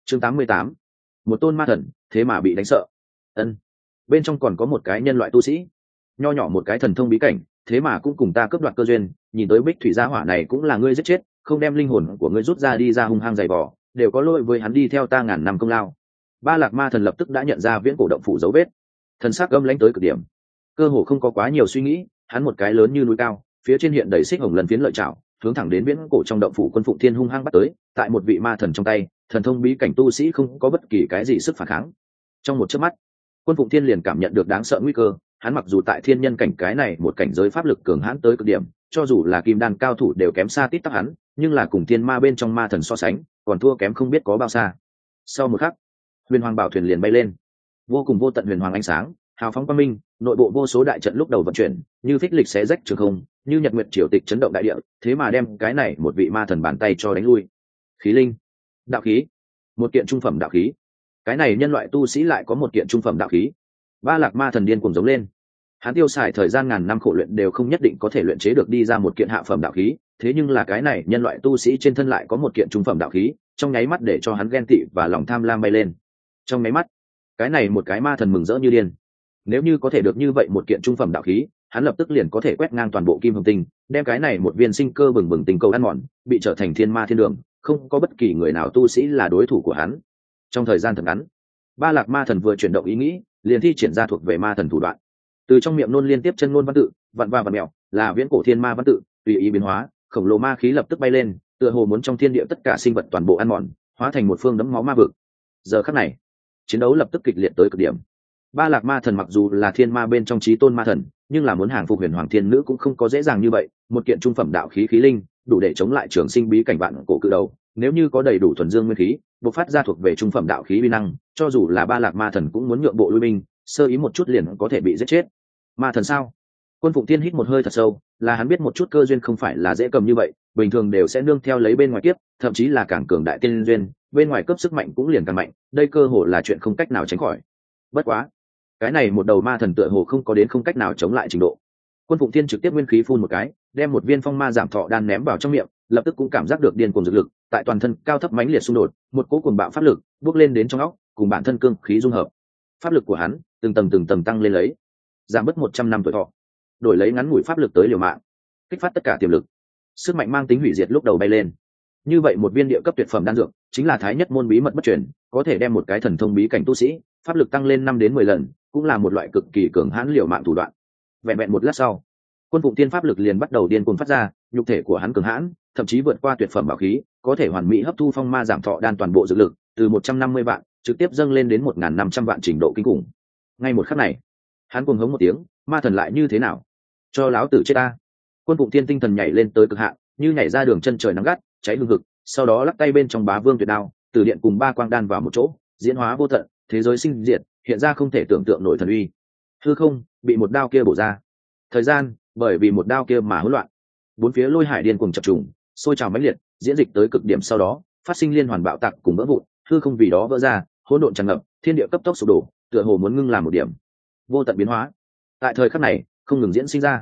chương 88. Một tôn ma thần thế mà bị đánh sợ. Ân, bên trong còn có một cái nhân loại tu sĩ, nho nhỏ một cái thần thông bí cảnh, thế mà cũng cùng ta cướp đoạt cơ duyên. Nhìn tới bích thủy gia hỏa này cũng là ngươi giết chết, không đem linh hồn của ngươi rút ra đi ra hung hăng dày vò, đều có lỗi với hắn đi theo ta ngàn năm công lao. Ba Lạc Ma thần lập tức đã nhận ra viễn cổ động phủ dấu vết, thần sắc gầm lãnh tới cực điểm, cơ hồ không có quá nhiều suy nghĩ, hắn một cái lớn như núi cao, phía trên hiện đầy xích hồng lần phiến lợi chảo, hướng thẳng đến viễn cổ trong động phủ Quân Phụng Thiên hung hăng bắt tới. Tại một vị ma thần trong tay, thần thông bí cảnh tu sĩ không có bất kỳ cái gì sức phản kháng. Trong một chớp mắt, Quân Phụng Thiên liền cảm nhận được đáng sợ nguy cơ. Hắn mặc dù tại thiên nhân cảnh cái này một cảnh giới pháp lực cường hãn tới cực điểm, cho dù là kim đan cao thủ đều kém xa tít tắp hắn, nhưng là cùng thiên ma bên trong ma thần so sánh, còn thua kém không biết có bao xa. Sau một khắc, huyền hoàng bảo thuyền liền bay lên, vô cùng vô tận huyền hoàng ánh sáng, hào phóng quang minh, nội bộ vô số đại trận lúc đầu vận chuyển, như phích lịch xé rách trường không, như nhật nguyệt triều tịch chấn động đại địa, thế mà đem cái này một vị ma thần bàn tay cho đánh lui. Khí linh, đạo khí, một kiện trung phẩm đạo khí. Cái này nhân loại tu sĩ lại có một kiện trung phẩm đạo khí. Ba Lạc Ma thần điên cuồng giống lên. Hắn tiêu xài thời gian ngàn năm khổ luyện đều không nhất định có thể luyện chế được đi ra một kiện hạ phẩm đạo khí, thế nhưng là cái này nhân loại tu sĩ trên thân lại có một kiện trung phẩm đạo khí, trong nháy mắt để cho hắn ghen tị và lòng tham lam bay lên. Trong nháy mắt, cái này một cái ma thần mừng rỡ như điên. Nếu như có thể được như vậy một kiện trung phẩm đạo khí, hắn lập tức liền có thể quét ngang toàn bộ kim hồng tinh, đem cái này một viên sinh cơ bừng bừng tình cầu ăn mòn, bị trở thành thiên ma thiên đường, không có bất kỳ người nào tu sĩ là đối thủ của hắn. Trong thời gian thật ngắn, Ba Lạc Ma thần vừa chuyển động ý nghĩ, liền thi triển ra thuộc về ma thần thủ đoạn. Từ trong miệng nôn liên tiếp chân ngôn văn tự, vặn và vặn mèo, là viễn cổ thiên ma văn tự, tùy ý biến hóa, khổng lồ ma khí lập tức bay lên, tựa hồ muốn trong thiên địa tất cả sinh vật toàn bộ ăn mòn, hóa thành một phương đẫm máu ma vực. Giờ khắc này, chiến đấu lập tức kịch liệt tới cực điểm. Ba Lạc Ma thần mặc dù là thiên ma bên trong chí tôn ma thần, nhưng là muốn hàng phục huyền hoàng thiên nữ cũng không có dễ dàng như vậy. Một kiện trung phẩm đạo khí khí linh, đủ để chống lại trường sinh bí cảnh vạn cổ cự đầu. Nếu như có đầy đủ thuần dương nguyên khí, bộc phát ra thuộc về trung phẩm đạo khí uy năng, cho dù là Ba Lạc Ma thần cũng muốn nhượng bộ lui binh, sơ ý một chút liền có thể bị giết chết. Ma thần sao? Quân Phụng Thiên hít một hơi thật sâu, là hắn biết một chút cơ duyên không phải là dễ cầm như vậy, bình thường đều sẽ nương theo lấy bên ngoài kiếp, thậm chí là càng cường đại tiên duyên, bên ngoài cấp sức mạnh cũng liền càng mạnh, đây cơ hồ là chuyện không cách nào tránh khỏi. Bất quá, cái này một đầu ma thần tựa hồ không có đến không cách nào chống lại trình độ. Quân Phụng Thiên trực tiếp nguyên khí phun một cái, đem một viên phong ma giảm thọ đan ném vào trong miệng, lập tức cũng cảm giác được điên cuồng dược lực, tại toàn thân cao thấp mãnh liệt xung đột, một cỗ cuồng bạo pháp lực bước lên đến trong óc, cùng bản thân cương khí dung hợp. Pháp lực của hắn từng tầng tăng lên lấy, giảm bớt 100 năm tuổi thọ, đổi lấy ngắn ngủi pháp lực tới liều mạng, kích phát tất cả tiềm lực, sức mạnh mang tính hủy diệt lúc đầu bay lên. Như vậy một viên địa cấp tuyệt phẩm đan dược, chính là thái nhất môn bí mật bất truyền, có thể đem một cái thần thông bí cảnh tu sĩ pháp lực tăng lên 5 đến 10 lần, cũng là một loại cực kỳ cường hãn liều mạng thủ đoạn. Vẹn một lát sau, Quân Phụng Thiên pháp lực liền bắt đầu điên cuồng phát ra, nhục thể của hắn cường hãn, thậm chí vượt qua tuyệt phẩm bảo khí, có thể hoàn mỹ hấp thu phong ma giảm thọ đan toàn bộ dược lực, từ 150 vạn trực tiếp dâng lên đến 1.500 vạn, trình độ kinh khủng. Ngay một khắc này, hắn cuồng hống một tiếng, ma thần lại như thế nào? Cho láo tử chết ta! Quân Phụng Thiên tinh thần nhảy lên tới cực hạn, như nhảy ra đường chân trời nắng gắt, cháy hừng hực, sau đó lắc tay bên trong Bá Vương Tuyệt Đao, từ điện cùng ba quang đan vào một chỗ, diễn hóa vô tận, thế giới sinh diệt, hiện ra không thể tưởng tượng nổi thần uy. Hư không bị một đao kia bổ ra, thời gian bởi vì một đao kia mà hỗn loạn, bốn phía lôi hải điên cuồng chập trùng, sôi trào mãnh liệt, diễn dịch tới cực điểm, sau đó phát sinh liên hoàn bạo tạc cùng vỡ vụn, hư không vì đó vỡ ra, hỗn độn tràn ngập, thiên địa cấp tốc sụp đổ, tựa hồ muốn ngưng làm một điểm. Vô tận biến hóa tại thời khắc này không ngừng diễn sinh ra.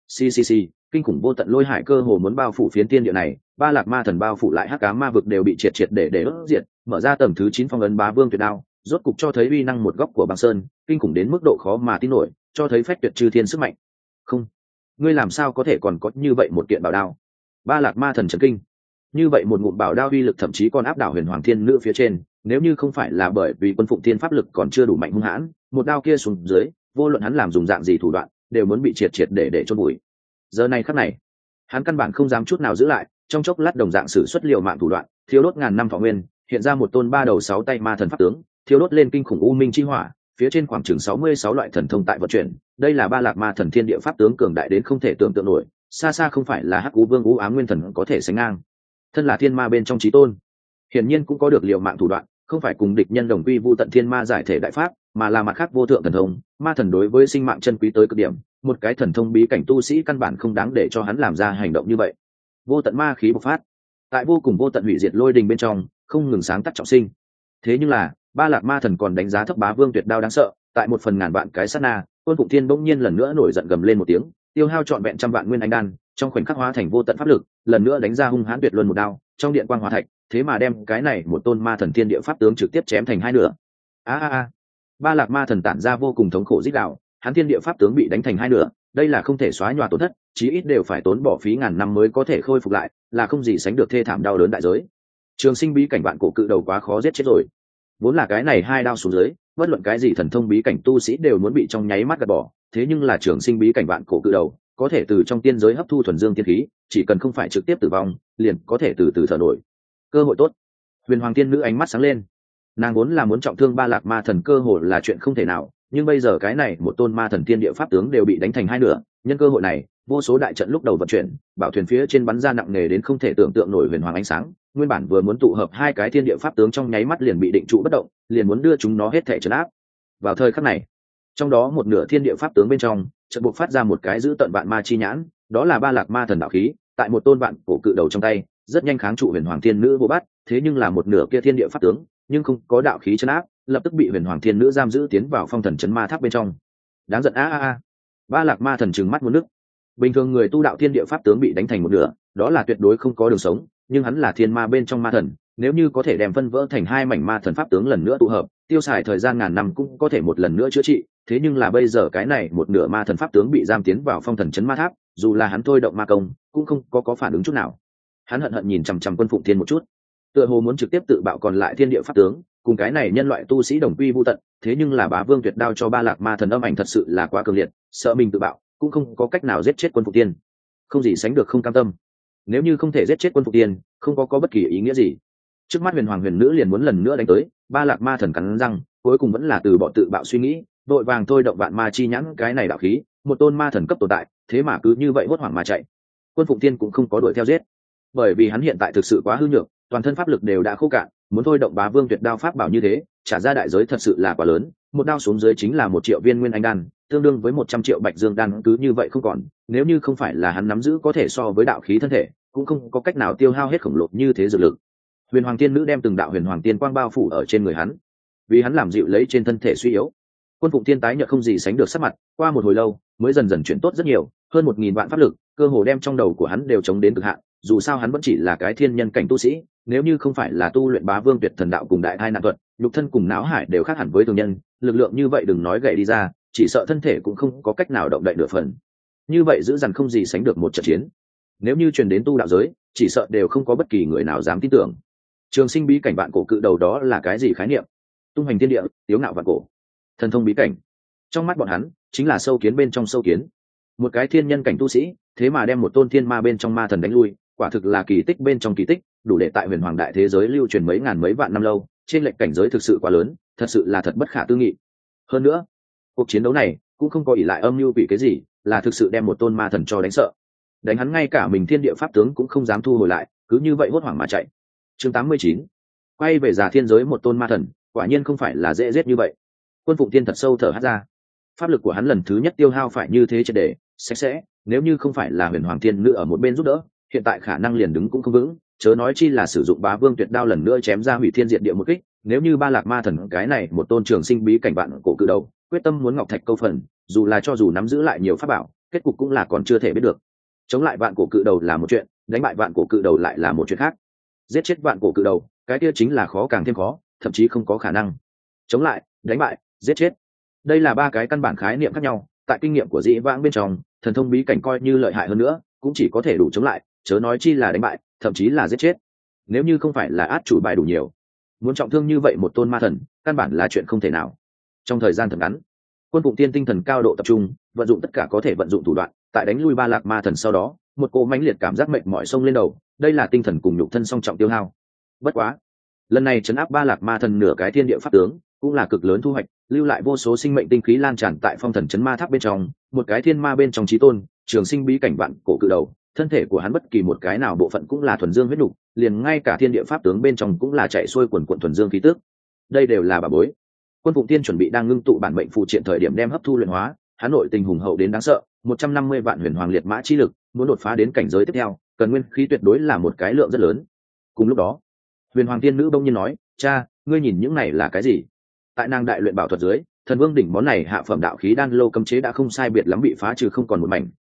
Kinh khủng vô tận lôi hải cơ hồ muốn bao phủ phiến thiên địa này. Ba Lạc Ma thần bao phủ lại hắc ám ma vực đều bị triệt để đốt diệt, mở ra tầng thứ 9 phong ấn Bá Vương Tuyệt Đao, rốt cục cho thấy uy năng một góc của băng sơn, kinh khủng đến mức độ khó mà tin nổi, cho thấy phách tuyệt chư thiên sức mạnh. Không, ngươi làm sao có thể còn có như vậy một kiện bảo đao? Ba Lạc Ma thần chấn kinh. Như vậy một ngụm bảo đao uy lực thậm chí còn áp đảo huyền hoàng thiên nữ phía trên, nếu như không phải là bởi vì Quân Phụng Thiên pháp lực còn chưa đủ mạnh hung hãn, một đao kia xuống dưới, vô luận hắn làm dùng dạng gì thủ đoạn, đều muốn bị triệt để chôn bụi. Giờ này khắc này, hắn căn bản không dám chút nào giữ lại, trong chốc lát đồng dạng sử xuất liều mạng thủ đoạn, thiêu đốt ngàn năm thọ nguyên, hiện ra một tôn 3 đầu 6 tay ma thần pháp tướng, thiêu đốt lên kinh khủng u minh chi hỏa, phía trên khoảng chừng 66 loại thần thông tại vận chuyển. Đây là Ba Lạc Ma thần thiên địa pháp tướng cường đại đến không thể tưởng tượng nổi, xa xa không phải là Hắc Ú Vương Ú Ám Nguyên Thần có thể sánh ngang. Thân là thiên ma bên trong chí tôn, hiển nhiên cũng có được liều mạng thủ đoạn, không phải cùng địch nhân đồng quy vu tận thiên ma giải thể đại pháp, mà là mặt khác vô thượng thần thông. Ma thần đối với sinh mạng chân quý tới cực điểm, một cái thần thông bí cảnh tu sĩ căn bản không đáng để cho hắn làm ra hành động như vậy. Vô tận ma khí bộc phát, tại vô cùng vô tận hủy diệt lôi đình bên trong không ngừng sáng tác trọng sinh. Thế nhưng là Ba Lạc Ma thần còn đánh giá thấp Bá Vương Tuyệt Đao đáng sợ. Tại một phần ngàn vạn cái sát na, Quân Phụng Thiên bỗng nhiên lần nữa nổi giận gầm lên một tiếng, tiêu hao trọn vẹn trăm vạn nguyên anh đan, trong khoảnh khắc hóa thành vô tận pháp lực, lần nữa đánh ra hung hãn tuyệt luân một đao, trong điện quang hỏa thạch thế mà đem cái này một tôn ma thần thiên địa pháp tướng trực tiếp chém thành hai nửa. Ba lạc ma thần tản ra vô cùng thống khổ dích đạo, hắn thiên địa pháp tướng bị đánh thành hai nửa, đây là không thể xóa nhòa tổn thất, chí ít đều phải tốn bỏ phí ngàn năm mới có thể khôi phục lại, là không gì sánh được thê thảm đau đớn đại giới. Trường sinh bí cảnh vạn cổ cự đầu quá khó giết chết rồi, vốn là cái này hai đao xuống dưới, bất luận cái gì thần thông bí cảnh tu sĩ đều muốn bị trong nháy mắt gạt bỏ, thế nhưng là trường sinh bí cảnh vạn cổ cự đầu có thể từ trong tiên giới hấp thu thuần dương tiên khí, chỉ cần không phải trực tiếp tử vong liền có thể từ từ thở nổi. Cơ hội tốt. Huyền hoàng tiên nữ ánh mắt sáng lên, nàng vốn là muốn trọng thương ba lạc ma thần cơ hội là chuyện không thể nào, nhưng bây giờ cái này một tôn ma thần tiên địa pháp tướng đều bị đánh thành hai nửa, nhân cơ hội này vô số đại trận lúc đầu vận chuyển, bảo thuyền phía trên bắn ra nặng nề đến không thể tưởng tượng nổi huyền hoàng ánh sáng, nguyên bản vừa muốn tụ hợp hai cái thiên địa pháp tướng trong nháy mắt liền bị định trụ bất động, liền muốn đưa chúng nó hết thể trấn áp. Vào thời khắc này, trong đó một nửa thiên địa pháp tướng bên trong chợt buộc phát ra một cái giữ tận vạn ma chi nhãn, đó là ba lạc ma thần đạo khí, tại một tôn vạn cổ cự đầu trong tay rất nhanh kháng trụ huyền hoàng thiên nữ vô bát, thế nhưng là một nửa kia thiên địa pháp tướng nhưng không có đạo khí trấn áp, lập tức bị huyền hoàng thiên nữ giam giữ tiến vào phong thần chấn ma tháp bên trong. Đáng giận ba lạc ma thần trừng mắt muốn nước. Bình thường người tu đạo thiên địa pháp tướng bị đánh thành một nửa, đó là tuyệt đối không có đường sống, nhưng hắn là thiên ma bên trong ma thần, nếu như có thể đem phân vỡ thành hai mảnh ma thần pháp tướng lần nữa tụ hợp, tiêu xài thời gian ngàn năm cũng có thể một lần nữa chữa trị, thế nhưng là bây giờ cái này một nửa ma thần pháp tướng bị giam tiến vào phong thần chấn ma tháp, dù là hắn thôi động ma công cũng không có phản ứng chút nào. Hắn hận nhìn chằm chằm Quân Phụng Thiên một chút, tựa hồ muốn trực tiếp tự bạo còn lại thiên địa pháp tướng, cùng cái này nhân loại tu sĩ đồng quy vu tận, thế nhưng là Bá Vương tuyệt đao cho ba lạc ma thần âm ảnh thật sự là quá cường liệt, sợ mình tự bạo cũng không có cách nào giết chết Quân Phụng Thiên, không gì sánh được không cam tâm. Nếu như không thể giết chết Quân Phụng Thiên, không có bất kỳ ý nghĩa gì. Trước mắt huyền hoàng huyền nữ liền muốn lần nữa đánh tới, ba lạc ma thần cắn răng, cuối cùng vẫn là từ bỏ tự bạo suy nghĩ, đội vàng thôi động vạn ma chi nhãn cái này đạo khí, một tôn ma thần cấp tồn tại, thế mà cứ như vậy hốt hoảng mà chạy. Quân Phụng Thiên cũng không có đuổi theo giết, bởi vì hắn hiện tại thực sự quá hư nhược, toàn thân pháp lực đều đã khô cạn, muốn thôi động Bá Vương tuyệt đao pháp bảo như thế, trả ra đại giới thật sự là quá lớn, một đao xuống dưới chính là 1 triệu viên nguyên anh đan, tương đương với 100 triệu bạch dương đan, cứ như vậy không còn, nếu như không phải là hắn nắm giữ có thể so với đạo khí thân thể, cũng không có cách nào tiêu hao hết khổng lồ như thế dược lực. Huyền hoàng tiên nữ đem từng đạo huyền hoàng tiên quang bao phủ ở trên người hắn, vì hắn làm dịu lấy trên thân thể suy yếu. Quân Phụng Thiên tái nhợt không gì sánh được sắc mặt, qua một hồi lâu mới dần dần chuyển tốt rất nhiều, hơn 1000 vạn pháp lực cơ hồ đem trong đầu của hắn đều chống đến cực hạn, dù sao hắn vẫn chỉ là cái thiên nhân cảnh tu sĩ, nếu như không phải là tu luyện Bá Vương tuyệt thần đạo cùng đại thai nạn thuật, nhục thân cùng não hải đều khác hẳn với thường nhân, lực lượng như vậy đừng nói gậy đi ra, chỉ sợ thân thể cũng không có cách nào động đậy nửa phần. Như vậy giữ dằn không gì sánh được một trận chiến, nếu như truyền đến tu đạo giới, chỉ sợ đều không có bất kỳ người nào dám tin tưởng. Trường sinh bí cảnh vạn cổ cự đầu đó là cái gì khái niệm? Tung hành thiên địa, tiếu ngạo vạn cổ. Thần thông bí cảnh, trong mắt bọn hắn chính là sâu kiến bên trong sâu kiến. Một cái thiên nhân cảnh tu sĩ, thế mà đem một tôn thiên ma bên trong ma thần đánh lui, quả thực là kỳ tích bên trong kỳ tích, đủ để tại huyền hoàng đại thế giới lưu truyền mấy ngàn mấy vạn năm lâu, trên lệch cảnh giới thực sự quá lớn, thật sự là thật bất khả tư nghị. Hơn nữa, cuộc chiến đấu này cũng không có ỷ lại âm mưu quỷ cái gì, là thực sự đem một tôn ma thần cho đánh sợ, đánh hắn ngay cả mình thiên địa pháp tướng cũng không dám thu hồi lại, cứ như vậy hốt hoảng mà chạy. Chương 89, quay về giả thiên giới một tôn ma thần, quả nhiên không phải là dễ giết như vậy. Quân Phụng Thiên thật sâu thở hắt ra, pháp lực của hắn lần thứ nhất tiêu hao phải như thế triệt để sạch sẽ, nếu như không phải là huyền hoàng thiên nữ ở một bên giúp đỡ, hiện tại khả năng liền đứng cũng không vững, chớ nói chi là sử dụng Bá Vương tuyệt đao lần nữa chém ra hủy thiên diệt địa một kích. Nếu như ba lạc ma thần cái này một tôn trường sinh bí cảnh vạn cổ cự đầu quyết tâm muốn ngọc thạch câu phần, dù nắm giữ lại nhiều pháp bảo, kết cục cũng là còn chưa thể biết được. Chống lại vạn cổ cự đầu là một chuyện, đánh bại vạn cổ cự đầu lại là một chuyện khác. Giết chết vạn cổ cự đầu, cái kia chính là khó càng thêm khó, thậm chí không có khả năng. Chống lại, đánh bại, giết chết, đây là ba cái căn bản khái niệm khác nhau. Tại kinh nghiệm của dĩ vãng bên trong, thần thông bí cảnh coi như lợi hại hơn nữa cũng chỉ có thể đủ chống lại, chớ nói chi là đánh bại, thậm chí là giết chết. Nếu như không phải là át chủ bài đủ nhiều, muốn trọng thương như vậy một tôn ma thần căn bản là chuyện không thể nào. Trong thời gian thật ngắn, Quân Phụng Thiên tinh thần cao độ tập trung, vận dụng tất cả có thể vận dụng thủ đoạn, tại đánh lui ba lạc ma thần sau đó, một cỗ mãnh liệt cảm giác mệt mỏi xông lên đầu, đây là tinh thần cùng nhục thân song trọng tiêu hao. Bất quá, lần này trấn áp ba lạc ma thần nửa cái thiên địa pháp tướng cũng là cực lớn thu hoạch, lưu lại vô số sinh mệnh tinh khí lan tràn tại phong thần chấn ma tháp bên trong, một cái thiên ma bên trong chí tôn, trường sinh bí cảnh vạn cổ cự đầu, thân thể của hắn bất kỳ một cái nào bộ phận cũng là thuần dương huyết nục, liền ngay cả thiên địa pháp tướng bên trong cũng là chạy xuôi quần quần thuần dương khí tức. Đây đều là bảo bối. Quân Phụng Thiên chuẩn bị đang ngưng tụ bản mệnh phù triện thời điểm đem hấp thu luyện hóa, hắn nội tình hùng hậu đến đáng sợ, 150 vạn huyền hoàng liệt mã chi lực, muốn đột phá đến cảnh giới tiếp theo, cần nguyên khí tuyệt đối là một cái lượng rất lớn. Cùng lúc đó, huyền hoàng tiên nữ bỗng nhiên nói, cha, ngươi nhìn những này là cái gì? Tại nàng đại luyện bảo thuật dưới, thần vương đỉnh món này hạ phẩm đạo khí đan lô cấm chế đã không sai biệt lắm bị phá trừ không còn một mảnh,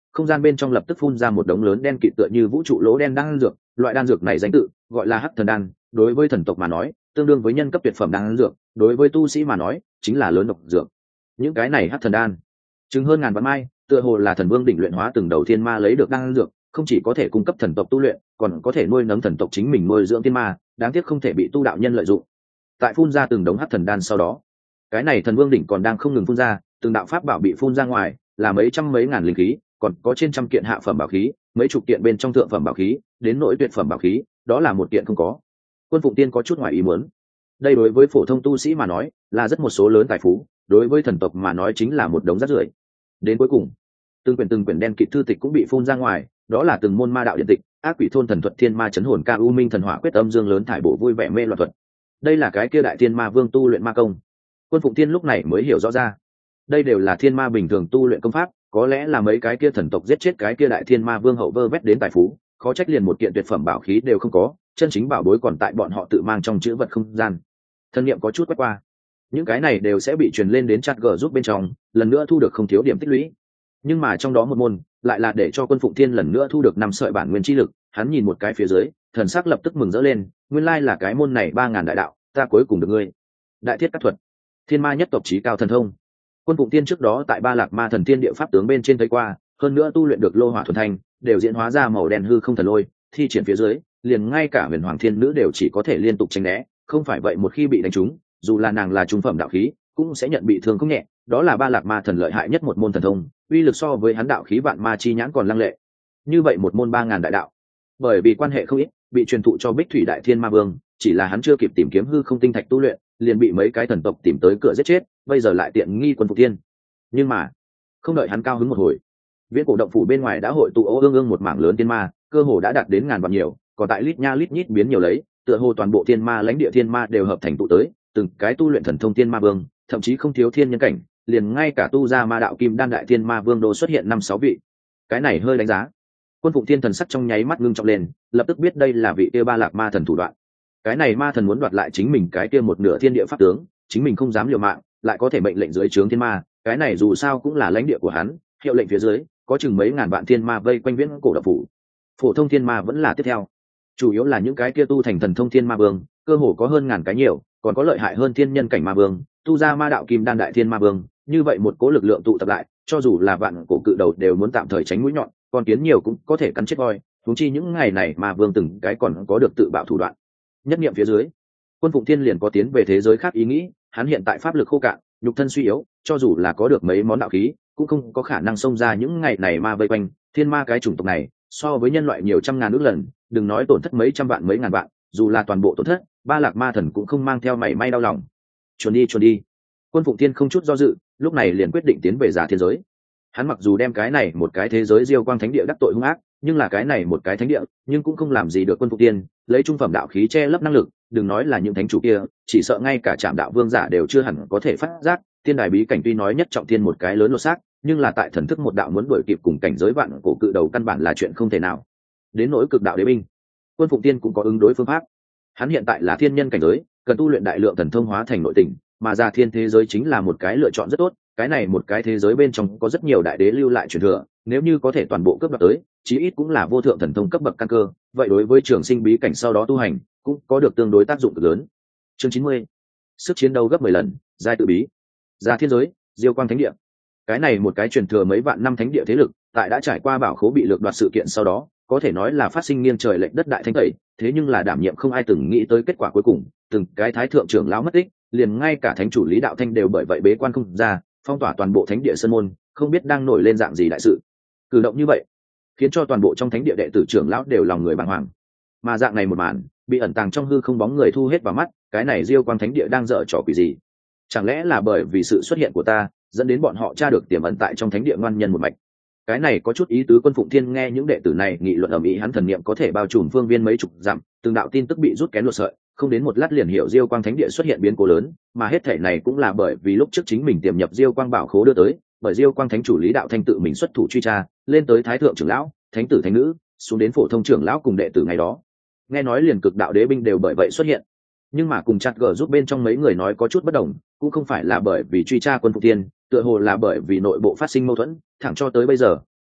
không gian bên trong lập tức phun ra một đống lớn đen kịt tựa như vũ trụ lỗ đen đan dược. Loại đan dược này danh tự gọi là hắc thần đan, đối với thần tộc mà nói tương đương với nhân cấp tuyệt phẩm đan dược, đối với tu sĩ mà nói chính là lớn độc dược. Những cái này hắc thần đan chứng hơn ngàn vạn mai, tựa hồ là thần vương đỉnh luyện hóa từng đầu thiên ma lấy được đan dược, không chỉ có thể cung cấp thần tộc tu luyện, còn có thể nuôi nấng thần tộc chính mình nuôi dưỡng thiên ma, đáng tiếc không thể bị tu đạo nhân lợi dụng. Tại phun ra từng đống hắc thần đan sau đó, cái này thần vương đỉnh còn đang không ngừng phun ra, từng đạo pháp bảo bị phun ra ngoài, là mấy trăm mấy ngàn linh khí, còn có trên trăm kiện hạ phẩm bảo khí, mấy chục kiện bên trong thượng phẩm bảo khí, đến nỗi tuyệt phẩm bảo khí, đó là một kiện không có. Quân Phụng Tiên có chút ngoài ý muốn. Đây đối với phổ thông tu sĩ mà nói, là rất một số lớn tài phú, đối với thần tộc mà nói chính là một đống rác rưởi. Đến cuối cùng, từng quyển đen kịt thư tịch cũng bị phun ra ngoài, đó là từng môn ma đạo điện tịch, ác quỷ thôn thần thuật thiên ma chấn hồn ca u minh thần hỏa quyết âm dương lớn thải bộ vui vẻ mê loạn thuật. Đây là cái kia đại thiên ma vương tu luyện ma công. Quân Phụng Tiên lúc này mới hiểu rõ ra, đây đều là thiên ma bình thường tu luyện công pháp, có lẽ là mấy cái kia thần tộc giết chết cái kia đại thiên ma vương hậu vơ vét đến tài phú, khó trách liền một kiện tuyệt phẩm bảo khí đều không có, chân chính bảo bối còn tại bọn họ tự mang trong chữ vật không gian. Thân niệm có chút quét qua, những cái này đều sẽ bị truyền lên đến chat g giúp bên trong, lần nữa thu được không thiếu điểm tích lũy. Nhưng mà trong đó một môn lại là để cho Quân Phụng Thiên lần nữa thu được 5 sợi bản nguyên chi lực. Hắn nhìn một cái phía dưới, thần sắc lập tức mừng rỡ lên, nguyên lai là cái môn này 3000 đại đạo, ta cuối cùng được ngươi. Đại thiết các thuật, thiên ma nhất tộc chí cao thần thông. Quân Phụng Thiên trước đó tại Ba Lạc Ma Thần Thiên Địa Pháp tướng bên trên thấy qua, hơn nữa tu luyện được lô hỏa thuần thanh, đều diễn hóa ra màu đen hư không thần lôi, thi triển phía dưới, liền ngay cả Huyền Hoàng Thiên Nữ đều chỉ có thể liên tục tránh né, không phải vậy một khi bị đánh trúng, dù là nàng là trung phẩm đạo khí, cũng sẽ nhận bị thương không nhẹ. Đó là Ba Lạc Ma Thần lợi hại nhất một môn thần thông, uy lực so với hắn đạo khí vạn ma chi nhãn còn lăng lệ. Như vậy một môn 3000 đại đạo, bởi vì quan hệ không ít, bị truyền thụ cho Bích Thủy Đại Thiên Ma Vương, chỉ là hắn chưa kịp tìm kiếm hư không tinh thạch tu luyện, liền bị mấy cái thần tộc tìm tới cửa giết chết, bây giờ lại tiện nghi Quân Phụng Thiên. Nhưng mà, không đợi hắn cao hứng một hồi, viễn cổ động phủ bên ngoài đã hội tụ ương ương một mảng lớn thiên ma, cơ hồ đã đạt đến ngàn vạn nhiều, còn tại lít nha lít nhít biến nhiều lấy, tựa hồ toàn bộ thiên ma lãnh địa thiên ma đều hợp thành tụ tới, từng cái tu luyện thần thông thiên ma vương, thậm chí không thiếu thiên nhân cảnh, liền ngay cả tu ra ma đạo kim đan đại thiên ma vương đồ xuất hiện 5-6 vị. Cái này hơi đánh giá. Quân Phụng Thiên thần sắc trong nháy mắt ngưng trọng lên, lập tức biết đây là vị kia Ba Lạc Ma Thần thủ đoạn. Cái này ma thần muốn đoạt lại chính mình cái kia một nửa thiên địa pháp tướng, chính mình không dám liều mạng, lại có thể mệnh lệnh dưới trướng thiên ma, cái này dù sao cũng là lãnh địa của hắn, hiệu lệnh phía dưới, có chừng mấy ngàn vạn thiên ma vây quanh viễn cổ động phủ. Phổ thông thiên ma vẫn là tiếp theo, chủ yếu là những cái kia tu thành thần thông thiên ma vương, cơ hồ có hơn ngàn cái nhiều, còn có lợi hại hơn thiên nhân cảnh ma vương, tu ra ma đạo kim đan đại thiên ma vương, như vậy một cố lực lượng tụ tập lại, cho dù là vạn cổ cự đầu đều muốn tạm thời tránh mũi nhọn, còn kiến nhiều cũng có thể cắn chết voi, huống chi những ngày này ma vương từng cái còn có được tự bạo thủ đoạn. Nhất niệm phía dưới, Quân Phụng Thiên liền có tiến về thế giới khác ý nghĩ, hắn hiện tại pháp lực khô cạn, nhục thân suy yếu, cho dù là có được mấy món đạo khí, cũng không có khả năng xông ra những ngày này ma vây quanh. Thiên ma cái chủng tộc này, so với nhân loại nhiều trăm ngàn ước lần, đừng nói tổn thất mấy trăm vạn mấy ngàn vạn, dù là toàn bộ tổn thất, Ba Lạc Ma Thần cũng không mang theo mảy may đau lòng. Chuồn đi. Quân Phụng Thiên không chút do dự, lúc này liền quyết định tiến về Giả Thiên giới. Hắn mặc dù đem cái này một cái thế giới Diêu Quang Thánh Địa đắc tội hung ác, nhưng là cái này một cái thánh địa, nhưng cũng không làm gì được Quân Phụng Thiên, lấy trung phẩm đạo khí che lấp năng lực, đừng nói là những thánh chủ kia, chỉ sợ ngay cả Trảm Đạo Vương giả đều chưa hẳn có thể phát giác. Tiên đài bí cảnh tuy nói nhất trọng thiên một cái lớn lột xác, nhưng là tại thần thức một đạo muốn đuổi kịp cùng cảnh giới vạn cổ cự đầu căn bản là chuyện không thể nào. Đến nỗi cực đạo đế binh, Quân Phụng Tiên cũng có ứng đối phương pháp. Hắn hiện tại là thiên nhân cảnh giới, cần tu luyện đại lượng thần thông hóa thành nội tình, mà Giả Thiên thế giới chính là một cái lựa chọn rất tốt. Cái này một cái thế giới bên trong có rất nhiều đại đế lưu lại truyền thừa, nếu như có thể toàn bộ cấp đoạt tới, chí ít cũng là vô thượng thần thông cấp bậc căn cơ, vậy đối với trường sinh bí cảnh sau đó tu hành cũng có được tương đối tác dụng cực lớn. Chương 90, sức chiến đấu gấp 10 lần, giai tự bí. Giả Thiên giới, Diêu Quang Thánh Địa. Cái này một cái truyền thừa mấy vạn năm thánh địa thế lực, tại đã trải qua bảo khố bị lược đoạt sự kiện sau đó, có thể nói là phát sinh nghiêng trời lệch đất đại thanh tẩy, thế nhưng là đảm nhiệm không ai từng nghĩ tới kết quả cuối cùng, từng cái thái thượng trưởng lão mất tích, liền ngay cả thánh chủ Lý Đạo Thanh đều bởi vậy bế quan không ra, phong tỏa toàn bộ thánh địa sơn môn, không biết đang nổi lên dạng gì đại sự. Cử động như vậy, khiến cho toàn bộ trong thánh địa đệ tử trưởng lão đều lòng người bàng hoàng. Mà dạng này một màn, bị ẩn tàng trong hư không bóng người thu hết vào mắt, cái này Diêu Quang Thánh Địa đang dở trò quỷ gì? Chẳng lẽ là bởi vì sự xuất hiện của ta, dẫn đến bọn họ tra được tiềm ẩn tại trong thánh địa ngoan nhân một mạch? Cái này có chút ý tứ. Quân Phụng Thiên nghe những đệ tử này nghị luận ầm ĩ, hắn thần niệm có thể bao trùm phương viên mấy chục dặm, từng đạo tin tức bị rút kén lột sợi, không đến một lát liền hiểu Diêu Quang Thánh Địa xuất hiện biến cố lớn, mà hết thảy này cũng là bởi vì lúc trước chính mình tiềm nhập Diêu Quang bảo khố đưa tới, bởi Diêu Quang Thánh chủ Lý Đạo Thanh tự mình xuất thủ truy tra, lên tới thái thượng trưởng lão, thánh tử thánh nữ, xuống đến phổ thông trưởng lão cùng đệ tử ngày đó. Nghe nói liền cực đạo đế binh đều bởi vậy xuất hiện. Nhưng mà cùng chặt gở giúp bên trong mấy người nói có chút bất đồng, cũng không phải là bởi vì truy tra Quân Phụng Thiên, tựa hồ là bởi vì nội bộ phát sinh mâu thuẫn, thẳng cho tới bây giờ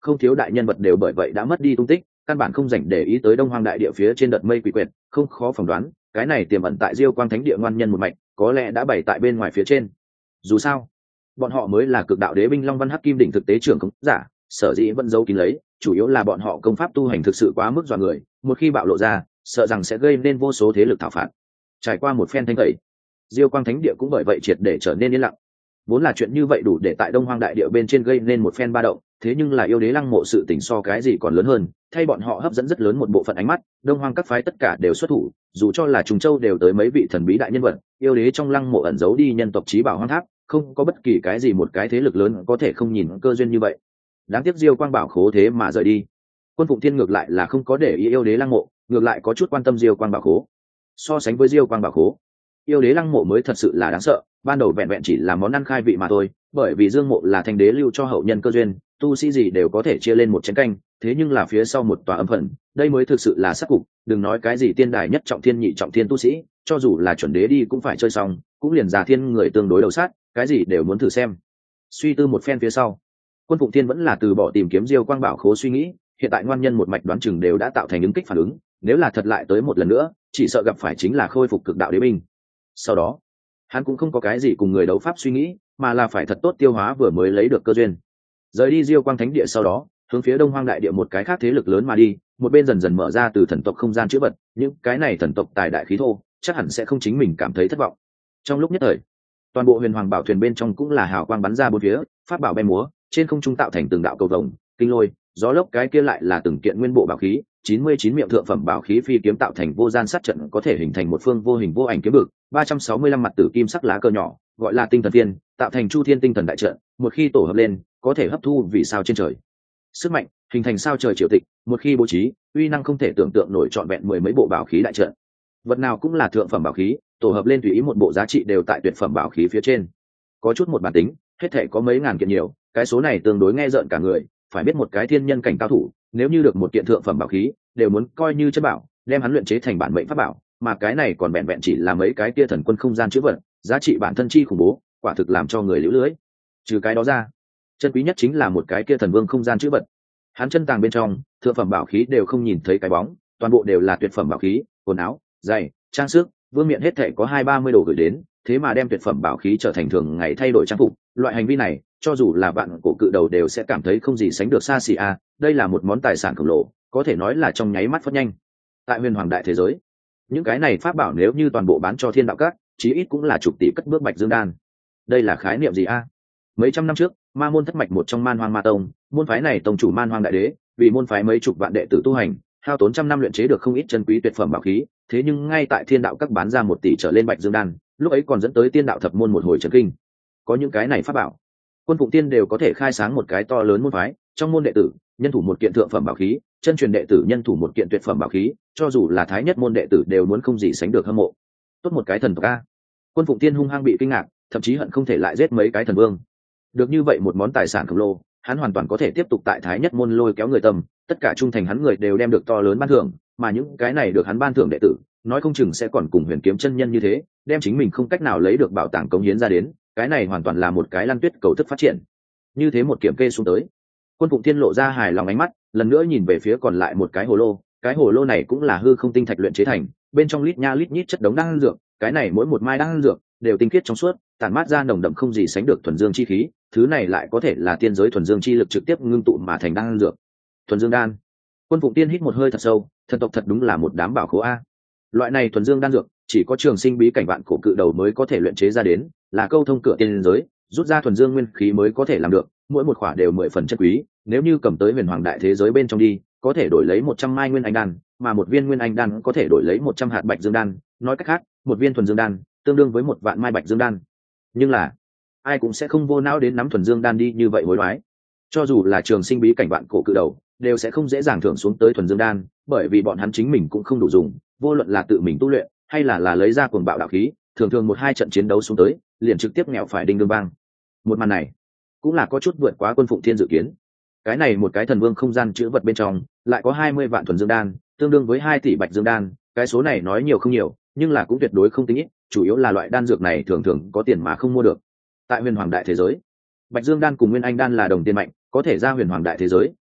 không thiếu đại nhân vật đều bởi vậy đã mất đi tung tích, căn bản không dành để ý tới Đông Hoang đại địa phía trên đợt mây quỷ quyệt, không khó phỏng đoán, cái này tiềm ẩn tại Diêu Quang Thánh địa ngoan nhân một mạch, có lẽ đã bày tại bên ngoài phía trên. Dù sao, bọn họ mới là cực đạo đế binh Long Văn Hắc Kim đỉnh thực tế trưởng không giả, sở dĩ vẫn giấu kín lấy, chủ yếu là bọn họ công pháp tu hành thực sự quá mức dọa người, một khi bạo lộ ra, sợ rằng sẽ gây nên vô số thế lực thảo phạt. Trải qua một phen thanh tẩy, Diêu Quang Thánh địa cũng bởi vậy triệt để trở nên yên lặng. Vốn là chuyện như vậy đủ để tại Đông Hoang đại địa bên trên gây nên một phen ba động, thế nhưng là yêu đế lăng mộ sự tình so cái gì còn lớn hơn, thay bọn họ hấp dẫn rất lớn một bộ phận ánh mắt, Đông Hoang các phái tất cả đều xuất thủ, dù cho là Trùng Châu đều tới mấy vị thần bí đại nhân vật, yêu đế trong lăng mộ ẩn giấu đi nhân tộc chí bảo Hoang Tháp, không có bất kỳ cái gì một cái thế lực lớn có thể không nhìn cơ duyên như vậy. Đáng tiếc Diêu Quang Bảo khố thế mà rời đi. Quân Phụng Thiên ngược lại là không có để ý yêu đế lăng mộ, ngược lại có chút quan tâm Diêu Quang Bảo khố. So sánh với Diêu Quang Bảo khố, yêu đế lăng mộ mới thật sự là đáng sợ, ban đầu vẹn vẹn chỉ là món ăn khai vị mà thôi, bởi vì Dương Mộ là thanh đế lưu cho hậu nhân cơ duyên, tu sĩ gì đều có thể chia lên một chén canh, thế nhưng là phía sau một tòa âm phần, đây mới thực sự là sát cục, đừng nói cái gì tiên đài nhất trọng thiên nhị trọng thiên tu sĩ, cho dù là chuẩn đế đi cũng phải chơi xong, cũng liền già thiên người tương đối đầu sát, cái gì đều muốn thử xem. Suy tư một phen phía sau, Quân Phụng Thiên vẫn là từ bỏ tìm kiếm Diêu Quang Bảo khố suy nghĩ, hiện tại ngoan nhân một mạch đoán chừng đều đã tạo thành ứng kích phản ứng, nếu là thật lại tới một lần nữa, chỉ sợ gặp phải chính là khôi phục cực đạo đế binh. Sau đó, hắn cũng không có cái gì cùng người đấu pháp suy nghĩ, mà là phải thật tốt tiêu hóa vừa mới lấy được cơ duyên. Rời đi Diêu Quang Thánh địa sau đó, hướng phía Đông Hoang đại địa một cái khác thế lực lớn mà đi, một bên dần dần mở ra từ thần tộc không gian chữ vật, những cái này thần tộc tài đại khí thô, chắc hẳn sẽ không chính mình cảm thấy thất vọng. Trong lúc nhất thời, toàn bộ Huyền Hoàng Bảo thuyền bên trong cũng là hào quang bắn ra bốn phía, pháp bảo bay múa, trên không trung tạo thành từng đạo cầu vồng, kinh lôi, gió lốc, cái kia lại là từng kiện nguyên bộ bảo khí, 99 miệng thượng phẩm bảo khí phi kiếm tạo thành vô gian sát trận, có thể hình thành một phương vô hình vô ảnh kiếm vực, 365 mặt tử kim sắc lá cờ nhỏ, gọi là tinh thần thiên, tạo thành chu thiên tinh thần đại trận, một khi tổ hợp lên, có thể hấp thu vì sao trên trời. Sức mạnh, hình thành sao trời triều tịch, một khi bố trí, uy năng không thể tưởng tượng nổi, trọn vẹn mười mấy bộ bảo khí đại trận. Vật nào cũng là thượng phẩm bảo khí, tổ hợp lên tùy ý một bộ giá trị đều tại tuyệt phẩm bảo khí phía trên. Có chút một bản tính, hết thể có mấy ngàn kiện nhiều, cái số này tương đối nghe rợn cả người, phải biết một cái thiên nhân cảnh cao thủ, nếu như được một kiện thượng phẩm bảo khí, đều muốn coi như chất bảo, đem hắn luyện chế thành bản mệnh pháp bảo, mà cái này còn vẹn vẹn chỉ là mấy cái kia thần quân không gian chữ vật, giá trị bản thân chi khủng bố, quả thực làm cho người liễu lưới. Trừ cái đó ra, chân quý nhất chính là một cái kia thần vương không gian chữ vật. Hắn chân tàng bên trong, thượng phẩm bảo khí đều không nhìn thấy cái bóng, toàn bộ đều là tuyệt phẩm bảo khí, quần áo, giày, trang sức, vương miện hết thảy có 20-30 đồ gửi đến, thế mà đem tuyệt phẩm bảo khí trở thành thường ngày thay đổi trang phục, loại hành vi này, cho dù là bạn cổ cự đầu đều sẽ cảm thấy không gì sánh được xa xỉ a, đây là một món tài sản khổng lồ, có thể nói là trong nháy mắt phát nhanh. Tại Huyền Hoàng đại thế giới, những cái này pháp bảo nếu như toàn bộ bán cho Thiên đạo các, chí ít cũng là chục tỷ cất bước Bạch Dương đan. Đây là khái niệm gì a? Mấy trăm năm trước, Ma môn thất mạch một trong Man Hoang Ma tông, môn phái này tông chủ Man Hoang đại đế, vì môn phái mấy chục vạn đệ tử tu hành, hao tốn trăm năm luyện chế được không ít chân quý tuyệt phẩm bảo khí, thế nhưng ngay tại Thiên đạo các bán ra 1 tỷ trở lên Bạch Dương đan, lúc ấy còn dẫn tới Tiên đạo thập môn một hồi chấn kinh. Có những cái này pháp bảo, Quân Phụng Tiên đều có thể khai sáng một cái to lớn môn phái, trong môn đệ tử, nhân thủ một kiện thượng phẩm bảo khí, chân truyền đệ tử nhân thủ một kiện tuyệt phẩm bảo khí, cho dù là thái nhất môn đệ tử đều muốn không gì sánh được hâm mộ. Tốt một cái thần tộc a. Quân Phụng Tiên hung hăng bị kinh ngạc, thậm chí hận không thể lại giết mấy cái thần vương. Được như vậy một món tài sản khổng lồ, hắn hoàn toàn có thể tiếp tục tại thái nhất môn lôi kéo người tâm, tất cả trung thành hắn người đều đem được to lớn ban thưởng, mà những cái này được hắn ban thưởng đệ tử, nói không chừng sẽ còn cùng Huyền Kiếm chân nhân như thế, đem chính mình không cách nào lấy được bảo tàng cống hiến ra đến, cái này hoàn toàn là một cái lăn tuyết cầu thức phát triển. Như thế một kiểm kê xuống tới, Quân Phụng Thiên lộ ra hài lòng ánh mắt, lần nữa nhìn về phía còn lại một cái hồ lô, cái hồ lô này cũng là hư không tinh thạch luyện chế thành, bên trong lít nha lít nhít chất đống đan dược, cái này mỗi một mai đan dược đều tinh khiết trong suốt, tản mát ra nồng đậm không gì sánh được thuần dương chi khí, thứ này lại có thể là tiên giới thuần dương chi lực trực tiếp ngưng tụ mà thành đan dược. Thuần dương đan. Quân Phụng Tiên hít một hơi thật sâu, thần tộc thật đúng là một đám bảo khố a. Loại này thuần dương đan dược, chỉ có Trường Sinh bí cảnh vạn cổ cự đầu mới có thể luyện chế ra đến, là câu thông cửa tiên giới, rút ra thuần dương nguyên khí mới có thể làm được, mỗi một khỏa đều 10 phần chất quý, nếu như cầm tới Huyền Hoàng đại thế giới bên trong đi, có thể đổi lấy 100 mai nguyên anh đan, mà một viên nguyên anh đan có thể đổi lấy 100 hạt bạch dương đan, nói cách khác, một viên thuần dương đan tương đương với 1 vạn mai bạch dương đan. Nhưng là, ai cũng sẽ không vô não đến nắm thuần dương đan đi như vậy hối đoái. Cho dù là Trường Sinh bí cảnh vạn cổ cự đầu, đều sẽ không dễ dàng thưởng xuống tới thuần dương đan, bởi vì bọn hắn chính mình cũng không đủ dùng, vô luận là tự mình tu luyện, hay là lấy ra cuồng bạo đạo khí, thường thường 1-2 trận chiến đấu xuống tới, liền trực tiếp nghèo phải đinh đương bang. Một màn này, cũng là có chút vượt quá Quân Phụng Thiên dự kiến. Cái này một cái thần vương không gian chứa vật bên trong, lại có 20 vạn thuần dương đan, tương đương với 2 tỷ bạch dương đan, cái số này nói nhiều không nhiều, nhưng là cũng tuyệt đối không tính ít, chủ yếu là loại đan dược này thường thường có tiền mà không mua được. Tại Huyền Hoàng đại thế giới, bạch dương đan cùng nguyên anh đan là đồng tiền mạnh, có thể ra Huyền Hoàng đại thế giới,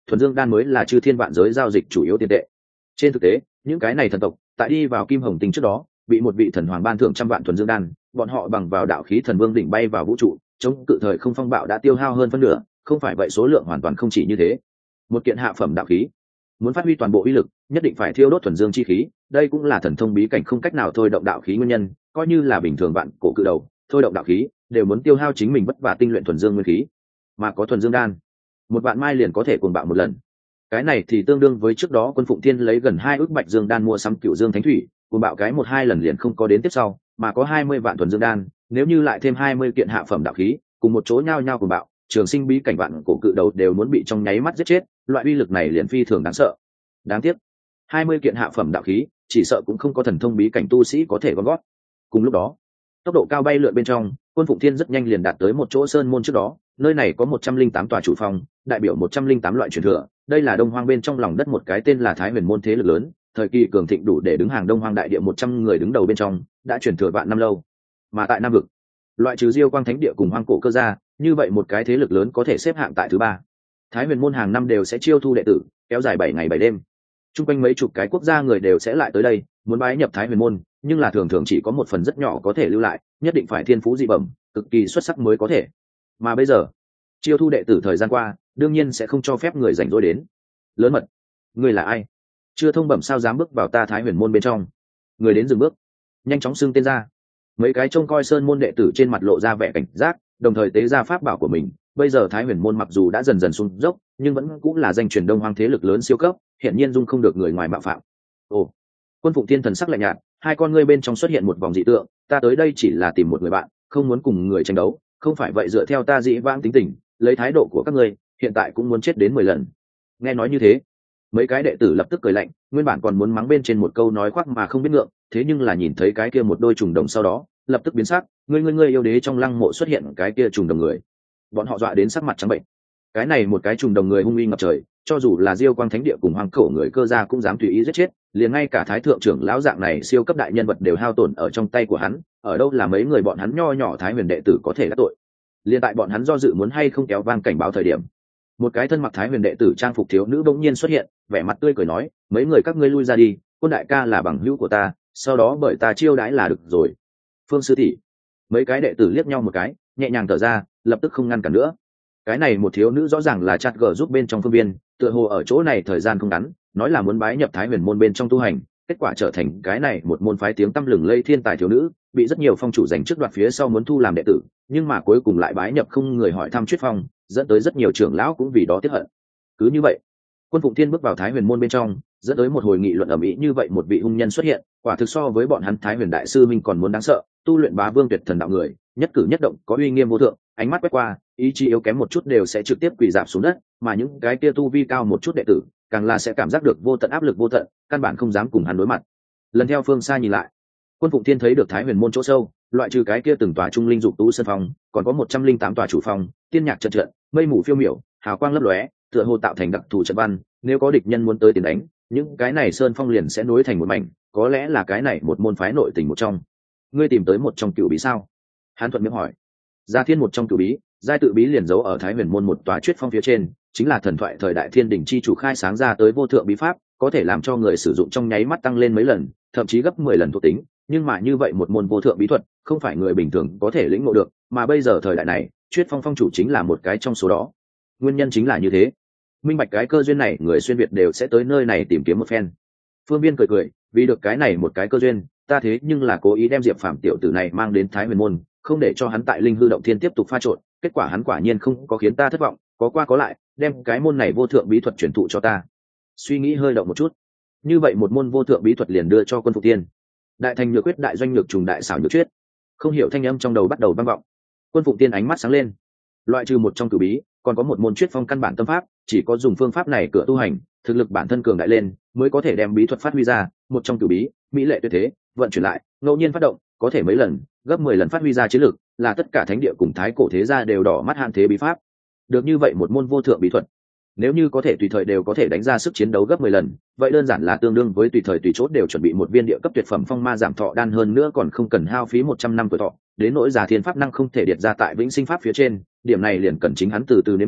thuần dương đan mới là chư thiên vạn giới giao dịch chủ yếu tiền tệ. Trên thực tế những cái này thần tộc tại đi vào Kim Hồng Tinh trước đó bị một vị thần hoàng ban thưởng 100 vạn thuần dương đan, bọn họ bằng vào đạo khí thần vương đỉnh bay vào vũ trụ chống cự thời không phong bạo đã tiêu hao hơn phân nửa, không phải vậy số lượng hoàn toàn không chỉ như thế. Một kiện hạ phẩm đạo khí muốn phát huy toàn bộ uy lực nhất định phải thiêu đốt thuần dương chi khí, đây cũng là thần thông bí cảnh không cách nào thôi động đạo khí nguyên nhân. Coi như là bình thường bạn cổ cự đầu thôi động đạo khí đều muốn tiêu hao chính mình vất vả tinh luyện thuần dương nguyên khí, mà có thuần dương đan một vạn mai liền có thể cuồng bạo một lần. Cái này thì tương đương với trước đó Quân Phụng Thiên lấy gần 2 ức bạch dương đan mua sắm Cửu Dương Thánh Thủy, cuồng bạo cái 1-2 lần liền không có đến tiếp sau, mà có 20 vạn thuần dương đan, nếu như lại thêm 20 kiện hạ phẩm đạo khí, cùng một chỗ nhau nhau cuồng bạo, trường sinh bí cảnh vạn cổ cự đầu đều muốn bị trong nháy mắt giết chết, loại uy lực này liền phi thường đáng sợ. Đáng tiếc, 20 kiện hạ phẩm đạo khí, chỉ sợ cũng không có thần thông bí cảnh tu sĩ có thể gom gót. Cùng lúc đó, tốc độ cao bay lượn bên trong, Quân Phụng Thiên rất nhanh liền đạt tới một chỗ sơn môn trước đó, nơi này có 108 tòa chủ phong, đại biểu 108 loại truyền thừa, đây là Đông Hoang bên trong lòng đất một cái tên là Thái Huyền môn thế lực lớn, thời kỳ cường thịnh đủ để đứng hàng Đông Hoang đại địa 100 người đứng đầu bên trong, đã truyền thừa vạn năm lâu. Mà tại Nam vực, loại trừ Diêu Quang Thánh địa cùng Hoang Cổ Cơ gia, như vậy một cái thế lực lớn có thể xếp hạng tại thứ 3. Thái Huyền môn hàng năm đều sẽ chiêu thu đệ tử, kéo dài 7 ngày 7 đêm. Trung quanh mấy chục cái quốc gia người đều sẽ lại tới đây, muốn bái nhập Thái Huyền môn, nhưng là thường thường chỉ có một phần rất nhỏ có thể lưu lại, nhất định phải thiên phú dị bẩm, cực kỳ xuất sắc mới có thể. Mà bây giờ, chiêu thu đệ tử thời gian qua, đương nhiên sẽ không cho phép người rảnh rỗi đến. Lớn mật, người là ai? Chưa thông bẩm sao dám bước vào ta Thái Huyền môn bên trong? Người đến dừng bước, nhanh chóng xưng tên ra. Mấy cái trông coi sơn môn đệ tử trên mặt lộ ra vẻ cảnh giác, đồng thời tế ra pháp bảo của mình. Bây giờ Thái Huyền môn mặc dù đã dần dần xuống dốc, nhưng vẫn cũng là danh truyền Đông Hoang thế lực lớn siêu cấp, hiện nhiên dung không được người ngoài mạo phạm. Ồ, Quân Phụng Thiên thần sắc lạnh nhạt, hai con ngươi bên trong xuất hiện một vòng dị tượng, ta tới đây chỉ là tìm một người bạn, không muốn cùng người tranh đấu, không phải vậy dựa theo ta dĩ vãng tính tình, lấy thái độ của các ngươi, hiện tại cũng muốn chết đến 10 lần. Nghe nói như thế, mấy cái đệ tử lập tức cười lạnh, nguyên bản còn muốn mắng bên trên một câu nói khoác mà không biết ngượng, thế nhưng là nhìn thấy cái kia một đôi trùng đồng sau đó, lập tức biến sắc, ngươi yêu đế trong lăng mộ xuất hiện cái kia trùng đồng người. Bọn họ dọa đến sắc mặt trắng bệnh. Cái này một cái trùng đồng người hung uy ngập trời, cho dù là Diêu Quang Thánh địa cùng Hoang Cổ người Cơ gia cũng dám tùy ý giết chết, liền ngay cả thái thượng trưởng lão dạng này siêu cấp đại nhân vật đều hao tổn ở trong tay của hắn, ở đâu là mấy người bọn hắn nho nhỏ Thái Huyền đệ tử có thể đắc tội. Liên tại bọn hắn do dự muốn hay không kéo vang cảnh báo thời điểm, một cái thân mặc Thái Huyền đệ tử trang phục thiếu nữ bỗng nhiên xuất hiện, vẻ mặt tươi cười nói, mấy người các ngươi lui ra đi, Quân đại ca là bằng hữu của ta, sau đó bởi ta chiêu đãi là được rồi. Phương sư tỷ. Mấy cái đệ tử liếc nhau một cái, nhẹ nhàng thở ra, lập tức không ngăn cản nữa. Cái này một thiếu nữ rõ ràng là chặt gở giúp bên trong phương viên, tựa hồ ở chỗ này thời gian không ngắn, nói là muốn bái nhập Thái Huyền môn bên trong tu hành, kết quả trở thành cái này một môn phái tiếng tăm lừng lây thiên tài thiếu nữ, bị rất nhiều phong chủ giành trước đoạt phía sau muốn thu làm đệ tử, nhưng mà cuối cùng lại bái nhập không người hỏi thăm Chuyết Phong, dẫn tới rất nhiều trưởng lão cũng vì đó tiếc hận. Cứ như vậy, Quân Phụng Thiên bước vào Thái Huyền môn bên trong, dẫn tới một hồi nghị luận ầm ĩ, như vậy một vị hung nhân xuất hiện, quả thực so với bọn hắn Thái Huyền đại sư minh còn muốn đáng sợ, tu luyện bá vương tuyệt thần đạo người, nhất cử nhất động có uy nghiêm vô thượng, ánh mắt quét qua, ý chí yếu kém một chút đều sẽ trực tiếp quỳ rạp xuống đất, mà những cái kia tu vi cao một chút đệ tử, càng là sẽ cảm giác được vô tận áp lực vô tận, căn bản không dám cùng hắn đối mặt. Lần theo phương xa nhìn lại, Quân Phụng Thiên thấy được Thái Huyền môn chỗ sâu, loại trừ cái kia từng tòa trung linh dục tú sân phòng, còn có 108 tòa chủ phòng, tiên nhạc trận trận, mây mù phiêu miểu, hào quang lấp lóe, tựa hồ tạo thành đặc thù trận văn, nếu có địch nhân muốn tới tiền đánh, những cái này sơn phong liền sẽ nối thành một mảnh, có lẽ là cái này một môn phái nội tình một trong. Ngươi tìm tới một trong cửu bí sao? Hán thuận miệng hỏi. Gia Thiên một trong cửu bí, giai tự bí liền giấu ở Thái Huyền môn một tòa Chuyết Phong phía trên, chính là thần thoại thời đại Thiên Đình chi chủ khai sáng ra tới vô thượng bí pháp, có thể làm cho người sử dụng trong nháy mắt tăng lên mấy lần, thậm chí gấp 10 lần thuộc tính, nhưng mà như vậy một môn vô thượng bí thuật, không phải người bình thường có thể lĩnh ngộ được, mà bây giờ thời đại này, Chuyết Phong phong chủ chính là một cái trong số đó. Nguyên nhân chính là như thế. Minh bạch cái cơ duyên này, người xuyên việt đều sẽ tới nơi này tìm kiếm một phen. Phương Biên cười cười, vì được cái này một cái cơ duyên, ta thế nhưng là cố ý đem Diệp Phàm tiểu tử này mang đến Thái Huyền môn, không để cho hắn tại Linh Hư động thiên tiếp tục pha trộn, kết quả hắn quả nhiên không có khiến ta thất vọng, có qua có lại, đem cái môn này vô thượng bí thuật truyền thụ cho ta. Suy nghĩ hơi động một chút, như vậy một môn vô thượng bí thuật liền đưa cho Quân Phụng Thiên. Đại thành nhược quyết, đại doanh nhược trùng, đại xảo nhược chuyết. Không hiểu thanh âm trong đầu bắt đầu vang vọng. Quân Phụng Thiên ánh mắt sáng lên. Loại trừ một trong cửu bí, còn có một môn Chuyết Phong căn bản tâm pháp, chỉ có dùng phương pháp này cửa tu hành, thực lực bản thân cường đại lên, mới có thể đem bí thuật phát huy ra. Một trong cửu bí, mỹ lệ tuyệt thế, vận chuyển lại, ngẫu nhiên phát động, có thể mấy lần, gấp 10 lần phát huy ra chiến lực, là tất cả thánh địa cùng thái cổ thế gia đều đỏ mắt hạn thế bí pháp. Được như vậy một môn vô thượng bí thuật, nếu như có thể tùy thời đều có thể đánh ra sức chiến đấu gấp 10 lần, vậy đơn giản là tương đương với tùy thời tùy chốt đều chuẩn bị một viên địa cấp tuyệt phẩm phong ma giảm thọ đan, hơn nữa còn không cần hao phí 100 năm tuổi thọ, đến nỗi giả thiên pháp năng không thể điệt ra tại vĩnh sinh pháp phía trên, điểm này liền cần chính hắn từ từ nếm thử,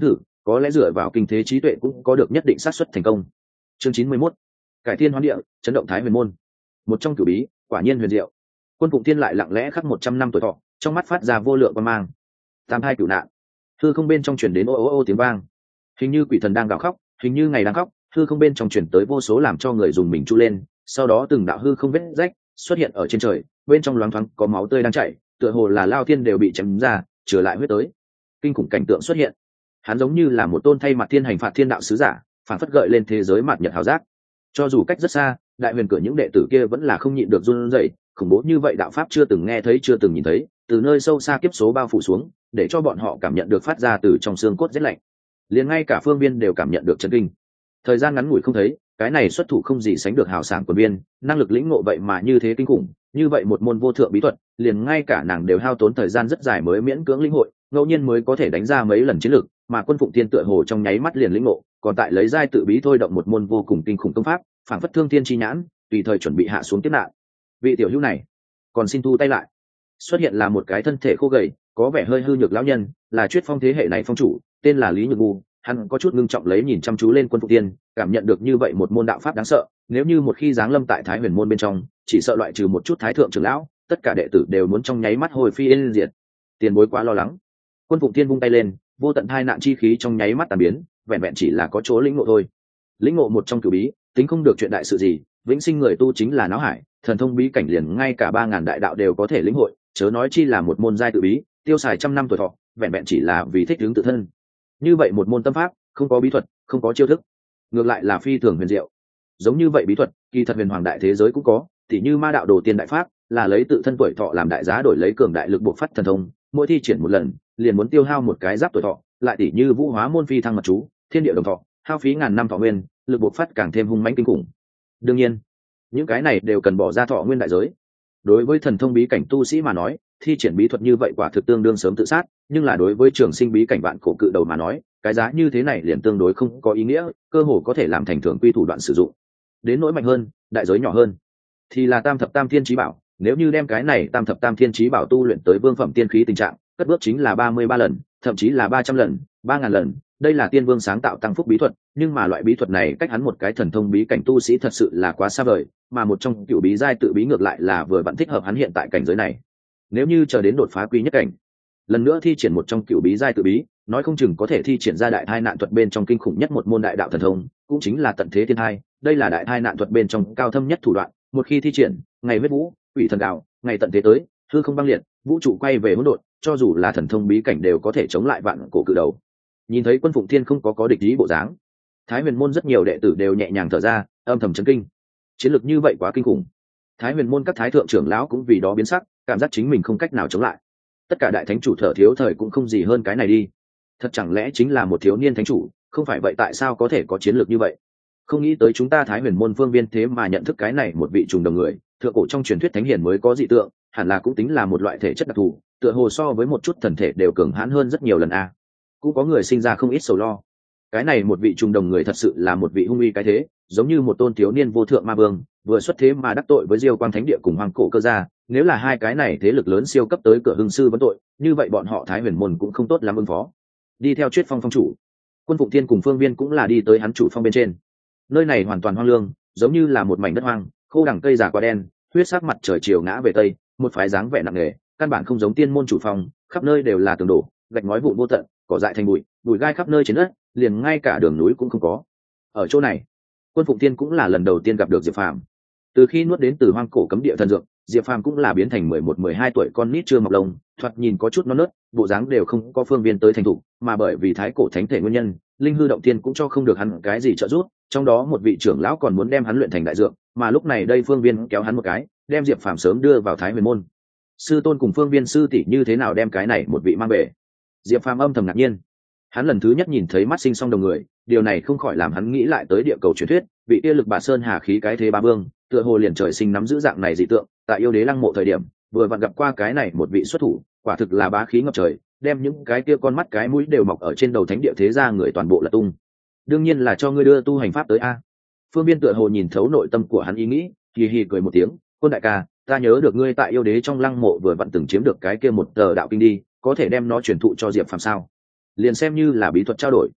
có lẽ dựa vào kinh thế trí tuệ cũng có được nhất định xác suất thành công. Chương 91. Cải thiên hoán địa, chấn động Thái Huyền môn. Một trong cửu bí, quả nhiên huyền diệu. Quân Phụng Thiên lại lặng lẽ khắc 100 năm tuổi thọ, trong mắt phát ra vô lượng quang mang. Tam thai cửu nạn. Hư không bên trong truyền đến ô ô ô tiếng vang. Hình như quỷ thần đang gào khóc, hình như ngày đang khóc, hư không bên trong truyền tới vô số làm cho người dùng mình chu lên, sau đó từng đạo hư không vết rách xuất hiện ở trên trời, bên trong loáng thoáng có máu tươi đang chảy, tựa hồ là lao thiên đều bị chém ra, trở lại huyết tới. Kinh khủng cảnh tượng xuất hiện. Hắn giống như là một tôn thay mặt thiên hành phạt thiên đạo sứ giả, phản phất gợi lên thế giới mạt nhật hào giác. Cho dù cách rất xa, đại huyền cửa những đệ tử kia vẫn là không nhịn được run rẩy, khủng bố như vậy đạo pháp chưa từng nghe thấy chưa từng nhìn thấy, từ nơi sâu xa kiếp số bao phủ xuống, để cho bọn họ cảm nhận được phát ra từ trong xương cốt rét lạnh. Liền ngay cả phương viên đều cảm nhận được chấn kinh. Thời gian ngắn ngủi không thấy, cái này xuất thủ không gì sánh được hào sảng của viên, năng lực lĩnh ngộ vậy mà như thế kinh khủng, như vậy một môn vô thượng bí thuật, liền ngay cả nàng đều hao tốn thời gian rất dài mới miễn cưỡng lĩnh hội, ngẫu nhiên mới có thể đánh ra mấy lần chiến lược, mà Quân Phụng Thiên tựa hồ trong nháy mắt liền lĩnh ngộ, còn tại lấy giai tự bí thôi động một môn vô cùng kinh khủng công pháp, phảng phất thương thiên chi nhãn, tùy thời chuẩn bị hạ xuống tiếp nạn. Vị tiểu hữu này, còn xin thu tay lại. Xuất hiện là một cái thân thể khô gầy, có vẻ hơi hư nhược lão nhân, là Chuyết Phong thế hệ này phong chủ, tên là Lý Nhược Ngu. Hắn có chút ngưng trọng lấy nhìn chăm chú lên Quân Phụng Thiên, cảm nhận được như vậy một môn đạo pháp đáng sợ, nếu như một khi giáng lâm tại Thái Huyền môn bên trong, chỉ sợ loại trừ một chút thái thượng trưởng lão, tất cả đệ tử đều muốn trong nháy mắt hồi phi yên diệt. Tiền bối quá lo lắng. Quân Phụng Thiên vung tay lên, vô tận hai nạn chi khí trong nháy mắt tàn biến, vẹn vẹn chỉ là có chỗ lĩnh ngộ thôi. Lĩnh ngộ một trong cửu bí, tính không được chuyện đại sự gì, vĩnh sinh người tu chính là não hải, thần thông bí cảnh liền ngay cả 3000 đại đạo đều có thể lĩnh hội, chớ nói chi là một môn giai tự bí, tiêu xài trăm năm tuổi thọ, vẹn vẹn chỉ là vì thích ứng tự thân. Như vậy một môn tâm pháp, không có bí thuật, không có chiêu thức, ngược lại là phi thường huyền diệu. Giống như vậy bí thuật, kỳ thật huyền hoàng đại thế giới cũng có, tỉ như Ma đạo đồ tiên đại pháp, là lấy tự thân tuổi thọ làm đại giá đổi lấy cường đại lực bộc phát thần thông, mỗi thi triển một lần, liền muốn tiêu hao một cái giáp tuổi thọ, lại tỉ như Vũ Hóa môn phi thăng mật chú, thiên địa đồng thọ, hao phí ngàn năm thọ nguyên, lực bộc phát càng thêm hung mãnh kinh khủng. Đương nhiên, những cái này đều cần bỏ ra thọ nguyên đại giới. Đối với thần thông bí cảnh tu sĩ mà nói, thi triển bí thuật như vậy quả thực tương đương sớm tự sát, nhưng là đối với trường sinh bí cảnh vạn cổ cự đầu mà nói, cái giá như thế này liền tương đối không có ý nghĩa, cơ hồ có thể làm thành thường quy thủ đoạn sử dụng. Đến nỗi mạnh hơn, đại giới nhỏ hơn, thì là Tam thập tam thiên chí bảo, nếu như đem cái này Tam thập tam thiên chí bảo tu luyện tới vương phẩm tiên khí tình trạng, cất bước chính là 33 lần, thậm chí là 300 lần, 3000 lần, đây là tiên vương sáng tạo tăng phúc bí thuật, nhưng mà loại bí thuật này cách hắn một cái thần thông bí cảnh tu sĩ thật sự là quá xa vời, mà một trong cựu bí giai tự bí ngược lại là vừa vặn thích hợp hắn hiện tại cảnh giới này. Nếu như chờ đến đột phá quy nhất cảnh, lần nữa thi triển một trong cựu bí giai tự bí, nói không chừng có thể thi triển ra đại thai nạn thuật bên trong kinh khủng nhất một môn đại đạo thần thông, cũng chính là tận thế thiên thai, đây là đại thai nạn thuật bên trong cao thâm nhất thủ đoạn, một khi thi triển, ngày huyết vũ, quỷ thần đạo, ngày tận thế tới, hư không băng liệt, vũ trụ quay về hỗn độn, cho dù là thần thông bí cảnh đều có thể chống lại vạn cổ cự đầu. Nhìn thấy Quân Phụng Thiên không có địch ý bộ dáng, Thái Huyền môn rất nhiều đệ tử đều nhẹ nhàng thở ra, âm thầm chấn kinh. Chiến lược như vậy quá kinh khủng. Thái Huyền môn các thái thượng trưởng lão cũng vì đó biến sắc, cảm giác chính mình không cách nào chống lại. Tất cả đại thánh chủ thở thiếu thời cũng không gì hơn cái này đi. Thật chẳng lẽ chính là một thiếu niên thánh chủ, không phải vậy tại sao có thể có chiến lược như vậy? Không nghĩ tới chúng ta Thái Huyền môn phương viên thế mà nhận thức cái này một vị trùng đồng người, thượng cổ trong truyền thuyết thánh hiền mới có dị tượng, hẳn là cũng tính là một loại thể chất đặc thù, tựa hồ so với một chút thần thể đều cường hãn hơn rất nhiều lần a. Cũng có người sinh ra không ít sầu lo. Cái này một vị trùng đồng người thật sự là một vị hung uy cái thế, giống như một tôn thiếu niên vô thượng ma vương, vừa xuất thế mà đắc tội với Diêu Quang Thánh Địa cùng Hoàng Cổ Cơ gia, nếu là hai cái này thế lực lớn siêu cấp tới cửa hưng sư vấn tội, như vậy bọn họ Thái Huyền môn cũng không tốt lắm ứng phó. Đi theo Chuyết Phong phong chủ, Quân Phụng Thiên cùng Phương Viên cũng là đi tới hắn chủ phong bên trên. Nơi này hoàn toàn hoang lương, giống như là một mảnh đất hoang, khô đằng cây già quá đen, huyết sắc mặt trời chiều ngã về tây, một phái dáng vẻ nặng nề, căn bản không giống tiên môn chủ phong, khắp nơi đều là tường đổ, gạch ngói vụn vô tận, cỏ dại thành bụi, bụi gai khắp nơi trên đất, liền ngay cả đường núi cũng không có. Ở chỗ này, Quân Phụng Thiên cũng là lần đầu tiên gặp được Diệp Phàm. Từ khi nuốt đến từ hoang cổ cấm địa thần dược, Diệp Phàm cũng là biến thành 11-12 tuổi con nít chưa mọc lông, thoạt nhìn có chút non nớt, bộ dáng đều không có Phương Viên tới thành thục, mà bởi vì thái cổ thánh thể nguyên nhân, linh hư động tiên cũng cho không được hắn cái gì trợ giúp, trong đó một vị trưởng lão còn muốn đem hắn luyện thành đại dược, mà lúc này đây Phương Viên kéo hắn một cái, đem Diệp Phàm sớm đưa vào Thái Huyền môn. Sư tôn cùng Phương Viên sư tỷ như thế nào đem cái này một vị mang về? Diệp Phàm âm thầm ngạc nhiên. Hắn lần thứ nhất nhìn thấy mắt sinh song đồng người, điều này không khỏi làm hắn nghĩ lại tới địa cầu truyền thuyết, vị kia lực bà sơn hà khí cái thế ba vương, tựa hồ liền trời sinh nắm giữ dạng này dị tượng, tại yêu đế lăng mộ thời điểm, vừa vặn gặp qua cái này một vị xuất thủ, quả thực là bá khí ngập trời, đem những cái kia con mắt cái mũi đều mọc ở trên đầu thánh địa thế gia người toàn bộ là tung. Đương nhiên là cho ngươi đưa tu hành pháp tới a. Phương Viên tựa hồ nhìn thấu nội tâm của hắn ý nghĩ, hì hì cười một tiếng, Quân đại ca, ta nhớ được ngươi tại yêu đế trong lăng mộ vừa vặn từng chiếm được cái kia một tờ đạo kinh đi, có thể đem nó truyền thụ cho Diệp Phàm sao? Liền xem như là bí thuật trao đổi.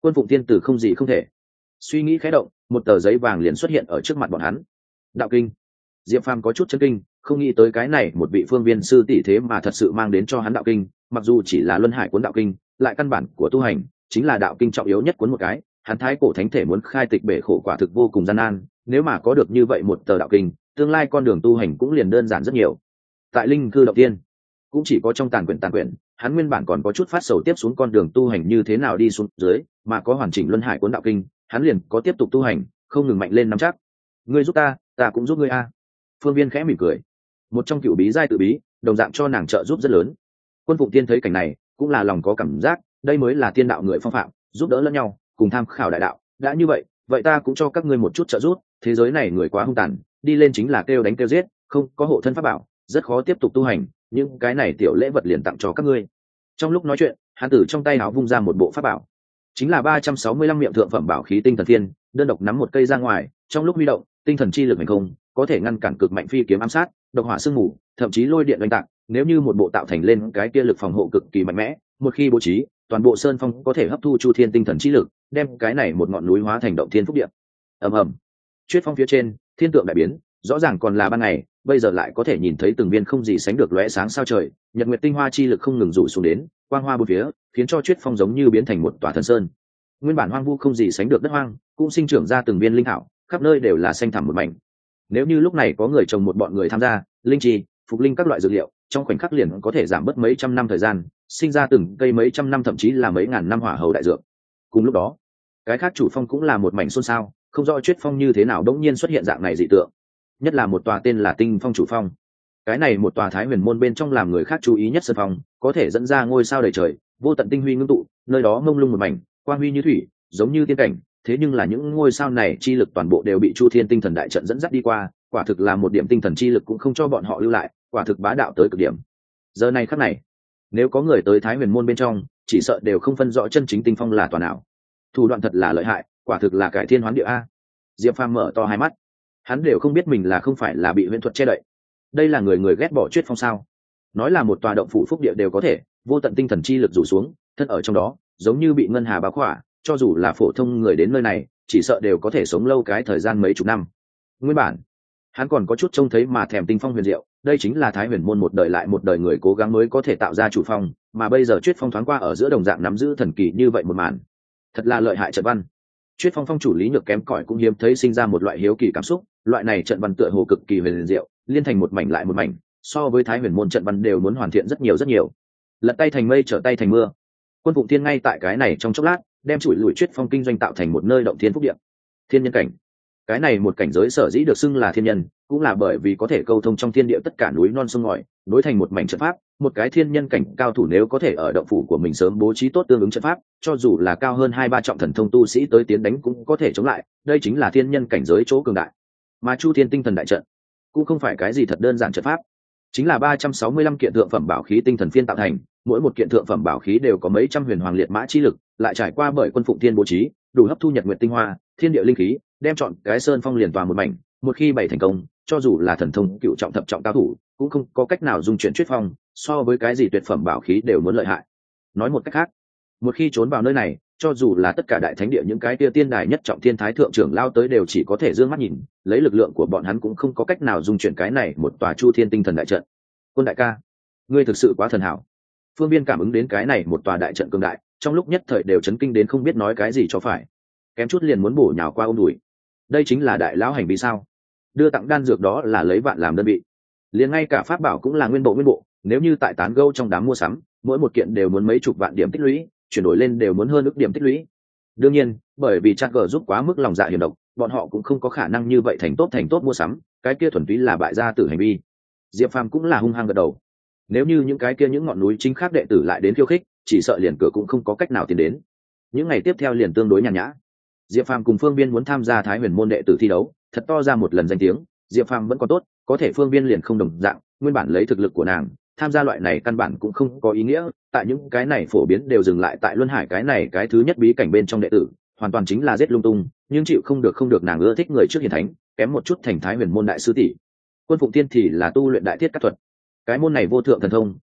Quân Phụng Tiên từ không gì không thể, suy nghĩ khẽ động, một tờ giấy vàng liền xuất hiện ở trước mặt bọn hắn. Đạo kinh. Diệp Phàm có chút chấn kinh, không nghĩ tới cái này một vị phương viên sư tỷ thế mà thật sự mang đến cho hắn đạo kinh, mặc dù chỉ là luân hải cuốn đạo kinh, lại căn bản của tu hành chính là đạo kinh trọng yếu nhất cuốn một cái. Hắn thái cổ thánh thể muốn khai tịch bể khổ quả thực vô cùng gian nan, nếu mà có được như vậy một tờ đạo kinh, tương lai con đường tu hành cũng liền đơn giản rất nhiều. Tại linh cư động tiên, cũng chỉ có trong tàn quyển, hắn nguyên bản còn có chút phát sầu tiếp xuống con đường tu hành như thế nào đi xuống dưới, mà có hoàn chỉnh luân hải cuốn đạo kinh, hắn liền có tiếp tục tu hành, không ngừng mạnh lên nắm chắc. Ngươi giúp ta cũng giúp ngươi a. Phương Viên khẽ mỉm cười, một trong cựu bí giai tự bí, đồng dạng cho nàng trợ giúp rất lớn. Quân Phụng Tiên thấy cảnh này, cũng là lòng có cảm giác, đây mới là tiên đạo người phong phạm, giúp đỡ lẫn nhau, cùng tham khảo đại đạo. Đã như vậy ta cũng cho các ngươi một chút trợ giúp. Thế giới này người quá hung tàn, đi lên chính là kêu đánh kêu giết, không có hộ thân pháp bảo, rất khó tiếp tục tu hành. Nhưng cái này tiểu lễ vật liền tặng cho các ngươi. Trong lúc nói chuyện, hắn từ trong tay áo vung ra một bộ pháp bảo, chính là 365 miệng thượng phẩm bảo khí tinh thần thiên, đơn độc nắm một cây ra ngoài, trong lúc huy động, tinh thần chi lực hành không, có thể ngăn cản cực mạnh phi kiếm ám sát, độc hỏa sương mù, thậm chí lôi điện oanh tạc. Nếu như một bộ tạo thành lên cái kia lực phòng hộ cực kỳ mạnh mẽ, một khi bố trí, toàn bộ sơn phong có thể hấp thu chu thiên tinh thần chi lực, đem cái này một ngọn núi hóa thành động thiên phúc địa. ầm ầm, chuyết phong phía trên, thiên tượng đại biến, rõ ràng còn là ban ngày, bây giờ lại có thể nhìn thấy từng viên không gì sánh được lóe sáng sao trời, nhật nguyệt tinh hoa chi lực không ngừng rủ xuống đến, quang hoa bốn phía, khiến cho chuyết phong giống như biến thành một tòa thần sơn. Nguyên bản hoang vu không gì sánh được đất hoang, cũng sinh trưởng ra từng viên linh thảo, khắp nơi đều là xanh thẳm một mảnh. Nếu như lúc này có người trồng một bọn người tham gia, linh trì, phục linh các loại dược liệu, trong khoảnh khắc liền có thể giảm bớt mấy trăm năm thời gian, sinh ra từng cây mấy trăm năm thậm chí là mấy ngàn năm hỏa hầu đại dược. Cùng lúc đó, cái khác chủ phong cũng là một mảnh xôn xao, không rõ chuyết phong như thế nào đống nhiên xuất hiện dạng này dị tượng. Nhất là một tòa tên là Tinh Phong chủ phong. Cái này một tòa Thái Huyền môn bên trong làm người khác chú ý nhất sơn phong, có thể dẫn ra ngôi sao đầy trời, vô tận tinh huy ngưng tụ, nơi đó mông lung một mảnh, quang huy như thủy, giống như tiên cảnh. Thế nhưng là những ngôi sao này chi lực toàn bộ đều bị Chu Thiên tinh thần đại trận dẫn dắt đi qua, quả thực là một điểm tinh thần chi lực cũng không cho bọn họ lưu lại, quả thực bá đạo tới cực điểm. Giờ này khắc này, nếu có người tới Thái Huyền môn bên trong, chỉ sợ đều không phân rõ chân chính Tinh Phong là tòa nào. Thủ đoạn thật là lợi hại, quả thực là cải thiên hoán địa a. Diệp Phàm mở to hai mắt, hắn đều không biết mình là không phải là bị huyễn thuật che đậy. Đây là người ghét bỏ chuyết phong sao? Nói là một tòa động phủ phúc địa đều có thể, vô tận tinh thần chi lực rủ xuống, thân ở trong đó, giống như bị ngân hà bao khỏa, cho dù là phổ thông người đến nơi này, chỉ sợ đều có thể sống lâu cái thời gian mấy chục năm. Nguyên bản, hắn còn có chút trông thấy mà thèm Tinh Phong huyền diệu, đây chính là Thái Huyền môn một đời lại một đời người cố gắng mới có thể tạo ra chủ phong, mà bây giờ chuyết phong thoáng qua ở giữa đồng dạng nắm giữ thần kỳ như vậy một màn. Thật là lợi hại trận văn. Chuyết phong phong chủ Lý Nhược kém cỏi cũng hiếm thấy sinh ra một loại hiếu kỳ cảm xúc, loại này trận văn tựa hồ cực kỳ huyền diệu, liên thành một mảnh lại một mảnh, so với Thái Huyền môn trận văn đều muốn hoàn thiện rất nhiều rất nhiều. Lật tay thành mây trở tay thành mưa. Quân Phụng Thiên ngay tại cái này trong chốc lát, đem chuỗi lùi chuyết phong kinh doanh tạo thành một nơi động thiên phúc địa. Thiên nhân cảnh. Cái này một cảnh giới sở dĩ được xưng là thiên nhân, cũng là bởi vì có thể câu thông trong thiên địa tất cả núi non sông ngòi, nối thành một mảnh trận pháp. Một cái thiên nhân cảnh cao thủ nếu có thể ở động phủ của mình sớm bố trí tốt tương ứng trận pháp, cho dù là cao hơn 2-3 trọng thần thông tu sĩ tới tiến đánh cũng có thể chống lại, đây chính là thiên nhân cảnh giới chỗ cường đại. Mà Chu Thiên tinh thần đại trận cũng không phải cái gì thật đơn giản trận pháp, chính là 365 kiện thượng phẩm bảo khí tinh thần phiên tạo thành, mỗi một kiện thượng phẩm bảo khí đều có mấy trăm huyền hoàng liệt mã chi lực, lại trải qua bởi Quân Phụng Thiên bố trí, đủ hấp thu nhật nguyệt tinh hoa, thiên địa linh khí, đem chọn cái sơn phong liền tòa một mảnh. Một khi bày thành công, cho dù là thần thông cựu trọng thập trọng cao thủ cũng không có cách nào dung chuyển chuyết phong, so với cái gì tuyệt phẩm bảo khí đều muốn lợi hại. Nói một cách khác, một khi trốn vào nơi này, cho dù là tất cả đại thánh địa những cái tia tiên đài nhất trọng thiên thái thượng trưởng lao tới đều chỉ có thể dương mắt nhìn, lấy lực lượng của bọn hắn cũng không có cách nào dung chuyển cái này một tòa Chu Thiên tinh thần đại trận. Quân đại ca, ngươi thực sự quá thần hảo. Phương Viên cảm ứng đến cái này một tòa đại trận cường đại, trong lúc nhất thời đều chấn kinh đến không biết nói cái gì cho phải, kém chút liền muốn bổ nhào qua ôm đùi. Đây chính là đại lão hành vi sao? Đưa tặng đan dược đó là lấy vạn làm đơn vị, liền ngay cả pháp bảo cũng là nguyên bộ, nếu như tại tán gẫu trong đám mua sắm, mỗi một kiện đều muốn mấy chục vạn điểm tích lũy, chuyển đổi lên đều muốn hơn ức điểm tích lũy. Đương nhiên, bởi vì Chat G giúp quá mức lòng dạ hiểm độc, bọn họ cũng không có khả năng như vậy thành tốt mua sắm, cái kia thuần túy là bại gia tử hành vi. Diệp Phàm cũng là hung hăng gật đầu. Nếu như những cái kia những ngọn núi chính khác đệ tử lại đến khiêu khích, chỉ sợ liền cửa cũng không có cách nào tiến đến. Những ngày tiếp theo liền tương đối nhàn nhã. Diệp Phàm cùng Phương Viên muốn tham gia Thái Huyền môn đệ tử thi đấu, thật to ra một lần danh tiếng. Diệp Phàm vẫn còn tốt, có thể Phương Viên liền không đồng dạng, nguyên bản lấy thực lực của nàng, tham gia loại này căn bản cũng không có ý nghĩa. Tại những cái này phổ biến đều dừng lại tại Luân Hải cái này cái thứ nhất bí cảnh bên trong đệ tử, hoàn toàn chính là giết lung tung, nhưng chịu không được nàng ưa thích người trước hiền thánh, kém một chút thành Thái Huyền môn đại sư tỷ. Quân Phụng Tiên thì là tu luyện đại thiết các thuật, cái môn này vô thượng thần thông,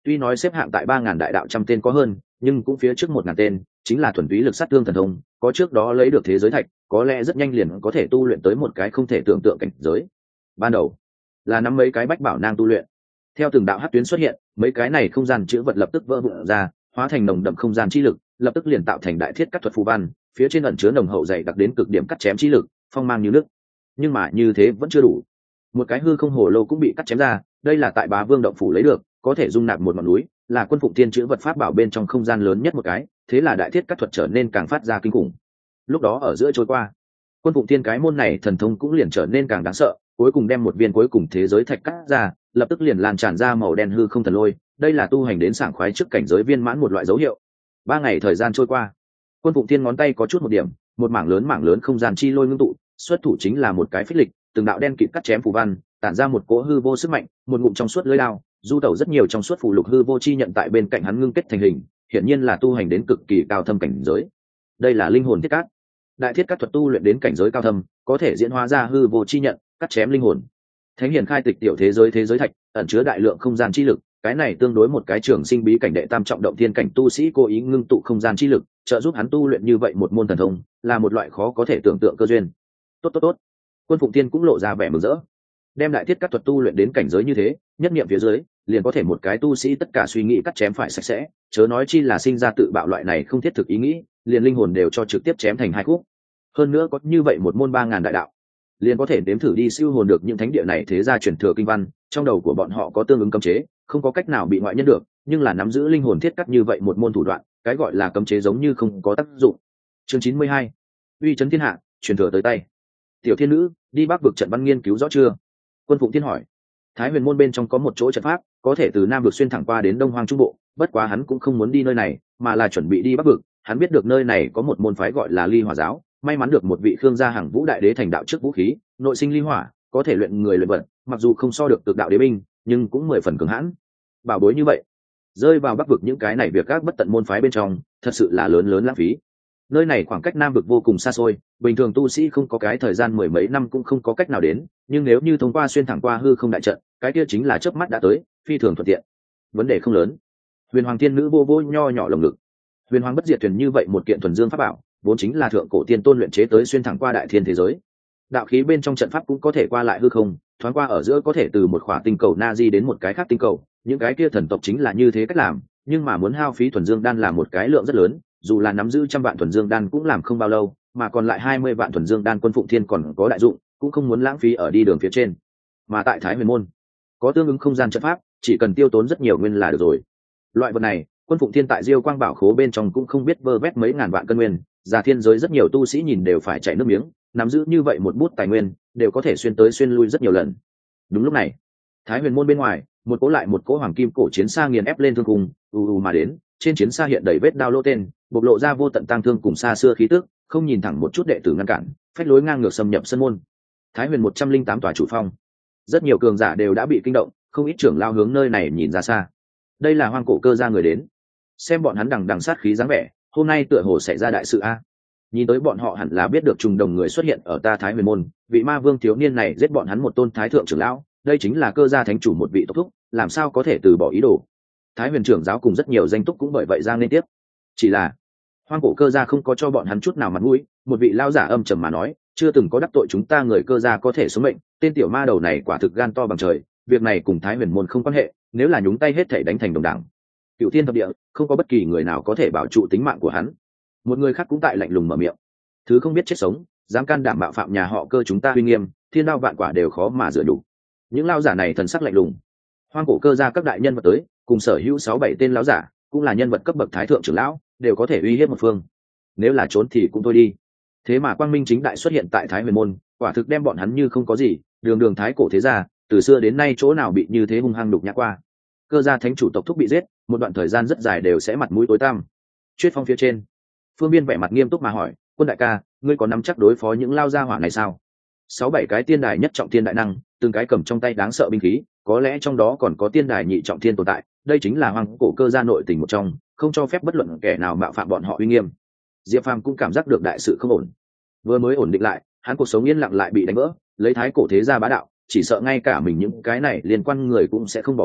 Tuy nói xếp hạng tại 3.000 đại đạo trăm tên có hơn, nhưng cũng phía trước 1.000 tên chính là thuần túy lực sát thương thần thông, có trước đó lấy được thế giới thạch, có lẽ rất nhanh liền có thể tu luyện tới một cái không thể tưởng tượng cảnh giới. Ban đầu là nắm mấy cái bách bảo nang tu luyện. Theo từng đạo hắc tuyến xuất hiện, mấy cái này không gian chữ vật lập tức vỡ vụn ra, hóa thành nồng đậm không gian chi lực, lập tức liền tạo thành đại thiết cắt thuật phù văn, phía trên ẩn chứa nồng hậu dày đặc đến cực điểm cắt chém chi lực, phong mang như nước. Nhưng mà như thế vẫn chưa đủ. Một cái hư không hồ lô cũng bị cắt chém ra, đây là tại Bá Vương động phủ lấy được, có thể dung nạp một ngọn núi, là Quân Phụng Thiên chữ vật pháp bảo bên trong không gian lớn nhất một cái, thế là đại thiết cắt thuật trở nên càng phát ra kinh khủng. Lúc đó ở giữa trôi qua, Quân Phụng Thiên cái môn này thần thông cũng liền trở nên càng đáng sợ, cuối cùng đem một viên cuối cùng thế giới thạch cắt ra, lập tức liền lan tràn ra màu đen hư không thần lôi, đây là tu hành đến sảng khoái trước cảnh giới viên mãn một loại dấu hiệu. 3 ngày thời gian trôi qua, Quân Phụng Thiên ngón tay có chút một điểm, một mảng lớn không gian chi lôi ngưng tụ, xuất thủ chính là một cái phích lịch, từng đạo đen kịt cắt chém phù văn, tản ra một cỗ hư vô sức mạnh, một ngụm trong suốt lưỡi đao, du tẩu rất nhiều trong suốt phù lục hư vô chi nhận tại bên cạnh hắn ngưng kết thành hình, hiển nhiên là tu hành đến cực kỳ cao thâm cảnh giới. Đây là linh hồn thiết cát. Đại thiết cát thuật tu luyện đến cảnh giới cao thâm, có thể diễn hóa ra hư vô chi nhận, cắt chém linh hồn. Thánh hiển khai tịch tiểu thế giới thạch, ẩn chứa đại lượng không gian chi lực, cái này tương đối một cái trường sinh bí cảnh đệ tam trọng động thiên cảnh tu sĩ cố ý ngưng tụ không gian chi lực, trợ giúp hắn tu luyện như vậy một môn thần thông, là một loại khó có thể tưởng tượng cơ duyên. Tốt. Quân Phụng Thiên cũng lộ ra vẻ mừng rỡ. Đem đại thiết cắt thuật tu luyện đến cảnh giới như thế, nhất niệm phía dưới, liền có thể một cái tu sĩ tất cả suy nghĩ cắt chém phải sạch sẽ, chớ nói chi là sinh ra tự bạo loại này không thiết thực ý nghĩ, liền linh hồn đều cho trực tiếp chém thành hai khúc. Hơn nữa có như vậy một môn 3.000 đại đạo, liền có thể đếm thử đi siêu hồn được những thánh địa này thế ra truyền thừa kinh văn, trong đầu của bọn họ có tương ứng cấm chế, không có cách nào bị ngoại nhân được, nhưng là nắm giữ linh hồn thiết cắt như vậy một môn thủ đoạn, cái gọi là cấm chế giống như không có tác dụng. Chương 92, uy chấn thiên hạ, truyền thừa tới tay. Tiểu thiên nữ, đi Bắc vực trận văn nghiên cứu rõ chưa? Quân Phụng Thiên hỏi. Thái Huyền môn bên trong có một chỗ trận pháp, có thể từ Nam vực xuyên thẳng qua đến Đông Hoang Trung bộ, bất quá hắn cũng không muốn đi nơi này, mà là chuẩn bị đi Bắc vực. Hắn biết được nơi này có một môn phái gọi là Ly Hỏa giáo, may mắn được một vị Khương gia hàng vũ đại đế thành đạo trước vũ khí, nội sinh ly hỏa, có thể luyện người luyện vật, mặc dù không so được cực đạo đế binh, nhưng cũng 10 phần cường hãn. Bảo bối như vậy, rơi vào Bắc vực những cái này việc các bất tận môn phái bên trong, thật sự là lớn lãng phí. Nơi này khoảng cách Nam vực vô cùng xa xôi, bình thường tu sĩ không có cái thời gian 10 mấy năm cũng không có cách nào đến, nhưng nếu như thông qua xuyên thẳng qua hư không đại trận, cái kia chính là chớp mắt đã tới, phi thường thuận tiện. Vấn đề không lớn. Huyền Hoàng Thiên Nữ vô vô nho nhỏ lồng ngực. Huyền Hoàng bất diệt thuyền như vậy một kiện thuần dương pháp bảo, vốn chính là thượng cổ tiên tôn luyện chế tới xuyên thẳng qua đại thiên thế giới. Đạo khí bên trong trận pháp cũng có thể qua lại hư không, thoáng qua ở giữa có thể từ một khỏa tinh cầu na di đến một cái khác tinh cầu, những cái kia thần tộc chính là như thế cách làm, nhưng mà muốn hao phí thuần dương đan là một cái lượng rất lớn, dù là nắm giữ 100 vạn thuần dương đan cũng làm không bao lâu, mà còn lại 20 vạn thuần dương đan Quân Phụng Thiên còn có đại dụng, cũng không muốn lãng phí ở đi đường phía trên. Mà tại Thái Huyền môn, có tương ứng không gian trận pháp, chỉ cần tiêu tốn rất nhiều nguyên là được rồi. Loại vật này, Quân Phụng Thiên tại Diêu Quang Bảo khố bên trong cũng không biết vơ vét mấy ngàn vạn cân nguyên, Già thiên giới rất nhiều tu sĩ nhìn đều phải chảy nước miếng, nắm giữ như vậy một bút tài nguyên, đều có thể xuyên tới xuyên lui rất nhiều lần. Đúng lúc này, Thái Huyền môn bên ngoài, một cỗ hoàng kim cổ chiến xa nghiền ép lên thương cùng, mà đến, trên chiến xa hiện đầy vết đao lỗ tên, bộc lộ ra vô tận tang thương cùng xa xưa khí tức, không nhìn thẳng một chút đệ tử ngăn cản, phách lối ngang ngược xâm nhập sân môn. Thái Huyền 108 tòa chủ phong, rất nhiều cường giả đều đã bị kinh động, không ít trưởng lao hướng nơi này nhìn ra xa. Đây là Hoang Cổ Cơ gia người đến, xem bọn hắn đằng sát khí dáng vẻ, hôm nay tựa hồ xảy ra đại sự a. Nhìn tới bọn họ hẳn là biết được trùng đồng người xuất hiện ở ta Thái Huyền môn, vị ma vương thiếu niên này giết bọn hắn một tôn thái thượng trưởng lão, đây chính là Cơ gia thánh chủ một vị tộc thúc, làm sao có thể từ bỏ ý đồ. Thái Huyền trưởng giáo cùng rất nhiều danh túc cũng bởi vậy ra nên tiếp. Chỉ là Hoang Cổ Cơ gia không có cho bọn hắn chút nào mặt mũi, một vị lão giả âm trầm mà nói, chưa từng có đắc tội chúng ta người Cơ gia có thể sống mệnh, tên tiểu ma đầu này quả thực gan to bằng trời, việc này cùng Thái Huyền môn không quan hệ, nếu là nhúng tay hết thảy đánh thành đồng đảng. Cửu Thiên thập địa, không có bất kỳ người nào có thể bảo trụ tính mạng của hắn. Một người khác cũng tại lạnh lùng mở miệng, thứ không biết chết sống, dám can đảm mạo phạm nhà họ Cơ chúng ta uy nghiêm, thiên đao vạn quả đều khó mà dựa đủ. Những lão giả này thần sắc lạnh lùng. Hoang Cổ Cơ gia các đại nhân vật tới, cùng sở hữu 6-7 tên lão giả, cũng là nhân vật cấp bậc thái thượng trưởng lão, đều có thể uy hiếp một phương. Nếu là trốn thì cũng thôi đi. Thế mà quang minh chính đại xuất hiện tại Thái Huyền môn, quả thực đem bọn hắn như không có gì, đường thái cổ thế gia, từ xưa đến nay chỗ nào bị như thế hung hăng đục nhã qua. Cơ gia thánh chủ tộc thúc bị giết, một đoạn thời gian rất dài đều sẽ mặt mũi tối tăm. Chuyết phong phía trên, Phương Biên vẻ mặt nghiêm túc mà hỏi, Quân đại ca, ngươi có nắm chắc đối phó những lao gia hỏa này sao? 6-7 cái tiên đài nhất trọng thiên đại năng, từng cái cầm trong tay đáng sợ binh khí, có lẽ trong đó còn có tiên đài nhị trọng thiên tồn tại, đây chính là Hoang Cổ Cơ gia nội tình một trong, không cho phép bất luận kẻ nào mạo phạm bọn họ uy nghiêm. Diệp Phàm cũng cảm giác được đại sự không ổn, vừa mới ổn định lại, hắn cuộc sống yên lặng lại bị đánh vỡ, lấy thái cổ thế gia bá đạo, chỉ sợ ngay cả mình những cái này liên quan người cũng sẽ không bỏ qua,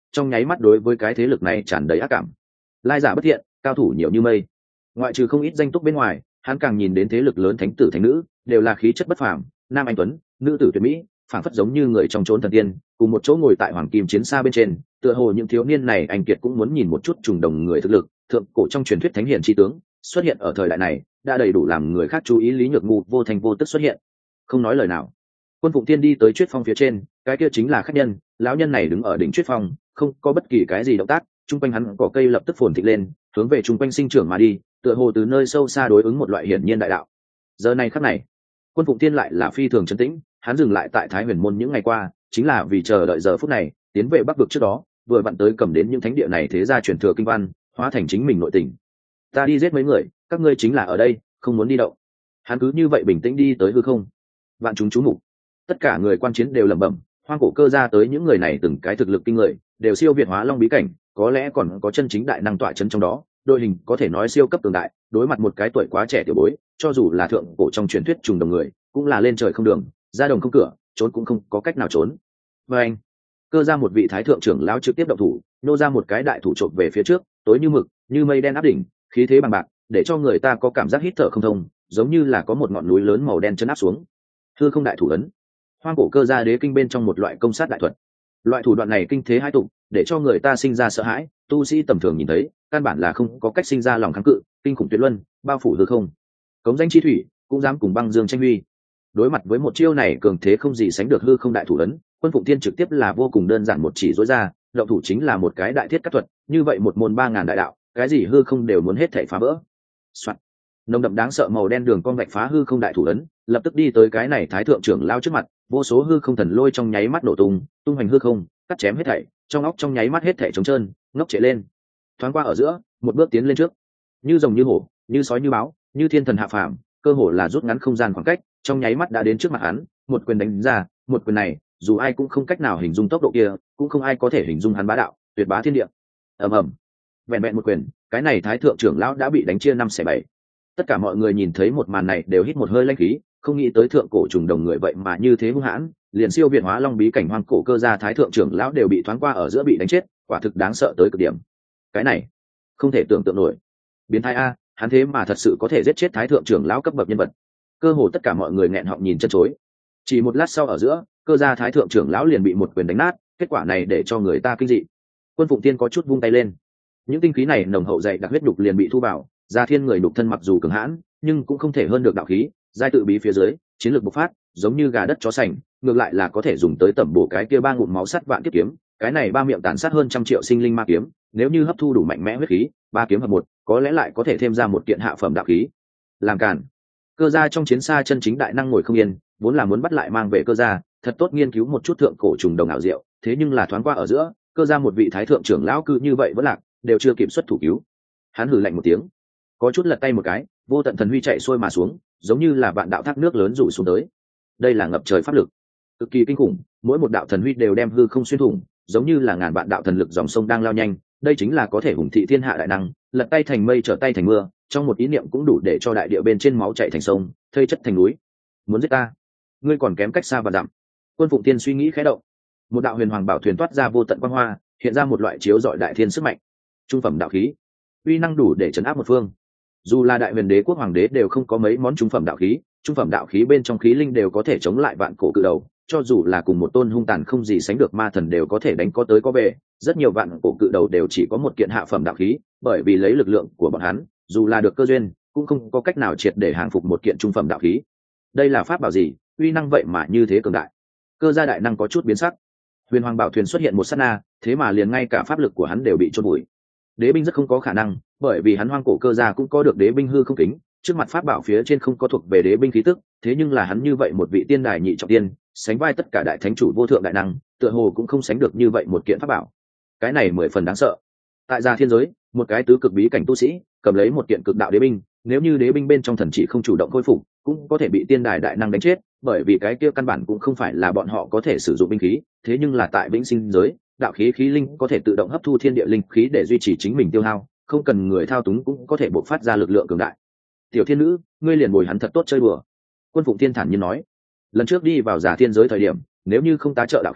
trong nháy mắt đối với cái thế lực này tràn đầy ác cảm. Lai giả bất thiện, cao thủ nhiều như mây, ngoại trừ không ít danh túc bên ngoài, hắn càng nhìn đến thế lực lớn thánh tử thánh nữ đều là khí chất bất phàm, nam anh tuấn, nữ tử tuyệt mỹ, phảng phất giống như người trong chốn thần tiên, cùng một chỗ ngồi tại hoàng kim chiến xa bên trên. Tựa hồ những thiếu niên này anh kiệt cũng muốn nhìn một chút trùng đồng người thực lực, thượng cổ trong truyền thuyết thánh hiền chi tướng xuất hiện ở thời đại này đã đầy đủ làm người khác chú ý. Lý Nhược Ngu vô thành vô tức xuất hiện, không nói lời nào. Quân Phụng Tiên đi tới Chuyết Phong phía trên, cái kia chính là khách nhân. Lão nhân này đứng ở đỉnh Chuyết Phong, không có bất kỳ cái gì động tác, trung quanh hắn cỏ cây lập tức phồn thịnh lên, hướng về trung quanh sinh trưởng mà đi, tựa hồ từ nơi sâu xa đối ứng một loại hiển nhiên đại đạo. Giờ này khắc này, Quân Phụng Tiên lại là phi thường trấn tĩnh, hắn dừng lại tại Thái Huyền môn những ngày qua, chính là vì chờ đợi giờ phút này, tiến về Bắc vực trước đó, vừa vặn tới cầm đến những thánh địa này thế gia truyền thừa kinh văn, hóa thành chính mình nội tình. Ta đi giết mấy người, các ngươi chính là ở đây, không muốn đi đâu. Hắn cứ như vậy bình tĩnh đi tới hư không. Vạn chúng chú mục, tất cả người quan chiến đều lẩm bẩm, Hoang Cổ Cơ gia tới những người này từng cái thực lực kinh người, đều siêu việt Hóa Long bí cảnh, có lẽ còn có chân chính đại năng tọa chân trong đó, đội hình có thể nói siêu cấp cường đại, đối mặt một cái tuổi quá trẻ tiểu bối, cho dù là thượng cổ trong truyền thuyết trùng đồng người, cũng là lên trời không đường, ra đồng không cửa, trốn cũng không có cách nào trốn. Và anh, Cơ gia một vị thái thượng trưởng lão trực tiếp động thủ, nô ra một cái đại thủ trộm về phía trước, tối như mực, như mây đen áp đỉnh, khí thế bằng bạc, để cho người ta có cảm giác hít thở không thông, giống như là có một ngọn núi lớn màu đen chấn áp xuống. Hư không đại thủ ấn, Hoang Cổ Cơ gia đế kinh bên trong một loại công sát đại thuật. Loại thủ đoạn này kinh thế hai tụ, để cho người ta sinh ra sợ hãi, tu sĩ tầm thường nhìn thấy, căn bản là không có cách sinh ra lòng kháng cự, kinh khủng tuyệt luân, bao phủ hư không. Cống danh chi thủy, cũng dám cùng băng dương tranh huy. Đối mặt với một chiêu này cường thế không gì sánh được hư không đại thủ ấn, Quân Phụng Thiên trực tiếp là vô cùng đơn giản một chỉ dối ra, động thủ chính là một cái đại thiết cắt thuật, như vậy một môn 3000 đại đạo, cái gì hư không đều muốn hết thảy phá vỡ. Soạn. Nồng đậm đáng sợ màu đen đường cong vạch phá hư không đại thủ ấn, lập tức đi tới cái này thái thượng trưởng lao trước mặt, vô số hư không thần lôi trong nháy mắt nổ tung, tung hoành hư không, cắt chém hết thảy, trong óc trong nháy mắt hết thảy trống trơn, ngốc trệ lên. Thoáng qua ở giữa, một bước tiến lên trước, như rồng như hổ, như sói như báo, như thiên thần hạ phàm, cơ hồ là rút ngắn không gian khoảng cách, trong nháy mắt đã đến trước mặt hắn, một quyền đánh ra, một quyền này, dù ai cũng không cách nào hình dung tốc độ kia, cũng không ai có thể hình dung hắn bá đạo, tuyệt bá thiên địa. Ầm ầm. Vẹn vẹn một quyền, cái này thái thượng trưởng lão đã bị đánh chia 5/7. Tất cả mọi người nhìn thấy một màn này đều hít một hơi lãnh khí, không nghĩ tới thượng cổ trùng đồng người vậy mà như thế hung hãn, liền siêu việt Hóa Long bí cảnh Hoang Cổ Cơ gia thái thượng trưởng lão đều bị thoáng qua ở giữa bị đánh chết, quả thực đáng sợ tới cực điểm. Cái này, không thể tưởng tượng nổi. Biến thái a, hắn thế mà thật sự có thể giết chết thái thượng trưởng lão cấp bậc nhân vật. Cơ hồ tất cả mọi người nghẹn họng nhìn chân chối. Chỉ một lát sau ở giữa, Cơ gia thái thượng trưởng lão liền bị một quyền đánh nát, kết quả này để cho người ta kinh dị. Quân Phụng Tiên có chút vung tay lên, những tinh khí này nồng hậu dày đặc huyết đục liền bị thu vào. Gia Thiên người đục thân mặc dù cường hãn, nhưng cũng không thể hơn được đạo khí, giai tự bí phía dưới, chiến lược bộc phát, giống như gà đất chó sành, ngược lại là có thể dùng tới tẩm bổ cái kia 3 ngụm máu sắt vạn kiếp kiếm, cái này 3 miệng tàn sát hơn 100 triệu sinh linh ma kiếm, nếu như hấp thu đủ mạnh mẽ huyết khí, 3 kiếm hợp một, có lẽ lại có thể thêm ra một kiện hạ phẩm đạo khí. Làm cản. Cơ gia trong chiến xa chân chính đại năng ngồi không yên, vốn là muốn bắt lại mang về Cơ gia, thật tốt nghiên cứu một chút thượng cổ trùng đồng ảo diệu, thế nhưng là thoáng qua ở giữa, Cơ gia một vị thái thượng trưởng lão cư như vậy vẫn lạc, đều chưa kịp xuất thủ cứu. Hắn hừ lạnh một tiếng, có chút lật tay một cái, vô tận thần huy chạy xuôi mà xuống, giống như là vạn đạo thác nước lớn rủ xuống tới. Đây là ngập trời pháp lực, cực kỳ kinh khủng, mỗi một đạo thần huy đều đem hư không xuyên thủng, giống như là ngàn vạn đạo thần lực dòng sông đang lao nhanh. Đây chính là có thể hùng thị thiên hạ đại năng, lật tay thành mây trở tay thành mưa, trong một ý niệm cũng đủ để cho đại địa bên trên máu chảy thành sông, thây chất thành núi. Muốn giết ta, ngươi còn kém cách xa và dặm. Quân Phụng Tiên suy nghĩ khẽ động, một đạo huyền hoàng bảo thuyền toát ra vô tận quang hoa, hiện ra một loại chiếu rọi đại thiên sức mạnh, trung phẩm đạo khí, uy năng đủ để chấn áp một phương. Dù là đại huyền đế quốc hoàng đế đều không có mấy món trung phẩm đạo khí, trung phẩm đạo khí bên trong khí linh đều có thể chống lại vạn cổ cự đầu, cho dù là cùng một tôn hung tàn không gì sánh được ma thần đều có thể đánh có tới có về. Rất nhiều vạn cổ cự đầu đều chỉ có một kiện hạ phẩm đạo khí, bởi vì lấy lực lượng của bọn hắn, dù là được cơ duyên, cũng không có cách nào triệt để hàng phục một kiện trung phẩm đạo khí. Đây là pháp bảo gì, uy năng vậy mà như thế cường đại. Cơ gia đại năng có chút biến sắc. Huyền hoàng bảo thuyền xuất hiện một sát na, thế mà liền ngay cả pháp lực của hắn đều bị chôn bụi. Đế binh rất không có khả năng, bởi vì hắn Hoang Cổ Cơ gia cũng có được đế binh hư không kính, trước mặt pháp bảo phía trên không có thuộc về đế binh khí tức, thế nhưng là hắn như vậy một vị tiên đài nhị trọng tiên, sánh vai tất cả đại thánh chủ vô thượng đại năng, tựa hồ cũng không sánh được như vậy một kiện pháp bảo. Cái này 10 phần đáng sợ. Tại Gia Thiên giới, một cái tứ cực bí cảnh tu sĩ cầm lấy một kiện cực đạo đế binh, nếu như đế binh bên trong thần chỉ không chủ động khôi phục, cũng có thể bị tiên đài đại năng đánh chết, bởi vì cái kia căn bản cũng không phải là bọn họ có thể sử dụng binh khí, thế nhưng là tại vĩnh sinh giới, đạo khí khí linh có thể tự động hấp thu thiên địa linh khí để duy trì chính mình tiêu hao, không cần người thao túng cũng có thể bộc phát ra lực lượng cường đại. Tiểu thiên nữ, ngươi liền bồi hắn thật tốt chơi đùa. Quân Phụng Thiên thản nhiên nói, lần trước đi vào Giả Thiên giới thời điểm, nếu như không tá trợ đạo khí,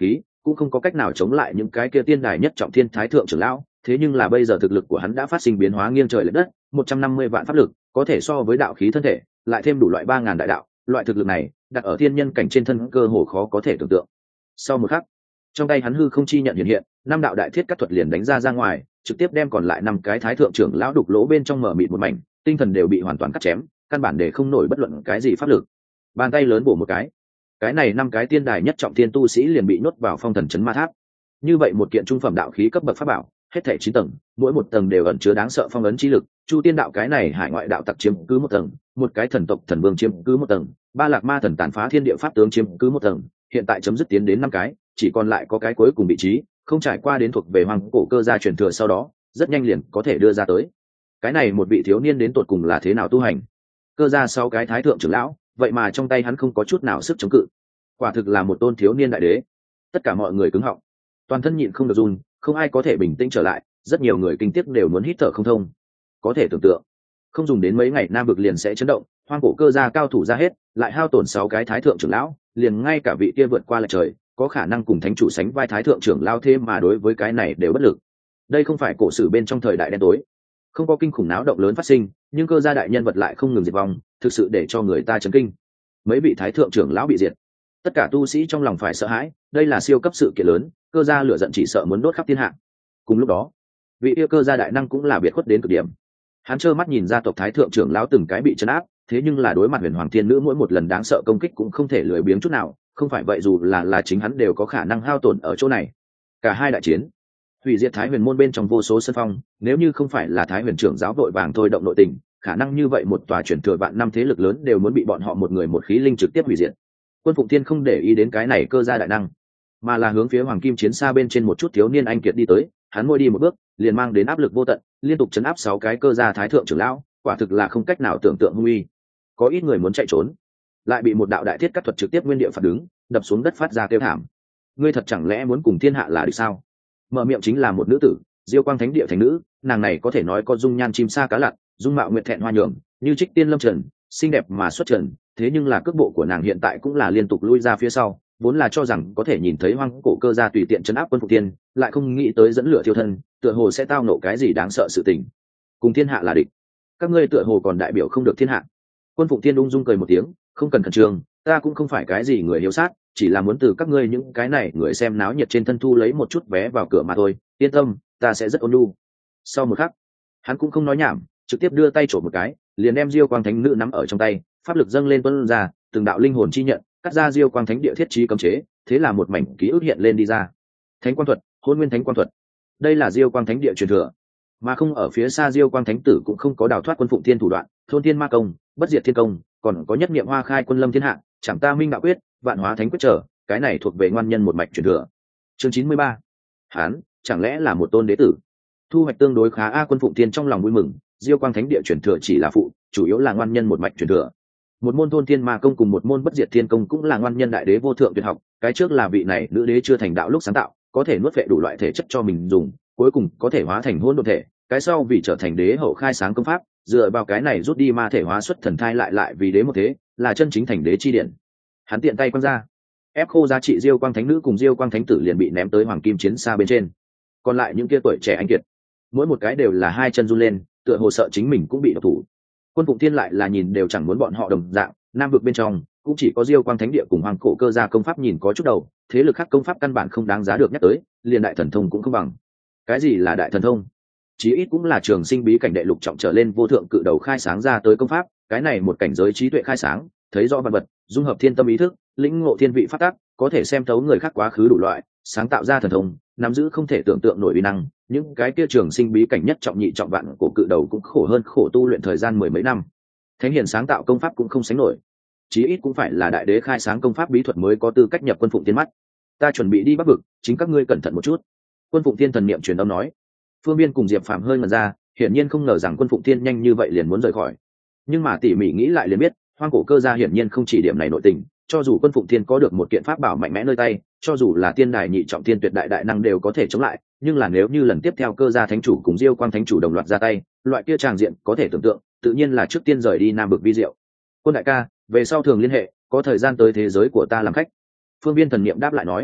cũng không có cách nào chống lại những cái kia tiên đài nhất trọng thiên thái thượng trưởng lão. Thế nhưng là bây giờ thực lực của hắn đã phát sinh biến hóa nghiêng trời lệch đất, 150 vạn pháp lực có thể so với đạo khí thân thể, lại thêm đủ loại 3000 đại đạo, loại thực lực này đặt ở thiên nhân cảnh trên thân cơ hồ khó có thể tưởng tượng. Sau một khắc, trong tay hắn hư không chi nhận hiện hiện, 5 đạo đại thiết cắt thuật liền đánh ra ngoài, trực tiếp đem còn lại 5 cái thái thượng trưởng lão đục lỗ bên trong mở mịt một mảnh, tinh thần đều bị hoàn toàn cắt chém, căn bản để không nổi bất luận cái gì pháp lực. Bàn tay lớn bổ một cái này 5 cái tiên đài nhất trọng thiên tu sĩ liền bị nhốt vào phong thần chấn ma tháp. Như vậy một kiện trung phẩm đạo khí cấp bậc pháp bảo, hết thảy 9 tầng, mỗi một tầng đều ẩn chứa đáng sợ phong ấn chi lực. Chu tiên đạo cái này hải ngoại đạo tặc chiếm cứ một tầng, một cái thần tộc thần vương chiếm cứ một tầng, ba lạc ma thần tàn phá thiên địa pháp tướng chiếm cứ một tầng, hiện tại chấm dứt tiến đến 5 cái, chỉ còn lại có cái cuối cùng vị trí, không trải qua đến thuộc về hoàng cổ cơ gia truyền thừa sau đó, rất nhanh liền có thể đưa ra tới. Cái này một vị thiếu niên đến tột cùng là thế nào tu hành? Cơ gia 6 cái thái thượng trưởng lão, vậy mà trong tay hắn không có chút nào sức chống cự. Quả thực là một tôn thiếu niên đại đế. Tất cả mọi người cứng họng, toàn thân nhịn không được run, không ai có thể bình tĩnh trở lại, rất nhiều người kinh tiếc đều muốn hít thở không thông. Có thể tưởng tượng, không dùng đến mấy ngày Nam vực liền sẽ chấn động, hoang cổ cơ gia cao thủ ra hết, lại hao tổn 6 cái thái thượng trưởng lão, liền ngay cả vị kia vượt qua lệch trời, có khả năng cùng thánh chủ sánh vai thái thượng trưởng lão thêm mà đối với cái này đều bất lực. Đây không phải cổ sử bên trong thời đại đen tối, không có kinh khủng náo động lớn phát sinh, nhưng cơ gia đại nhân vật lại không ngừng diệt vong, thực sự để cho người ta chấn kinh. Mấy vị thái thượng trưởng lão bị diệt, tất cả tu sĩ trong lòng phải sợ hãi, đây là siêu cấp sự kiện lớn, cơ gia lửa giận chỉ sợ muốn đốt khắp thiên hạ. Cùng lúc đó, vị yêu cơ gia đại năng cũng là biệt khuất đến cực điểm. Hắn trơ mắt nhìn gia tộc thái thượng trưởng lão từng cái bị trấn áp, thế nhưng là đối mặt huyền hoàng thiên nữ mỗi một lần đáng sợ công kích cũng không thể lười biếng chút nào, không phải vậy dù là chính hắn đều có khả năng hao tổn ở chỗ này. Cả hai đại chiến, hủy diệt thái huyền môn bên trong vô số sân phong, nếu như không phải là thái huyền trưởng giáo vội vàng thôi động nội tình, khả năng như vậy một tòa truyền thừa vạn năm thế lực lớn đều muốn bị bọn họ một người một khí linh trực tiếp hủy diệt. Quân Phụng Thiên không để ý đến cái này cơ gia đại năng, mà là hướng phía hoàng kim chiến xa bên trên một chút thiếu niên anh kiệt đi tới. Hắn môi đi một bước liền mang đến áp lực vô tận, liên tục chấn áp 6 cái cơ gia thái thượng trưởng lão, quả thực là không cách nào tưởng tượng hung uy. Có ít người muốn chạy trốn, lại bị một đạo đại thiết cắt thuật trực tiếp nguyên địa phạt đứng, đập xuống đất phát ra kêu thảm. Ngươi thật chẳng lẽ muốn cùng thiên hạ là được sao? Mở miệng chính là một nữ tử, Diêu Quang Thánh Địa thánh nữ, nàng này có thể nói có dung nhan chim sa cá lặn, dung mạo nguyệt thẹn hoa nhường, như trích tiên lâm trần, xinh đẹp mà xuất trần, thế nhưng là cước bộ của nàng hiện tại cũng là liên tục lui ra phía sau, vốn là cho rằng có thể nhìn thấy hoang cổ cơ gia tùy tiện trấn áp Quân Phụng Thiên, lại không nghĩ tới dẫn lửa thiêu thân, tựa hồ sẽ tao nộ cái gì đáng sợ sự tình. Cùng thiên hạ là địch, các ngươi tựa hồ còn đại biểu không được thiên hạ. Quân Phụng Thiên ung dung cười một tiếng, không cần khẩn trương, ta cũng không phải cái gì người hiếu sát, chỉ là muốn từ các ngươi những cái này người xem náo nhiệt trên thân thu lấy một chút vé vào cửa mà thôi, yên tâm, ta sẽ rất ôn nhu. Sau một khắc, hắn cũng không nói nhảm, trực tiếp đưa tay trộm một cái, liền đem Diêu Quang Thánh nữ nắm ở trong tay, pháp lực dâng lên tuôn ra, từng đạo linh hồn chi nhận, cắt ra Diêu Quang Thánh Địa thiết trí cấm chế, thế là một mảnh ký ức hiện lên đi ra. Thánh Quang thuật, Hôn Nguyên Thánh Quang thuật, đây là Diêu Quang Thánh Địa truyền thừa, mà không ở phía xa Diêu Quang Thánh tử cũng không có đào thoát Quân Phụng Thiên thủ đoạn, thôn thiên ma công, bất diệt thiên công, còn có nhất niệm hoa khai quân lâm thiên hạ, chẳng ta minh đạo quyết, vạn hóa thánh quyết trở, cái này thuộc về ngoan nhân một mạch truyền thừa. Chương 93. Hán, chẳng lẽ là một tôn đế tử? Thu hoạch tương đối khá a. Quân Phụng Thiên trong lòng vui mừng, Diêu Quang Thánh Địa truyền thừa chỉ là phụ, chủ yếu là ngoan nhân một mạch truyền thừa. Một môn thôn thiên ma công cùng một môn bất diệt thiên công cũng là ngoan nhân đại đế vô thượng tuyệt học, cái trước là vị này nữ đế chưa thành đạo lúc sáng tạo, có thể nuốt vệ đủ loại thể chất cho mình dùng, cuối cùng có thể hóa thành hỗn độn thể, cái sau vì trở thành đế hậu khai sáng công pháp, dựa vào cái này rút đi ma thể hóa xuất thần thai lại vì đế một thế, là chân chính thành đế chi điển. Hắn tiện tay quăng ra, ép khô giá trị Diêu Quang Thánh nữ cùng Diêu Quang Thánh tử liền bị ném tới hoàng kim chiến xa bên trên. Còn lại những kia tuổi trẻ anh kiệt, mỗi một cái đều là hai chân run lên, tựa hồ sợ chính mình cũng bị độc thủ. Quân Phụng Thiên lại là nhìn đều chẳng muốn bọn họ đồng dạng, Nam vực bên trong cũng chỉ có Diêu Quang Thánh Địa cùng hoàng cổ cơ gia công pháp nhìn có chút đầu, thế lực khác công pháp căn bản không đáng giá được nhắc tới, liền đại thần thông cũng không bằng. Cái gì là đại thần thông? Chí ít cũng là trường sinh bí cảnh đệ lục trọng trở lên vô thượng cự đầu khai sáng ra tới công pháp, cái này một cảnh giới trí tuệ khai sáng, thấy rõ vật vật, dung hợp thiên tâm ý thức, lĩnh ngộ thiên vị pháp tắc, có thể xem thấu người khác quá khứ đủ loại, sáng tạo ra thần thông, nắm giữ không thể tưởng tượng nổi uy năng. Những cái kia trường sinh bí cảnh nhất trọng nhị trọng vạn của cự đầu cũng khổ hơn khổ tu luyện thời gian 10 mấy năm. Thánh hiền sáng tạo công pháp cũng không sánh nổi, chí ít cũng phải là đại đế khai sáng công pháp bí thuật mới có tư cách nhập Quân Phụng Thiên mắt. Ta chuẩn bị đi Bắc vực, chính các ngươi cẩn thận một chút. Quân Phụng Thiên thần niệm truyền âm nói. Phương Biên cùng Diệp Phàm hơi ngẩn ra, hiển nhiên không ngờ rằng Quân Phụng Thiên nhanh như vậy liền muốn rời khỏi. Nhưng mà tỉ mỉ nghĩ lại liền biết, hoang cổ cơ gia hiển nhiên không chỉ điểm này nội tình, cho dù Quân Phụng Thiên có được một kiện pháp bảo mạnh mẽ nơi tay, cho dù là tiên đài nhị trọng tiên tuyệt đại đại năng đều có thể chống lại, nhưng là nếu như lần tiếp theo cơ gia thánh chủ cùng Diêu Quang thánh chủ đồng loạt ra tay, loại kia tràng diện có thể tưởng tượng, tự nhiên là trước tiên rời đi Nam vực vi diệu. Quân đại ca, về sau thường liên hệ, có thời gian tới thế giới của ta làm khách. Phương Biên thần niệm đáp lại nói.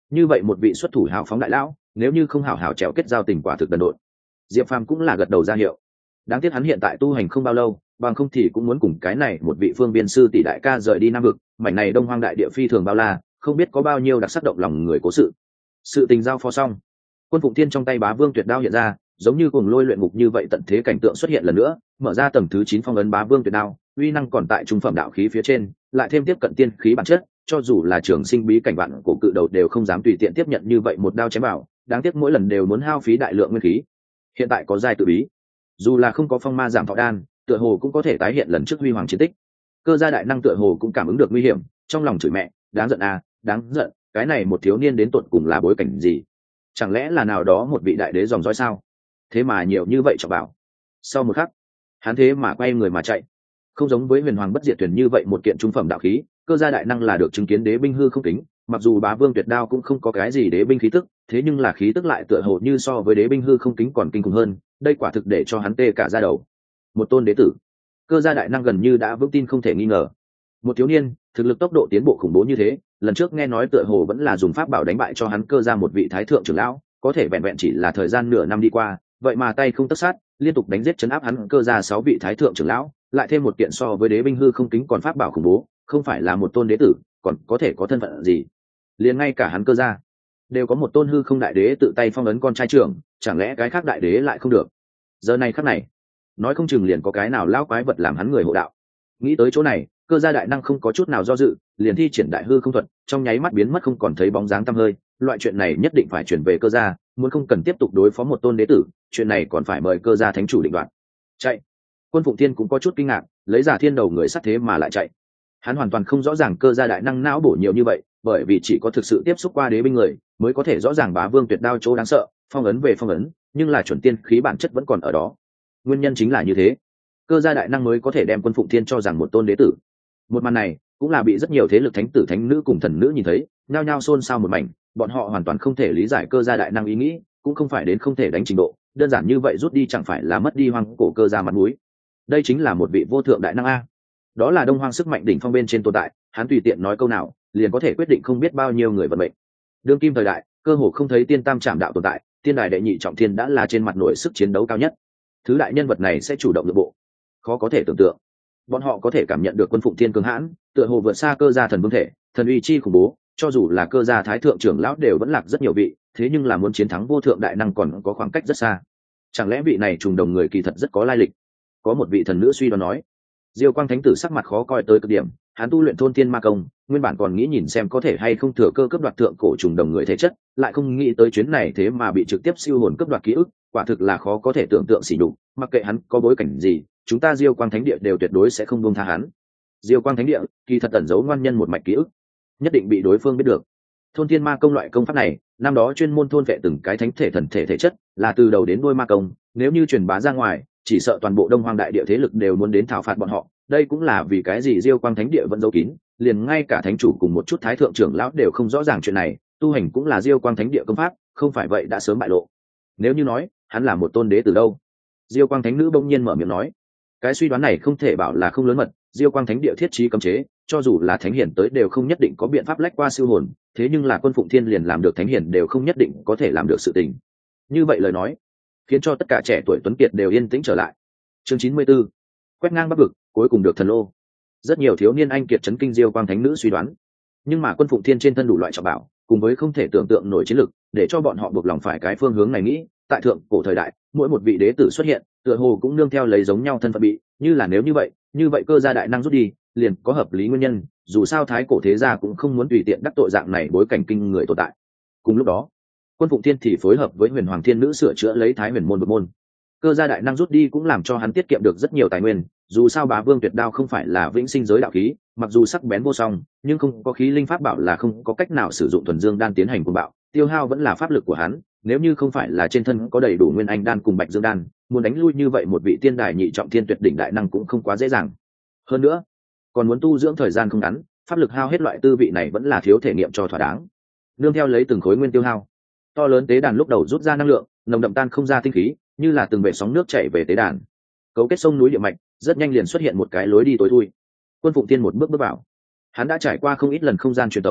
như vậy một vị xuất thủ hào phóng đại lão, nếu như không hảo hảo trèo kết giao tình quả thực đần độn. Diệp Phàm cũng là gật đầu ra hiệu. Đáng tiếc hắn hiện tại tu hành không bao lâu, bằng không thì cũng muốn cùng cái này một vị phương biên sư tỷ đại ca rời đi Nam vực, mảnh này Đông Hoang đại địa phi thường bao la, không biết có bao nhiêu đặc sắc động lòng người cố sự. Sự tình giao phó xong, Quân Phụng Thiên trong tay Bá Vương Tuyệt Đao hiện ra, giống như cuồng lôi luyện ngục như vậy tận thế cảnh tượng xuất hiện lần nữa, mở ra tầng thứ 9 phong ấn Bá Vương Tuyệt Đao, uy năng còn tại trung phẩm đạo khí phía trên, lại thêm tiếp cận tiên khí bản chất, cho dù là trường sinh bí cảnh vạn cổ cự đầu đều không dám tùy tiện tiếp nhận như vậy một đao chém vào, đáng tiếc mỗi lần đều muốn hao phí đại lượng nguyên khí. Hiện tại có giai tự bí, dù là không có phong ma giảm thọ đan, tựa hồ cũng có thể tái hiện lần trước huy hoàng chiến tích. Cơ gia đại năng tựa hồ cũng cảm ứng được nguy hiểm, trong lòng chửi mẹ, đáng giận à, đáng giận, cái này một thiếu niên đến tột cùng là bối cảnh gì? Chẳng lẽ là nào đó một vị đại đế dòng dõi sao? Thế mà nhiều như vậy cho bảo. Sau một khắc, hắn thế mà quay người mà chạy. Không giống với huyền hoàng bất diệt tuyển như vậy một kiện trung phẩm đạo khí, cơ gia đại năng là được chứng kiến đế binh hư không kính, mặc dù Bá Vương Tuyệt Đao cũng không có cái gì đế binh khí tức, thế nhưng là khí tức lại tựa hồ như so với đế binh hư không kính còn kinh khủng hơn, đây quả thực để cho hắn tê cả da đầu. Một tôn đế tử, cơ gia đại năng gần như đã vững tin không thể nghi ngờ. Một thiếu niên, thực lực tốc độ tiến bộ khủng bố như thế, lần trước nghe nói tựa hồ vẫn là dùng pháp bảo đánh bại cho hắn cơ gia một vị thái thượng trưởng lão, có thể vẹn vẹn chỉ là thời gian nửa năm đi qua, vậy mà tay không tất sát, liên tục đánh giết chấn áp hắn cơ gia 6 vị thái thượng trưởng lão, lại thêm một kiện so với đế binh hư không kính còn pháp bảo khủng bố, không phải là một tôn đế tử, còn có thể có thân phận gì? Liền ngay cả hắn cơ gia đều có một tôn hư không đại đế tự tay phong ấn con trai trưởng, chẳng lẽ cái khác đại đế lại không được? Giờ này khắc này, nói không chừng liền có cái nào lão quái vật làm hắn người hộ đạo. Nghĩ tới chỗ này, cơ gia đại năng không có chút nào do dự, liền thi triển đại hư không thuật, trong nháy mắt biến mất không còn thấy bóng dáng tăm hơi. Loại chuyện này nhất định phải chuyển về cơ gia, muốn không cần tiếp tục đối phó một tôn đế tử, chuyện này còn phải mời cơ gia thánh chủ định đoạt. Chạy. Quân Phụng Thiên cũng có chút kinh ngạc, lấy giả thiên đầu người sắt thế mà lại chạy. Hắn hoàn toàn không rõ ràng cơ gia đại năng não bổ nhiều như vậy, bởi vì chỉ có thực sự tiếp xúc qua đế binh người mới có thể rõ ràng Bá Vương Tuyệt Đao chỗ đáng sợ, phong ấn về phong ấn, nhưng là chuẩn tiên khí bản chất vẫn còn ở đó. Nguyên nhân chính là như thế, cơ gia đại năng mới có thể đem Quân Phụng Thiên cho rằng một tôn đế tử. Một màn này cũng là bị rất nhiều thế lực thánh tử thánh nữ cùng thần nữ nhìn thấy, nhao nhao xôn xao một mảnh, bọn họ hoàn toàn không thể lý giải cơ gia đại năng ý nghĩ, cũng không phải đến không thể đánh trình độ, đơn giản như vậy rút đi chẳng phải là mất đi hoang cổ cơ gia mặt mũi. Đây chính là một vị vô thượng đại năng a. Đó là Đông Hoang sức mạnh đỉnh phong bên trên tồn tại, hắn tùy tiện nói câu nào, liền có thể quyết định không biết bao nhiêu người vận mệnh. Đương kim thời đại, cơ hồ không thấy tiên tam trảm đạo tồn tại, tiên đài đệ nhị trọng thiên đã là trên mặt nổi sức chiến đấu cao nhất. Thứ đại nhân vật này sẽ chủ động nội bộ, khó có thể tưởng tượng. Bọn họ có thể cảm nhận được Quân Phụng Thiên cường hãn, tựa hồ vượt xa cơ gia thần vương thể, thần uy chi khủng bố, cho dù là cơ gia thái thượng trưởng lão đều vẫn lạc rất nhiều vị, thế nhưng là muốn chiến thắng vô thượng đại năng còn có khoảng cách rất xa. Chẳng lẽ vị này trùng đồng người kỳ thật rất có lai lịch? Có một vị thần nữ suy đoán nói. Diêu Quang Thánh tử sắc mặt khó coi tới cực điểm, hắn tu luyện Thôn Thiên Ma Công, nguyên bản còn nghĩ nhìn xem có thể hay không thừa cơ cướp đoạt thượng cổ trùng đồng người thể chất, lại không nghĩ tới chuyến này thế mà bị trực tiếp siêu hồn cướp đoạt ký ức, quả thực là khó có thể tưởng tượng xỉ nhục, mặc kệ hắn có bối cảnh gì, chúng ta Diêu Quang Thánh địa đều tuyệt đối sẽ không buông tha hắn. Diêu Quang Thánh địa kỳ thật ẩn giấu ngoan nhân một mạch ký ức, nhất định bị đối phương biết được. Thôn Thiên Ma Công loại công pháp này, năm đó chuyên môn thôn vệ từng cái thánh thể thần thể thể chất, là từ đầu đến đuôi ma công, nếu như truyền bá ra ngoài, chỉ sợ toàn bộ Đông Hoang đại địa thế lực đều muốn đến thảo phạt bọn họ. Đây cũng là vì cái gì Diêu Quang Thánh địa vẫn giấu kín, liền ngay cả thánh chủ cùng một chút thái thượng trưởng lão đều không rõ ràng chuyện này, tu hành cũng là Diêu Quang Thánh địa công pháp, không phải vậy đã sớm bại lộ. Nếu như nói, hắn là một tôn đế từ đâu? Diêu Quang Thánh nữ bỗng nhiên mở miệng nói. Cái suy đoán này không thể bảo là không lớn mật, Diêu Quang Thánh địa thiết trí cấm chế, cho dù là thánh hiển tới đều không nhất định có biện pháp lách qua siêu hồn, thế nhưng là Quân Phụng Thiên liền làm được thánh hiển đều không nhất định có thể làm được sự tình. Như vậy lời nói, khiến cho tất cả trẻ tuổi tuấn kiệt đều yên tĩnh trở lại. Chương 94, quét ngang Bắc vực, cuối cùng được thần lô. Rất nhiều thiếu niên anh kiệt chấn kinh Diêu Quang Thánh nữ suy đoán, nhưng mà Quân Phụng Thiên trên thân đủ loại trọng bảo, cùng với không thể tưởng tượng nổi chiến lực, để cho bọn họ buộc lòng phải cái phương hướng này nghĩ. Tại thượng cổ thời đại, mỗi một vị đế tử xuất hiện, tựa hồ cũng nương theo lấy giống nhau thân phận bị, như là nếu như vậy cơ gia đại năng rút đi, liền có hợp lý nguyên nhân, dù sao thái cổ thế gia cũng không muốn tùy tiện đắc tội dạng này bối cảnh kinh người tồn tại. Cùng lúc đó, Quân Phụng Thiên thì phối hợp với Huyền Hoàng Thiên nữ sửa chữa lấy Thái Huyền môn một môn. Cơ gia đại năng rút đi cũng làm cho hắn tiết kiệm được rất nhiều tài nguyên, dù sao Bá Vương Tuyệt Đao không phải là vĩnh sinh giới đạo khí, mặc dù sắc bén vô song, nhưng không có khí linh pháp bảo là không có cách nào sử dụng thuần dương đan tiến hành cuồng bạo, tiêu hao vẫn là pháp lực của hắn, nếu như không phải là trên thân có đầy đủ nguyên anh đan cùng bạch dương đan, muốn đánh lui như vậy một vị tiên đài nhị trọng thiên tuyệt đỉnh đại năng cũng không quá dễ dàng. Hơn nữa, còn muốn tu dưỡng thời gian không ngắn, pháp lực hao hết loại tư vị này vẫn là thiếu thể nghiệm cho thỏa đáng. Nương theo lấy từng khối nguyên tiêu hao, to lớn tế đàn lúc đầu rút ra năng lượng, nồng đậm tan không ra tinh khí, như là từng bể sóng nước chảy về tế đàn. Cấu kết sông núi địa mạch, rất nhanh liền xuất hiện một cái lối đi tối thui. Quân Phụng Tiên một bước bước vào. Hắn đã trải qua không ít lần không gian truyền tống,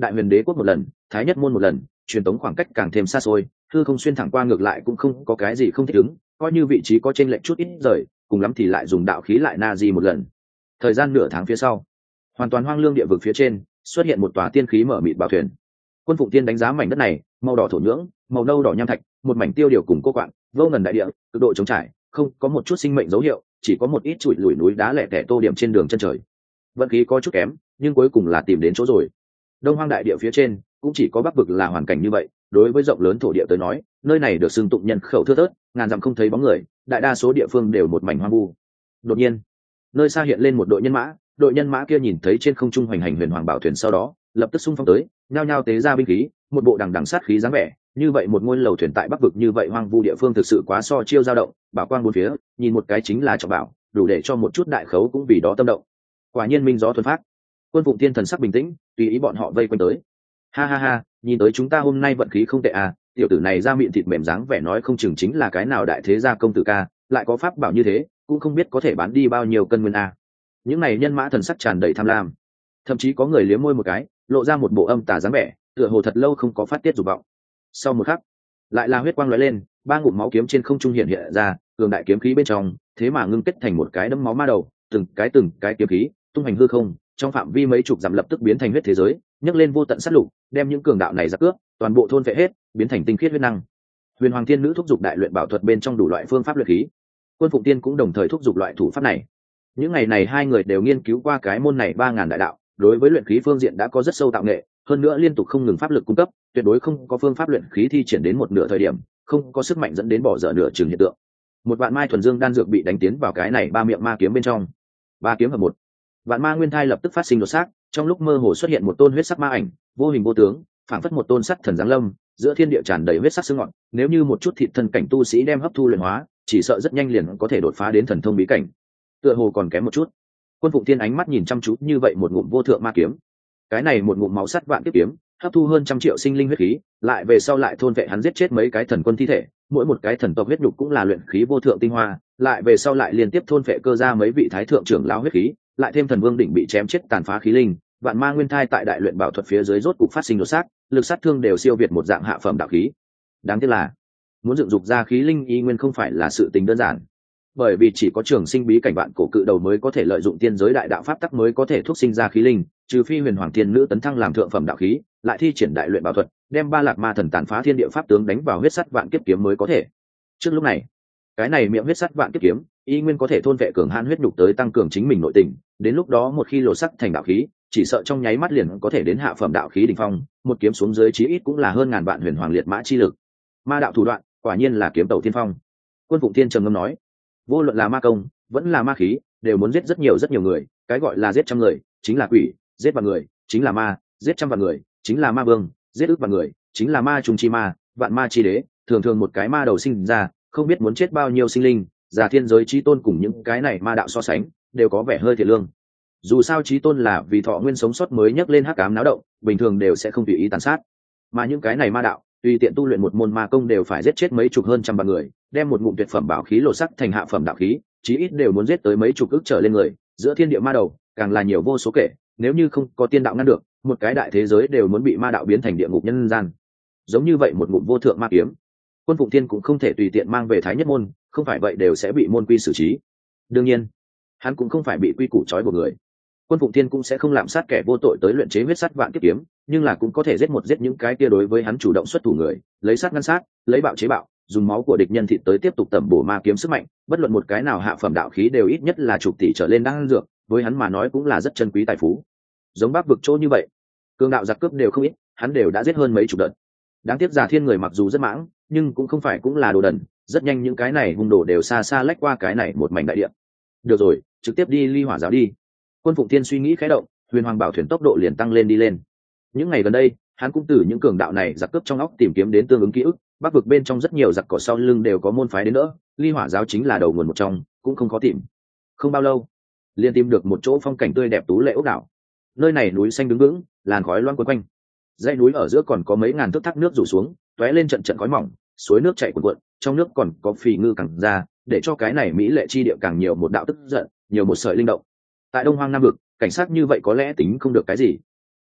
đại huyền đế quốc một lần, thái nhất môn một lần, truyền tống khoảng cách càng thêm xa xôi, hư không xuyên thẳng qua ngược lại cũng không có cái gì không thích ứng, coi như vị trí có trên lệch chút ít rời, cùng lắm thì lại dùng đạo khí lại na di một lần. Thời gian nửa tháng phía sau, hoàn toàn hoang lương địa vực phía trên xuất hiện một tòa tiên khí mở mịt bảo thuyền. Quân Phụng Tiên đánh giá mảnh đất này, màu đỏ thổ nhưỡng, màu nâu đỏ nham thạch, một mảnh tiêu điều cùng cô quạng, vô ngần đại địa, cực độ trống trải, không có một chút sinh mệnh dấu hiệu, chỉ có một ít trụi lùi núi đá lẻ tẻ tô điểm trên đường chân trời. Vận khí có chút kém, nhưng cuối cùng là tìm đến chỗ rồi. Đông hoang đại địa phía trên cũng chỉ có bắc vực là hoàn cảnh như vậy. Đối với rộng lớn thổ địa tới nói, nơi này được xưng tụng nhân khẩu thưa thớt, ngàn dặm không thấy bóng người, đại đa số địa phương đều một mảnh hoang vu. Đột nhiên, nơi xa hiện lên một đội nhân mã kia nhìn thấy trên không trung hoành hành huyền hoàng bảo thuyền sau đó lập tức xung phong tới, nhao nhao tế ra binh khí, một bộ đằng đằng sát khí dáng vẻ. Như vậy một ngôi lầu thuyền tại bắc vực như vậy hoang vu địa phương thực sự quá so chiêu dao động, bảo quang bốn phía, nhìn một cái chính là trọng bảo, đủ để cho một chút đại khấu cũng vì đó tâm động. Quả nhiên minh gió thuần phát. Quân Phụng Tiên thần sắc bình tĩnh, tùy ý bọn họ vây quanh tới. Ha ha ha, nhìn tới chúng ta hôm nay vận khí không tệ à, tiểu tử này da miệng thịt mềm dáng vẻ nói không chừng chính là cái nào đại thế gia công tử ca, lại có pháp bảo như thế, cũng không biết có thể bán đi bao nhiêu cân nguyên à. Những này nhân mã thần sắc tràn đầy tham lam, thậm chí có người liếm môi một cái, lộ ra một bộ âm tà dáng vẻ, tựa hồ thật lâu không có phát tiết dục vọng. Sau một khắc, lại là huyết quang lóe lên, ba ngụm máu kiếm trên không trung hiện hiện ra, cường đại kiếm khí bên trong, thế mà ngưng kết thành một cái đấm máu ma đầu, từng cái kiếm khí tung hành hư không, trong phạm vi mấy chục dặm lập tức biến thành huyết thế giới, nhấc lên vô tận sát lục, đem những cường đạo này giặc cướp, toàn bộ thôn phệ hết, biến thành tinh khiết huyết năng. Huyền Hoàng Thiên Nữ thúc giục đại luyện bảo thuật bên trong đủ loại phương pháp luyện khí, Quân Phụng Tiên cũng đồng thời thúc giục loại thủ pháp này. Những ngày này hai người đều nghiên cứu qua cái môn này 3000 đại đạo, đối với luyện khí phương diện đã có rất sâu tạo nghệ, hơn nữa liên tục không ngừng pháp lực cung cấp, tuyệt đối không có phương pháp luyện khí thi triển đến một nửa thời điểm, không có sức mạnh dẫn đến bỏ dở nửa chừng hiện tượng. Một vạn mai thuần dương đan dược bị đánh tiến vào cái này ba miệng ma kiếm bên trong. Ba kiếm hợp một, vạn ma nguyên thai lập tức phát sinh đột xác, trong lúc mơ hồ xuất hiện một tôn huyết sắc ma ảnh, vô hình vô tướng, phảng phất một tôn sắt thần giáng lâm, giữa thiên địa tràn đầy huyết sắc sương ngọn, nếu như một chút thịt thân cảnh tu sĩ đem hấp thu luyện hóa, chỉ sợ rất nhanh liền có thể đột phá đến thần thông bí cảnh. Tựa hồ còn kém một chút. Quân Phụng Tiên ánh mắt nhìn chăm chú như vậy một ngụm vô thượng ma kiếm. Cái này một ngụm máu sắt vạn kiếp kiếm, hấp thu hơn trăm triệu sinh linh huyết khí, lại về sau lại thôn vệ hắn giết chết mấy cái thần quân thi thể, mỗi một cái thần tộc huyết nhục cũng là luyện khí vô thượng tinh hoa, lại về sau lại liên tiếp thôn vệ cơ ra mấy vị thái thượng trưởng lão huyết khí, lại thêm thần vương đỉnh bị chém chết tàn phá khí linh, vạn ma nguyên thai tại đại luyện bảo thuật phía dưới rốt cục phát sinh đột xác, lực sát thương đều siêu việt một dạng hạ phẩm đạo khí. Đáng tiếc là muốn dựng dục ra khí linh y nguyên không phải là sự tình đơn giản, bởi vì chỉ có trường sinh bí cảnh vạn cổ cự đầu mới có thể lợi dụng tiên giới đại đạo pháp tắc mới có thể thúc sinh ra khí linh, trừ phi huyền hoàng tiên nữ tấn thăng làm thượng phẩm đạo khí, lại thi triển đại luyện bảo thuật, đem ba lạc ma thần tàn phá thiên địa pháp tướng đánh vào huyết sắt vạn kiếp kiếm mới có thể. Trước lúc này, cái này miệng huyết sắt vạn kiếp kiếm y nguyên có thể thôn vệ cường hãn huyết nhục tới tăng cường chính mình nội tình, đến lúc đó một khi lộ sắc thành đạo khí, chỉ sợ trong nháy mắt liền có thể đến hạ phẩm đạo khí đỉnh phong, một kiếm xuống dưới chí ít cũng là hơn ngàn vạn huyền hoàng liệt mã chi lực. Ma đạo thủ đoạn, quả nhiên là kiếm tàu tiên phong. Quân Phụng Tiên trầm ngâm nói, vô luận là ma công vẫn là ma khí, đều muốn giết rất nhiều người, cái gọi là giết trăm người chính là quỷ, giết vạn người chính là ma, giết trăm vạn người chính là ma vương, giết ức vạn người chính là ma trùng chi ma, vạn ma chi đế. Thường thường một cái ma đầu sinh ra, không biết muốn chết bao nhiêu sinh linh, giả thiên giới chí tôn cùng những cái này ma đạo so sánh, đều có vẻ hơi thiệt lương. Dù sao chí tôn là vì thọ nguyên sống sót mới nhấc lên hắc ám náo động, bình thường đều sẽ không tùy ý tàn sát, mà những cái này ma đạo tùy tiện tu luyện một môn ma công đều phải giết chết mấy chục hơn trăm vạn người, đem một ngụm tuyệt phẩm bảo khí lột sắc thành hạ phẩm đạo khí, chí ít đều muốn giết tới mấy chục ức trở lên người, giữa thiên địa ma đầu càng là nhiều vô số kể, nếu như không có tiên đạo ngăn được, một cái đại thế giới đều muốn bị ma đạo biến thành địa ngục nhân gian. Giống như vậy một ngụm vô thượng ma kiếm, Quân Phụng Tiên cũng không thể tùy tiện mang về Thái Nhất môn, không phải vậy đều sẽ bị môn quy xử trí. Đương nhiên, hắn cũng không phải bị quy củ trói buộc người. Quân Phụng Tiên cũng sẽ không lạm sát kẻ vô tội tới luyện chế huyết sắt vạn kiếp kiếm, nhưng là cũng có thể giết những cái kia đối với hắn chủ động xuất thủ người, lấy sát ngăn sát, lấy bạo chế bạo, dùng máu của địch nhân thịt tới tiếp tục tẩm bổ ma kiếm sức mạnh, bất luận một cái nào hạ phẩm đạo khí đều ít nhất là chục tỷ trở lên đang dược, với hắn mà nói cũng là rất chân quý tài phú. Giống Bắc vực chỗ như vậy, cương đạo giặc cướp đều không ít, hắn đều đã giết hơn mấy chục đợt. Đáng tiếc Giả Thiên người mặc dù rất mãng, nhưng cũng không phải cũng là đồ đần, rất nhanh những cái này hung đồ đều xa xa lách qua cái này một mảnh đại địa. Được rồi, trực tiếp đi Ly Hỏa giáo đi. Quân Phụng Tiên suy nghĩ khẽ động, huyền hoàng bảo thuyền tốc độ liền tăng lên. Những ngày gần đây, hắn cũng từ những cường đạo này giặc cướp trong óc tìm kiếm đến tương ứng ký ức, Bắc vực bên trong rất nhiều giặc cỏ sau lưng đều có môn phái đến nữa, Ly Hỏa giáo chính là đầu nguồn một trong, cũng không khó tìm. Không bao lâu, liền tìm được một chỗ phong cảnh tươi đẹp tú lệ ốc đảo. Nơi này núi xanh đứng vững, làn khói loang quấn quanh. Dãy núi ở giữa còn có mấy ngàn thước thác nước rủ xuống, tóe lên trận khói mỏng, suối nước chảy cuồn cuộn, trong nước còn có phì ngư cẳng ra, để cho cái này mỹ lệ chi địa càng nhiều một đạo tức giận, nhiều một sợi linh động. Tại Đông Hoang Nam vực, cảnh sát như vậy có lẽ tính không được cái gì,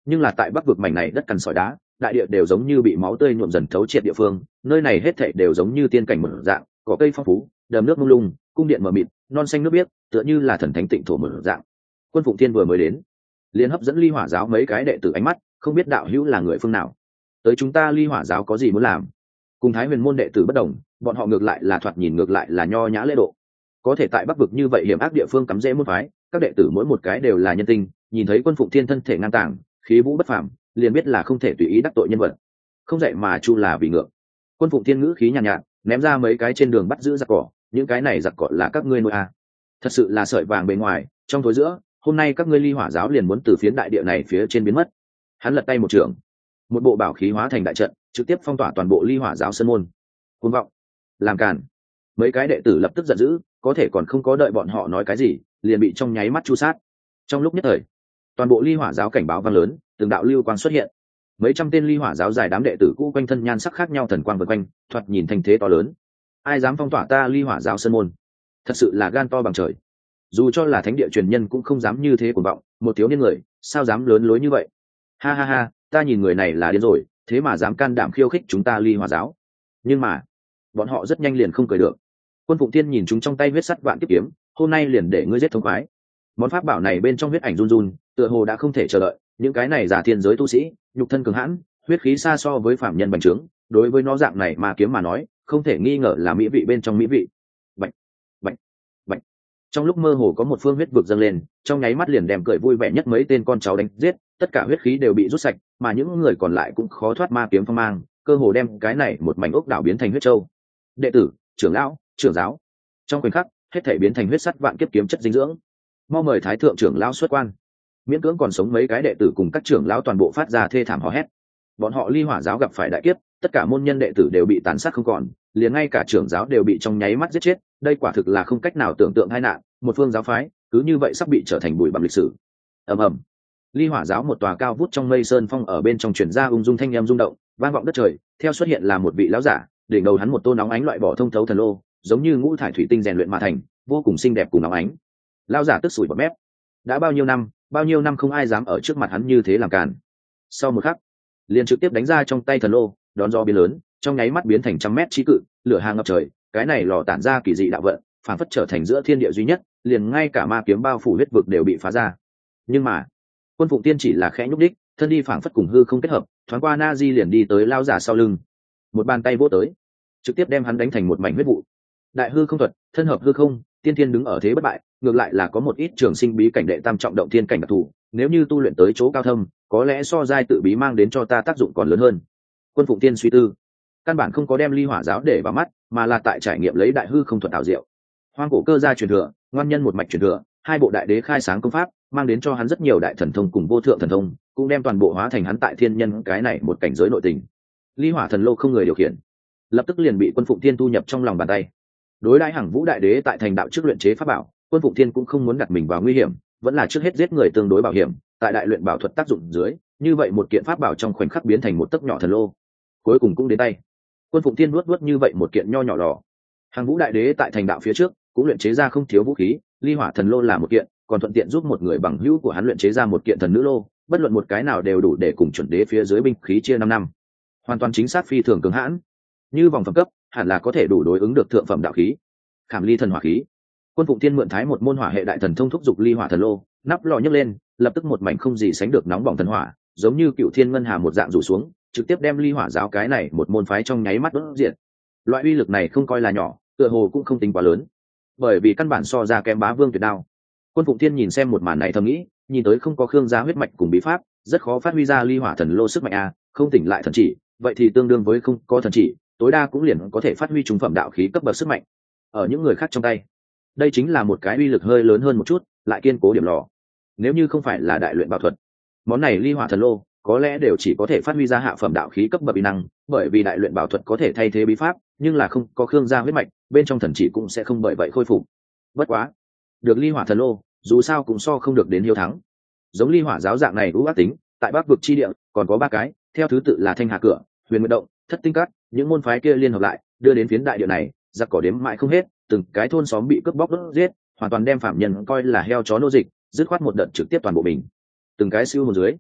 Nhưng là tại bắc vực mảnh này đất cằn sỏi đá, đại địa đều giống như bị máu tươi nhuộm dần thấu triệt địa phương, nơi này hết thảy đều giống như tiên cảnh một dạng, cỏ cây phong phú, đầm nước mông lung, cung điện mờ mịt, non xanh nước biếc, tựa như là thần thánh tịnh thổ một dạng. Quân Phụng Thiên vừa mới đến, liền hấp dẫn Ly Hỏa giáo mấy cái đệ tử ánh mắt, không biết đạo hữu là người phương nào, tới chúng ta Ly Hỏa giáo có gì muốn làm. Cùng Thái Huyền môn đệ tử bất đồng, bọn họ ngược lại là thoạt nhìn ngược lại là nho nhã lễ độ, có thể tại bắc vực như vậy hiểm ác địa phương cắm rễ môn phái, các đệ tử mỗi một cái đều là nhân tinh, nhìn thấy Quân Phụng Thiên thân thể ngang tàng, khí vũ bất phàm, liền biết là không thể tùy ý đắc tội nhân vật. Không dạy mà chu là vì ngược. Quân Phụng Thiên ngữ khí nhàn nhạt, ném ra mấy cái trên đường bắt giữ giặc cỏ, những cái này giặc cỏ là các ngươi nuôi à? Thật sự là sợi vàng bên ngoài, trong tối giữa, hôm nay các ngươi Ly Hỏa giáo liền muốn từ phiến đại địa này phía trên biến mất. Hắn lật tay một trường, một bộ bảo khí hóa thành đại trận, trực tiếp phong tỏa toàn bộ Ly Hỏa giáo sơn môn. Cuồng vọng, làm càn. Mấy cái đệ tử lập tức giận dữ, có thể còn không có đợi bọn họ nói cái gì, liền bị trong nháy mắt chu sát. Trong lúc nhất thời, toàn bộ Ly Hỏa giáo cảnh báo vang lớn, từng đạo lưu quang xuất hiện. Mấy trăm tên Ly Hỏa giáo dài đám đệ tử cũ quanh thân nhan sắc khác nhau thần quang vần quanh, thoạt nhìn thành thế to lớn. Ai dám phong tỏa ta Ly Hỏa giáo sơn môn? Thật sự là gan to bằng trời. Dù cho là thánh địa truyền nhân cũng không dám như thế cuồng vọng, một thiếu niên người, sao dám lớn lối như vậy? Ha ha ha, ta nhìn người này là điên rồi, thế mà dám can đảm khiêu khích chúng ta Ly Hỏa giáo. Nhưng mà, bọn họ rất nhanh liền không cười được. Quân Phụng Thiên nhìn chúng trong tay huyết sắt vạn kiếp kiếm, hôm nay liền để ngươi giết thống khoái. Món pháp bảo này bên trong huyết ảnh run run, tựa hồ đã không thể chờ đợi, những cái này giả thiên giới tu sĩ, nhục thân cường hãn, huyết khí xa so với phạm nhân bành trướng, đối với nó dạng này mà kiếm mà nói, không thể nghi ngờ là mỹ vị bên trong mỹ vị. Bạch, bạch, bạch. Trong lúc mơ hồ có một phương huyết vực dâng lên, trong nháy mắt liền đem cười vui vẻ nhất mấy tên con cháu đánh giết, tất cả huyết khí đều bị rút sạch, mà những người còn lại cũng khó thoát ma kiếm phong mang, cơ hồ đem cái này một mảnh ốc đảo biến thành huyết châu. Đệ tử, trưởng lão, trưởng giáo, trong khoảnh khắc hết thể biến thành huyết sắt vạn kiếp kiếm chất dinh dưỡng. Mau mời thái thượng trưởng lão xuất quan. Miễn cưỡng còn sống mấy cái đệ tử cùng các trưởng lão toàn bộ phát ra thê thảm hò hét. Bọn họ Ly Hỏa giáo gặp phải đại kiếp, tất cả môn nhân đệ tử đều bị tàn sát không còn, liền ngay cả trưởng giáo đều bị trong nháy mắt giết chết, đây quả thực là không cách nào tưởng tượng hai nạn, một phương giáo phái cứ như vậy sắp bị trở thành bụi bặm lịch sử. Ầm ầm. Ly Hỏa giáo một tòa cao vút trong mây sơn phong ở bên trong truyền ra ung dung thanh âm rung động, vang vọng đất trời, theo xuất hiện là một vị lão giả, đỉnh đầu hắn một tô nóng ánh loại bỏ thông thấu thần lô, giống như ngũ thải thủy tinh rèn luyện mà thành, vô cùng xinh đẹp cùng nóng ánh. Lão giả tức sủi bọt mép, đã bao nhiêu năm không ai dám ở trước mặt hắn như thế làm càn. Sau một khắc, liền trực tiếp đánh ra trong tay thần lô, đón gió biến lớn, trong nháy mắt biến thành trăm mét chí cự, lửa hàng ngập trời, cái này lò tản ra kỳ dị đạo vận, phản phất trở thành giữa thiên địa duy nhất, liền ngay cả ma kiếm bao phủ huyết vực đều bị phá ra. Nhưng mà, Quân Phụng Tiên chỉ là khẽ nhúc đích, thân đi phản phất cùng hư không kết hợp, thoáng qua na di liền đi tới lão giả sau lưng, một bàn tay vỗ tới, trực tiếp đem hắn đánh thành một mảnh huyết vụ. Đại hư không thuật, thân hợp hư không, tiên thiên đứng ở thế bất bại, ngược lại là có một ít trường sinh bí cảnh đệ tam trọng động thiên cảnh đặc thù, nếu như tu luyện tới chỗ cao thâm, có lẽ so giai tự bí mang đến cho ta tác dụng còn lớn hơn. Quân Phụng Tiên suy tư, căn bản không có đem Ly Hỏa giáo để vào mắt, mà là tại trải nghiệm lấy đại hư không thuật ảo diệu. Hoang cổ cơ gia truyền thừa, ngoan nhân một mạch truyền thừa, hai bộ đại đế khai sáng công pháp, mang đến cho hắn rất nhiều đại thần thông cùng vô thượng thần thông, cũng đem toàn bộ hóa thành hắn tại thiên nhân cái này một cảnh giới nội tình. Ly Hỏa thần lô không người điều khiển, lập tức liền bị Quân Phụng Thiên thu nhập trong lòng bàn tay. Đối đãi Hằng Vũ đại đế tại thành đạo trước luyện chế pháp bảo, Quân Phụng Thiên cũng không muốn đặt mình vào nguy hiểm, vẫn là trước hết giết người tương đối bảo hiểm, tại đại luyện bảo thuật tác dụng dưới, như vậy một kiện pháp bảo trong khoảnh khắc biến thành một tấc nhỏ thần lô, cuối cùng cũng đến tay. Quân Phụng Thiên nuốt như vậy một kiện nho nhỏ lò. Hằng Vũ đại đế tại thành đạo phía trước cũng luyện chế ra không thiếu vũ khí, Ly Hỏa thần lô là một kiện, còn thuận tiện giúp một người bằng hữu của hắn luyện chế ra một kiện thần nữ lô, bất luận một cái nào đều đủ để cùng chuẩn đế phía dưới binh khí chia 5 năm. Hoàn toàn chính xác phi thường cường hãn. Như vòng phẩm cấp, hẳn là có thể đủ đối ứng được thượng phẩm đạo khí. Khảm Ly thần hỏa khí. Quân Phụng Thiên mượn thái một môn hỏa hệ đại thần thông thúc dục Ly Hỏa thần lô, nắp lò nhấc lên, lập tức một mảnh không gì sánh được nóng bỏng thần hỏa, giống như cựu thiên ngân hà một dạng rủ xuống, trực tiếp đem Ly Hỏa giáo cái này một môn phái trong nháy mắt đốt diệt. Loại uy lực này không coi là nhỏ, tựa hồ cũng không tính quá lớn, bởi vì căn bản so ra kém Bá Vương tuyệt đao. Quân Phụng Thiên nhìn xem một màn này thầm nghĩ, nhìn tới không có Khương gia huyết mạch cùng bí pháp, rất khó phát huy ra Ly Hỏa thần lô sức mạnh a, không tỉnh lại thần chỉ, vậy thì tương đương với không có thần chỉ, tối đa cũng liền có thể phát huy trung phẩm đạo khí cấp bậc sức mạnh ở những người khác trong tay. Đây chính là một cái uy lực hơi lớn hơn một chút, lại kiên cố điểm lò. Nếu như không phải là đại luyện bảo thuật, món này Ly Hỏa thần lô có lẽ đều chỉ có thể phát huy ra hạ phẩm đạo khí cấp bậc uy năng, bởi vì đại luyện bảo thuật có thể thay thế bí pháp, nhưng là không có Khương gia huyết mạch, bên trong thần chỉ cũng sẽ không bởi vậy khôi phục. Bất quá, được Ly Hỏa thần lô, dù sao cũng so không được đến hiếu thắng. Giống Ly Hỏa giáo dạng này ưu ác tính, tại Bắc vực chi địa còn có 3 cái, theo thứ tự là Thanh Hà cửa, Huyền Nguyệt động, Thất Tinh các, những môn phái kia liên hợp lại, đưa đến phiến đại địa này, giặc cỏ đếm mãi không hết, từng cái thôn xóm bị cướp bóc đốt giết, hoàn toàn đem phạm nhân coi là heo chó nô dịch, dứt khoát một đợt trực tiếp toàn bộ mình. Từng cái siêu hồn dưới,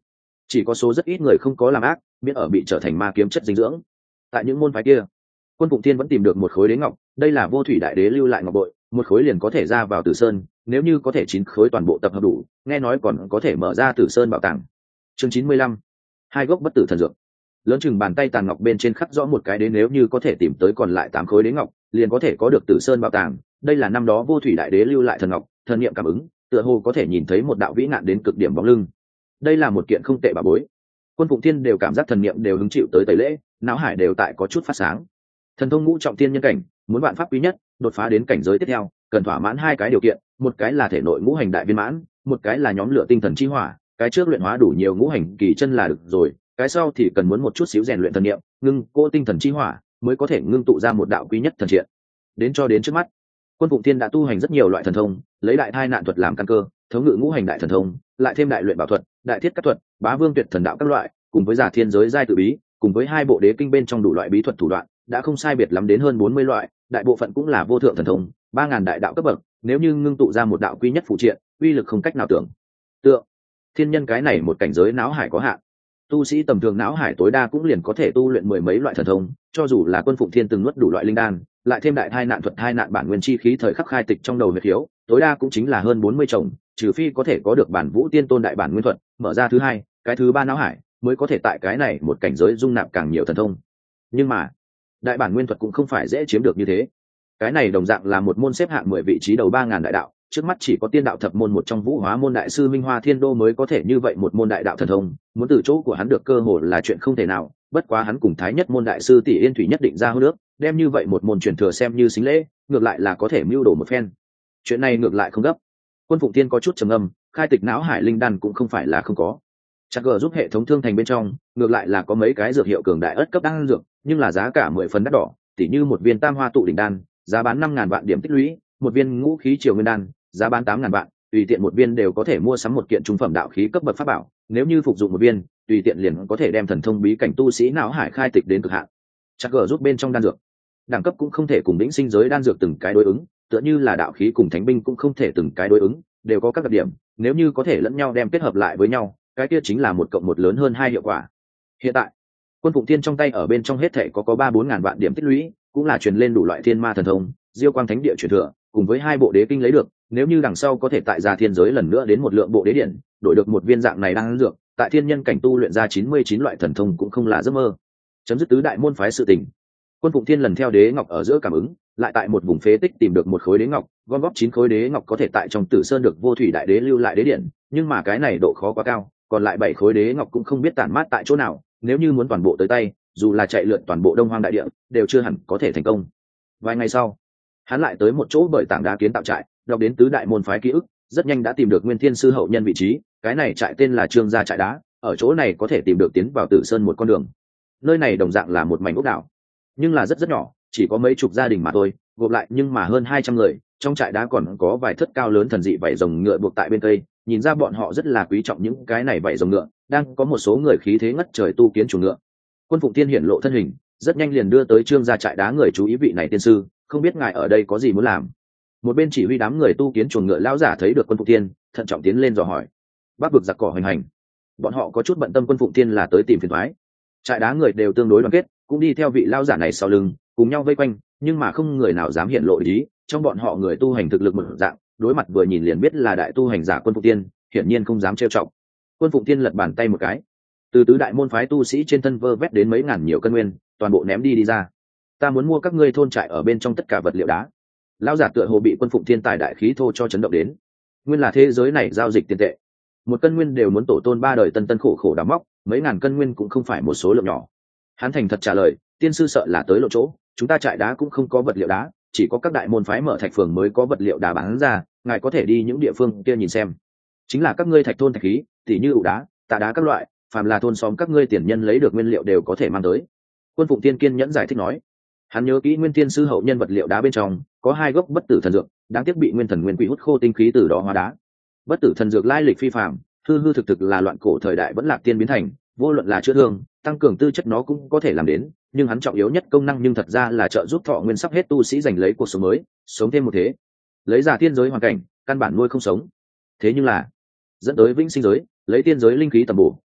chỉ có số rất ít người không có làm ác, miễn ở bị trở thành ma kiếm chất dinh dưỡng. Tại những môn phái kia, Quân Phụng Thiên vẫn tìm được một khối đế ngọc, đây là Vô Thủy Đại Đế lưu lại ngọc bội, một khối liền có thể ra vào Tử Sơn, nếu như có thể 9 khối toàn bộ tập hợp đủ, nghe nói còn có thể mở ra Tử Sơn bảo tàng. Chương 95. Hai gốc bất tử thần dược. Lớn chừng bàn tay tàn ngọc bên trên khắc rõ một cái đế, nếu như có thể tìm tới còn lại 8 khối đế ngọc, liền có thể có được Tử Sơn bảo tàng. Đây là năm đó Vô Thủy Đại Đế lưu lại thần ngọc, thần niệm cảm ứng, tựa hồ có thể nhìn thấy một đạo vĩ nạn đến cực điểm bóng lưng. Đây là một kiện không tệ bảo bối. Quân Phụng Thiên đều cảm giác thần niệm đều hứng chịu tới tẩy lễ, não hải đều tại có chút phát sáng. Thần thông ngũ trọng tiên nhân cảnh, muốn vạn pháp quý nhất, đột phá đến cảnh giới tiếp theo, cần thỏa mãn hai cái điều kiện, một cái là thể nội ngũ hành đại viên mãn, một cái là nhóm lửa tinh thần chi hỏa, cái trước luyện hóa đủ nhiều ngũ hành kỳ chân là được rồi, cái sau thì cần muốn một chút xíu rèn luyện thần niệm, ngưng cô tinh thần chi hỏa, mới có thể ngưng tụ ra một đạo quý nhất thần triện. Đến trước mắt, Quân Phụng Thiên đã tu hành rất nhiều loại thần thông, lấy đại thai nạn thuật làm căn cơ, thống ngự ngũ hành đại thần thông, lại thêm đại luyện bảo thuật, đại thiết các thuật, bá vương tuyệt thần đạo các loại, cùng với giả thiên giới giai tự bí, cùng với hai bộ đế kinh bên trong đủ loại bí thuật thủ đoạn, đã không sai biệt lắm đến hơn 40 loại, đại bộ phận cũng là vô thượng thần thông, 3000 đại đạo cấp bậc, nếu như ngưng tụ ra một đạo quý nhất phụ triện, uy lực không cách nào tưởng tượng. Thiên nhân cái này một cảnh giới não hải có hạn, tu sĩ tầm thường não hải tối đa cũng liền có thể tu luyện mười mấy loại thần thông, cho dù là Quân Phụng Thiên từng nuốt đủ loại linh đan, lại thêm đại thai nạn thuật thai nạn bản nguyên chi khí thời khắc khai tịch trong đầu huyệt thiếu, tối đa cũng chính là hơn 40 chồng, trừ phi có thể có được bản vũ tiên tôn đại bản nguyên thuật, mở ra thứ hai, cái thứ ba não hải, mới có thể tại cái này một cảnh giới dung nạp càng nhiều thần thông. Nhưng mà, đại bản nguyên thuật cũng không phải dễ chiếm được như thế. Cái này đồng dạng là một môn xếp hạng 10 vị trí đầu 3000 đại đạo, trước mắt chỉ có tiên đạo thập môn một trong Vũ Hóa môn đại sư Minh Hoa Thiên Đô mới có thể như vậy một môn đại đạo thần thông, muốn từ chỗ của hắn được cơ hội là chuyện không thể nào, bất quá hắn cùng Thái Nhất môn đại sư Tỷ Yên Thủy nhất định ra hô nước, đem như vậy một môn truyền thừa xem như xính lễ, ngược lại là có thể mưu đồ một phen. Chuyện này ngược lại không gấp. Quân Phụng Thiên có chút trầm ngâm, khai tịch não hải linh đan cũng không phải là không có. Chắc gờ giúp hệ thống thương thành bên trong, ngược lại là có mấy cái dược hiệu cường đại ất cấp đan dược, nhưng là giá cả 10 phần đắt đỏ, tỉ như một viên Tam Hoa tụ đỉnh đan, giá bán 5000 vạn điểm tích lũy, một viên Ngũ khí triều nguyên đan, giá bán 8000 vạn, tùy tiện một viên đều có thể mua sắm một kiện trung phẩm đạo khí cấp bậc pháp bảo, nếu như phục dụng một viên, tùy tiện liền có thể đem thần thông bí cảnh tu sĩ não hải khai tịch đến cực hạn. Chắc gờ giúp bên trong đan dược, đẳng cấp cũng không thể cùng đỉnh sinh giới đan dược từng cái đối ứng, tựa như là đạo khí cùng thánh binh cũng không thể từng cái đối ứng, đều có các đặc điểm, nếu như có thể lẫn nhau đem kết hợp lại với nhau, cái kia chính là 1 cộng 1 lớn hơn 2 hiệu quả. Hiện tại, Quân Phụng Thiên trong tay ở bên trong hết thể có 3-4000 vạn điểm tích lũy, cũng là truyền lên đủ loại thiên ma thần thông, Diêu Quang Thánh Địa truyền thừa, cùng với 2 bộ đế kinh lấy được, nếu như đằng sau có thể tại gia thiên giới lần nữa đến một lượng bộ đế điển, đổi được một viên dạng này đang dược, tại thiên nhân cảnh tu luyện ra 99 loại thần thông cũng không là giấc mơ. Chấm dứt tứ đại môn phái sự tình. Quân Phụng Thiên lần theo đế ngọc ở giữa cảm ứng, lại tại một vùng phế tích tìm được một khối đế ngọc, gom góp 9 khối đế ngọc có thể tại trong Tử Sơn được Vô Thủy Đại Đế lưu lại đế điển, nhưng mà cái này độ khó quá cao, còn lại 7 khối đế ngọc cũng không biết tản mát tại chỗ nào, nếu như muốn toàn bộ tới tay, dù là chạy lượn toàn bộ Đông Hoang đại địa, đều chưa hẳn có thể thành công. Vài ngày sau, hắn lại tới một chỗ bởi tảng đá kiến tạo trại, đọc đến tứ đại môn phái ký ức, rất nhanh đã tìm được Nguyên Thiên sư hậu nhân vị trí, cái này trại tên là Trương gia trại đá, ở chỗ này có thể tìm được tiến vào Tử Sơn một con đường. Nơi này đồng dạng là một mảnh ốc đảo, nhưng là rất nhỏ, chỉ có mấy chục gia đình mà thôi, gộp lại nhưng mà hơn 200 người, trong trại đá còn có vài thất cao lớn thần dị vảy rồng ngựa buộc tại bên cây, nhìn ra bọn họ rất là quý trọng những cái này vảy rồng ngựa, đang có một số người khí thế ngất trời tu kiến chuồng ngựa. Quân Phụng Thiên hiển lộ thân hình, rất nhanh liền đưa tới Trương gia trại đá người chú ý vị này tiên sư, không biết ngài ở đây có gì muốn làm. Một bên chỉ huy đám người tu kiến chuồng ngựa lão giả thấy được Quân Phụng Thiên, thận trọng tiến lên dò hỏi. Bắc vực giặc cỏ hoành hành, bọn họ có chút bận tâm Quân Phụng Thiên là tới tìm phiền toái. Trại đá người đều tương đối đoàn kết, cũng đi theo vị lão giả này sau lưng, cùng nhau vây quanh, nhưng mà không người nào dám hiện lộ ý, trong bọn họ người tu hành thực lực một dạng, đối mặt vừa nhìn liền biết là đại tu hành giả Quân Phụng Thiên, hiển nhiên không dám trêu chọc. Quân Phụng Thiên lật bàn tay một cái, từ tứ đại môn phái tu sĩ trên thân vơ vét đến mấy ngàn nhiều cân nguyên, toàn bộ ném đi ra. Ta muốn mua các ngươi thôn trại ở bên trong tất cả vật liệu đá. Lão giả tựa hồ bị Quân Phụng Thiên tài đại khí thô cho chấn động đến. Nguyên là thế giới này giao dịch tiền tệ, một cân nguyên đều muốn tổ tôn 3 đời tân tân khổ khổ đào móc, mấy ngàn cân nguyên cũng không phải một số lượng nhỏ. Hắn thành thật trả lời, tiên sư sợ là tới lộ chỗ, chúng ta trại đá cũng không có vật liệu đá, chỉ có các đại môn phái mở thạch phường mới có vật liệu đá bán ra, ngài có thể đi những địa phương kia nhìn xem. Chính là các ngươi thạch thôn thạch khí, tỉ như ủ đá, tạ đá các loại, phàm là thôn xóm các ngươi tiền nhân lấy được nguyên liệu đều có thể mang tới. Quân Phụng Thiên kiên nhẫn giải thích nói. Hắn nhớ kỹ Nguyên Thiên sư hậu nhân vật liệu đá bên trong có 2 gốc bất tử thần dược, đáng tiếc bị Nguyên Thần Nguyên Quỷ hút khô tinh khí từ đó hóa đá. Bất tử thần dược lai lịch phi phàm, hư hư thực thực là loạn cổ thời đại vẫn lạc tiên biến thành, vô luận là chữa thương, tăng cường tư chất nó cũng có thể làm đến, nhưng hắn trọng yếu nhất công năng nhưng thật ra là trợ giúp thọ nguyên sắp hết tu sĩ giành lấy cuộc sống mới, sống thêm một thế. Lấy giả tiên giới hoàn cảnh, căn bản nuôi không sống. Thế nhưng là dẫn tới vĩnh sinh giới, lấy tiên giới linh khí tầm bổ,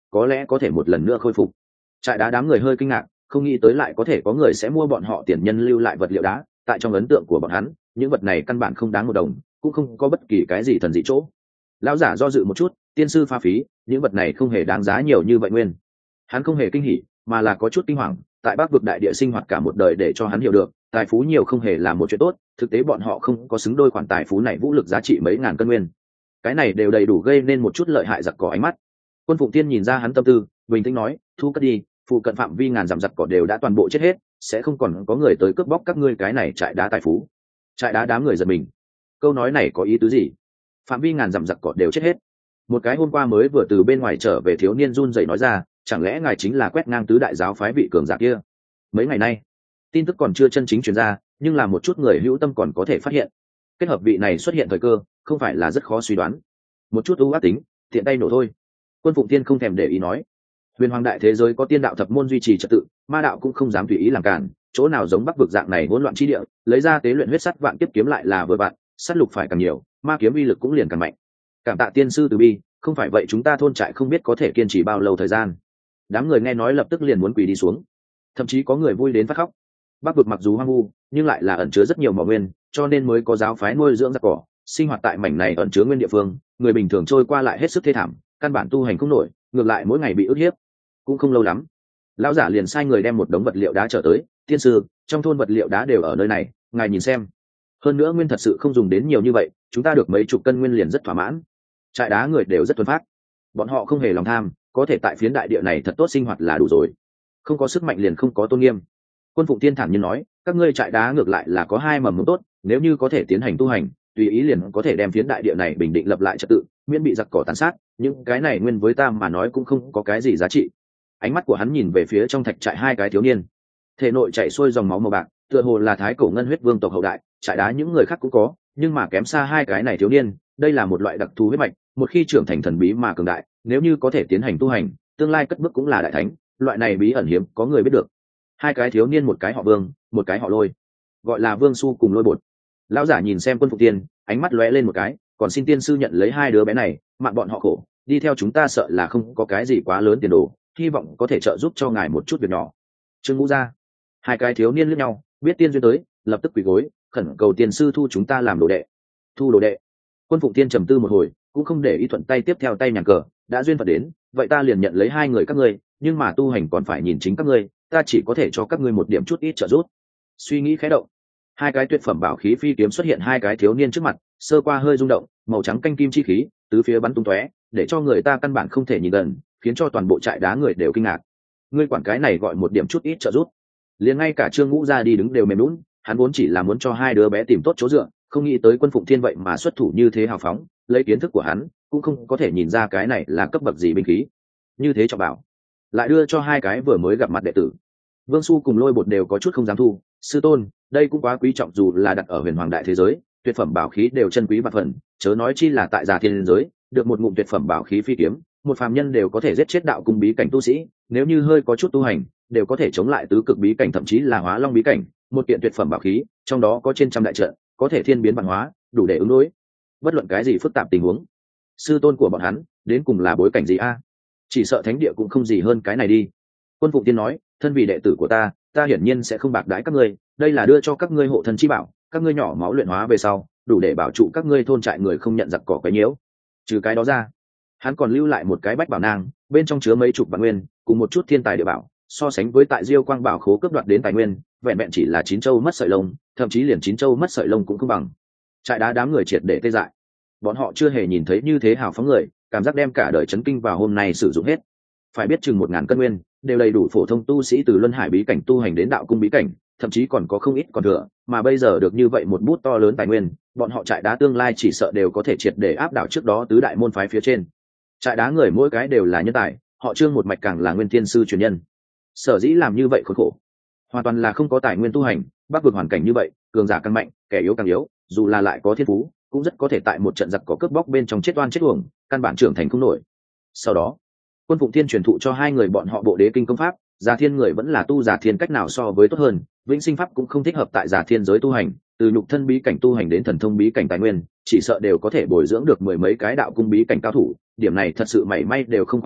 có lẽ có thể một lần nữa khôi phục. Trại đá đám người hơi kinh ngạc, không nghĩ tới lại có thể có người sẽ mua bọn họ tiền nhân lưu lại vật liệu đá. Tại trong ấn tượng của bọn hắn, những vật này căn bản không đáng một đồng, cũng không có bất kỳ cái gì thần dị chỗ. Lão giả do dự một chút, tiên sư pha phí, những vật này không hề đáng giá nhiều như vậy nguyên. Hắn không hề kinh hỉ, mà là có chút kinh hoàng. Tại Bắc vực đại địa sinh hoạt cả một đời để cho hắn hiểu được, tài phú nhiều không hề là một chuyện tốt. Thực tế bọn họ không có xứng đôi khoản tài phú này vũ lực giá trị mấy ngàn cân nguyên. Cái này đều đầy đủ gây nên một chút lợi hại giặc cỏ ánh mắt. Quân Phụng Tiên nhìn ra hắn tâm tư, bình tĩnh nói, thu cất đi, phụ cận phạm vi ngàn dặm giặc cỏ đều đã toàn bộ chết hết, sẽ không còn có người tới cướp bóc các ngươi cái này trại đá tài phú. Trại đá đám người giật mình. Câu nói này có ý tứ gì? Phạm vi ngàn dặm giặc cỏ đều chết hết. Một cái hôm qua mới vừa từ bên ngoài trở về thiếu niên run rẩy nói ra, chẳng lẽ ngài chính là quét ngang tứ đại giáo phái vị cường giả kia? Mấy ngày nay, tin tức còn chưa chân chính truyền ra, nhưng là một chút người hữu tâm còn có thể phát hiện. Kết hợp vị này xuất hiện thời cơ, không phải là rất khó suy đoán. Một chút ưu ác tính, tiện tay nổ thôi. Quân Phụng Tiên không thèm để ý nói, huyền hoàng đại thế giới có tiên đạo thập môn duy trì trật tự, ma đạo cũng không dám tùy ý làm cản, chỗ nào giống Bắc vực dạng này hỗn loạn chi địa, lấy ra tế luyện huyết sắt vạn kiếp kiếm lại là vừa vặn, sắt lục phải càng nhiều, ma kiếm uy lực cũng liền càng mạnh. Cảm tạ tiên sư từ bi, không phải vậy chúng ta thôn trại không biết có thể kiên trì bao lâu thời gian. Đám người nghe nói lập tức liền muốn quỳ đi xuống, thậm chí có người vui đến phát khóc. Bắc vực mặc dù hoang vu, nhưng lại là ẩn chứa rất nhiều mỏ nguyên, cho nên mới có giáo phái nuôi dưỡng giặc cỏ, sinh hoạt tại mảnh này ẩn chứa nguyên địa phương, người bình thường trôi qua lại hết sức thê thảm, căn bản tu hành không nổi, ngược lại mỗi ngày bị ức hiếp. Cũng không lâu lắm, lão giả liền sai người đem một đống vật liệu đá trở tới, tiên sư, trong thôn vật liệu đá đều ở nơi này, ngài nhìn xem. Hơn nữa nguyên thật sự không dùng đến nhiều như vậy, chúng ta được mấy chục cân nguyên liền rất thỏa mãn. Trại đá người đều rất thuần phát, bọn họ không hề lòng tham, có thể tại phiến đại địa này thật tốt sinh hoạt là đủ rồi. Không có sức mạnh liền không có tôn nghiêm. Quân Phụng Tiên thản nhiên nói, các ngươi trại đá ngược lại là có hai mầm mống tốt, nếu như có thể tiến hành tu hành, tùy ý liền có thể đem phiến đại địa này bình định lập lại trật tự, miễn bị giặc cỏ tàn sát, những cái này nguyên với ta mà nói cũng không có cái gì giá trị. Ánh mắt của hắn nhìn về phía trong thạch trại hai cái thiếu niên, thể nội chảy xuôi dòng máu màu bạc, tựa hồ là thái cổ ngân huyết vương tộc hậu đại. Trại đá những người khác cũng có, nhưng mà kém xa hai cái này thiếu niên. Đây là một loại đặc thù huyết mạch, một khi trưởng thành thần bí mà cường đại, nếu như có thể tiến hành tu hành, tương lai cất bước cũng là đại thánh. Loại này bí ẩn hiếm có người biết được. Hai cái thiếu niên, một cái họ Vương, một cái họ Lôi, gọi là Vương Su cùng Lôi Bột. Lão giả nhìn xem Quân Phụng Tiên, ánh mắt lóe lên một cái, còn xin tiên sư nhận lấy hai đứa bé này, mạng bọn họ khổ, đi theo chúng ta sợ là không có cái gì quá lớn tiền đồ, hy vọng có thể trợ giúp cho ngài một chút việc nhỏ. Trương Ngũ gia. Hai cái thiếu niên liếc nhau, biết tiên duyên tới, lập tức quỳ gối, khẩn cầu tiên sư thu chúng ta làm đồ đệ. Thu đồ đệ. Quân Phụng Tiên trầm tư một hồi, cũng không để ý, thuận tay tiếp theo tay nhàn cờ, đã duyên phận đến, vậy ta liền nhận lấy hai người các ngươi, nhưng mà tu hành còn phải nhìn chính các ngươi, ta chỉ có thể cho các ngươi một điểm chút ít trợ giúp. Suy nghĩ khẽ động, hai cái tuyệt phẩm bảo khí phi kiếm xuất hiện hai cái thiếu niên trước mặt, sơ qua hơi rung động, màu trắng canh kim chi khí tứ phía bắn tung tóe, để cho người ta căn bản không thể nhìn gần, khiến cho toàn bộ trại đá người đều kinh ngạc. Ngươi quản cái này gọi một điểm chút ít trợ giúp? Liền ngay cả Trương Ngũ ra đi đứng đều mềm lún, hắn vốn chỉ là muốn cho hai đứa bé tìm tốt chỗ dựa, không nghĩ tới Quân Phụng Thiên vậy mà xuất thủ như thế hào phóng, lấy kiến thức của hắn cũng không có thể nhìn ra cái này là cấp bậc gì binh khí. Như thế cho bảo, lại đưa cho hai cái vừa mới gặp mặt đệ tử. Vương Su cùng Lôi Bột đều có chút không dám thu. Sư tôn, đây cũng quá quý trọng, dù là đặt ở huyền hoàng đại thế giới, tuyệt phẩm bảo khí đều chân quý và phần, chớ nói chi là tại Già Thiên giới, được một ngụm tuyệt phẩm bảo khí phi kiếm, một phàm nhân đều có thể giết chết đạo cung bí cảnh tu sĩ, nếu như hơi có chút tu hành, đều có thể chống lại tứ cực bí cảnh, thậm chí là Hóa Long bí cảnh. Một kiện tuyệt phẩm bảo khí, trong đó có trên trăm đại trận, có thể thiên biến vạn hóa, đủ để ứng đối bất luận cái gì phức tạp tình huống. Sư tôn của bọn hắn đến cùng là bối cảnh gì a? Chỉ sợ thánh địa cũng không gì hơn cái này đi. Quân Phụng Tiên nói, thân vì đệ tử của ta hiển nhiên sẽ không bạc đãi các ngươi, đây là đưa cho các ngươi hộ thân chi bảo, các ngươi nhỏ máu luyện hóa về sau, đủ để bảo trụ các ngươi thôn trại người không nhận giặc cỏ quấy nhiễu. Trừ cái đó ra, hắn còn lưu lại một cái bách bảo nang, bên trong chứa mấy chục vạn nguyên, cùng một chút thiên tài địa bảo, so sánh với tại Diêu Quang Bảo khố cướp đoạt đến tài nguyên, vẹn vẹn chỉ là 9 châu mất sợi lông, thậm chí liền 9 châu mất sợi lông cũng không bằng. Trại đá đám người triệt để tê dại. Bọn họ chưa hề nhìn thấy như thế hào phóng người, cảm giác đem cả đời chấn kinh vào hôm nay sử dụng hết. Phải biết chừng 1000 cân nguyên, đều đầy đủ phổ thông tu sĩ từ luân hải bí cảnh tu hành đến đạo cung bí cảnh, thậm chí còn có không ít còn thừa, mà bây giờ được như vậy một bút to lớn tài nguyên, bọn họ trại đá tương lai chỉ sợ đều có thể triệt để áp đảo trước đó tứ đại môn phái phía trên. Trại đá người mỗi cái đều là nhân tài, họ Trương một mạch càng là nguyên tiên sư truyền nhân. Sở dĩ làm như vậy khốn khổ, hoàn toàn là không có tài nguyên tu hành. Bắc vực hoàn cảnh như vậy, cường giả càng mạnh, kẻ yếu càng yếu, dù là lại có thiên phú, cũng rất có thể tại một trận giặc có cướp bóc bên trong chết oan chết uổng, căn bản trưởng thành không nổi. Sau đó, Quân Phụng Thiên truyền thụ cho hai người bọn họ Bộ Đế Kinh công pháp. Già Thiên người vẫn là tu Già Thiên cách nào so với tốt hơn, vĩnh sinh pháp cũng không thích hợp tại Già Thiên giới tu hành, từ nhục thân bí cảnh tu hành đến thần thông bí cảnh tài nguyên, chỉ sợ đều có thể bồi dưỡng được mười mấy cái đạo cung bí cảnh cao thủ, điểm này thật sự mảy may đều không khoa trương.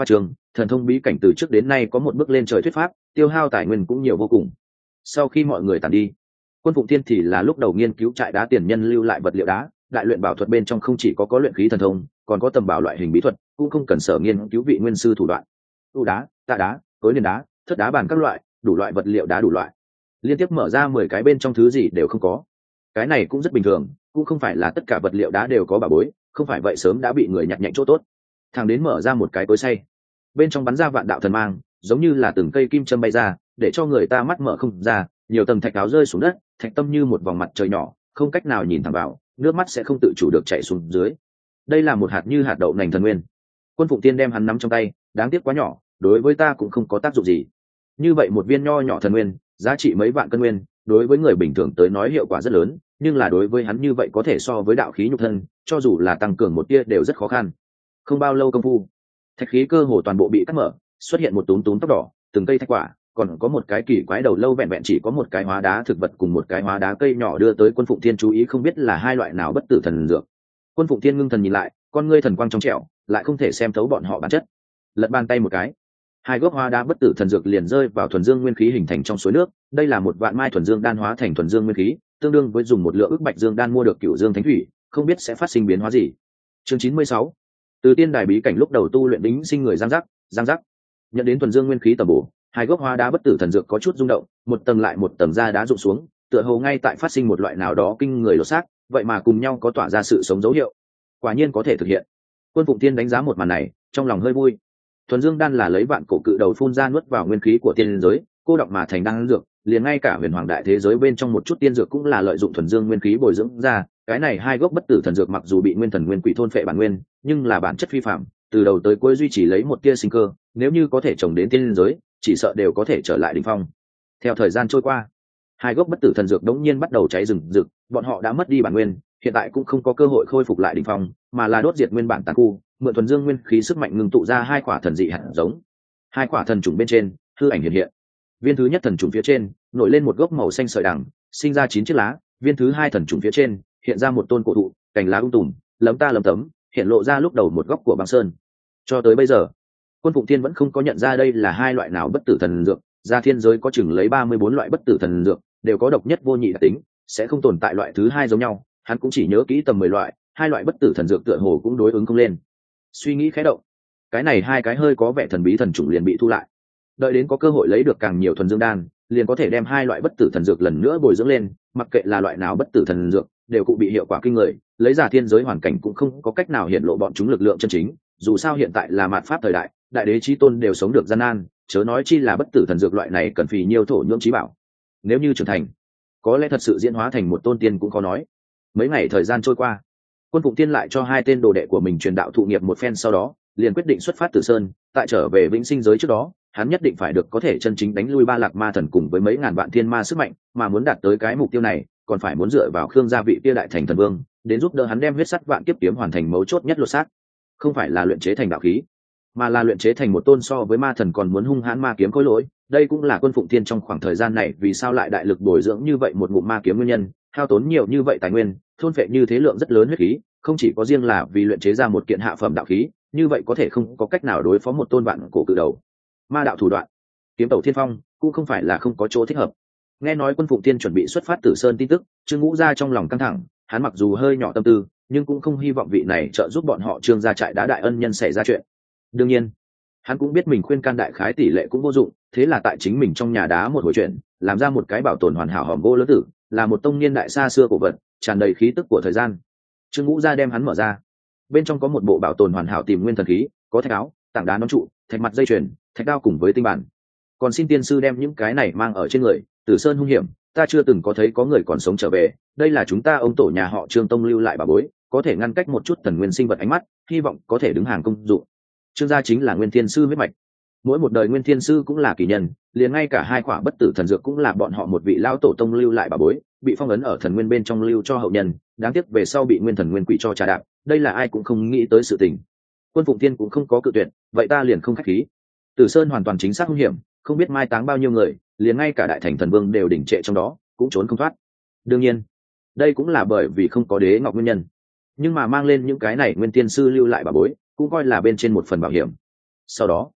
thần thông bí cảnh từ trước đến nay có một bước lên trời thuyết pháp, tiêu hao tài nguyên cũng nhiều vô cùng. Sau khi mọi người tàn đi, Quân Phụng Thiên thì là lúc đầu nghiên cứu trại đá tiền nhân lưu lại vật liệu đá, đại luyện bảo thuật bên trong không chỉ có luyện khí thần thông, còn có tầm bảo loại hình bí thuật, cũng không cần sở nghiên cứu vị nguyên sư thủ đoạn. Tu đá, tạ đá, cối liền đá, thất đá bàn các loại, đủ loại vật liệu đá đủ loại. Liên tiếp mở ra 10 cái bên trong thứ gì đều không có. Cái này cũng rất bình thường, cũng không phải là tất cả vật liệu đá đều có bảo bối, không phải vậy sớm đã bị người nhặt nhạnh chỗ tốt. Thằng đến mở ra một cái cối xay, bên trong bắn ra vạn đạo thần mang, giống như là từng cây kim châm bay ra, để cho người ta mắt mở không ra, nhiều tầng thạch áo rơi xuống đất, thạch tâm như một vòng mặt trời nhỏ, không cách nào nhìn thẳng vào, nước mắt sẽ không tự chủ được chảy xuống dưới. Đây là một hạt như hạt đậu nành thần nguyên. Quân Phụng Tiên đem hắn nắm trong tay, đáng tiếc quá nhỏ, đối với ta cũng không có tác dụng gì. Như vậy một viên nho nhỏ thần nguyên, giá trị mấy vạn cân nguyên, đối với người bình thường tới nói hiệu quả rất lớn, nhưng là đối với hắn như vậy có thể so với đạo khí nhục thân, cho dù là tăng cường một tia đều rất khó khăn. Không bao lâu công phu, thạch khí cơ hồ toàn bộ bị cắt mở, xuất hiện một túm túm tóc đỏ, từng cây thạch quả, còn có một cái kỳ quái đầu lâu vẹn vẹn chỉ có một cái hóa đá thực vật cùng một cái hóa đá cây nhỏ đưa tới Quân Phụng Thiên chú ý, không biết là hai loại nào bất tử thần dược. Quân Phụng Thiên ngưng thần nhìn lại, con ngươi thần quang trong trẻo, lại không thể xem thấu bọn họ bản chất. Lật bàn tay một cái, hai gốc hóa đá bất tử thần dược liền rơi vào thuần dương nguyên khí hình thành trong suối nước. Đây là một vạn mai thuần dương đan hóa thành thuần dương nguyên khí, tương đương với dùng một lượng ức bạch dương đan mua được cửu dương thánh thủy, không biết sẽ phát sinh biến hóa gì. Chương 96. Từ tiên đài bí cảnh lúc đầu tu luyện đính sinh người giang giác, nhận đến thuần dương nguyên khí tầm bổ, hai gốc hóa đá bất tử thần dược có chút rung động, một tầng lại một tầng da đá rụng xuống, tựa hồ ngay tại phát sinh một loại nào đó kinh người lột xác, vậy mà cùng nhau có tỏa ra sự sống dấu hiệu. Quả nhiên có thể thực hiện. Quân Phụng Tiên đánh giá một màn này, trong lòng hơi vui. Thuần dương đan là lấy vạn cổ cự đầu phun ra nuốt vào nguyên khí của tiên giới, cô đọng mà thành đan dược, liền ngay cả huyền hoàng đại thế giới bên trong một chút tiên dược cũng là lợi dụng thuần dương nguyên khí bồi dưỡng ra. Cái này hai gốc bất tử thần dược mặc dù bị nguyên thần nguyên quỷ thôn phệ bản nguyên, nhưng là bản chất phi phạm, từ đầu tới cuối duy trì lấy một tia sinh cơ, nếu như có thể trồng đến tiên giới, chỉ sợ đều có thể trở lại đỉnh phong. Theo thời gian trôi qua, hai gốc bất tử thần dược đống nhiên bắt đầu cháy rừng rực, bọn họ đã mất đi bản nguyên, hiện tại cũng không có cơ hội khôi phục lại đỉnh phong, mà là đốt diệt nguyên bản tàn khu, mượn thuần dương nguyên khí sức mạnh ngưng tụ ra hai quả thần dị hạt giống. Hai quả thần trùng bên trên, hư ảnh hiện hiện. Viên thứ nhất thần trùng phía trên, nổi lên một gốc màu xanh sợi đằng, sinh ra 9 chiếc lá, viên thứ hai thần trùng phía trên, hiện ra một tôn cổ thụ, cành lá tùm, lấm ta lấm tấm, hiện lộ ra lúc đầu một góc của băng sơn. Cho tới bây giờ, Quân Phụng Thiên vẫn không có nhận ra đây là hai loại nào bất tử thần dược, ra thiên giới có chừng lấy 34 loại bất tử thần dược, đều có độc nhất vô nhị đặc tính, sẽ không tồn tại loại thứ hai giống nhau, hắn cũng chỉ nhớ kỹ tầm 10 loại, hai loại bất tử thần dược tựa hồ cũng đối ứng không lên. Suy nghĩ khẽ động, cái này hai cái hơi có vẻ thần bí thần trùng liền bị thu lại. Đợi đến có cơ hội lấy được càng nhiều thuần dương đan, liền có thể đem hai loại bất tử thần dược lần nữa bồi dưỡng lên, mặc kệ là loại nào bất tử thần dược, đều cụ bị hiệu quả kinh người, lấy giả thiên giới hoàn cảnh cũng không có cách nào hiện lộ bọn chúng lực lượng chân chính, dù sao hiện tại là mạt pháp thời đại, đại đế chí tôn đều sống được gian nan, chớ nói chi là bất tử thần dược loại này cần phì nhiêu thổ nhưỡng chí bảo. Nếu như trưởng thành, có lẽ thật sự diễn hóa thành một tôn tiên cũng khó nói. Mấy ngày thời gian trôi qua, Quân Phụng Tiên lại cho hai tên đồ đệ của mình truyền đạo thụ nghiệp một phen, sau đó liền quyết định xuất phát từ sơn, tại trở về vĩnh sinh giới trước đó, hắn nhất định phải được có thể chân chính đánh lui ba lạc ma thần cùng với mấy ngàn vạn thiên ma sức mạnh, mà muốn đạt tới cái mục tiêu này, còn phải muốn dựa vào Khương gia vị kia đại thành thần vương, đến giúp đỡ hắn đem huyết sắt vạn kiếp kiếm hoàn thành mấu chốt nhất lột xác. Không phải là luyện chế thành đạo khí, mà là luyện chế thành một tôn so với ma thần còn muốn hung hãn ma kiếm khối lỗi. Đây cũng là Quân Phụng Thiên trong khoảng thời gian này vì sao lại đại lực bồi dưỡng như vậy một ngụm ma kiếm nguyên nhân, hao tốn nhiều như vậy tài nguyên, thôn phệ như thế lượng rất lớn huyết khí, không chỉ có riêng là vì luyện chế ra một kiện hạ phẩm đạo khí, như vậy có thể không có cách nào đối phó một tôn vạn cổ cự đầu. Ma đạo thủ đoạn, kiếm tẩu thiên phong, cũng không phải là không có chỗ thích hợp. Nghe nói Quân Phụng Thiên chuẩn bị xuất phát từ sơn tin tức, Trương Ngũ gia trong lòng căng thẳng, hắn mặc dù hơi nhỏ tâm tư, nhưng cũng không hy vọng vị này trợ giúp bọn họ Trương gia trại đá đại ân nhân xảy ra chuyện. Đương nhiên, hắn cũng biết mình khuyên can đại khái tỷ lệ cũng vô dụng, thế là tại chính mình trong nhà đá một hồi chuyện, làm ra một cái bảo tồn hoàn hảo hòm gỗ lớn tử, là một tông niên đại xa xưa cổ vật, tràn đầy khí tức của thời gian. Trương Ngũ gia đem hắn mở ra, bên trong có một bộ bảo tồn hoàn hảo tìm nguyên thần khí, có thạch áo, tảng đá nón trụ, thạch mặt dây chuyền, thạch đao cùng với tinh bản. Còn xin tiên sư đem những cái này mang ở trên người, Tử Sơn hung hiểm, ta chưa từng có thấy có người còn sống trở về, đây là chúng ta ông tổ nhà họ Trương tông lưu lại bảo bối, có thể ngăn cách một chút thần nguyên sinh vật ánh mắt, hy vọng có thể đứng hàng công dụng. Trương gia chính là Nguyên Thiên sư huyết mạch, mỗi một đời Nguyên Thiên sư cũng là kỳ nhân, liền ngay cả hai quả bất tử thần dược cũng là bọn họ một vị lão tổ tông lưu lại bảo bối, bị phong ấn ở thần nguyên bên trong lưu cho hậu nhân, đáng tiếc về sau bị nguyên thần nguyên quỷ cho trà đạp, đây là ai cũng không nghĩ tới sự tình. Quân Phụng Thiên cũng không có cự tuyệt, vậy ta liền không khách khí. Tử Sơn hoàn toàn chính xác hung hiểm, không biết mai táng bao nhiêu người, liền ngay cả đại thành thần vương đều đỉnh trệ trong đó, cũng trốn không thoát. Đương nhiên, đây cũng là bởi vì không có đế ngọc nguyên nhân, nhưng mà mang lên những cái này Nguyên Tiên sư lưu lại bảo bối, cũng coi là bên trên một phần bảo hiểm. Sau đó,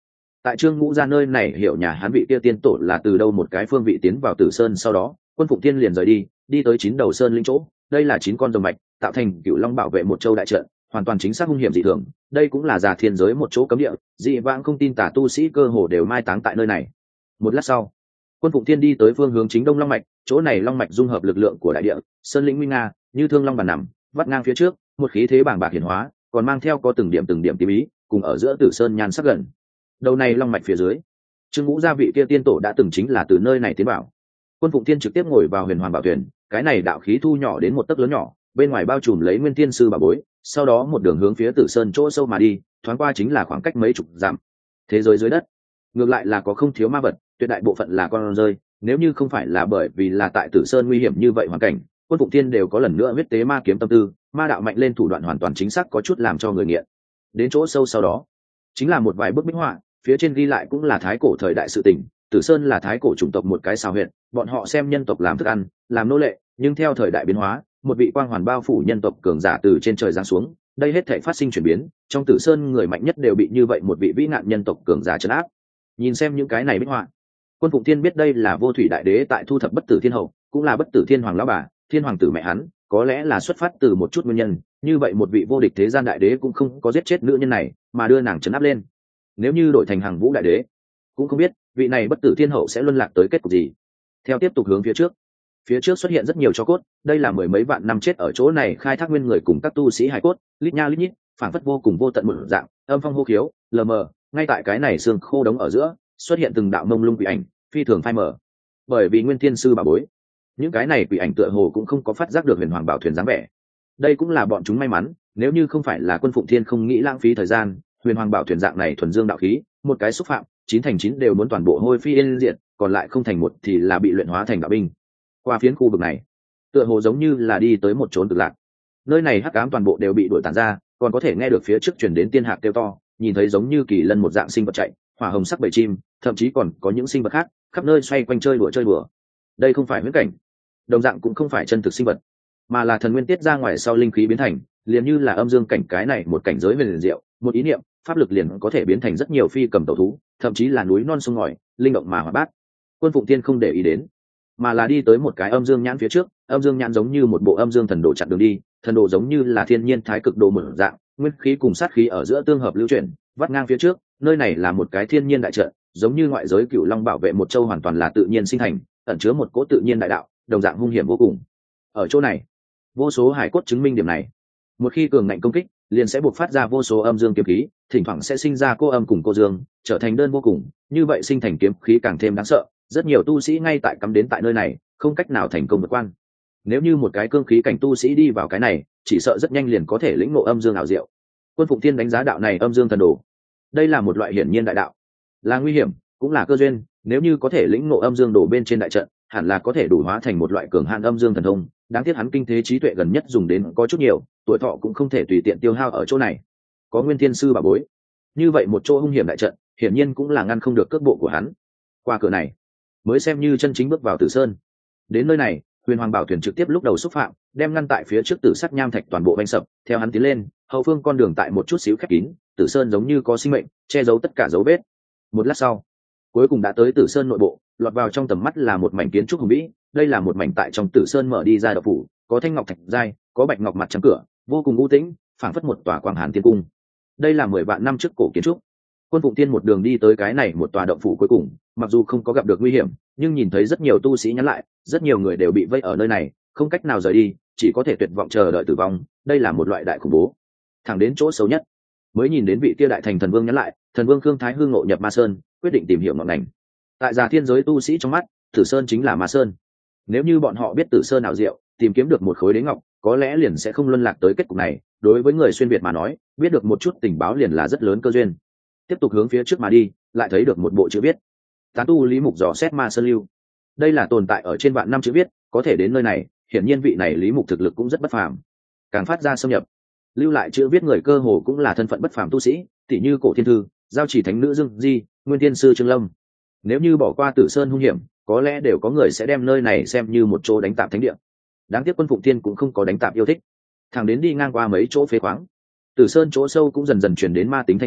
tại Trương Ngũ Gia nơi này hiểu nhà hắn vị kia tiên tổ là từ đâu một cái phương vị tiến vào Tử Sơn, sau đó Quân Phụng Tiên liền rời đi tới 9 đầu sơn linh chỗ. Đây là 9 con rồng mạch tạo thành Cửu Long bảo vệ một châu đại trận, hoàn toàn chính xác hung hiểm dị thường. Đây cũng là Già Thiên giới một chỗ cấm địa, dị vãng không tin tà tu sĩ cơ hồ đều mai táng tại nơi này. Một lát sau, Quân Phụng Tiên đi tới phương hướng chính đông long mạch, chỗ này long mạch dung hợp lực lượng của đại địa, sơn lĩnh nguy nga, như thương long bàn nằm, vắt ngang phía trước, một khí thế bàng bạc hiển hóa, còn mang theo có từng điểm tím ý, cùng ở giữa Tử Sơn nhan sắc gần. Đầu này long mạch phía dưới, Trương Ngũ Gia vị kia tiên tổ đã từng chính là từ nơi này tiến vào. Quân Phụng Tiên trực tiếp ngồi vào huyền hoàng bảo thuyền, cái này đạo khí thu nhỏ đến một tấc lớn nhỏ, bên ngoài bao trùm lấy nguyên tiên sư bảo bối, sau đó một đường hướng phía Tử Sơn chỗ sâu mà đi, thoáng qua chính là khoảng cách mấy chục dặm. Thế giới dưới đất, ngược lại là có không thiếu ma vật, tuyệt đại bộ phận là con rơi, nếu như không phải là bởi vì là tại Tử Sơn nguy hiểm như vậy hoàn cảnh, Quân Phụng Tiên đều có lần nữa huyết tế ma kiếm tâm tư, ma đạo mạnh lên thủ đoạn hoàn toàn chính xác có chút làm cho người nghiện. Đến chỗ sâu sau đó, chính là một vài bức minh họa, phía trên ghi lại cũng là thái cổ thời đại sự tình. Tử Sơn là thái cổ chủng tộc một cái xào huyện, bọn họ xem nhân tộc làm thức ăn, làm nô lệ, nhưng theo thời đại biến hóa, một vị quang hoàn bao phủ nhân tộc cường giả từ trên trời giáng xuống, đây hết thảy phát sinh chuyển biến, trong Tử Sơn người mạnh nhất đều bị như vậy một vị vĩ nạn nhân tộc cường giả trấn áp. Nhìn xem những cái này minh họa, Quân Phụng Tiên biết đây là Vô Thủy đại đế tại thu thập bất tử thiên hậu, cũng là bất tử thiên hoàng lão bà, thiên hoàng tử mẹ hắn, có lẽ là xuất phát từ một chút nguyên nhân, như vậy một vị vô địch thế gian đại đế cũng không có giết chết nữ nhân này, mà đưa nàng trấn áp lên. Nếu như đổi thành Hàng Vũ đại đế, cũng không biết vị này bất tử thiên hậu sẽ luân lạc tới kết cục gì. Theo tiếp tục hướng phía trước xuất hiện rất nhiều tro cốt, đây là mười mấy vạn năm chết ở chỗ này khai thác nguyên người cùng các tu sĩ hải cốt, lít nha lít nhít, phảng phất vô cùng vô tận một dạng, âm phong hô khiếu, lờ mờ, ngay tại cái này xương khô đống ở giữa, xuất hiện từng đạo mông lung quỷ ảnh, phi thường phai mờ. Bởi vì nguyên thiên sư bảo bối, những cái này quỷ ảnh tựa hồ cũng không có phát giác được huyền hoàng bảo thuyền dáng vẻ. Đây cũng là bọn chúng may mắn, nếu như không phải là Quân Phụng Thiên không nghĩ lãng phí thời gian, huyền hoàng bảo thuyền dạng này thuần dương đạo khí, một cái xúc phạm, 9 thành 9 đều muốn toàn bộ hôi phi yên diệt, còn lại không thành một thì là bị luyện hóa thành đạo binh. Qua phiến khu vực này, tựa hồ giống như là đi tới một chốn cực lạc. Nơi này hắc ám toàn bộ đều bị đuổi tản ra, còn có thể nghe được phía trước truyền đến tiên hạc kêu to, nhìn thấy giống như kỳ lân một dạng sinh vật chạy, hỏa hồng sắc bầy chim, thậm chí còn có những sinh vật khác khắp nơi xoay quanh chơi đùa. Đây không phải huyễn cảnh, đồng dạng cũng không phải chân thực sinh vật, mà là thần nguyên tiết ra ngoài sau linh khí biến thành, liền như là âm dương cảnh cái này một cảnh giới huyền diệu, một ý niệm, pháp lực liền có thể biến thành rất nhiều phi cầm tẩu thú, thậm chí là núi non sông ngòi, linh động mà hoạt bát. Quân Phụng Tiên không để ý đến, mà là đi tới một cái âm dương nhãn phía trước. Âm dương nhãn giống như một bộ âm dương thần đồ chặn đường đi, thần đồ giống như là thiên nhiên thái cực đồ mở dạng, nguyên khí cùng sát khí ở giữa tương hợp lưu chuyển, vắt ngang phía trước. Nơi này là một cái thiên nhiên đại trận, giống như ngoại giới Cửu Long bảo vệ một châu hoàn toàn là tự nhiên sinh thành, ẩn chứa một cỗ tự nhiên đại đạo, đồng dạng hung hiểm vô cùng. Ở chỗ này, vô số hải cốt chứng minh điểm này. Một khi cường ngạnh công kích, liền sẽ buộc phát ra vô số âm dương kiếm khí, thỉnh thoảng sẽ sinh ra cô âm cùng cô dương, trở thành đơn vô cùng, như vậy sinh thành kiếm khí càng thêm đáng sợ. Rất nhiều tu sĩ ngay tại cắm đến tại nơi này, không cách nào thành công vượt quan. Nếu như một cái cương khí cảnh tu sĩ đi vào cái này, chỉ sợ rất nhanh liền có thể lĩnh ngộ âm dương ảo diệu. Quân Phụng Tiên đánh giá đạo này âm dương thần đồ, đây là một loại hiển nhiên đại đạo, là nguy hiểm, cũng là cơ duyên. Nếu như có thể lĩnh ngộ âm dương đồ bên trên đại trận, hẳn là có thể đủ hóa thành một loại cường hạn âm dương thần thông. Đáng tiếc hắn kinh thế trí tuệ gần nhất dùng đến có chút nhiều, tuổi thọ cũng không thể tùy tiện tiêu hao ở chỗ này. Có nguyên thiên sư bảo bối, như vậy một chỗ hung hiểm đại trận, hiển nhiên cũng là ngăn không được cước bộ của hắn. Qua cửa này, mới xem như chân chính bước vào Tử Sơn. Đến nơi này, huyền hoàng bảo thuyền trực tiếp lúc đầu xúc phạm, đem ngăn tại phía trước Tử Sắt nham thạch toàn bộ vanh sập. Theo hắn tiến lên, hậu phương con đường tại một chút xíu khép kín, Tử Sơn giống như có sinh mệnh, che giấu tất cả dấu vết. Một lát sau, cuối cùng đã tới Tử Sơn nội bộ. Lọt vào trong tầm mắt là một mảnh kiến trúc hùng vĩ. Đây là một mảnh tại trong Tử Sơn mở đi ra động phủ, có thanh ngọc thạch giai, có bạch ngọc mặt trắng cửa, vô cùng u tĩnh, phảng phất một tòa quang hàn tiên cung. Đây là 10 vạn năm trước cổ kiến trúc. Quân Phụng Tiên một đường đi tới cái này một tòa động phủ cuối cùng, mặc dù không có gặp được nguy hiểm, nhưng nhìn thấy rất nhiều tu sĩ nhắn lại, rất nhiều người đều bị vây ở nơi này, không cách nào rời đi, chỉ có thể tuyệt vọng chờ đợi tử vong. Đây là một loại đại khủng bố. Thẳng đến chỗ xấu nhất, mới nhìn đến vị kia đại thành thần vương nhắn lại, thần vương Khương Thái Hư ngộ nhập Ma Sơn, quyết định tìm hiểu ngọn ngành. Tại Già Thiên giới tu sĩ trong mắt, Tử Sơn chính là Ma Sơn. Nếu như bọn họ biết Tử Sơn nào diệu, tìm kiếm được một khối đế ngọc, có lẽ liền sẽ không luân lạc tới kết cục này. Đối với người xuyên việt mà nói, biết được một chút tình báo liền là rất lớn cơ duyên. Tiếp tục hướng phía trước mà đi, lại thấy được một bộ chữ viết: Tán tu Lý Mục dò xét Ma Sơn lưu. Đây là tồn tại ở trên vạn năm chữ viết, có thể đến nơi này, hiển nhiên vị này Lý Mục thực lực cũng rất bất phàm. Càng phát ra xâm nhập, lưu lại chữ viết người cơ hồ cũng là thân phận bất phàm tu sĩ, tỷ như Cổ Thiên Thư, Giao Chỉ Thánh Nữ Dương Di, Nguyên Thiên Sư Trương Lâm. Nếu như bỏ qua Tử Sơn hung hiểm, có lẽ đều có người sẽ đem nơi này xem như một chỗ đánh tạp thánh địa. Đáng tiếc Quân Phụng Thiên cũng không có đánh tạp yêu thích. Thằng đến đi ngang qua mấy chỗ phế khoáng, Tử Sơn chỗ sâu cũng dần dần chuyển đến ma tính thanh âm,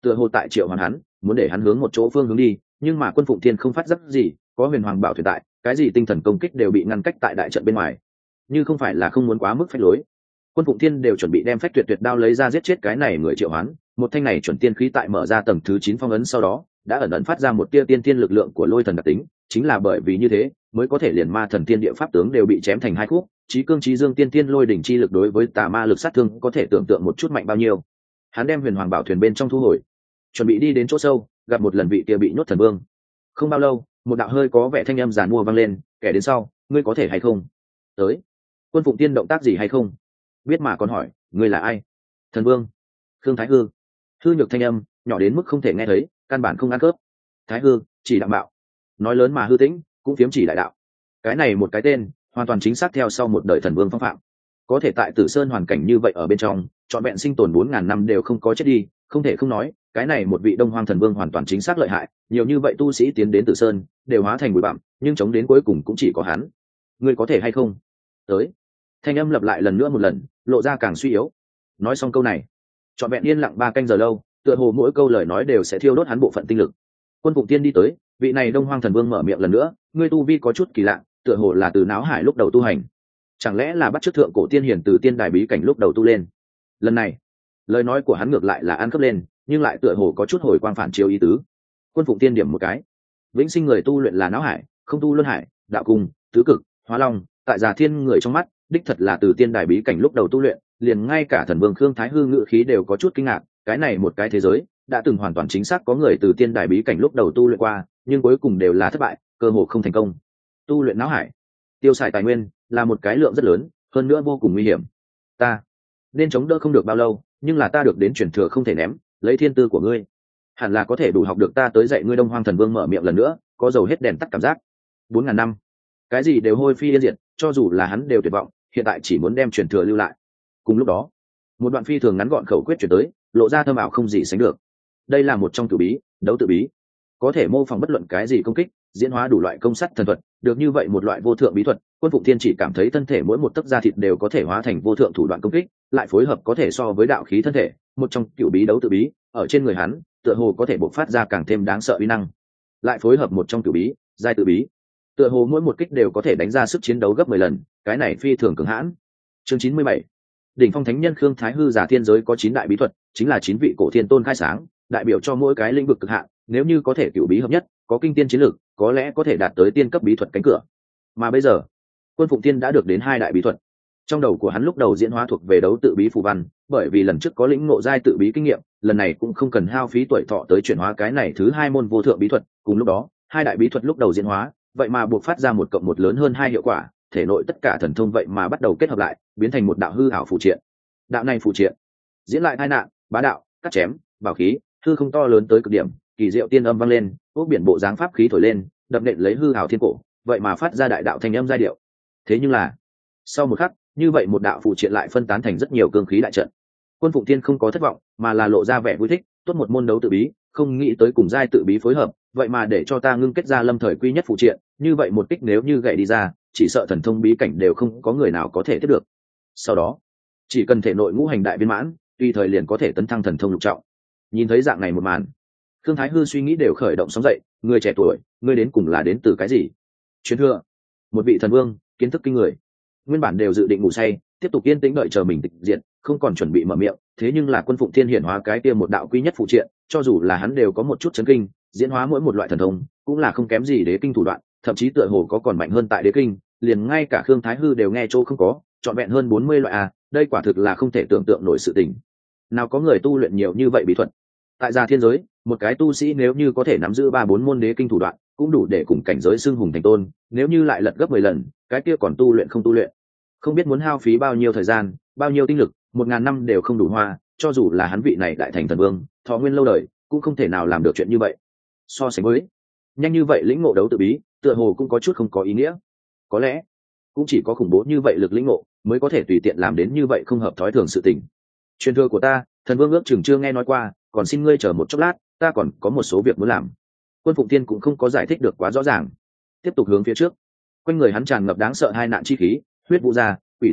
tựa hồ tại triệu hoàn hắn, muốn để hắn hướng một chỗ phương hướng đi, nhưng mà Quân Phụng Thiên không phát giác gì, có huyền hoàng bảo thuyền tại, cái gì tinh thần công kích đều bị ngăn cách tại đại trận bên ngoài, như không phải là không muốn quá mức phách lối. Quân Phụng Thiên đều chuẩn bị đem phách tuyệt tuyệt đao lấy ra giết chết cái này người triệu hoán, một thanh này chuẩn tiên khí tại mở ra tầng thứ 9 phong ấn sau đó, đã ẩn ẩn phát ra một tia tiên tiên lực lượng của lôi thần đặc tính, chính là bởi vì như thế, mới có thể liền ma thần tiên địa pháp tướng đều bị chém thành hai khúc, chí cương chí dương tiên tiên lôi đỉnh chi lực đối với tà ma lực sát thương có thể tưởng tượng một chút mạnh bao nhiêu. Hắn đem huyền hoàng bảo thuyền bên trong thu hồi, chuẩn bị đi đến chỗ sâu, gặp một lần vị kia bị nhốt thần vương. Không bao lâu, một đạo hơi có vẻ thanh âm giàn mua vang lên, kẻ đến sau, ngươi có thể hay không? Tới. Quân Phụng Tiên động tác gì hay không? Biết mà còn hỏi, ngươi là ai? Thần vương. Khương Thái Hư. Hư nhược thanh âm, nhỏ đến mức không thể nghe thấy, căn bản không ăn cướp. Thái Hư, chỉ đạo bạo. Nói lớn mà hư tĩnh, cũng phiếm chỉ đại đạo. Cái này một cái tên, hoàn toàn chính xác theo sau một đời thần vương phong phạm. Có thể tại Tử Sơn hoàn cảnh như vậy ở bên trong, trọn vẹn sinh tồn 4000 năm đều không có chết đi, không thể không nói, cái này một vị Đông Hoang thần vương hoàn toàn chính xác lợi hại, nhiều như vậy tu sĩ tiến đến Tử Sơn, đều hóa thành bụi bặm, nhưng chống đến cuối cùng cũng chỉ có hắn. Ngươi có thể hay không? Tới. Thanh âm lặp lại lần nữa một lần, lộ ra càng suy yếu. Nói xong câu này, trọn vẹn yên lặng 3 canh giờ lâu, tựa hồ mỗi câu lời nói đều sẽ thiêu đốt hắn bộ phận tinh lực. Quân Phụng Tiên đi tới, vị này Đông Hoang thần vương mở miệng lần nữa, ngươi tu vi có chút kỳ lạ, tựa hồ là từ náo hải lúc đầu tu hành, chẳng lẽ là bắt chước thượng cổ tiên hiển từ tiên đài bí cảnh lúc đầu tu lên? Lần này, lời nói của hắn ngược lại là ăn khớp lên, nhưng lại tựa hồ có chút hồi quang phản chiếu ý tứ. Quân Phụng Tiên điểm một cái, vĩnh sinh người tu luyện là náo hải, không tu luân hải, đạo cung, tứ cực, hóa long, tại Già Thiên người trong mắt, đích thật là từ tiên đài bí cảnh lúc đầu tu luyện, liền ngay cả thần vương Khương Thái Hư ngự khí đều có chút kinh ngạc, cái này một cái thế giới đã từng hoàn toàn chính xác có người từ tiên đài bí cảnh lúc đầu tu luyện qua, nhưng cuối cùng đều là thất bại, cơ hồ không thành công. Tu luyện náo hải, tiêu xài tài nguyên là một cái lượng rất lớn, hơn nữa vô cùng nguy hiểm. Ta nên chống đỡ không được bao lâu, nhưng là ta được đến truyền thừa không thể ném, lấy thiên tư của ngươi, hẳn là có thể đủ học được ta tới dạy ngươi. Đông Hoang thần vương mở miệng lần nữa, có dầu hết đèn tắt cảm giác. 4000 năm, cái gì đều hôi phi yên diệt, cho dù là hắn đều tuyệt vọng, hiện tại chỉ muốn đem truyền thừa lưu lại. Cùng lúc đó, một đoạn phi thường ngắn gọn khẩu quyết chuyển tới, lộ ra thâm ảo không gì sánh được. Đây là một trong cửu bí, đấu tự bí, có thể mô phỏng bất luận cái gì công kích, diễn hóa đủ loại công sắt thần thuật, được như vậy một loại vô thượng bí thuật. Quân Phụng Thiên chỉ cảm thấy thân thể mỗi một tấc da thịt đều có thể hóa thành vô thượng thủ đoạn công kích, lại phối hợp có thể so với đạo khí thân thể, một trong cửu bí đấu tự bí, ở trên người hắn, tựa hồ có thể bộc phát ra càng thêm đáng sợ uy năng. Lại phối hợp một trong cửu bí, giai tự bí, tựa hồ mỗi một kích đều có thể đánh ra sức chiến đấu gấp 10 lần, cái này phi thường cường hãn. Chương 97. Đỉnh phong thánh nhân Khương Thái Hư giả thiên giới có 9 đại bí thuật, chính là 9 vị cổ thiên tôn khai sáng, đại biểu cho mỗi cái lĩnh vực cực hạn, nếu như có thể cửu bí hợp nhất, có kinh tiên chiến lược, có lẽ có thể đạt tới tiên cấp bí thuật cánh cửa. Mà bây giờ, Quân Phụng Tiên đã được đến 2 đại bí thuật. Trong đầu của hắn lúc đầu diễn hóa thuộc về đấu tự bí phù văn, bởi vì lần trước có lĩnh ngộ giai tự bí kinh nghiệm, lần này cũng không cần hao phí tuổi thọ tới chuyển hóa cái này thứ 2 môn vô thượng bí thuật. Cùng lúc đó, 2 đại bí thuật lúc đầu diễn hóa, vậy mà buộc phát ra 1 cộng 1 lớn hơn 2 hiệu quả, thể nội tất cả thần thông vậy mà bắt đầu kết hợp lại, biến thành một đạo hư ảo phù triện. Đạo này phù triện, diễn lại tai nạn, bá đạo, cắt chém, bảo khí, hư không to lớn tới cực điểm, kỳ diệu tiên âm vang lên, ốc biển bộ dáng pháp khí thổi lên, đập nện lấy hư ảo thiên cổ, vậy mà phát ra đại đạo thanh âm giai điệu. Thế nhưng là, sau một khắc, như vậy một đạo phù triện lại phân tán thành rất nhiều cương khí đại trận. Quân Phụng Tiên không có thất vọng, mà là lộ ra vẻ vui thích, tốt một môn đấu tự bí, không nghĩ tới cùng giai tự bí phối hợp, vậy mà để cho ta ngưng kết ra lâm thời quy nhất phù triện, như vậy một kích nếu như gậy đi ra, chỉ sợ thần thông bí cảnh đều không có người nào có thể tiếp được. Sau đó, chỉ cần thể nội ngũ hành đại viên mãn, tùy thời liền có thể tấn thăng thần thông lục trọng. Nhìn thấy dạng này một màn, Khương Thái Hư suy nghĩ đều khởi động sóng dậy, người trẻ tuổi, ngươi đến cùng là đến từ cái gì? Truyền thừa, một vị thần vương, kiến thức kinh người. Nguyên bản đều dự định ngủ say, tiếp tục yên tĩnh đợi chờ mình tịch diệt, không còn chuẩn bị mở miệng, thế nhưng là Quân Phụng Thiên hiển hóa cái kia một đạo quy nhất phụ triện, cho dù là hắn đều có một chút chấn kinh, diễn hóa mỗi một loại thần thông, cũng là không kém gì đế kinh thủ đoạn, thậm chí tựa hồ có còn mạnh hơn tại đế kinh, liền ngay cả Khương Thái Hư đều nghe chỗ không có, trọn vẹn hơn 40 loại à, đây quả thực là không thể tưởng tượng nổi sự tình. Nào có người tu luyện nhiều như vậy bí thuật. Tại Già Thiên giới, một cái tu sĩ nếu như có thể nắm giữ 3-4 môn đế kinh thủ đoạn, cũng đủ để cùng cảnh giới xưng hùng thành tôn, nếu như lại lật gấp 10 lần, cái kia còn tu luyện không tu luyện. Không biết muốn hao phí bao nhiêu thời gian, bao nhiêu tinh lực, 1000 năm đều không đủ hoa, cho dù là hắn vị này đại thành thần vương, thọ nguyên lâu đời, cũng không thể nào làm được chuyện như vậy. So sánh với, nhanh như vậy lĩnh ngộ đấu tự bí, tựa hồ cũng có chút không có ý nghĩa. Có lẽ, cũng chỉ có khủng bố như vậy lực lĩnh ngộ, mới có thể tùy tiện làm đến như vậy không hợp thói thường sự tình. Truyền thừa của ta, thần vương ước chừng chưa nghe nói qua, còn xin ngươi chờ một chốc lát, ta còn có một số việc muốn làm. Quân Phụng Tiên cũng không có giải thích được quá rõ ràng, tiếp tục hướng phía trước. Quanh người hắn tràn ngập đáng sợ hai nạn chi khí, huyết vũ ra, quỷ thần khóc,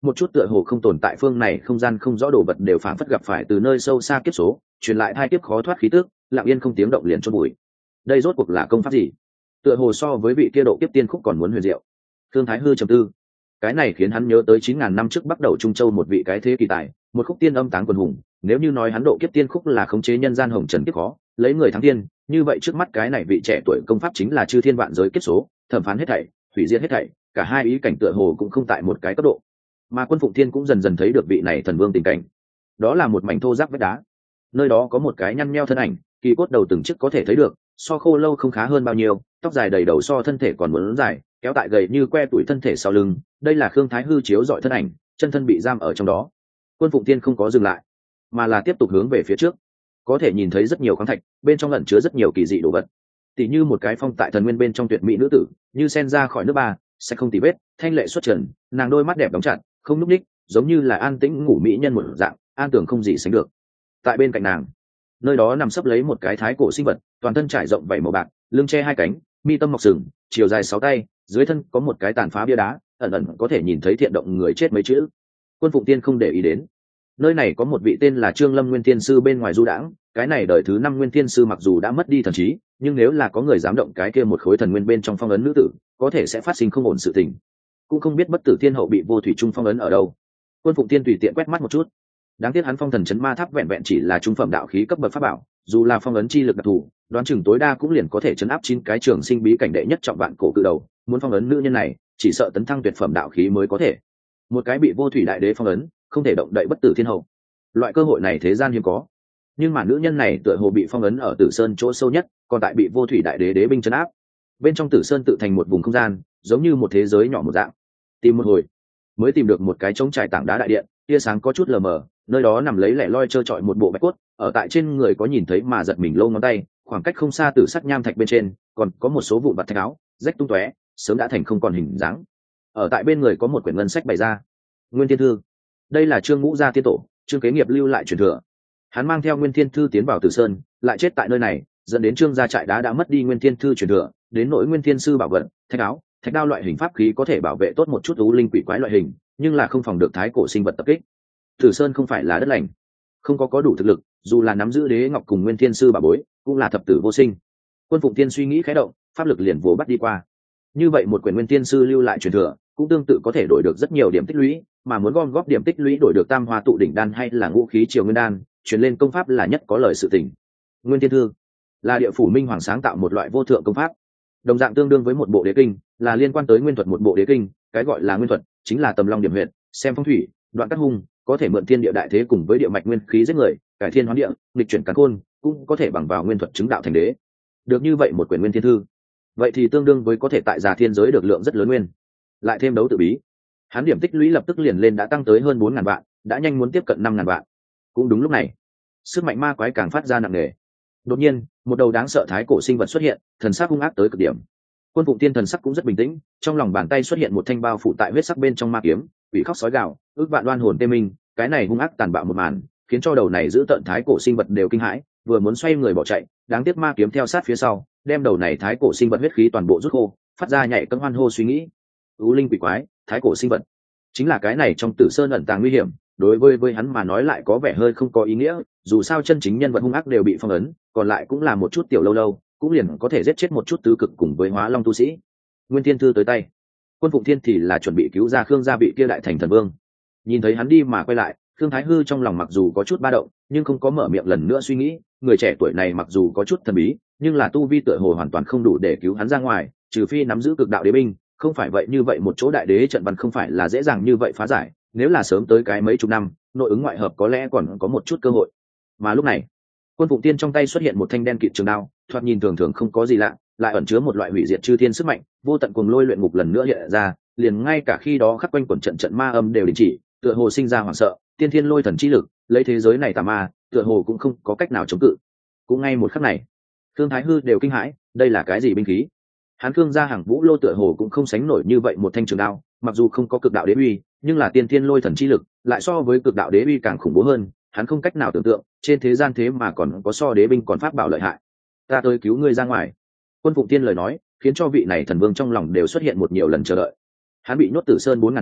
một chút tựa hồ không tồn tại phương này không gian không rõ đồ vật đều phảng phất gặp phải từ nơi sâu xa kiếp số truyền lại hai kiếp khó thoát khí tước, lặng yên không tiếng động liền chôn bụi. Đây rốt cuộc là công pháp gì? Tựa hồ so với vị kia độ kiếp tiên khúc còn muốn huyền diệu. Thương Thái Hư trầm tư. Cái này khiến hắn nhớ tới 9.000 năm trước bắt đầu Trung Châu một vị cái thế kỳ tài, một khúc tiên âm táng quần hùng. Nếu như nói hắn độ kiếp tiên khúc là khống chế nhân gian hồng trần kiếp khó, lấy người thắng tiên, như vậy trước mắt cái này vị trẻ tuổi công pháp chính là chư thiên vạn giới kiếp số, thẩm phán hết thảy, hủy diệt hết thảy, cả hai ý cảnh tựa hồ cũng không tại một cái cấp độ. Mà Quân Phụng Thiên cũng dần dần thấy được vị này thần vương tình cảnh. Đó là một mảnh thô ráp vách đá, nơi đó có một cái nhăn nheo thân ảnh, kỳ cốt đầu từng chiếc có thể thấy được, so khô lâu không khá hơn bao nhiêu, tóc dài đầy đầu so thân thể còn muốn dài, kéo tại gầy như que tuổi thân thể sau lưng. Đây là Khương Thái Hư chiếu dọi thân ảnh, chân thân bị giam ở trong đó. Quân Phụng Tiên không có dừng lại, mà là tiếp tục hướng về phía trước. Có thể nhìn thấy rất nhiều khoáng thạch, bên trong ẩn chứa rất nhiều kỳ dị đồ vật, tỉ như một cái phong tại thần nguyên bên trong tuyệt mỹ nữ tử, như sen ra khỏi nước ba, sẽ không tì vết, thanh lệ xuất trần, nàng đôi mắt đẹp đóng chặt, không nhúc nhích, giống như là an tĩnh ngủ mỹ nhân một dạng, an tưởng không gì sánh được. Tại bên cạnh nàng, nơi đó nằm sấp lấy một cái thái cổ sinh vật, toàn thân trải rộng vảy màu bạc, lưng che hai cánh, mi tâm mọc sừng, chiều dài 6 tay, dưới thân có một cái tàn phá bia đá, ẩn ẩn có thể nhìn thấy thiện động người chết mấy chữ. Quân Phụng Tiên không để ý đến. Nơi này có một vị tên là Trương Lâm Nguyên Thiên sư bên ngoài du đãng, cái này đời thứ 5 Nguyên Thiên sư mặc dù đã mất đi thần trí, nhưng nếu là có người dám động cái kia một khối thần nguyên bên trong phong ấn nữ tử, có thể sẽ phát sinh không ổn sự tình. Cũng không biết bất tử thiên hậu bị vô thủy trung phong ấn ở đâu. Quân Phụng Tiên tùy tiện quét mắt một chút. Đáng tiếc hắn phong thần chấn ma tháp vẹn vẹn chỉ là trung phẩm đạo khí cấp bậc pháp bảo, dù là phong ấn chi lực đặc thù, đoán chừng tối đa cũng liền có thể chấn áp 9 cái trường sinh bí cảnh đệ nhất trọng vạn cổ cự đầu, muốn phong ấn nữ nhân này, chỉ sợ tấn thăng tuyệt phẩm đạo khí mới có thể. Một cái bị vô thủy đại đế phong ấn, không thể động đậy bất tử thiên hậu. Loại cơ hội này thế gian hiếm có. Nhưng mà nữ nhân này tựa hồ bị phong ấn ở Tử Sơn chỗ sâu nhất, còn tại bị vô thủy đại đế đế binh trấn áp. Bên trong Tử Sơn tự thành một vùng không gian, giống như một thế giới nhỏ một dạng. Tìm một hồi, mới tìm được một cái trống trải tảng đá đại điện, tia sáng có chút lờ mờ, nơi đó nằm lấy lẻ loi trơ trọi một bộ bạch cốt, ở tại trên người có nhìn thấy mà giật mình lâu ngón tay, khoảng cách không xa Tử sắc nham thạch bên trên, còn có một số vụn vặt thạch áo, rách tung tóe, sớm đã thành không còn hình dáng. Ở tại bên người có một quyển ngân sách bày ra. Nguyên Thiên Thư. Đây là Trương Ngũ gia tiên tổ, Trương Kế Nghiệp lưu lại truyền thừa. Hắn mang theo Nguyên Thiên Thư tiến vào Tử Sơn, lại chết tại nơi này, dẫn đến Trương gia trại đá đã mất đi Nguyên Thiên Thư truyền thừa, đến nỗi Nguyên Thiên sư bảo vật, thạch áo, thạch đao loại hình pháp khí có thể bảo vệ tốt một chút u linh quỷ quái loại hình, nhưng là không phòng được thái cổ sinh vật tập kích. Tử Sơn không phải là đất lành, không có đủ thực lực, dù là nắm giữ đế ngọc cùng Nguyên Thiên sư bảo bối, cũng là thập tử vô sinh. Quân Phụng Tiên suy nghĩ khẽ động, pháp lực liền vồ bắt đi qua. Như vậy một quyển Nguyên Thiên sư lưu lại truyền thừa, cũng tương tự có thể đổi được rất nhiều điểm tích lũy, mà muốn gom góp điểm tích lũy đổi được Tam Hoa tụ đỉnh đan hay là ngũ khí triều nguyên đan, truyền lên công pháp là nhất có lời sự tình. Nguyên Thiên Thư là địa phủ minh hoàng sáng tạo một loại vô thượng công pháp, đồng dạng tương đương với một bộ đế kinh, là liên quan tới nguyên thuật một bộ đế kinh. Cái gọi là nguyên thuật chính là tầm long điểm huyệt, xem phong thủy, đoạn cắt hung, có thể mượn thiên địa đại thế cùng với địa mạch nguyên khí giết người, cải thiên hóa địa, nghịch chuyển càn khôn, cũng có thể bằng vào nguyên thuật chứng đạo thành đế. Được như vậy một quyển Nguyên Thiên Thư, vậy thì tương đương với có thể tại già thiên giới được lượng rất lớn nguyên. Lại thêm đấu tự bí, hắn điểm tích lũy lập tức liền lên đã tăng tới hơn 4.000 vạn, đã nhanh muốn tiếp cận 5.000 vạn. Cũng đúng lúc này, sức mạnh ma quái càng phát ra nặng nề. Đột nhiên, một đầu đáng sợ thái cổ sinh vật xuất hiện, thần sắc hung ác tới cực điểm. Quân Phụng Tiên thần sắc cũng rất bình tĩnh, trong lòng bàn tay xuất hiện một thanh bao phủ tại huyết sắc bên trong ma kiếm, quỷ khóc sói gào, ước vạn đoan hồn tê minh. Cái này hung ác tàn bạo một màn, khiến cho đầu này giữ tận thái cổ sinh vật đều kinh hãi, vừa muốn xoay người bỏ chạy, đáng tiếc ma kiếm theo sát phía sau, đem đầu này thái cổ sinh vật huyết khí toàn bộ rút khô, phát ra nhảy cẫng hoan hô suy nghĩ. U linh quỷ quái, thái cổ sinh vật, chính là cái này trong Tử Sơn ẩn tàng nguy hiểm, đối với hắn mà nói lại có vẻ hơi không có ý nghĩa, dù sao chân chính nhân vật hung ác đều bị phong ấn, còn lại cũng là một chút tiểu lâu lâu, cũng liền có thể giết chết một chút tứ cực cùng với hóa long tu sĩ. Nguyên Thiên Thư tới tay, Quân Phụng Thiên thì là chuẩn bị cứu ra Khương gia vị kia đại thành thần vương. Nhìn thấy hắn đi mà quay lại, Khương Thái Hư trong lòng mặc dù có chút ba động, nhưng không có mở miệng lần nữa suy nghĩ, người trẻ tuổi này mặc dù có chút thần bí, nhưng là tu vi tựa hồ hoàn toàn không đủ để cứu hắn ra ngoài, trừ phi nắm giữ cực đạo đế binh, không phải vậy như vậy một chỗ đại đế trận văn không phải là dễ dàng như vậy phá giải, nếu là sớm tới cái mấy chục năm, nội ứng ngoại hợp có lẽ còn có một chút cơ hội. Mà lúc này, Quân Phụng Tiên trong tay xuất hiện một thanh đen kịt trường đao, thoạt nhìn thường thường không có gì lạ, lại ẩn chứa một loại hủy diệt chư thiên sức mạnh, vô tận cuồng lôi luyện ngục lần nữa hiện ra, liền ngay cả khi đó khắc quanh quần trận trận ma âm đều đình chỉ, tựa hồ sinh ra hoảng sợ, tiên thiên lôi thần chi lực, lấy thế giới này tà ma, tựa hồ cũng không có cách nào chống cự. Cũng ngay một khắc này, Khương Thái Hư đều kinh hãi, đây là cái gì binh khí? Hắn Khương gia hàng vũ lô tựa hồ cũng không sánh nổi như vậy một thanh trường đao, mặc dù không có cực đạo đế uy, nhưng là tiên thiên lôi thần chi lực, lại so với cực đạo đế uy càng khủng bố hơn, hắn không cách nào tưởng tượng, trên thế gian thế mà còn có so đế binh còn pháp bảo lợi hại. Ta tới cứu ngươi ra ngoài. Quân Phụng Tiên lời nói, khiến cho vị này thần vương trong lòng đều xuất hiện một nhiều lần chờ đợi. Hắn bị nhốt Tử Sơn 4.000 năm,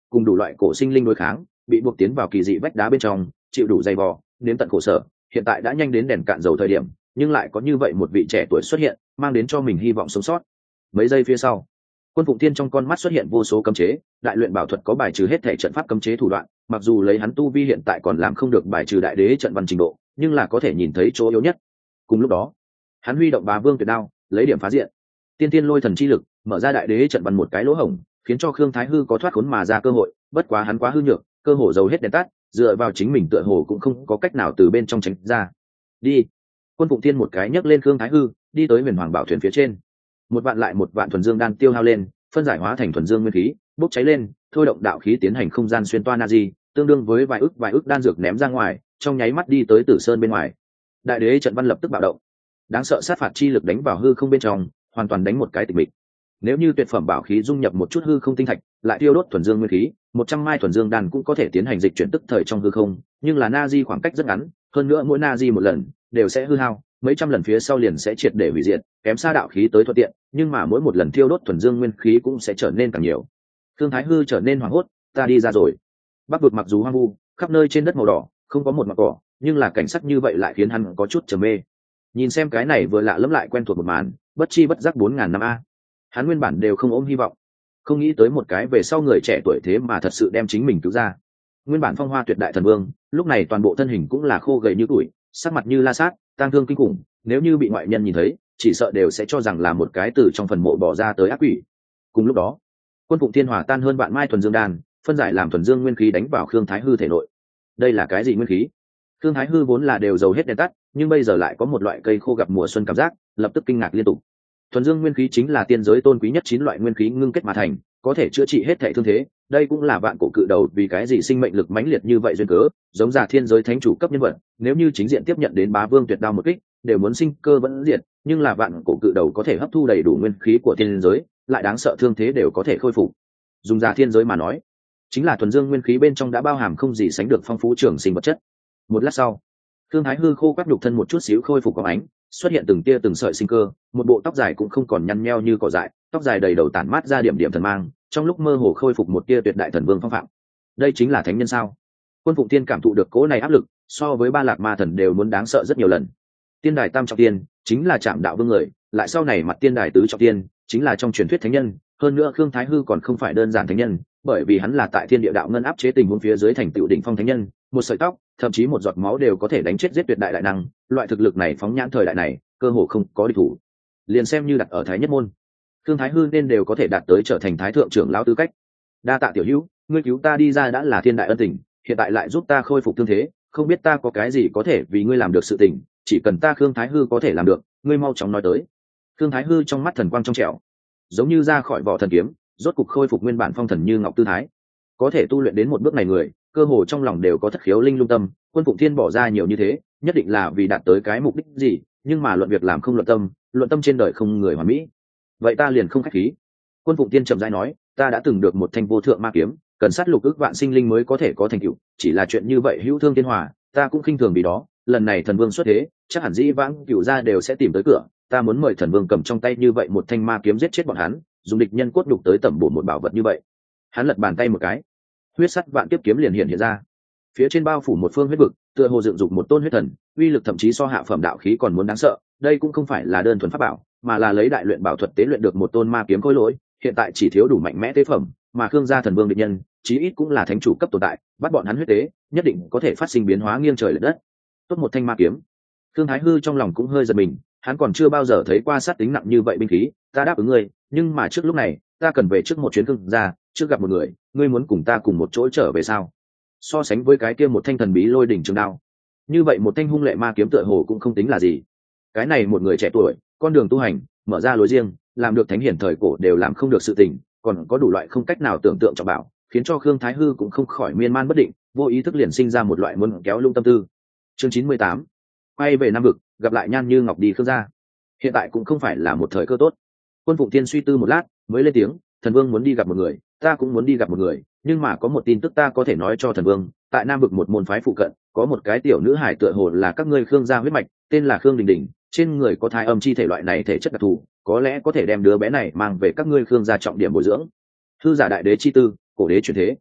cùng đủ loại cổ sinh linh đối kháng, bị buộc tiến vào kỳ dị vách đá bên trong, chịu đủ dày vò, nếm tận khổ sở, hiện tại đã nhanh đến đèn cạn dầu thời điểm, nhưng lại có như vậy một vị trẻ tuổi xuất hiện, mang đến cho mình hy vọng sống sót. Mấy giây phía sau, Quân Phụng Tiên trong con mắt xuất hiện vô số cấm chế, đại luyện bảo thuật có bài trừ hết thể trận pháp cấm chế thủ đoạn, mặc dù lấy hắn tu vi hiện tại còn làm không được bài trừ đại đế trận văn trình độ, nhưng là có thể nhìn thấy chỗ yếu nhất. Cùng lúc đó, hắn huy động Bá Vương Tuyệt Đao, lấy điểm phá diện. Tiên tiên lôi thần chi lực, mở ra đại đế trận văn một cái lỗ hổng, khiến cho Khương Thái Hư có thoát khốn mà ra cơ hội, bất quá hắn quá hư nhược, cơ hồ dầu hết đèn tắt, dựa vào chính mình tựa hồ cũng không có cách nào từ bên trong tránh ra. Đi. Quân Phụng Tiên một cái nhấc lên Khương Thái Hư, đi tới Huyền Hoàng Bảo thuyền phía trên. Một vạn lại một vạn thuần dương đan tiêu hao lên, phân giải hóa thành thuần dương nguyên khí, bốc cháy lên, thôi động đạo khí tiến hành không gian xuyên toa Nazi, tương đương với vài ức đan dược ném ra ngoài, trong nháy mắt đi tới Tử Sơn bên ngoài. Đại đế trận văn lập tức bạo động, đáng sợ sát phạt chi lực đánh vào hư không bên trong, hoàn toàn đánh một cái tịch mịch. Nếu như tuyệt phẩm bảo khí dung nhập một chút hư không tinh thạch, lại tiêu đốt thuần dương nguyên khí, 100 mai thuần dương đan cũng có thể tiến hành dịch chuyển tức thời trong hư không, nhưng là Nazi khoảng cách rất ngắn, hơn nữa mỗi Nazi một lần đều sẽ hư hao, mấy trăm lần phía sau liền sẽ triệt để hủy diệt, kém xa đạo khí tới thuận tiện, nhưng mà mỗi một lần tiêu đốt thuần dương nguyên khí cũng sẽ trở nên càng nhiều. Thương Thái Hư trở nên hoảng hốt, ta đi ra rồi. Bắc vực mặc dù hoang vu, khắp nơi trên đất màu đỏ, không có một mảng cỏ, nhưng là cảnh sắc như vậy lại khiến hắn có chút trầm mê. Nhìn xem cái này vừa lạ lẫm lại quen thuộc một màn, bất chi bất giác 4000 năm a. Hắn nguyên bản đều không ôm hy vọng, không nghĩ tới một cái về sau người trẻ tuổi thế mà thật sự đem chính mình cứu ra. Nguyên bản phong hoa tuyệt đại thần vương, lúc này toàn bộ thân hình cũng là khô gầy như tuổi, sắc mặt như la sát, tang thương kinh khủng, nếu như bị ngoại nhân nhìn thấy, chỉ sợ đều sẽ cho rằng là một cái từ trong phần mộ bỏ ra tới ác quỷ. Cùng lúc đó, Quân Phụng Thiên hòa tan hơn vạn mai thuần dương đan, phân giải làm thuần dương nguyên khí đánh vào Khương Thái Hư thể nội. Đây là cái gì nguyên khí? Khương Thái Hư vốn là đều dầu hết đèn tắt, nhưng bây giờ lại có một loại cây khô gặp mùa xuân cảm giác, lập tức kinh ngạc liên tục. Thuần dương nguyên khí chính là tiên giới tôn quý nhất 9 loại nguyên khí ngưng kết mà thành, có thể chữa trị hết thảy thương thế, đây cũng là vạn cổ cự đầu vì cái gì sinh mệnh lực mãnh liệt như vậy duyên cớ, giống giả thiên giới thánh chủ cấp nhân vật, nếu như chính diện tiếp nhận đến Bá Vương Tuyệt Đao một kích, đều muốn sinh cơ vẫn diệt, nhưng là vạn cổ cự đầu có thể hấp thu đầy đủ nguyên khí của tiên giới, lại đáng sợ thương thế đều có thể khôi phục. Dùng giả thiên giới mà nói, chính là thuần dương nguyên khí bên trong đã bao hàm không gì sánh được phong phú trường sinh vật chất. Một lát sau, Thương Thái Hư khô quắt nhục thân một chút xíu khôi phục có ánh, xuất hiện từng tia từng sợi sinh cơ, một bộ tóc dài cũng không còn nhăn nheo như cỏ dại, tóc dài đầy đầu tản mát ra điểm điểm thần mang, trong lúc mơ hồ khôi phục một tia tuyệt đại thần vương phong phạm. Đây chính là thánh nhân sao? Quân Phụng Tiên cảm thụ được cỗ này áp lực, so với Ba Lạc Ma Thần đều muốn đáng sợ rất nhiều lần. Tiên đài tam trọng tiên chính là Trạm Đạo Vương người, lại sau này mặt tiên đài tứ trọng tiên chính là trong truyền thuyết thánh nhân, hơn nữa Khương Thái Hư còn không phải đơn giản thánh nhân, bởi vì hắn là tại Thiên Địa Đạo Ngân áp chế tình huống phía dưới thành tựu đỉnh phong thánh nhân, một sợi tóc, thậm chí một giọt máu đều có thể đánh chết giết tuyệt đại đại năng, loại thực lực này phóng nhãn thời đại này, cơ hồ không có địch thủ. Liền xem như đặt ở Thái Nhất môn, Khương Thái Hư nên đều có thể đạt tới trở thành Thái thượng trưởng lão tư cách. Đa tạ tiểu hữu, ngươi cứu ta đi ra đã là thiên đại ân tình, hiện tại lại giúp ta khôi phục thương thế, không biết ta có cái gì có thể vì ngươi làm được sự tình, chỉ cần ta Khương Thái Hư có thể làm được, ngươi mau chóng nói tới. Khương Thái Hư trong mắt thần quang trong trẻo, giống như ra khỏi vỏ thần kiếm, rốt cục khôi phục nguyên bản phong thần như ngọc tư thái. Có thể tu luyện đến một bước này người, cơ hồ trong lòng đều có thất khiếu linh lung tâm, Quân Phụng Thiên bỏ ra nhiều như thế, nhất định là vì đạt tới cái mục đích gì, nhưng mà luận việc làm không luận tâm trên đời không người hoàn mỹ. Vậy ta liền không khách khí. Quân Phụng Tiên chậm rãi nói, ta đã từng được một thanh vô thượng ma kiếm, cần sát lục ức vạn sinh linh mới có thể có thành tựu, chỉ là chuyện như vậy hữu thương thiên hòa, ta cũng khinh thường vì đó, lần này thần vương xuất thế, chắc hẳn dĩ vãng cửu gia đều sẽ tìm tới cửa, ta muốn mời thần vương cầm trong tay như vậy một thanh ma kiếm giết chết bọn hắn, dùng địch nhân cốt đục tới tẩm bổ một bảo vật như vậy. Hắn lật bàn tay một cái, huyết sắt vạn kiếp kiếm liền hiện ra, phía trên bao phủ một phương huyết vực, tựa hồ dựng dục một tôn huyết thần, uy lực thậm chí so hạ phẩm đạo khí còn muốn đáng sợ. Đây cũng không phải là đơn thuần pháp bảo, mà là lấy đại luyện bảo thuật tế luyện được một tôn ma kiếm khối lỗi, hiện tại chỉ thiếu đủ mạnh mẽ tế phẩm, mà Khương gia thần vương địch nhân, chí ít cũng là thánh chủ cấp tồn tại, bắt bọn hắn huyết tế, nhất định có thể phát sinh biến hóa nghiêng trời lệch đất. Tốt một thanh ma kiếm. Khương Thái Hư trong lòng cũng hơi giật mình, hắn còn chưa bao giờ thấy qua sát tính nặng như vậy binh khí, ta đáp ứng ngươi, nhưng mà trước lúc này, ta cần về trước một chuyến Khương gia, trước gặp một người, ngươi muốn cùng ta cùng một chỗ trở về sao? So sánh với cái kia một thanh thần bí lôi đỉnh trường đao, như vậy một thanh hung lệ ma kiếm tựa hồ cũng không tính là gì. Cái này một người trẻ tuổi, con đường tu hành mở ra lối riêng, làm được thánh hiển thời cổ đều làm không được sự tình, còn có đủ loại không cách nào tưởng tượng trọng bảo, khiến cho Khương Thái Hư cũng không khỏi miên man bất định, vô ý thức liền sinh ra một loại muốn kéo lung tâm tư. Chương 98, quay về Nam vực, gặp lại Nhan Như Ngọc đi Khương gia. Hiện tại cũng không phải là một thời cơ tốt. Quân Phụng Tiên suy tư một lát, mới lên tiếng, thần vương muốn đi gặp một người, ta cũng muốn đi gặp một người, nhưng mà có một tin tức ta có thể nói cho thần vương, tại Nam vực một môn phái phụ cận, có một cái tiểu nữ hải tựa hồ là các ngươi Khương gia huyết mạch, tên là Khương Đình Đình, trên người có thai âm chi thể loại này thể chất đặc thù, có lẽ có thể đem đứa bé này mang về các ngươi Khương gia trọng điểm bồi dưỡng. Hư giả đại đế chi tư, cổ đế chuyển thế.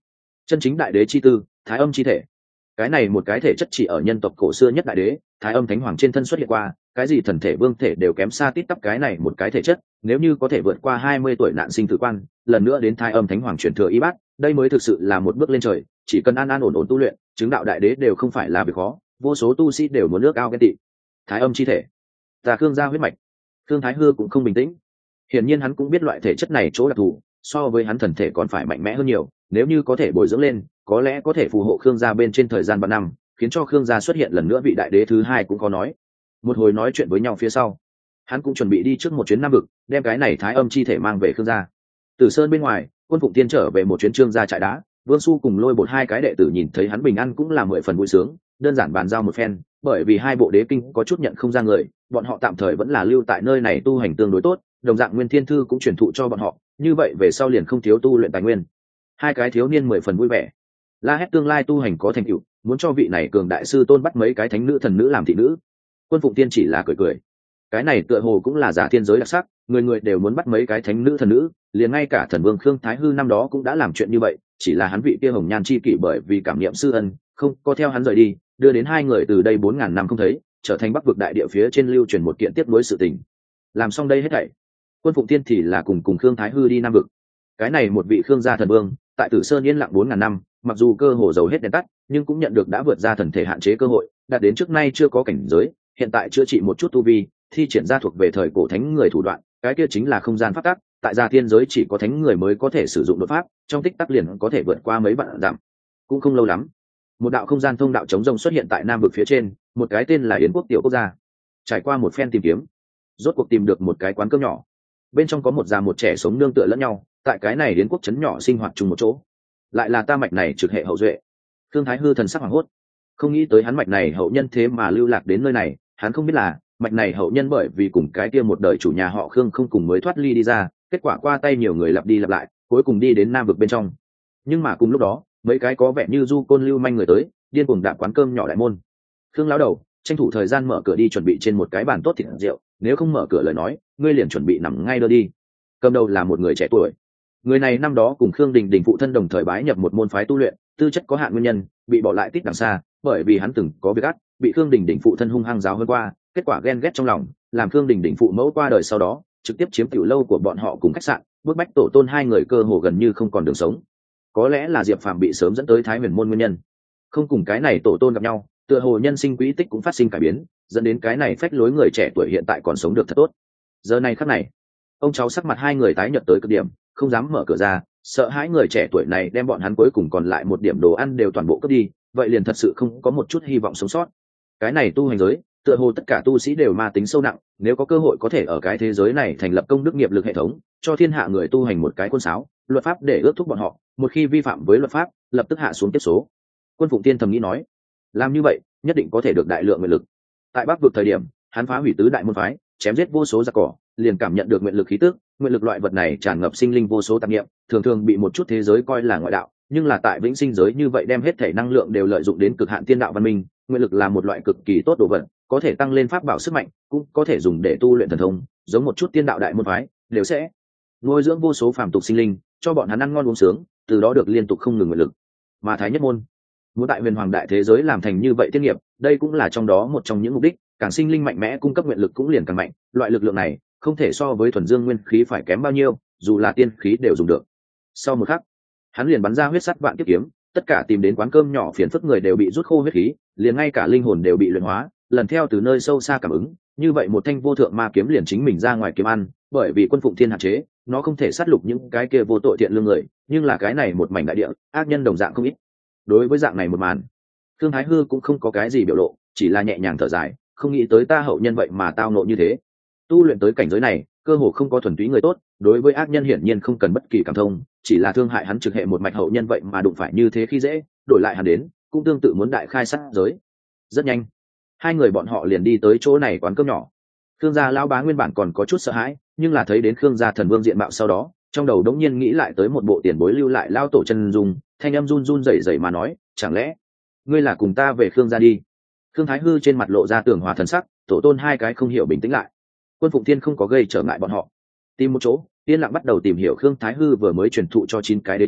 chân chính đại đế chi tư, thái âm chi thể. Cái này một cái thể chất chỉ ở nhân tộc cổ xưa nhất đại đế thái âm thánh hoàng trên thân xuất hiện qua, cái gì thần thể vương thể đều kém xa tít tắp cái này một cái thể chất. Nếu như có thể vượt qua 20 tuổi nạn sinh tử quan, lần nữa đến thái âm thánh hoàng chuyển thừa y bát, đây mới thực sự là một bước lên trời. Chỉ cần an an ổn ổn tu luyện, chứng đạo đại đế đều không phải là việc khó, vô số tu sĩ đều muốn nước ao ghen tị. Thái âm chi thể, ta khương gia huyết mạch. Khương Thái Hư cũng không bình tĩnh. Hiển nhiên hắn cũng biết loại thể chất này chỗ đặc thù, so với hắn thần thể còn phải mạnh mẽ hơn nhiều, nếu như có thể bồi dưỡng lên, có lẽ có thể phù hộ Khương gia bên trên thời gian vạn năm, khiến cho Khương gia xuất hiện lần nữa vị đại đế thứ hai cũng có nói. Một hồi nói chuyện với nhau phía sau, hắn cũng chuẩn bị đi trước một chuyến Nam vực, đem cái này thái âm chi thể mang về Khương gia. Từ sơn bên ngoài, Quân Phụng Tiên trở về một chuyến Trương gia trại đá, Vương Xu cùng Lôi Bột hai cái đệ tử nhìn thấy hắn bình an cũng là 10 phần vui sướng, đơn giản bàn giao một phen, bởi vì hai bộ đế kinh có chút nhận không ra người, bọn họ tạm thời vẫn là lưu tại nơi này tu hành tương đối tốt, đồng dạng Nguyên Thiên Thư cũng truyền thụ cho bọn họ, như vậy về sau liền không thiếu tu luyện tài nguyên. Hai cái thiếu niên 10 phần vui vẻ, la hét tương lai tu hành có thành tựu, muốn cho vị này cường đại sư tôn bắt mấy cái thánh nữ thần nữ làm thị nữ. Quân Phụng Tiên chỉ là cười cười, cái này tựa hồ cũng là giả thiên giới đặc sắc, người người đều muốn bắt mấy cái thánh nữ thần nữ, liền ngay cả thần vương Khương Thái Hư năm đó cũng đã làm chuyện như vậy, chỉ là hắn vị kia hồng nhan chi kỷ bởi vì cảm niệm sư ân, không có theo hắn rời đi, đưa đến hai người từ đây 4000 năm không thấy, trở thành Bắc vực đại địa phía trên lưu truyền một kiện tiếp nối sự tình. Làm xong đây hết thảy, Quân Phụng Tiên thì là cùng Khương Thái Hư đi Nam vực. Cái này một vị Khương gia thần vương, tại Tử Sơn yên lặng 4000 năm, mặc dù cơ hồ dầu hết đèn tắt, nhưng cũng nhận được đã vượt ra thần thể hạn chế cơ hội, đạt đến trước nay chưa có cảnh giới, hiện tại chữa trị một chút tu vi, thi triển ra thuộc về thời cổ thánh người thủ đoạn, cái kia chính là không gian pháp tắc, tại gia thiên giới chỉ có thánh người mới có thể sử dụng đột pháp, trong tích tắc liền có thể vượt qua mấy vạn dặm. Cũng không lâu lắm, một đạo không gian thông đạo chống rông xuất hiện tại Nam vực phía trên, một cái tên là Yến quốc tiểu quốc gia. Trải qua một phen tìm kiếm, rốt cuộc tìm được một cái quán cơm nhỏ, bên trong có một già một trẻ sống nương tựa lẫn nhau, tại cái này Yến quốc trấn nhỏ sinh hoạt chung một chỗ. Lại là ta mạch này trực hệ hậu duệ. Thương Thái Hư thần sắc hoảng hốt, không nghĩ tới hắn mạch này hậu nhân thế mà lưu lạc đến nơi này, hắn không biết là mạch này hậu nhân bởi vì cùng cái kia một đời chủ nhà họ Khương không cùng mới thoát ly đi ra, kết quả qua tay nhiều người lặp đi lặp lại, cuối cùng đi đến Nam vực bên trong. Nhưng mà cùng lúc đó, mấy cái có vẻ như du côn lưu manh người tới, điên cuồng đạp quán cơm nhỏ đại môn. Khương lão đầu tranh thủ thời gian mở cửa đi chuẩn bị trên một cái bàn tốt thịt rượu, nếu không mở cửa lời nói, ngươi liền chuẩn bị nằm ngay đơ đi. Cầm đầu là một người trẻ tuổi. Người này năm đó cùng Khương Đình Đình phụ thân đồng thời bái nhập một môn phái tu luyện, tư chất có hạn nguyên nhân, bị bỏ lại tít đằng xa, bởi vì hắn từng có việc ác, bị Khương Đình Đình phụ thân hung hăng giáo hơn qua, kết quả ghen ghét trong lòng, làm Khương Đình Đình phụ mẫu qua đời sau đó, trực tiếp chiếm tiểu lâu của bọn họ cùng khách sạn, bức bách tổ tôn hai người cơ hồ gần như không còn đường sống. Có lẽ là Diệp Phàm bị sớm dẫn tới Thái Huyền môn nguyên nhân, không cùng cái này tổ tôn gặp nhau, tựa hồ nhân sinh quỹ tích cũng phát sinh cải biến, dẫn đến cái này phách lối người trẻ tuổi hiện tại còn sống được thật tốt. Giờ này khắc này, ông cháu sắc mặt hai người tái nhợt tới cực điểm, không dám mở cửa ra, sợ hãi người trẻ tuổi này đem bọn hắn cuối cùng còn lại một điểm đồ ăn đều toàn bộ cướp đi, vậy liền thật sự không có một chút hy vọng sống sót. Cái này tu hành giới, tựa hồ tất cả tu sĩ đều ma tính sâu nặng, nếu có cơ hội có thể ở cái thế giới này thành lập công đức nghiệp lực hệ thống, cho thiên hạ người tu hành một cái quân sáo, luật pháp để ước thúc bọn họ, một khi vi phạm với luật pháp, lập tức hạ xuống tiếp số. Quân Phụng Tiên thầm nghĩ nói, làm như vậy, nhất định có thể được đại lượng nguyện lực. Tại Bắc vực thời điểm, hắn phá hủy tứ đại môn phái, chém giết vô số giặc cỏ, liền cảm nhận được nguyện lực khí tức, nguyện lực loại vật này tràn ngập sinh linh vô số tạp niệm, thường thường bị một chút thế giới coi là ngoại đạo, nhưng là tại vĩnh sinh giới như vậy đem hết thể năng lượng đều lợi dụng đến cực hạn tiên đạo văn minh, nguyện lực là một loại cực kỳ tốt đồ vật, có thể tăng lên pháp bảo sức mạnh, cũng có thể dùng để tu luyện thần thông, giống một chút tiên đạo đại môn phái, đều sẽ nuôi dưỡng vô số phàm tục sinh linh, cho bọn hắn ăn ngon uống sướng, từ đó được liên tục không ngừng nguyện lực. Mà Thái Nhất môn muốn tại huyền hoàng đại thế giới làm thành như vậy tiên nghiệp, đây cũng là trong đó một trong những mục đích, càng sinh linh mạnh mẽ cung cấp nguyện lực cũng liền càng mạnh, loại lực lượng này không thể so với thuần dương nguyên khí phải kém bao nhiêu, dù là tiên khí đều dùng được. Sau một khắc, hắn liền bắn ra huyết sắt vạn kiếp kiếm, tất cả tìm đến quán cơm nhỏ phiền phức người đều bị rút khô huyết khí, liền ngay cả linh hồn đều bị luyện hóa, lần theo từ nơi sâu xa cảm ứng, như vậy một thanh vô thượng ma kiếm liền chính mình ra ngoài kiếm ăn, bởi vì Quân Phụng Thiên hạn chế, nó không thể sát lục những cái kia vô tội thiện lương người, nhưng là cái này một mảnh đại địa, ác nhân đồng dạng không ít. Đối với dạng này một màn, Thương Thái Hư cũng không có cái gì biểu lộ, chỉ là nhẹ nhàng thở dài, không nghĩ tới ta hậu nhân vậy mà tao nộ như thế. Tu luyện tới cảnh giới này, cơ hồ không có thuần túy người tốt, đối với ác nhân hiển nhiên không cần bất kỳ cảm thông, chỉ là thương hại hắn trực hệ một mạch hậu nhân vậy mà đụng phải như thế khi dễ, đổi lại hắn đến, cũng tương tự muốn đại khai sát giới. Rất nhanh, hai người bọn họ liền đi tới chỗ này quán cơm nhỏ. Khương gia lão bá nguyên bản còn có chút sợ hãi, nhưng là thấy đến Khương gia thần vương diện mạo sau đó, trong đầu đống nhiên nghĩ lại tới một bộ tiền bối lưu lại lao tổ chân dung, thanh âm run run rẩy rẩy mà nói, chẳng lẽ ngươi là cùng ta về Khương gia đi? Khương Thái Hư trên mặt lộ ra tường hòa thần sắc, tổ tôn hai cái không hiểu bình tĩnh lại. Quân Phụng Thiên không có gây trở ngại bọn họ, tìm một chỗ yên lặng bắt đầu tìm hiểu Khương Thái Hư vừa mới truyền thụ cho 9 cái đế chữ,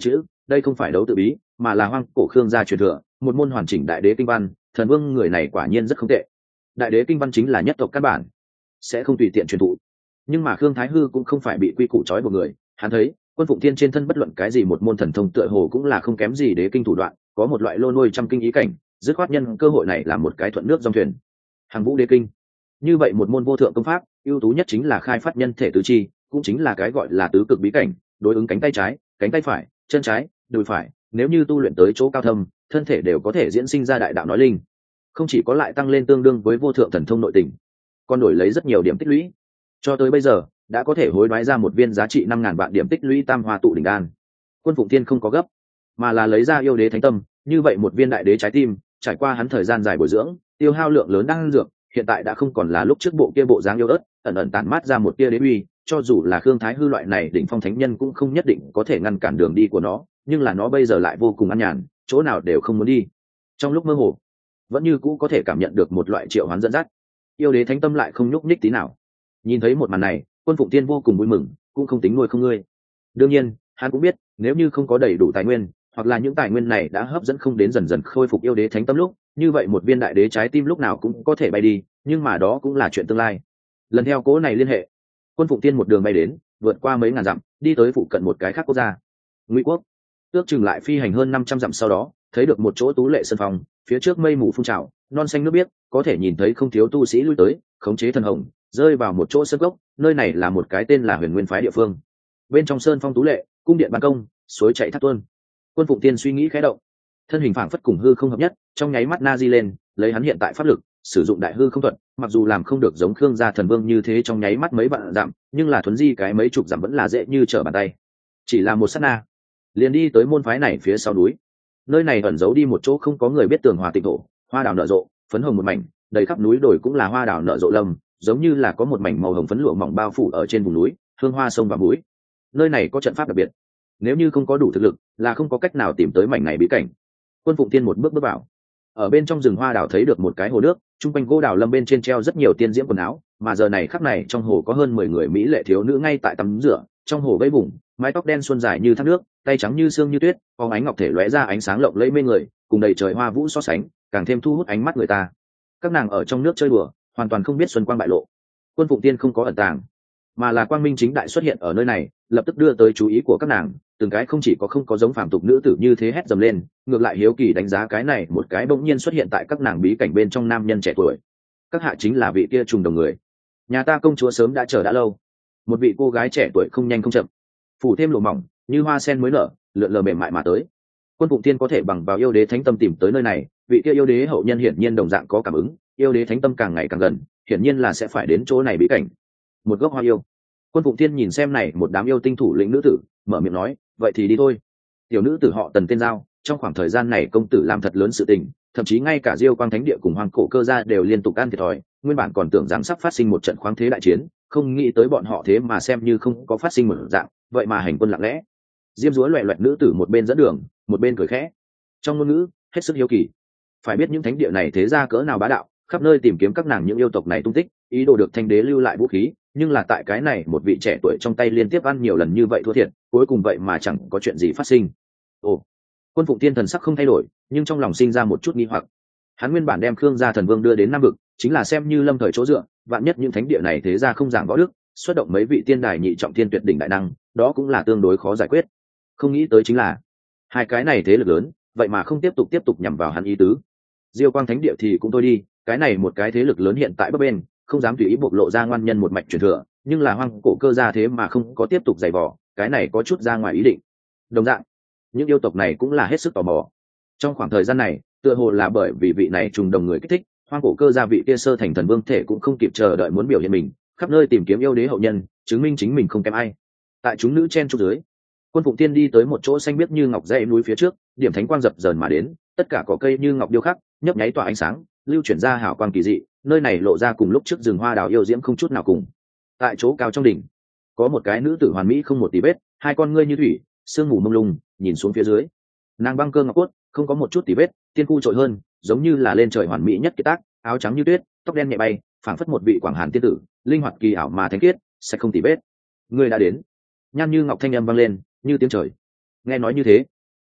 đây không phải đấu tự bí mà là hoang cổ khương gia truyền thừa, một môn hoàn chỉnh đại đế kinh văn. Thần vương người này quả nhiên rất không tệ. Đại đế kinh văn chính là nhất tộc căn bản, sẽ không tùy tiện truyền thụ. Nhưng mà Khương Thái Hư cũng không phải bị quy củ trói buộc người, hắn thấy Quân Phụng Thiên trên thân bất luận cái gì một môn thần thông tựa hồ cũng là không kém gì đế kinh thủ đoạn, có một loại lô nuôi trăm kinh ý cảnh, dứt khoát nhân cơ hội này làm một cái thuận nước dòng thuyền. Hàng vũ đế kinh, như vậy một môn vô thượng công pháp, ưu tú nhất chính là khai phát nhân thể tứ chi, cũng chính là cái gọi là tứ cực bí cảnh, đối ứng cánh tay trái, cánh tay phải, chân trái, đùi phải, nếu như tu luyện tới chỗ cao thâm, thân thể đều có thể diễn sinh ra đại đạo nói linh, không chỉ có lại tăng lên tương đương với vô thượng thần thông nội tình, còn đổi lấy rất nhiều điểm tích lũy. Cho tới bây giờ đã có thể hối đoái ra một viên giá trị 5.000 vạn điểm tích lũy tam hoa tụ đỉnh đan. Quân Phụng Thiên không có gấp, mà là lấy ra yêu đế thánh tâm, như vậy một viên đại đế trái tim, trải qua hắn thời gian dài bồi dưỡng, tiêu hao lượng lớn đan dược, hiện tại đã không còn là lúc trước bộ kia bộ dáng yêu ớt, ẩn ẩn tản mát ra một tia đế uy, cho dù là Khương Thái Hư loại này đỉnh phong thánh nhân cũng không nhất định có thể ngăn cản đường đi của nó, nhưng là nó bây giờ lại vô cùng an nhàn, chỗ nào đều không muốn đi. Trong lúc mơ hồ, vẫn như cũ có thể cảm nhận được một loại triệu hoán dẫn dắt. Yêu đế thánh tâm lại không nhúc nhích tí nào. Nhìn thấy một màn này, Quân Phụng Tiên vô cùng vui mừng, cũng không tính nuôi không ngươi. Đương nhiên, hắn cũng biết, nếu như không có đầy đủ tài nguyên, hoặc là những tài nguyên này đã hấp dẫn không đến dần dần khôi phục yêu đế thánh tâm lúc, như vậy một viên đại đế trái tim lúc nào cũng có thể bay đi, nhưng mà đó cũng là chuyện tương lai. Lần theo cố này liên hệ, Quân Phụng Tiên một đường bay đến, vượt qua mấy ngàn dặm, đi tới phụ cận một cái khác quốc gia, Ngụy quốc. Ước chừng lại phi hành hơn 500 dặm sau đó, thấy được một chỗ tú lệ sân phòng, phía trước mây mù phun trào, non xanh nước biếc, có thể nhìn thấy không thiếu tu sĩ lui tới, khống chế thần hồng, rơi vào một chỗ sơn gốc, nơi này là một cái tên là Huyền Nguyên phái địa phương. Bên trong sơn phong tú lệ, cung điện ban công, suối chảy thác tuôn. Quân Phụng Tiên suy nghĩ khẽ động, thân hình phảng phất cùng hư không hợp nhất, trong nháy mắt na di lên, lấy hắn hiện tại pháp lực, sử dụng đại hư không thuật, mặc dù làm không được giống Khương gia thần vương như thế trong nháy mắt mấy vạn dặm, nhưng là thuấn di cái mấy chục dặm vẫn là dễ như trở bàn tay. Chỉ là một sát na, liền đi tới môn phái này phía sau núi. Nơi này ẩn giấu đi một chỗ không có người biết tường hòa tịnh thổ, hoa đào nở rộ, phấn hồng một mảnh, đầy khắp núi đồi cũng là hoa đào nở rộ lâm, giống như là có một mảnh màu hồng phấn lụa mỏng bao phủ ở trên vùng núi, hương hoa sông và núi. Nơi này có trận pháp đặc biệt, nếu như không có đủ thực lực, là không có cách nào tìm tới mảnh này bí cảnh. Quân Phụng Tiên một bước bước vào, ở bên trong rừng hoa đào thấy được một cái hồ nước, trung quanh gỗ đào lâm bên trên treo rất nhiều tiên diễm quần áo, mà giờ này khắc này trong hồ có hơn 10 người mỹ lệ thiếu nữ ngay tại tắm rửa, trong hồ vẫy vùng, mái tóc đen xuân dài như thác nước, tay trắng như sương như tuyết, phóng ánh ngọc thể lóe ra ánh sáng lộng lẫy mê người, cùng đầy trời hoa vũ so sánh, càng thêm thu hút ánh mắt người ta. Các nàng ở trong nước chơi đùa, hoàn toàn không biết xuân quang bại lộ. Quân Phụng Tiên không có ẩn tàng, mà là quang minh chính đại xuất hiện ở nơi này, lập tức đưa tới chú ý của các nàng. Từng cái không chỉ có không có giống phàm tục nữ tử như thế hét dầm lên, ngược lại hiếu kỳ đánh giá cái này một cái bỗng nhiên xuất hiện tại các nàng bí cảnh bên trong nam nhân trẻ tuổi. Các hạ chính là vị kia trùng đồng người. Nhà ta công chúa sớm đã chờ đã lâu. Một vị cô gái trẻ tuổi không nhanh không chậm, phủ thêm lụa mỏng như hoa sen mới nở, lượn lờ mềm mại mà tới. Quân Phụng Tiên có thể bằng vào yêu đế thánh tâm tìm tới nơi này, vị kia yêu đế hậu nhân hiển nhiên đồng dạng có cảm ứng, yêu đế thánh tâm càng ngày càng gần, hiển nhiên là sẽ phải đến chỗ này bí cảnh. Một gốc hoa yêu. Quân Phụng Tiên nhìn xem này một đám yêu tinh thủ lĩnh nữ tử, mở miệng nói, vậy thì đi thôi. Tiểu nữ tử họ Tần tên Giao, trong khoảng thời gian này công tử làm thật lớn sự tình, thậm chí ngay cả Diêu Quang Thánh Địa cùng Hoàng Cổ Cơ gia đều liên tục ăn thiệt thòi, nguyên bản còn tưởng rằng sắp phát sinh một trận khoáng thế đại chiến, không nghĩ tới bọn họ thế mà xem như không có phát sinh một dạng, vậy mà hành quân lặng lẽ. Diêm Dúa loẹt loẹt nữ tử một bên dẫn đường, một bên cười khẽ, trong ngôn ngữ hết sức hiếu kỳ. Phải biết những thánh địa này thế ra cỡ nào bá đạo, khắp nơi tìm kiếm các nàng những yêu tộc này tung tích, ý đồ được Thanh đế lưu lại vũ khí, nhưng là tại cái này một vị trẻ tuổi trong tay liên tiếp ăn nhiều lần như vậy thua thiệt, cuối cùng vậy mà chẳng có chuyện gì phát sinh. Ồ. Quân Phụng Tiên thần sắc không thay đổi, nhưng trong lòng sinh ra một chút nghi hoặc. Hắn nguyên bản đem Khương gia thần vương đưa đến Nam vực, chính là xem như lâm thời chỗ dựa, vạn nhất những thánh địa này thế ra không giảng võ đức, xuất động mấy vị tiên đài nhị trọng thiên tuyệt đỉnh đại năng, đó cũng là tương đối khó giải quyết. Không nghĩ tới chính là hai cái này thế lực lớn, vậy mà không tiếp tục nhằm vào hắn ý tứ. Diêu Quang Thánh Địa thì cũng thôi đi, cái này một cái thế lực lớn hiện tại bấp bên, không dám tùy ý bộc lộ ra ngoan nhân một mạch truyền thừa, nhưng là Hoang Cổ Cơ gia thế mà không có tiếp tục giày vò, cái này có chút ra ngoài ý định. Đồng dạng, những yêu tộc này cũng là hết sức tò mò. Trong khoảng thời gian này, tựa hồ là bởi vì vị này trùng đồng người kích thích, Hoang Cổ Cơ gia vị kia sơ thành thần vương thể cũng không kịp chờ đợi muốn biểu hiện mình, khắp nơi tìm kiếm yêu đế hậu nhân, chứng minh chính mình không kém ai. Tại chúng nữ chen chúc dưới, Quân Phụng Tiên đi tới một chỗ xanh biếc như ngọc dãy núi phía trước, điểm thánh quang dập dờn mà đến, tất cả cỏ cây như ngọc điêu khắc, nhấp nháy tỏa ánh sáng, lưu chuyển ra hào quang kỳ dị, nơi này lộ ra cùng lúc trước rừng hoa đào yêu diễm không chút nào cùng. Tại chỗ cao trong đỉnh, có một cái nữ tử hoàn mỹ không một tí vết, hai con ngươi như thủy, sương mù mông lung, nhìn xuống phía dưới. Nàng băng cơ ngọc cốt, không có một chút tí vết, tiên khu trội hơn, giống như là lên trời hoàn mỹ nhất kiệt tác, áo trắng như tuyết, tóc đen nhẹ bay, phảng phất một vị quảng hàn tiên tử, linh hoạt kỳ ảo mà thánh khiết, sẽ không tí vết. Ngươi đã đến. Nhan Như Ngọc thanh âm vang lên, như tiếng trời. Nghe nói như thế,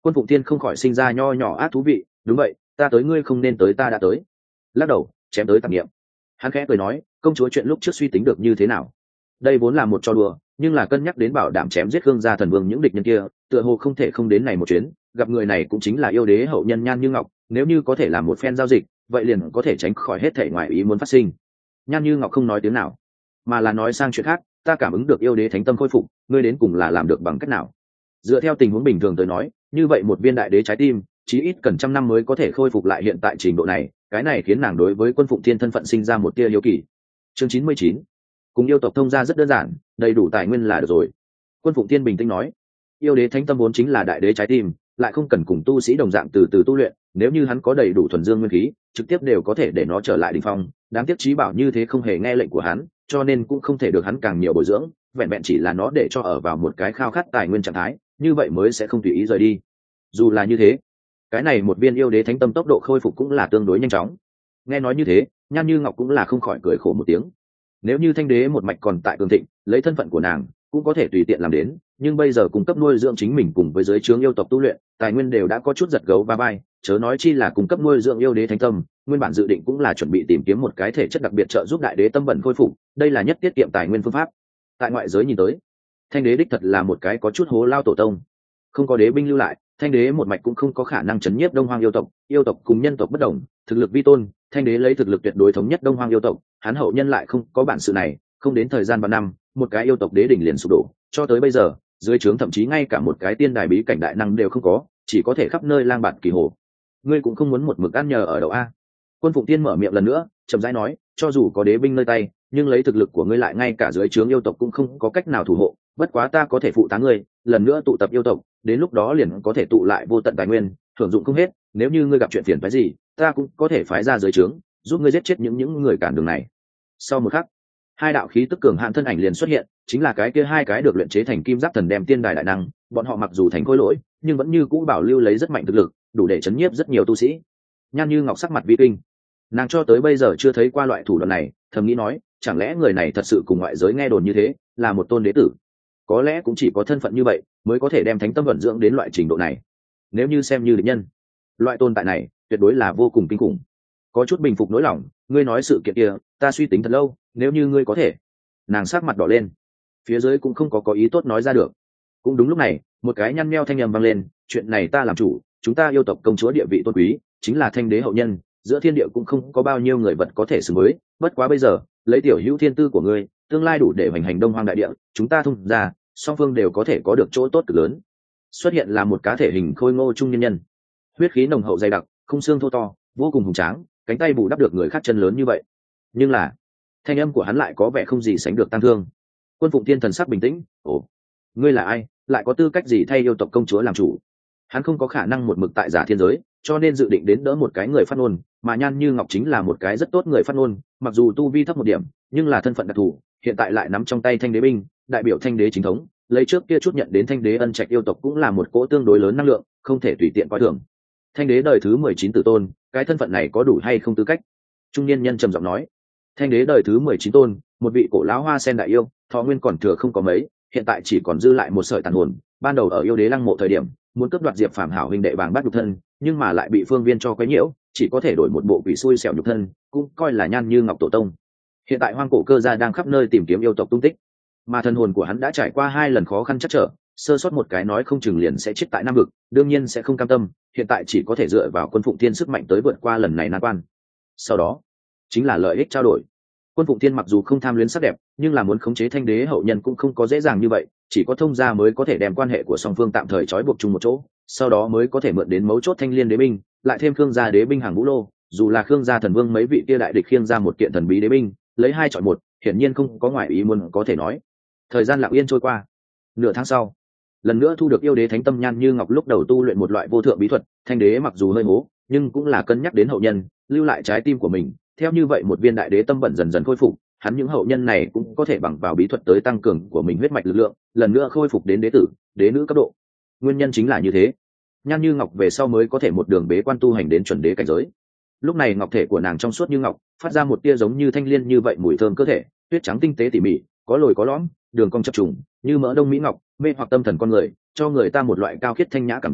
Quân Phụng Thiên không khỏi sinh ra nho nhỏ ác thú vị. Đúng vậy, ta tới ngươi không nên tới, ta đã tới. Lắc đầu chém tới tạp niệm. Hắn khẽ cười nói, công chúa chuyện lúc trước suy tính được như thế nào? Đây vốn là một trò đùa, nhưng là cân nhắc đến bảo đảm chém giết Khương gia thần vương những địch nhân kia, tựa hồ không thể không đến này một chuyến. Gặp người này cũng chính là yêu đế hậu nhân Nhan Như Ngọc, nếu như có thể làm một phen giao dịch, vậy liền có thể tránh khỏi hết thảy ngoại ý muốn phát sinh. Nhan Như Ngọc không nói tiếng nào, mà là nói sang chuyện khác. Ta cảm ứng được yêu đế thánh tâm khôi phục, ngươi đến cùng là làm được bằng cách nào? Dựa theo tình huống bình thường tới nói, như vậy một viên đại đế trái tim chí ít cần 100 năm mới có thể khôi phục lại hiện tại trình độ này. Cái này khiến nàng đối với Quân Phụng Thiên thân phận sinh ra một tia hiếu kỳ. Chương 99. Cùng yêu tộc thông gia rất đơn giản, đầy đủ tài nguyên là được rồi. Quân Phụng Thiên bình tĩnh nói, yêu đế thánh tâm vốn chính là đại đế trái tim, lại không cần cùng tu sĩ đồng dạng từ từ tu luyện, nếu như hắn có đầy đủ thuần dương nguyên khí, trực tiếp đều có thể để nó trở lại đỉnh phong. Đáng tiếc Chí Bảo như thế không hề nghe lệnh của hắn, cho nên cũng không thể được hắn càng nhiều bồi dưỡng, vẹn vẹn chỉ là nó để cho ở vào một cái khao khát tài nguyên trạng thái, như vậy mới sẽ không tùy ý rời đi. Dù là như thế, cái này một viên yêu đế thánh tâm tốc độ khôi phục cũng là tương đối nhanh chóng. Nghe nói như thế, Nhan Như Ngọc cũng là không khỏi cười khổ một tiếng. Nếu như thanh đế một mạch còn tại cường thịnh, lấy thân phận của nàng cũng có thể tùy tiện làm đến, nhưng bây giờ cung cấp nuôi dưỡng chính mình cùng với giới trướng yêu tộc tu luyện, tài nguyên đều đã có chút giật gấu va vai, chớ nói chi là cung cấp nuôi dưỡng yêu đế thánh tâm. Nguyên bản dự định cũng là chuẩn bị tìm kiếm một cái thể chất đặc biệt trợ giúp đại đế tâm bẩn khôi phục, đây là nhất tiết kiệm tài nguyên phương pháp. Tại ngoại giới nhìn tới, thanh đế đích thật là một cái có chút hố lao tổ tông. Không có đế binh lưu lại, thanh đế một mạch cũng không có khả năng chấn nhiếp Đông Hoang yêu tộc cùng nhân tộc bất đồng, thực lực vi tôn, thanh đế lấy thực lực tuyệt đối thống nhất Đông Hoang yêu tộc, hắn hậu nhân lại không có bản sự này, không đến thời gian vài năm, một cái yêu tộc đế đỉnh liền sụp đổ, cho tới bây giờ, dưới trướng thậm chí ngay cả một cái tiên đài bí cảnh đại năng đều không có, chỉ có thể khắp nơi lang bạt kỳ hồ. Ngươi cũng không muốn một mực ăn nhờ ở đậu a? Quân Phụng Tiên mở miệng lần nữa, chậm rãi nói, cho dù có đế binh nơi tay, nhưng lấy thực lực của ngươi lại ngay cả dưới trướng yêu tộc cũng không có cách nào thủ hộ, bất quá ta có thể phụ tá ngươi, lần nữa tụ tập yêu tộc, đến lúc đó liền có thể tụ lại vô tận tài nguyên, hưởng dụng không hết, nếu như ngươi gặp chuyện phiền phức gì, ta cũng có thể phái ra dưới trướng, giúp ngươi giết chết những người cản đường này. Sau một khắc, hai đạo khí tức cường hạn thân ảnh liền xuất hiện, chính là cái kia hai cái được luyện chế thành kim giáp thần đem tiên đài đại năng, bọn họ mặc dù thành khối lỗi, nhưng vẫn như cũ bảo lưu lấy rất mạnh thực lực, đủ để chấn nhiếp rất nhiều tu sĩ. Nhan Như Ngọc sắc mặt vi kinh, nàng cho tới bây giờ chưa thấy qua loại thủ đoạn này, thầm nghĩ nói, chẳng lẽ người này thật sự cùng ngoại giới nghe đồn như thế, là một tôn đế tử? Có lẽ cũng chỉ có thân phận như vậy mới có thể đem thánh tâm vận dưỡng đến loại trình độ này. Nếu như xem như địch nhân, loại tồn tại này tuyệt đối là vô cùng kinh khủng. Có chút bình phục nỗi lòng, ngươi nói sự kiện kia, ta suy tính thật lâu, nếu như ngươi có thể. Nàng sắc mặt đỏ lên, phía dưới cũng không có ý tốt nói ra được. Cũng đúng lúc này, một cái nhăn nheo thanh âm vang lên, chuyện này ta làm chủ, chúng ta yêu tộc công chúa địa vị tôn quý, chính là thanh đế hậu nhân, giữa thiên địa cũng không có bao nhiêu người vật có thể xứng với, bất quá bây giờ, lấy tiểu hữu thiên tư của ngươi, tương lai đủ để hoành hành Đông Hoang đại địa, chúng ta thông ra, song phương đều có thể có được chỗ tốt cực lớn. Xuất hiện là một cá thể hình khôi ngô trung nhân nhân, huyết khí nồng hậu dày đặc, khung xương thô to, vô cùng hùng tráng, cánh tay bù đắp được người khác chân lớn như vậy. Nhưng là, thanh âm của hắn lại có vẻ không gì sánh được tăng thương. Quân Phụng Tiên thần sắc bình tĩnh, ồ, ngươi là ai, lại có tư cách gì thay yêu tộc công chúa làm chủ? Hắn không có khả năng một mực tại giả thiên giới, cho nên dự định đến đỡ một cái người phát ngôn, mà Nhan Như Ngọc chính là một cái rất tốt người phát ngôn, mặc dù tu vi thấp một điểm, nhưng là thân phận đặc thù, hiện tại lại nắm trong tay thanh đế binh, đại biểu thanh đế chính thống, lấy trước kia chút nhận đến thanh đế ân trạch yêu tộc cũng là một cỗ tương đối lớn năng lượng, không thể tùy tiện coi thường. Thanh đế đời thứ 19 tử tôn, cái thân phận này có đủ hay không tư cách? Trung niên nhân trầm giọng nói. Thanh đế đời thứ 19 tôn, một vị cổ lão hoa sen đại yêu, thọ nguyên còn thừa không có mấy, hiện tại chỉ còn dư lại một sợi tàn hồn, ban đầu ở yêu đế lăng mộ thời điểm, muốn cướp đoạt Diệp Phàm hảo huynh đệ Bàng Bát nhục thân, nhưng mà lại bị phương viên cho quấy nhiễu, chỉ có thể đổi một bộ quỷ xui xẻo nhục thân, cũng coi là Nhan Như Ngọc tổ tông. Hiện tại Hoang Cổ Cơ gia đang khắp nơi tìm kiếm yêu tộc tung tích, mà thân hồn của hắn đã trải qua 2 lần khó khăn chắc trở, sơ sót một cái nói không chừng liền sẽ chết tại Nam vực, đương nhiên sẽ không cam tâm, hiện tại chỉ có thể dựa vào Quân Phụng Thiên sức mạnh tới vượt qua lần này nan quan. Sau đó, chính là lợi ích trao đổi. Quân Phụng Thiên mặc dù không tham luyến sắc đẹp, nhưng là muốn khống chế thanh đế hậu nhân cũng không có dễ dàng như vậy, chỉ có thông gia mới có thể đem quan hệ của song phương tạm thời trói buộc chung một chỗ, sau đó mới có thể mượn đến mấu chốt thanh liên đế binh, lại thêm Khương gia đế binh hàng ngũ lô, dù là Khương gia thần vương mấy vị kia đại địch khiêng ra một kiện thần bí đế binh, lấy 2 chọn 1, hiển nhiên không có ngoại ý muốn có thể nói. Thời gian lặng yên trôi qua, nửa tháng sau, lần nữa thu được yêu đế thánh tâm Nhan Như Ngọc lúc đầu tu luyện một loại vô thượng bí thuật, thanh đế mặc dù hơi hố, nhưng cũng là cân nhắc đến hậu nhân, lưu lại trái tim của mình, theo như vậy một viên đại đế tâm bẩn dần dần khôi phục, hắn những hậu nhân này cũng có thể bằng vào bí thuật tới tăng cường của mình huyết mạch lực lượng, lần nữa khôi phục đến đế tử, đế nữ cấp độ. Nguyên nhân chính là như thế, Nhan Như Ngọc về sau mới có thể một đường bế quan tu hành đến chuẩn đế cảnh giới. Lúc này ngọc thể của nàng trong suốt như ngọc, phát ra một tia giống như thanh liên như vậy mùi thơm cơ thể, tuyết trắng tinh tế tỉ mỉ, có lồi có lõm, đường cong chập trùng, như mỡ đông mỹ ngọc, mê hoặc tâm thần con người, cho người ta một loại cao khiết thanh nhã cảm giác,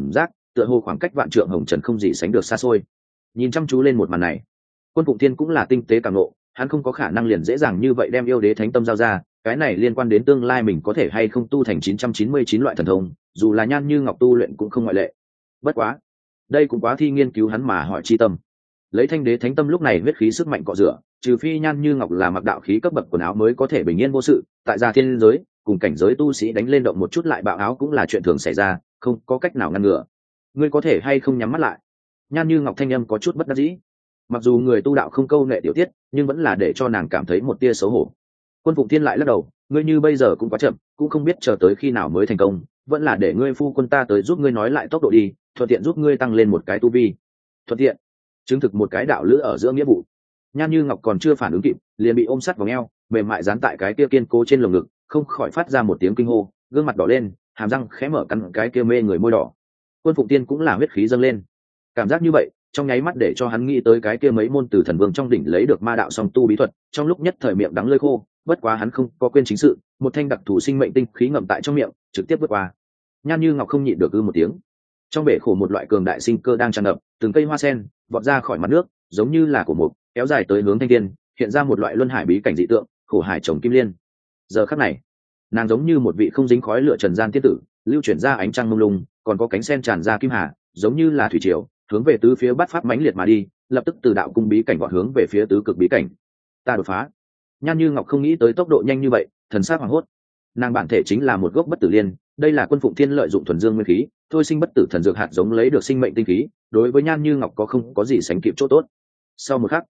tựa hồ khoảng cách vạn trượng hồng trần không gì sánh được xa xôi. Nhìn chăm chú lên một màn này, Quân Phụng Thiên cũng là tinh tế cảm ngộ, hắn không có khả năng liền dễ dàng như vậy đem yêu đế thánh tâm giao ra, cái này liên quan đến tương lai mình có thể hay không tu thành 999 loại thần thông, dù là Nhan Như Ngọc tu luyện cũng không ngoại lệ. Bất quá, đây cũng quá thi nghiên cứu hắn mà hỏi chi tâm. Lấy thanh đế thánh tâm lúc này huyết khí sức mạnh cọ rửa, trừ phi Nhan Như Ngọc là mặc đạo khí cấp bậc quần áo mới có thể bình yên vô sự, tại gia thiên giới, cùng cảnh giới tu sĩ đánh lên động một chút lại bạo áo cũng là chuyện thường xảy ra, không có cách nào ngăn ngừa. Ngươi có thể hay không nhắm mắt lại? Nhan Như Ngọc thanh âm có chút bất đắc dĩ. Mặc dù người tu đạo không câu nệ tiểu tiết, nhưng vẫn là để cho nàng cảm thấy một tia xấu hổ. Quân Phụng Thiên lại lắc đầu, ngươi như bây giờ cũng quá chậm, cũng không biết chờ tới khi nào mới thành công, vẫn là để ngươi phu quân ta tới giúp ngươi nói lại tốc độ đi, thuận tiện giúp ngươi tăng lên một cái tu vi. Thuận tiện chứng thực một cái đạo lữ ở giữa nghĩa vụ. Nhan Như Ngọc còn chưa phản ứng kịp, liền bị ôm sát vào eo, mềm mại dán tại cái kia kiên cố trên lồng ngực, không khỏi phát ra một tiếng kinh hô, gương mặt đỏ lên, hàm răng khẽ mở cắn cái kia mê người môi đỏ. Quân Phụng Tiên cũng là huyết khí dâng lên, cảm giác như vậy trong nháy mắt để cho hắn nghĩ tới cái kia mấy môn từ thần vương trong đỉnh lấy được ma đạo song tu bí thuật, trong lúc nhất thời miệng đắng lưỡi khô. Bất quá hắn không có quên chính sự, một thanh đặc thù sinh mệnh tinh khí ngậm tại trong miệng, trực tiếp vượt qua. Nhan Như Ngọc không nhịn được một tiếng. Trong bể khổ một loại cường đại sinh cơ đang tràn ngập, từng cây hoa sen vọt ra khỏi mặt nước, giống như là cổ mục, kéo dài tới hướng thanh thiên, hiện ra một loại luân hải bí cảnh dị tượng, khổ hải trồng kim liên. Giờ khắc này, nàng giống như một vị không dính khói lửa trần gian tiên tử, lưu chuyển ra ánh trăng mông lung, còn có cánh sen tràn ra kim hà, giống như là thủy triều, hướng về tứ phía bát pháp mãnh liệt mà đi, lập tức từ đạo cung bí cảnh vọt hướng về phía tứ cực bí cảnh. Ta đột phá. Nhan Như Ngọc không nghĩ tới tốc độ nhanh như vậy, thần sắc hoảng hốt. Nàng bản thể chính là một gốc bất tử liên, đây là Quân Phụng Thiên lợi dụng thuần dương nguyên khí, thôi sinh bất tử thần dược hạt giống lấy được sinh mệnh tinh khí, đối với Nhan Như Ngọc có không có gì sánh kịp chỗ tốt. Sau một khắc,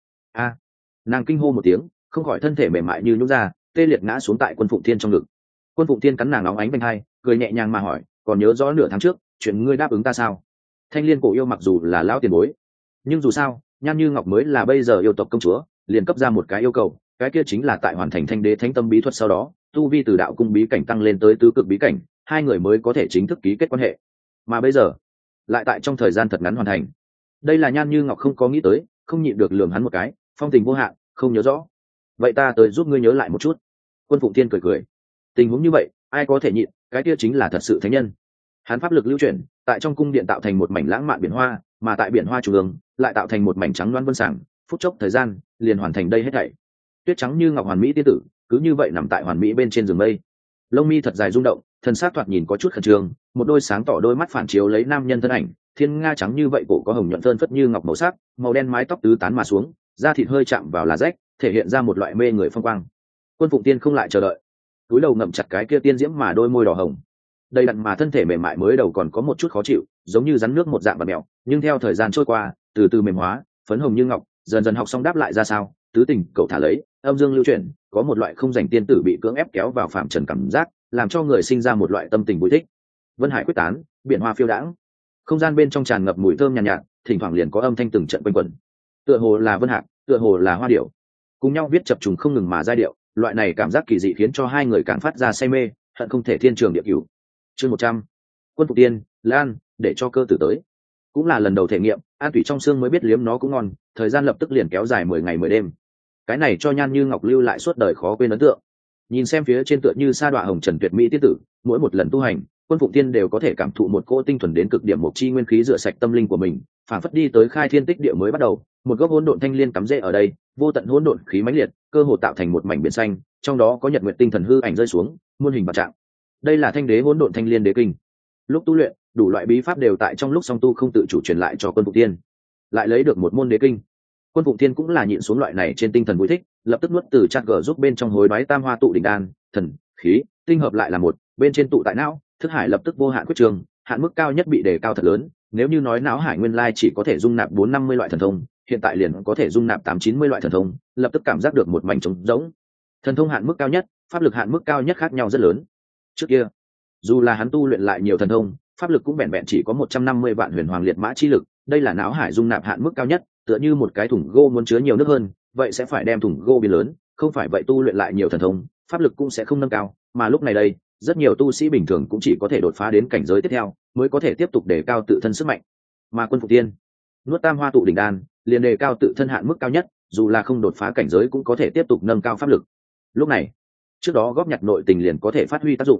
nàng kinh hô một tiếng, không khỏi thân thể mềm mại như nhũn ra, tê liệt ngã xuống tại Quân Phụng Thiên trong ngực. Quân Phụng Thiên cắn nàng óng ánh bên hai, cười nhẹ nhàng mà hỏi, còn nhớ rõ nửa tháng trước chuyện ngươi đáp ứng ta sao? Thanh Liên cổ yêu mặc dù là lão tiền bối, nhưng dù sao Nhan Như Ngọc mới là bây giờ yêu tộc công chúa, liền cấp ra một cái yêu cầu, cái kia chính là tại hoàn thành thanh đế thánh tâm bí thuật sau đó, tu vi từ đạo cung bí cảnh tăng lên tới tứ cực bí cảnh, hai người mới có thể chính thức ký kết quan hệ. Mà bây giờ lại tại trong thời gian thật ngắn hoàn thành. Đây là Nhan Như Ngọc không có nghĩ tới, không nhịn được lườm hắn một cái, phong tình vô hạn, không nhớ rõ. Vậy ta tới giúp ngươi nhớ lại một chút. Quân Phụng Thiên cười cười. Tình huống như vậy ai có thể nhịn, cái kia chính là thật sự thánh nhân. Hắn pháp lực lưu chuyển, tại trong cung điện tạo thành một mảnh lãng mạn biển hoa, mà tại biển hoa trung ương lại tạo thành một mảnh trắng loáng vân sảng, phút chốc thời gian liền hoàn thành đây hết thảy. Tuyết trắng như ngọc hoàn mỹ tiên tử, cứ như vậy nằm tại hoàn mỹ bên trên giường mây. Lông mi thật dài rung động, thân xác thoạt nhìn có chút khẩn trương, một đôi sáng tỏ đôi mắt phản chiếu lấy nam nhân thân ảnh, thiên nga trắng như vậy, cổ có hồng nhuận phơn phất như ngọc màu sắc, màu đen mái tóc tứ tán mà xuống, da thịt hơi chạm vào là rách, thể hiện ra một loại mê người phong quang. Quân Phụng Tiên không lại chờ đợi, túi đầu ngậm chặt cái kia tiên diễm mà đôi môi đỏ hồng. Đầy đặn mà thân thể mềm mại mới đầu còn có một chút khó chịu, giống như rắn nước một dạng bạt mèo, nhưng theo thời gian trôi qua, từ từ mềm hóa, phấn hồng như ngọc, dần dần học xong đáp lại ra sao, tứ tình cậu thả lấy, âm dương lưu chuyển, có một loại không dành tiên tử bị cưỡng ép kéo vào phạm trần cảm giác, làm cho người sinh ra một loại tâm tình vui thích. Vân hải quyết tán, biển hoa phiêu đãng, không gian bên trong tràn ngập mùi thơm nhàn nhạt, thỉnh thoảng liền có âm thanh từng trận quanh quẩn. Tựa hồ là vân hạc, tựa hồ là hoa điểu, cùng nhau viết chập trùng không ngừng mà giai điệu, loại này cảm giác kỳ dị khiến cho hai người càng phát ra say mê, hận không thể thiên trường địa cửu. Chương 100. Quân Phụng Tiên, Lan, để cho cơ tử tới. Cũng là lần đầu thể nghiệm, an thủy trong xương mới biết liếm nó cũng ngon, thời gian lập tức liền kéo dài 10 ngày 10 đêm. Cái này cho Nhan Như Ngọc lưu lại suốt đời khó quên ấn tượng. Nhìn xem phía trên tựa như sa đọa hồng trần tuyệt mỹ tiên tử, mỗi một lần tu hành, Quân Phụng Tiên đều có thể cảm thụ một cỗ tinh thuần đến cực điểm một chi nguyên khí rửa sạch tâm linh của mình, phản phất đi tới khai thiên tích địa mới bắt đầu, một gốc hỗn độn thanh liên cắm rễ ở đây, vô tận hỗn độn khí mãnh liệt, cơ hồ tạo thành một mảnh biển xanh, trong đó có nhật nguyệt tinh thần hư ảnh rơi xuống, muôn hình bạc trạng. Đây là thanh đế hỗn độn thanh liên đế kinh. Lúc tu luyện, đủ loại bí pháp đều tại trong lúc song tu không tự chủ truyền lại cho Quân Phụng Tiên, lại lấy được một môn đế kinh. Quân Phụng Tiên cũng là nhịn xuống loại này trên tinh thần vui thích, lập tức nuốt từ chặt gở giúp bên trong hối đoái tam hoa tụ đỉnh đan, thần khí tinh hợp lại là một, bên trên tụ tại não, thức hải lập tức vô hạn quyết trường, hạn mức cao nhất bị đề cao thật lớn. Nếu như nói não hải nguyên lai chỉ có thể dung nạp 450 loại thần thông, hiện tại liền có thể dung nạp 890 loại thần thông, lập tức cảm giác được một mảnh trống rỗng. Thần thông hạn mức cao nhất, pháp lực hạn mức cao nhất khác nhau rất lớn. Trước kia, dù là hắn tu luyện lại nhiều thần thông, pháp lực cũng vẹn vẹn chỉ có 150 vạn huyền hoàng liệt mã chi lực, đây là não hải dung nạp hạn mức cao nhất, tựa như một cái thùng gô muốn chứa nhiều nước hơn, vậy sẽ phải đem thùng gô biến lớn, không phải vậy tu luyện lại nhiều thần thông, pháp lực cũng sẽ không nâng cao, mà lúc này đây, rất nhiều tu sĩ bình thường cũng chỉ có thể đột phá đến cảnh giới tiếp theo, mới có thể tiếp tục đề cao tự thân sức mạnh. Mà Quân Phụng Tiên nuốt tam hoa tụ đỉnh đan, liền đề cao tự thân hạn mức cao nhất, dù là không đột phá cảnh giới cũng có thể tiếp tục nâng cao pháp lực. Lúc này, trước đó góp nhặt nội tình liền có thể phát huy tác dụng.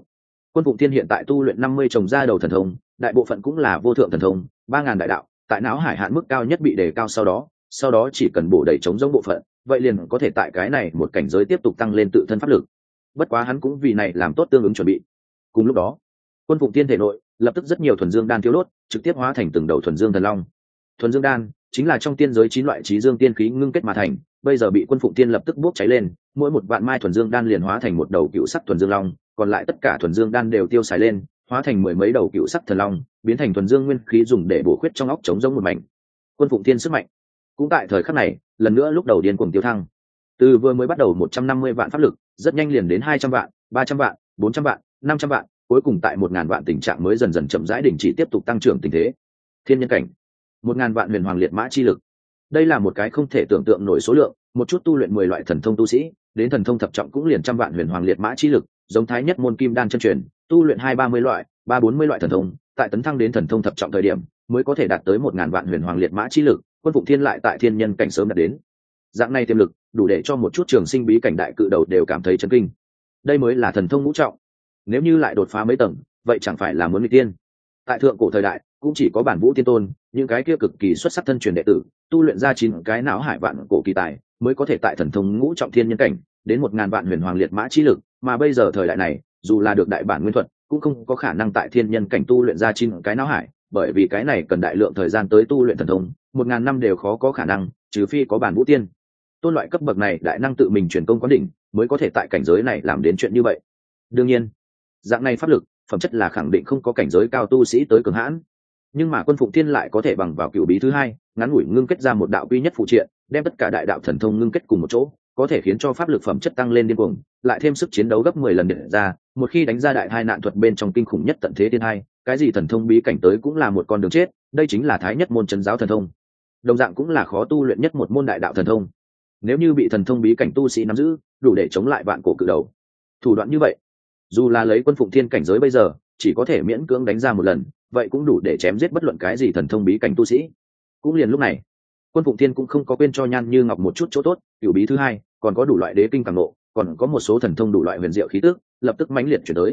Quân Phụng Thiên hiện tại tu luyện 50 trồng ra đầu thần thông, đại bộ phận cũng là vô thượng thần thông, 3000 đại đạo, tại não hải hạn mức cao nhất bị đề cao sau đó chỉ cần bổ đầy chống giống bộ phận, vậy liền có thể tại cái này một cảnh giới tiếp tục tăng lên tự thân pháp lực. Bất quá hắn cũng vì này làm tốt tương ứng chuẩn bị. Cùng lúc đó, Quân Phụng Thiên thể nội lập tức rất nhiều thuần dương đan thiếu đốt, trực tiếp hóa thành từng đầu thuần dương thần long. Thuần dương đan chính là trong tiên giới 9 loại chí dương tiên khí ngưng kết mà thành, bây giờ bị Quân Phụng Thiên lập tức bốc cháy lên, mỗi một vạn mai thuần dương đan liền hóa thành một đầu cựu sắc thuần dương long, còn lại tất cả thuần dương đan đều tiêu xài lên, hóa thành mười mấy đầu cựu sắc thần long, biến thành thuần dương nguyên khí dùng để bổ khuyết trong óc chống giống một mảnh. Quân Phụng Thiên sức mạnh cũng tại thời khắc này lần nữa lúc đầu điên cuồng tiêu thăng, từ vừa mới bắt đầu 150 vạn pháp lực, rất nhanh liền đến 200 vạn, 300 vạn, 400 vạn, 500 vạn, cuối cùng tại 1000 vạn tình trạng mới dần dần chậm rãi đình chỉ tiếp tục tăng trưởng tình thế. Thiên nhân cảnh, 1000 vạn huyền hoàng liệt mã chi lực. Đây là một cái không thể tưởng tượng nổi số lượng, một chút tu luyện 10 loại thần thông tu sĩ, đến thần thông thập trọng cũng liền trăm vạn huyền hoàng liệt mã chi lực, giống thái nhất môn kim đan chân truyền, tu luyện 2-30 loại, 3-40 loại thần thông, tại tấn thăng đến thần thông thập trọng thời điểm, mới có thể đạt tới 1000 vạn huyền hoàng liệt mã chi lực, Quân Phụng Thiên lại tại thiên nhân cảnh sớm đạt đến. Dạng này tiềm lực, đủ để cho một chút trường sinh bí cảnh đại cự đầu đều cảm thấy chấn kinh. Đây mới là thần thông ngũ trọng. Nếu như lại đột phá mấy tầng, vậy chẳng phải là muốn nghịch tiên. Tại thượng cổ thời đại, cũng chỉ có bản vũ tiên tôn, những cái kia cực kỳ xuất sắc thân truyền đệ tử, tu luyện ra 9 cái não hải vạn cổ kỳ tài, mới có thể tại thần thông ngũ trọng thiên nhân cảnh, đến 1000 vạn huyền hoàng liệt mã chi lực, mà bây giờ thời đại này, dù là được đại bản nguyên thuật, cũng không có khả năng tại thiên nhân cảnh tu luyện ra 9 cái não hải, bởi vì cái này cần đại lượng thời gian tới tu luyện thần thông, 1000 năm đều khó có khả năng, trừ phi có bản vũ tiên tôn loại cấp bậc này đại năng tự mình truyền công quán đỉnh, mới có thể tại cảnh giới này làm đến chuyện như vậy. Đương nhiên, dạng này pháp lực, phẩm chất là khẳng định không có cảnh giới cao tu sĩ tới cường hãn, nhưng mà Quân Phụng Thiên lại có thể bằng vào cựu bí thứ hai, ngắn ngủi ngưng kết ra một đạo quy nhất phụ triện, đem tất cả đại đạo thần thông ngưng kết cùng một chỗ, có thể khiến cho pháp lực phẩm chất tăng lên điên cuồng, lại thêm sức chiến đấu gấp 10 lần điện ra, một khi đánh ra đại hai nạn thuật bên trong kinh khủng nhất tận thế thiên hai, cái gì thần thông bí cảnh tới cũng là một con đường chết, đây chính là thái nhất môn trấn giáo thần thông. Đồng dạng cũng là khó tu luyện nhất một môn đại đạo thần thông. Nếu như bị thần thông bí cảnh tu sĩ nắm giữ, đủ để chống lại vạn cổ cự đầu. Thủ đoạn như vậy, dù là lấy Quân Phụng Thiên cảnh giới bây giờ, chỉ có thể miễn cưỡng đánh ra một lần, vậy cũng đủ để chém giết bất luận cái gì thần thông bí cảnh tu sĩ. Cũng liền lúc này, Quân Phụng Thiên cũng không có quên cho Nhan Như Ngọc một chút chỗ tốt, cửu bí thứ hai, còn có đủ loại đế kinh càng nộ, còn có một số thần thông đủ loại huyền diệu khí tức, lập tức mãnh liệt chuyển tới.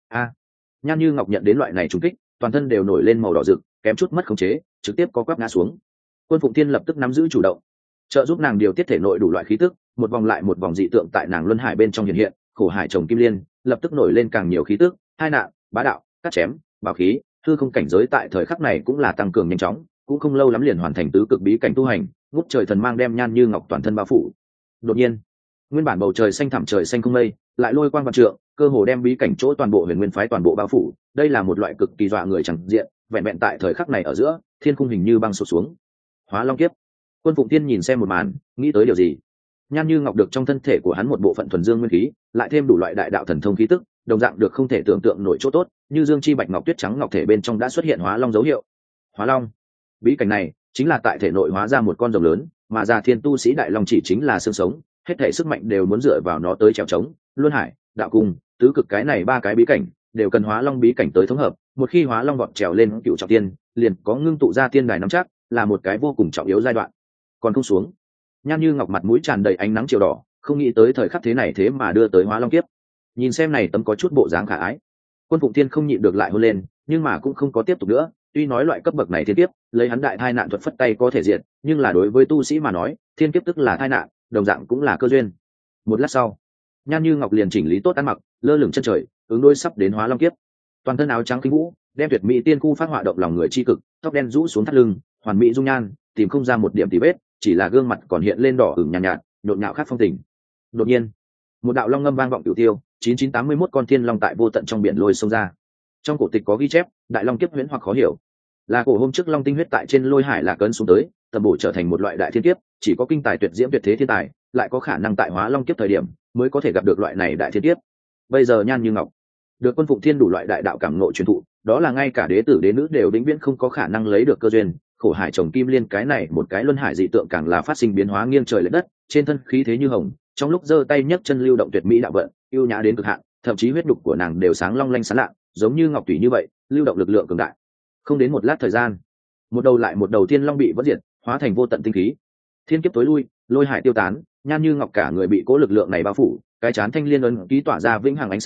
Nhan Như Ngọc nhận đến loại này trùng kích, toàn thân đều nổi lên màu đỏ rực, kém chút mất khống chế, trực tiếp co quắp ngã xuống. Quân Phụng Thiên lập tức nắm giữ chủ động, trợ giúp nàng điều tiết thể nội đủ loại khí tức, một vòng lại một vòng dị tượng tại nàng luân hải bên trong hiện hiện, khổ hải chồng kim liên, lập tức nổi lên càng nhiều khí tức, hai nạn, bá đạo, cắt chém, bảo khí, hư không cảnh giới tại thời khắc này cũng là tăng cường nhanh chóng, cũng không lâu lắm liền hoàn thành tứ cực bí cảnh tu hành, ngút trời thần mang đem Nhan Như Ngọc toàn thân bao phủ. Đột nhiên, nguyên bản bầu trời xanh thẳm trời xanh không mây, lại lôi quang vạn trượng, cơ hồ đem bí cảnh chỗ toàn bộ huyền nguyên phái toàn bộ bao phủ, đây là một loại cực kỳ dọa người chẳng diện, vẹn vẹn tại thời khắc này ở giữa, thiên khung hình như băng sụp xuống. Hóa Long kiếp. Quân Phụng Thiên nhìn xem một màn, nghĩ tới điều gì. Nhan Như Ngọc được trong thân thể của hắn một bộ phận thuần dương nguyên khí, lại thêm đủ loại đại đạo thần thông khí tức, đồng dạng được không thể tưởng tượng nổi chỗ tốt, như dương chi bạch ngọc tuyết trắng ngọc thể bên trong đã xuất hiện Hóa Long dấu hiệu. Hóa Long, bí cảnh này chính là tại thể nội hóa ra một con rồng lớn, mà Già Thiên tu sĩ đại long chỉ chính là xương sống, hết thể sức mạnh đều muốn dựa vào nó tới trèo trống. Luân hải, đạo cung, tứ cực cái này ba cái bí cảnh đều cần Hóa Long bí cảnh tới thống hợp, một khi Hóa Long vọt trèo lên cựu trọng tiên, liền có ngưng tụ ra tiên đài nắm chắc, là một cái vô cùng trọng yếu giai đoạn. Còn không xuống, Nhan Như Ngọc mặt mũi tràn đầy ánh nắng chiều đỏ, không nghĩ tới thời khắc thế này thế mà đưa tới Hóa Long kiếp. Nhìn xem này tấm có chút bộ dáng khả ái, Quân Phụng Thiên không nhịn được lại hôn lên, nhưng mà cũng không có tiếp tục nữa, tuy nói loại cấp bậc này thiên kiếp, lấy hắn đại thai nạn thuật phất tay có thể diệt, nhưng là đối với tu sĩ mà nói, thiên kiếp tức là thai nạn, đồng dạng cũng là cơ duyên. Một lát sau, Nhan Như Ngọc liền chỉnh lý tốt ăn mặc, lơ lửng chân trời, ứng đôi sắp đến Hóa Long kiếp. Toàn thân áo trắng khinh vũ, đem tuyệt mỹ tiên khu phát họa động lòng người chi cực, tóc đen rũ xuống thắt lưng, hoàn mỹ dung nhan, tìm không ra một điểm tì vết, chỉ là gương mặt còn hiện lên đỏ ửng nhàn nhạt, nhộn nhạo khác phong tình. Đột nhiên, một đạo long ngâm vang vọng cửu tiêu, 9981 con thiên long tại vô tận trong biển lôi xông ra. Trong cổ tịch có ghi chép, đại long kiếp huyễn hoặc khó hiểu, là cổ hôm trước long tinh huyết tại trên lôi hải là cấn xuống tới, tầm bổ trở thành một loại đại thiên kiếp, chỉ có kinh tài tuyệt diễm tuyệt thế thiên tài, lại có khả năng tại Hóa Long kiếp thời điểm mới có thể gặp được loại này đại thiên kiếp. Bây giờ Nhan Như Ngọc được Quân Phụng Thiên đủ loại đại đạo cảm ngộ truyền thụ, đó là ngay cả đế tử đế nữ đều vĩnh viễn không có khả năng lấy được cơ duyên. Khổ hải chồng kim liên cái này một cái luân hải dị tượng càng là phát sinh biến hóa nghiêng trời lệch đất, trên thân khí thế như hồng, trong lúc giơ tay nhấc chân lưu động tuyệt mỹ đạo vận, yêu nhã đến cực hạn, thậm chí huyết đục của nàng đều sáng long lanh sáng lạ, giống như ngọc thủy như vậy, lưu động lực lượng cường đại. Không đến một lát thời gian, một đầu lại một đầu thiên long bị vỡ diệt, hóa thành vô tận tinh khí. Thiên kiếp tối lui, lôi hải tiêu tán, Nhan Như Ngọc cả người bị cố lực lượng này bao phủ, cái chán thanh liên ấn ký tỏa ra vĩnh hằng ánh sáng,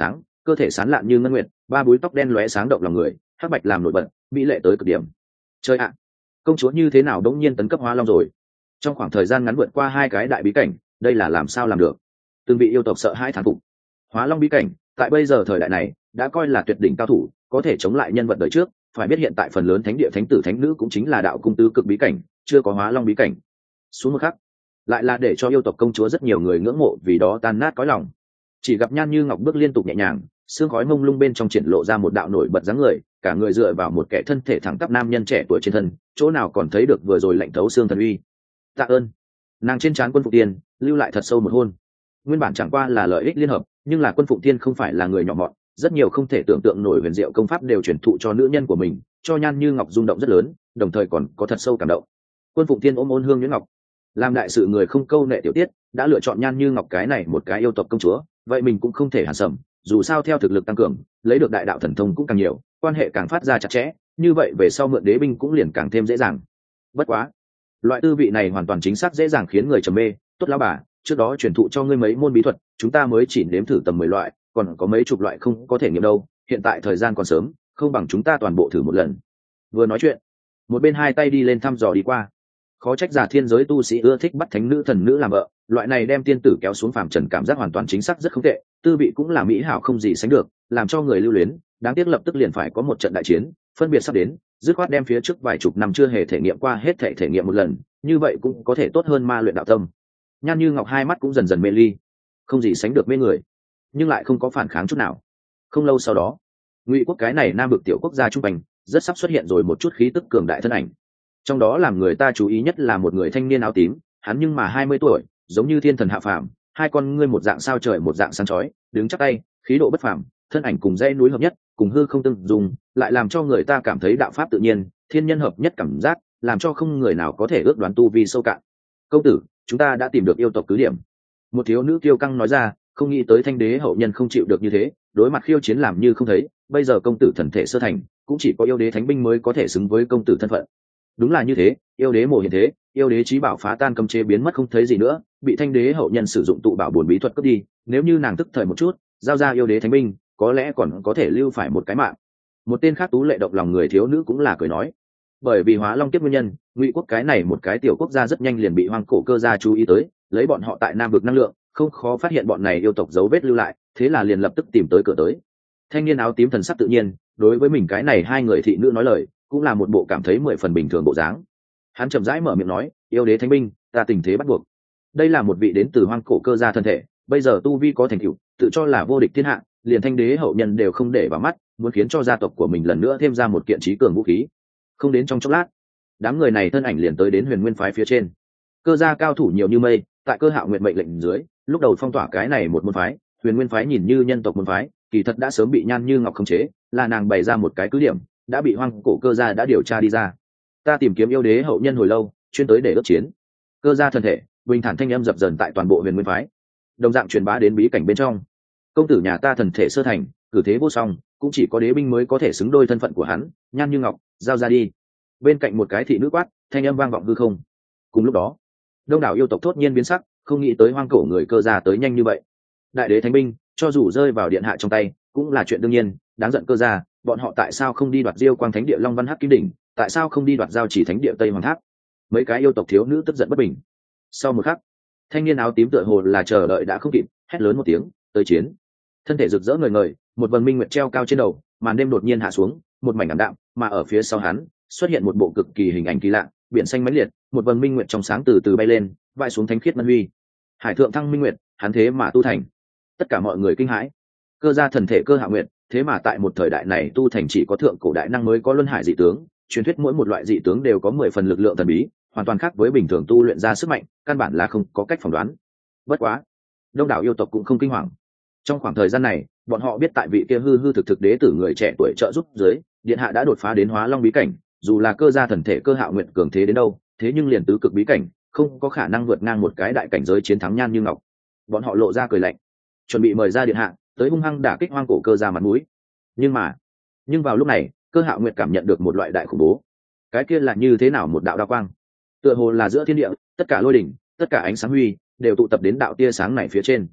cơ thể sán lạn như ngân nguyệt, ba búi tóc đen lóe sáng động lòng người, hắc bạch làm nổi bật, mỹ lệ tới cực điểm. Chơi ạ, công chúa như thế nào đống nhiên tấn cấp hóa long rồi? Trong khoảng thời gian ngắn vượt qua 2 cái đại bí cảnh, đây là làm sao làm được? Từng vị yêu tộc sợ hãi thán phục. Hóa long bí cảnh, tại bây giờ thời đại này, đã coi là tuyệt đỉnh cao thủ, có thể chống lại nhân vật đời trước. Phải biết hiện tại phần lớn thánh địa thánh tử thánh nữ cũng chính là đạo cung tứ cực bí cảnh, chưa có hóa long bí cảnh. Xuống một khắc, lại là để cho yêu tộc công chúa rất nhiều người ngưỡng mộ, vì đó tan nát cõi lòng. Chỉ gặp Nhan Như Ngọc bước liên tục nhẹ nhàng, sương khói mông lung bên trong triển lộ ra một đạo nổi bật dáng người, cả người dựa vào một kẻ thân thể thẳng tắp nam nhân trẻ tuổi trên thân, chỗ nào còn thấy được vừa rồi lạnh thấu xương thần uy. Tạ ơn. Nàng trên trán Quân Phụng Tiên lưu lại thật sâu một hôn. Nguyên bản chẳng qua là lợi ích liên hợp, nhưng là Quân Phụng Tiên không phải là người nhỏ mọn, rất nhiều không thể tưởng tượng nổi huyền diệu công pháp đều truyền thụ cho nữ nhân của mình, cho Nhan Như Ngọc rung động rất lớn, đồng thời còn có thật sâu cảm động. Quân Phụng Tiên ôm ôn hương nhuyễn ngọc, làm đại sự người không câu nệ tiểu tiết, đã lựa chọn Nhan Như Ngọc cái này một cái yêu tộc công chúa, vậy mình cũng không thể hàn sầm, dù sao theo thực lực tăng cường, lấy được đại đạo thần thông cũng càng nhiều, quan hệ càng phát ra chặt chẽ, như vậy về sau mượn đế binh cũng liền càng thêm dễ dàng. Bất quá, loại tư vị này hoàn toàn chính xác dễ dàng khiến người trầm mê. Tốt lão bà, trước đó truyền thụ cho ngươi mấy môn bí thuật, chúng ta mới chỉ nếm thử tầm 10 loại, còn có mấy chục loại không có thể nghiệm đâu, hiện tại thời gian còn sớm, không bằng chúng ta toàn bộ thử một lần. Vừa nói chuyện, một bên hai tay đi lên thăm dò đi qua. Khó trách giả thiên giới tu sĩ ưa thích bắt thánh nữ thần nữ làm vợ, loại này đem tiên tử kéo xuống phàm trần cảm giác hoàn toàn chính xác rất không tệ, tư vị cũng là mỹ hảo không gì sánh được, làm cho người lưu luyến. Đáng tiếc lập tức liền phải có một trận đại chiến, phân biệt sắp đến, dứt khoát đem phía trước vài chục năm chưa hề thể nghiệm qua hết thể nghiệm một lần, như vậy cũng có thể tốt hơn ma luyện đạo tâm. Nhan Như Ngọc hai mắt cũng dần dần mê ly, không gì sánh được mê người, nhưng lại không có phản kháng chút nào. Không lâu sau đó, Ngụy quốc cái này nam vực tiểu quốc gia trung quanh rất sắp xuất hiện rồi một chút khí tức cường đại thân ảnh. Trong đó làm người ta chú ý nhất là một người thanh niên áo tím, hắn nhưng mà 20 tuổi, giống như thiên thần hạ phàm, hai con ngươi một dạng sao trời một dạng sáng chói, đứng chắp tay, khí độ bất phàm, thân ảnh cùng dãy núi hợp nhất, cùng hư không tương dùng, lại làm cho người ta cảm thấy đạo pháp tự nhiên, thiên nhân hợp nhất cảm giác, làm cho không người nào có thể ước đoán tu vi sâu cạn. Công tử, chúng ta đã tìm được yêu tộc cứ điểm. Một thiếu nữ kiêu căng nói ra, không nghĩ tới Thanh đế hậu nhân không chịu được như thế, đối mặt khiêu chiến làm như không thấy, bây giờ công tử thần thể sơ thành, cũng chỉ có yêu đế thánh binh mới có thể xứng với công tử thân phận. Đúng là như thế, yêu đế mộ hiện thế, yêu đế chí bảo phá tan cấm chế biến mất không thấy gì nữa, bị Thanh đế hậu nhân sử dụng tụ bảo bổn bí thuật cướp đi, nếu như nàng tức thời một chút, giao ra yêu đế thánh binh, có lẽ còn có thể lưu phải một cái mạng. Một tên khác tú lệ động lòng người thiếu nữ cũng là cười nói, bởi vì hóa long kiếp nguyên nhân, Ngụy quốc cái này một cái tiểu quốc gia rất nhanh liền bị Hoang Cổ Cơ gia chú ý tới, lấy bọn họ tại nam vực năng lượng, không khó phát hiện bọn này yêu tộc dấu vết lưu lại, thế là liền lập tức tìm tới cửa tới. Thanh niên áo tím thần sắc tự nhiên, đối với mình cái này hai người thị nữ nói lời, cũng là một bộ cảm thấy 10 phần bình thường bộ dáng. Hắn chậm rãi mở miệng nói, yêu đế thánh binh, ta tình thế bắt buộc. Đây là một vị đến từ Hoang Cổ Cơ gia thân thể, bây giờ tu vi có thành tựu, tự cho là vô địch thiên hạ, liền Thanh đế hậu nhân đều không để vào mắt, muốn khiến cho gia tộc của mình lần nữa thêm ra một kiện trí cường vũ khí. Không đến trong chốc lát, đám người này thân ảnh liền tới đến Huyền Nguyên phái phía trên. Cơ gia cao thủ nhiều như mây, tại Cơ Hạo nguyện mệnh lệnh dưới, lúc đầu phong tỏa cái này một môn phái, Huyền Nguyên phái nhìn như nhân tộc môn phái, kỳ thật đã sớm bị Nhan Như Ngọc khống chế, là nàng bày ra một cái cứ điểm, đã bị Hoang Cổ Cơ gia đã điều tra đi ra. Ta tìm kiếm yêu đế hậu nhân hồi lâu, chuyên tới để ước chiến. Cơ gia thân thể, bình thản thanh âm dập dần tại toàn bộ Huyền Nguyên phái, đồng dạng truyền bá đến bí cảnh bên trong. Công tử nhà ta thần thể sơ thành, cử thế vô song, cũng chỉ có đế binh mới có thể xứng đôi thân phận của hắn. Nhan Như Ngọc, giao ra đi. Bên cạnh một cái thị nữ quát, thanh âm vang vọng hư không. Cùng lúc đó, đông đảo yêu tộc thốt nhiên biến sắc, không nghĩ tới Hoang Cổ người Cơ gia tới nhanh như vậy. Đại đế thánh binh, cho dù rơi vào điện hạ trong tay, cũng là chuyện đương nhiên. Đáng giận Cơ gia, bọn họ tại sao không đi đoạt Diêu Quang Thánh địa Long Văn Hắc Kim Đỉnh, tại sao không đi đoạt Giao Chỉ Thánh địa Tây Hoàng Tháp? Mấy cái yêu tộc thiếu nữ tức giận bất bình. Sau một khắc, thanh niên áo tím tựa hồ là chờ đợi đã không kịp, hét lớn một tiếng, tới chiến. Thân thể rực rỡ ngời ngời, một vầng minh nguyệt treo cao trên đầu, màn đêm đột nhiên hạ xuống, một mảnh ảm đạm, mà ở phía sau hắn xuất hiện một bộ cực kỳ hình ảnh kỳ lạ, biển xanh mãnh liệt, một vầng minh nguyệt trong sáng từ từ bay lên, vai xuống thánh khiết ngân huy. Hải thượng thăng minh nguyệt, hắn thế mà tu thành. Tất cả mọi người kinh hãi. Cơ gia thần thể Cơ Hạo nguyệt, thế mà tại một thời đại này tu thành chỉ có thượng cổ đại năng mới có luân hải dị tướng, truyền thuyết mỗi một loại dị tướng đều có 10 phần lực lượng thần bí, hoàn toàn khác với bình thường tu luyện ra sức mạnh, căn bản là không có cách phỏng đoán. Bất quá, đông đảo yêu tộc cũng không kinh hoàng. Trong khoảng thời gian này, bọn họ biết tại vị kia hư hư thực thực đế tử người trẻ tuổi trợ giúp dưới, điện hạ đã đột phá đến hóa long bí cảnh, dù là Cơ gia thần thể Cơ Hạo nguyện cường thế đến đâu, thế nhưng liền tứ cực bí cảnh, không có khả năng vượt ngang một cái đại cảnh giới chiến thắng Nhan Như Ngọc. Bọn họ lộ ra cười lạnh, chuẩn bị mời ra điện hạ tới hung hăng đả kích Hoang Cổ Cơ gia mặt mũi. Nhưng vào lúc này, Cơ Hạo nguyện cảm nhận được một loại đại khủng bố. Cái kia là như thế nào một đạo đao quang? Tựa hồ là giữa thiên địa, tất cả lôi đỉnh, tất cả ánh sáng huy đều tụ tập đến đạo tia sáng này phía trên.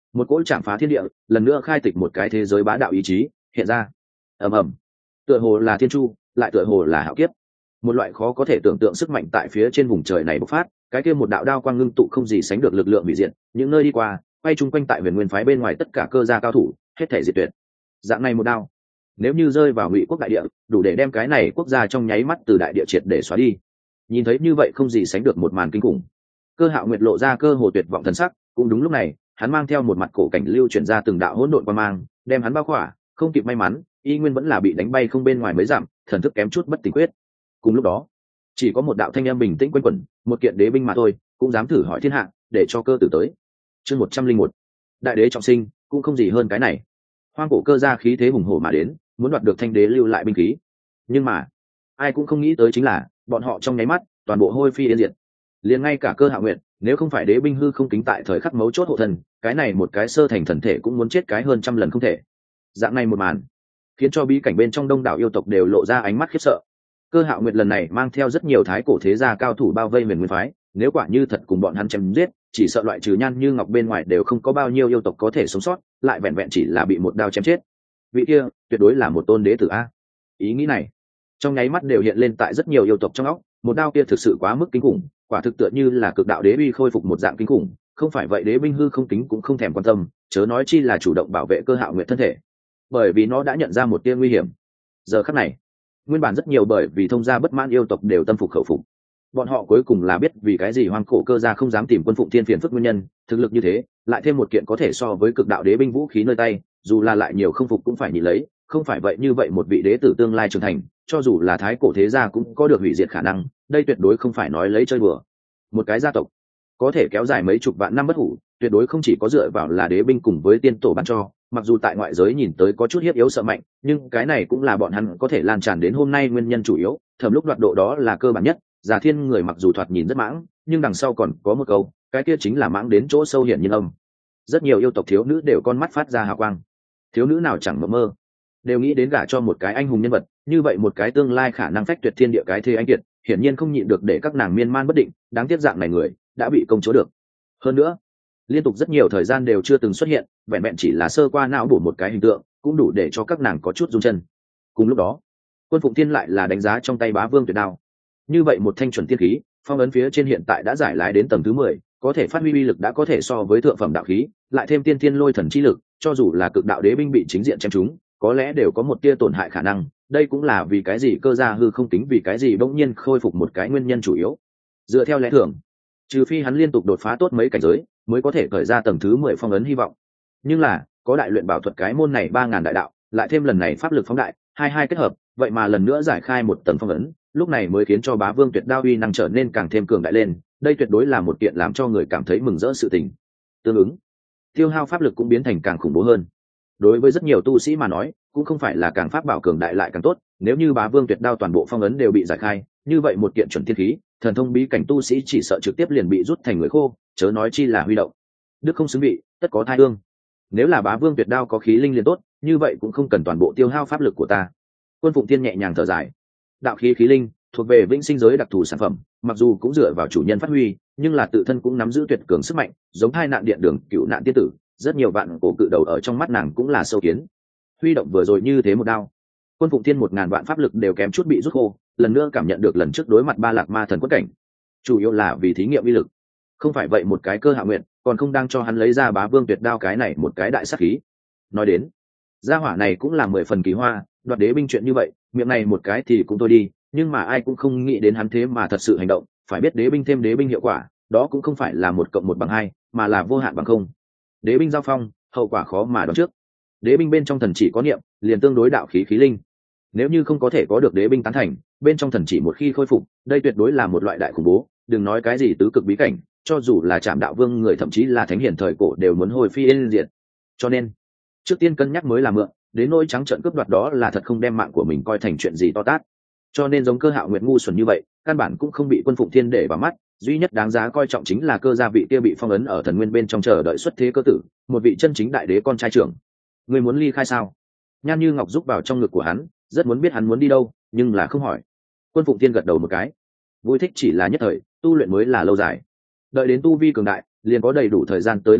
một cỗ chạm phá thiên địa, lần nữa khai tịch một cái thế giới bá đạo ý chí hiện ra. Ầm ầm, tựa hồ là thiên chu, lại tựa hồ là hạo kiếp. Một loại khó có thể tưởng tượng sức mạnh tại phía trên vùng trời này bộc phát, cái kia một đạo đao quang ngưng tụ không gì sánh được lực lượng hủy diệt, những nơi đi qua, quay chung quanh tại Huyền Nguyên phái bên ngoài tất cả cơ gia cao thủ, hết thể diệt tuyệt. Dạng này một đao, nếu như rơi vào Ngụy quốc đại địa, đủ để đem cái này quốc gia trong nháy mắt từ đại địa triệt để xóa đi. Nhìn thấy như vậy không gì sánh được một màn kinh khủng. Cơ Hạo Nguyệt lộ ra cơ hồ tuyệt vọng thần sắc, cũng đúng lúc này, hắn mang theo một mặt cổ cảnh lưu chuyển ra từng đạo hỗn độn qua mang, đem hắn bao khỏa, không kịp may mắn, y nguyên vẫn là bị đánh bay không bên ngoài mấy dặm, thần thức kém chút bất tỉnh quyết. Cùng lúc đó, chỉ có một đạo thanh âm bình tĩnh quanh quẩn, một kiện đế binh mà thôi, cũng dám thử hỏi thiên hạ, để cho cơ tử tới. Chương 101. Đại đế trọng sinh, cũng không gì hơn cái này. Hoang cổ cơ gia khí thế hùng hổ mà đến, muốn đoạt được thanh đế lưu lại binh khí. Nhưng mà, ai cũng không nghĩ tới chính là, bọn họ trong nháy mắt, toàn bộ hôi phi yên diệt. Liền ngay cả Cơ Hạo Nguyệt, nếu không phải đế binh hư không kính tại thời khắc mấu chốt hộ thần, cái này một cái sơ thành thần thể cũng muốn chết cái hơn trăm lần không thể. Dạng này một màn, khiến cho bí cảnh bên trong đông đảo yêu tộc đều lộ ra ánh mắt khiếp sợ. Cơ Hạo Nguyệt lần này mang theo rất nhiều thái cổ thế gia cao thủ bao vây Huyền Nguyên phái, nếu quả như thật cùng bọn hắn chém giết, chỉ sợ loại trừ Nhan Như Ngọc bên ngoài đều không có bao nhiêu yêu tộc có thể sống sót, lại vẹn vẹn chỉ là bị một đao chém chết. Vị kia, tuyệt đối là một tôn đế tử a. Ý nghĩ này, trong nháy mắt đều hiện lên tại rất nhiều yêu tộc trong óc, một đao kia thực sự quá mức kinh khủng, quả thực tựa như là cực đạo đế uy khôi phục một dạng kinh khủng, không phải vậy đế binh hư không tính cũng không thèm quan tâm, chớ nói chi là chủ động bảo vệ Cơ Hạo Nguyệt thân thể, bởi vì nó đã nhận ra một tia nguy hiểm. Giờ khắc này, nguyên bản rất nhiều bởi vì thông gia bất mãn yêu tộc đều tâm phục khẩu phục. Bọn họ cuối cùng là biết vì cái gì hoang cổ cơ gia không dám tìm Quân Phụng Thiên phiền phức nguyên nhân, thực lực như thế, lại thêm một kiện có thể so với cực đạo đế binh vũ khí nơi tay, dù là lại nhiều không phục cũng phải nhịn lấy, không phải vậy như vậy một vị đế tử tương lai trưởng thành, cho dù là thái cổ thế gia cũng có được hủy diệt khả năng, đây tuyệt đối không phải nói lấy chơi bừa. Một cái gia tộc có thể kéo dài mấy chục vạn năm bất hủ, tuyệt đối không chỉ có dựa vào là đế binh cùng với tiên tổ ban cho, mặc dù tại ngoại giới nhìn tới có chút hiếp yếu sợ mạnh, nhưng cái này cũng là bọn hắn có thể lan tràn đến hôm nay nguyên nhân chủ yếu. Thẩm lúc đoạt độ đó là cơ bản nhất. Giả Thiên người mặc dù thoạt nhìn rất mãng, nhưng đằng sau còn có một câu, cái kia chính là mãng đến chỗ sâu hiển nhiên âm. Rất nhiều yêu tộc thiếu nữ đều con mắt phát ra hào quang, thiếu nữ nào chẳng mơ mơ đều nghĩ đến gả cho một cái anh hùng nhân vật, như vậy một cái tương lai khả năng phách tuyệt thiên địa cái thế anh kiệt, hiển nhiên không nhịn được để các nàng miên man bất định. Đáng tiếc dạng này người đã bị công chúa được. Hơn nữa, liên tục rất nhiều thời gian đều chưa từng xuất hiện, vẹn vẹn chỉ là sơ qua não bổ một cái hình tượng cũng đủ để cho các nàng có chút run chân. Cùng lúc đó, Quân Phụng Thiên lại là đánh giá trong tay Bá Vương tuyệt đao. Như vậy một thanh chuẩn tiên khí, phong ấn phía trên hiện tại đã giải lái đến tầng thứ 10, có thể phát huy uy lực đã có thể so với thượng phẩm đạo khí, lại thêm tiên thiên lôi thần chi lực, cho dù là cực đạo đế binh bị chính diện chém chúng, có lẽ đều có một tia tổn hại khả năng. Đây cũng là vì cái gì cơ gia hư không tính vì cái gì bỗng nhiên khôi phục một cái nguyên nhân chủ yếu. Dựa theo lẽ thường, trừ phi hắn liên tục đột phá tốt mấy cảnh giới, mới có thể khởi ra tầng thứ 10 phong ấn hy vọng. Nhưng là, có đại luyện bảo thuật cái môn này 3000 đại đạo, lại thêm lần này pháp lực phóng đại, hai kết hợp, vậy mà lần nữa giải khai một tầng phong ấn, lúc này mới khiến cho Bá Vương tuyệt đao uy năng trở nên càng thêm cường đại lên. Đây tuyệt đối là một kiện làm cho người cảm thấy mừng rỡ sự tình. Tương ứng, tiêu hao pháp lực cũng biến thành càng khủng bố hơn. Đối với rất nhiều tu sĩ mà nói, cũng không phải là càng pháp bảo cường đại lại càng tốt, nếu như Bá Vương tuyệt đao toàn bộ phong ấn đều bị giải khai, như vậy một kiện chuẩn thiên khí, thần thông bí cảnh tu sĩ chỉ sợ trực tiếp liền bị rút thành người khô, chớ nói chi là huy động. Đức không xứng vị, tất có thai hương. Nếu là Bá Vương tuyệt đao có khí linh liền tốt, như vậy cũng không cần toàn bộ tiêu hao pháp lực của ta. Quân Phụng Thiên nhẹ nhàng thở dài. Đạo khí khí linh thuộc về vĩnh sinh giới đặc thù sản phẩm, mặc dù cũng dựa vào chủ nhân phát huy, nhưng là tự thân cũng nắm giữ tuyệt cường sức mạnh, giống hai nạn điện đường, cựu nạn tiên tử, rất nhiều bạn cổ cự đầu ở trong mắt nàng cũng là sâu kiến. Huy động vừa rồi như thế một đao, Quân Phụng Thiên 1000 vạn pháp lực đều kém chút bị rút khô, lần nữa cảm nhận được lần trước đối mặt Ba Lạc Ma thần quất cảnh, chủ yếu là vì thí nghiệm uy lực. Không phải vậy một cái Cơ Hạo Nguyệt còn không đang cho hắn lấy ra Bá Vương tuyệt đao cái này một cái đại sát khí. Nói đến, gia hỏa này cũng là 10 phần kỳ hoa, đoạt đế binh chuyện như vậy, miệng này một cái thì cũng thôi đi, nhưng mà ai cũng không nghĩ đến hắn thế mà thật sự hành động. Phải biết đế binh thêm đế binh hiệu quả, đó cũng không phải là 1 cộng 1 bằng 2, mà là vô hạn bằng không. Đế binh giao phong, hậu quả khó mà đoán trước. Đế binh bên trong thần chỉ có niệm, liền tương đối đạo khí khí linh. Nếu như không có thể có được đế binh tán thành, bên trong thần chỉ một khi khôi phục, đây tuyệt đối là một loại đại khủng bố, đừng nói cái gì tứ cực bí cảnh, cho dù là Trảm Đạo Vương người thậm chí là thánh hiển thời cổ đều muốn hồi phi yên diệt. Cho nên, trước tiên cân nhắc mới là mượn, đến nỗi trắng trợn cướp đoạt đó là thật không đem mạng của mình coi thành chuyện gì to tát. Cho nên giống Cơ Hạo Nguyệt ngu xuẩn như vậy, căn bản cũng không bị Quân Phụng Thiên để vào mắt, duy nhất đáng giá coi trọng chính là Cơ gia vị kia bị phong ấn ở thần nguyên bên trong chờ đợi xuất thế cơ tử, một vị chân chính đại đế con trai trưởng. Người muốn ly khai sao? Nhan Như Ngọc rúc vào trong ngực của hắn, rất muốn biết hắn muốn đi đâu, nhưng là không hỏi. Quân Phụng Thiên gật đầu một cái, vui thích chỉ là nhất thời, tu luyện mới là lâu dài. Đợi đến tu vi cường đại, liền có đầy đủ thời gian tới hưởng thụ,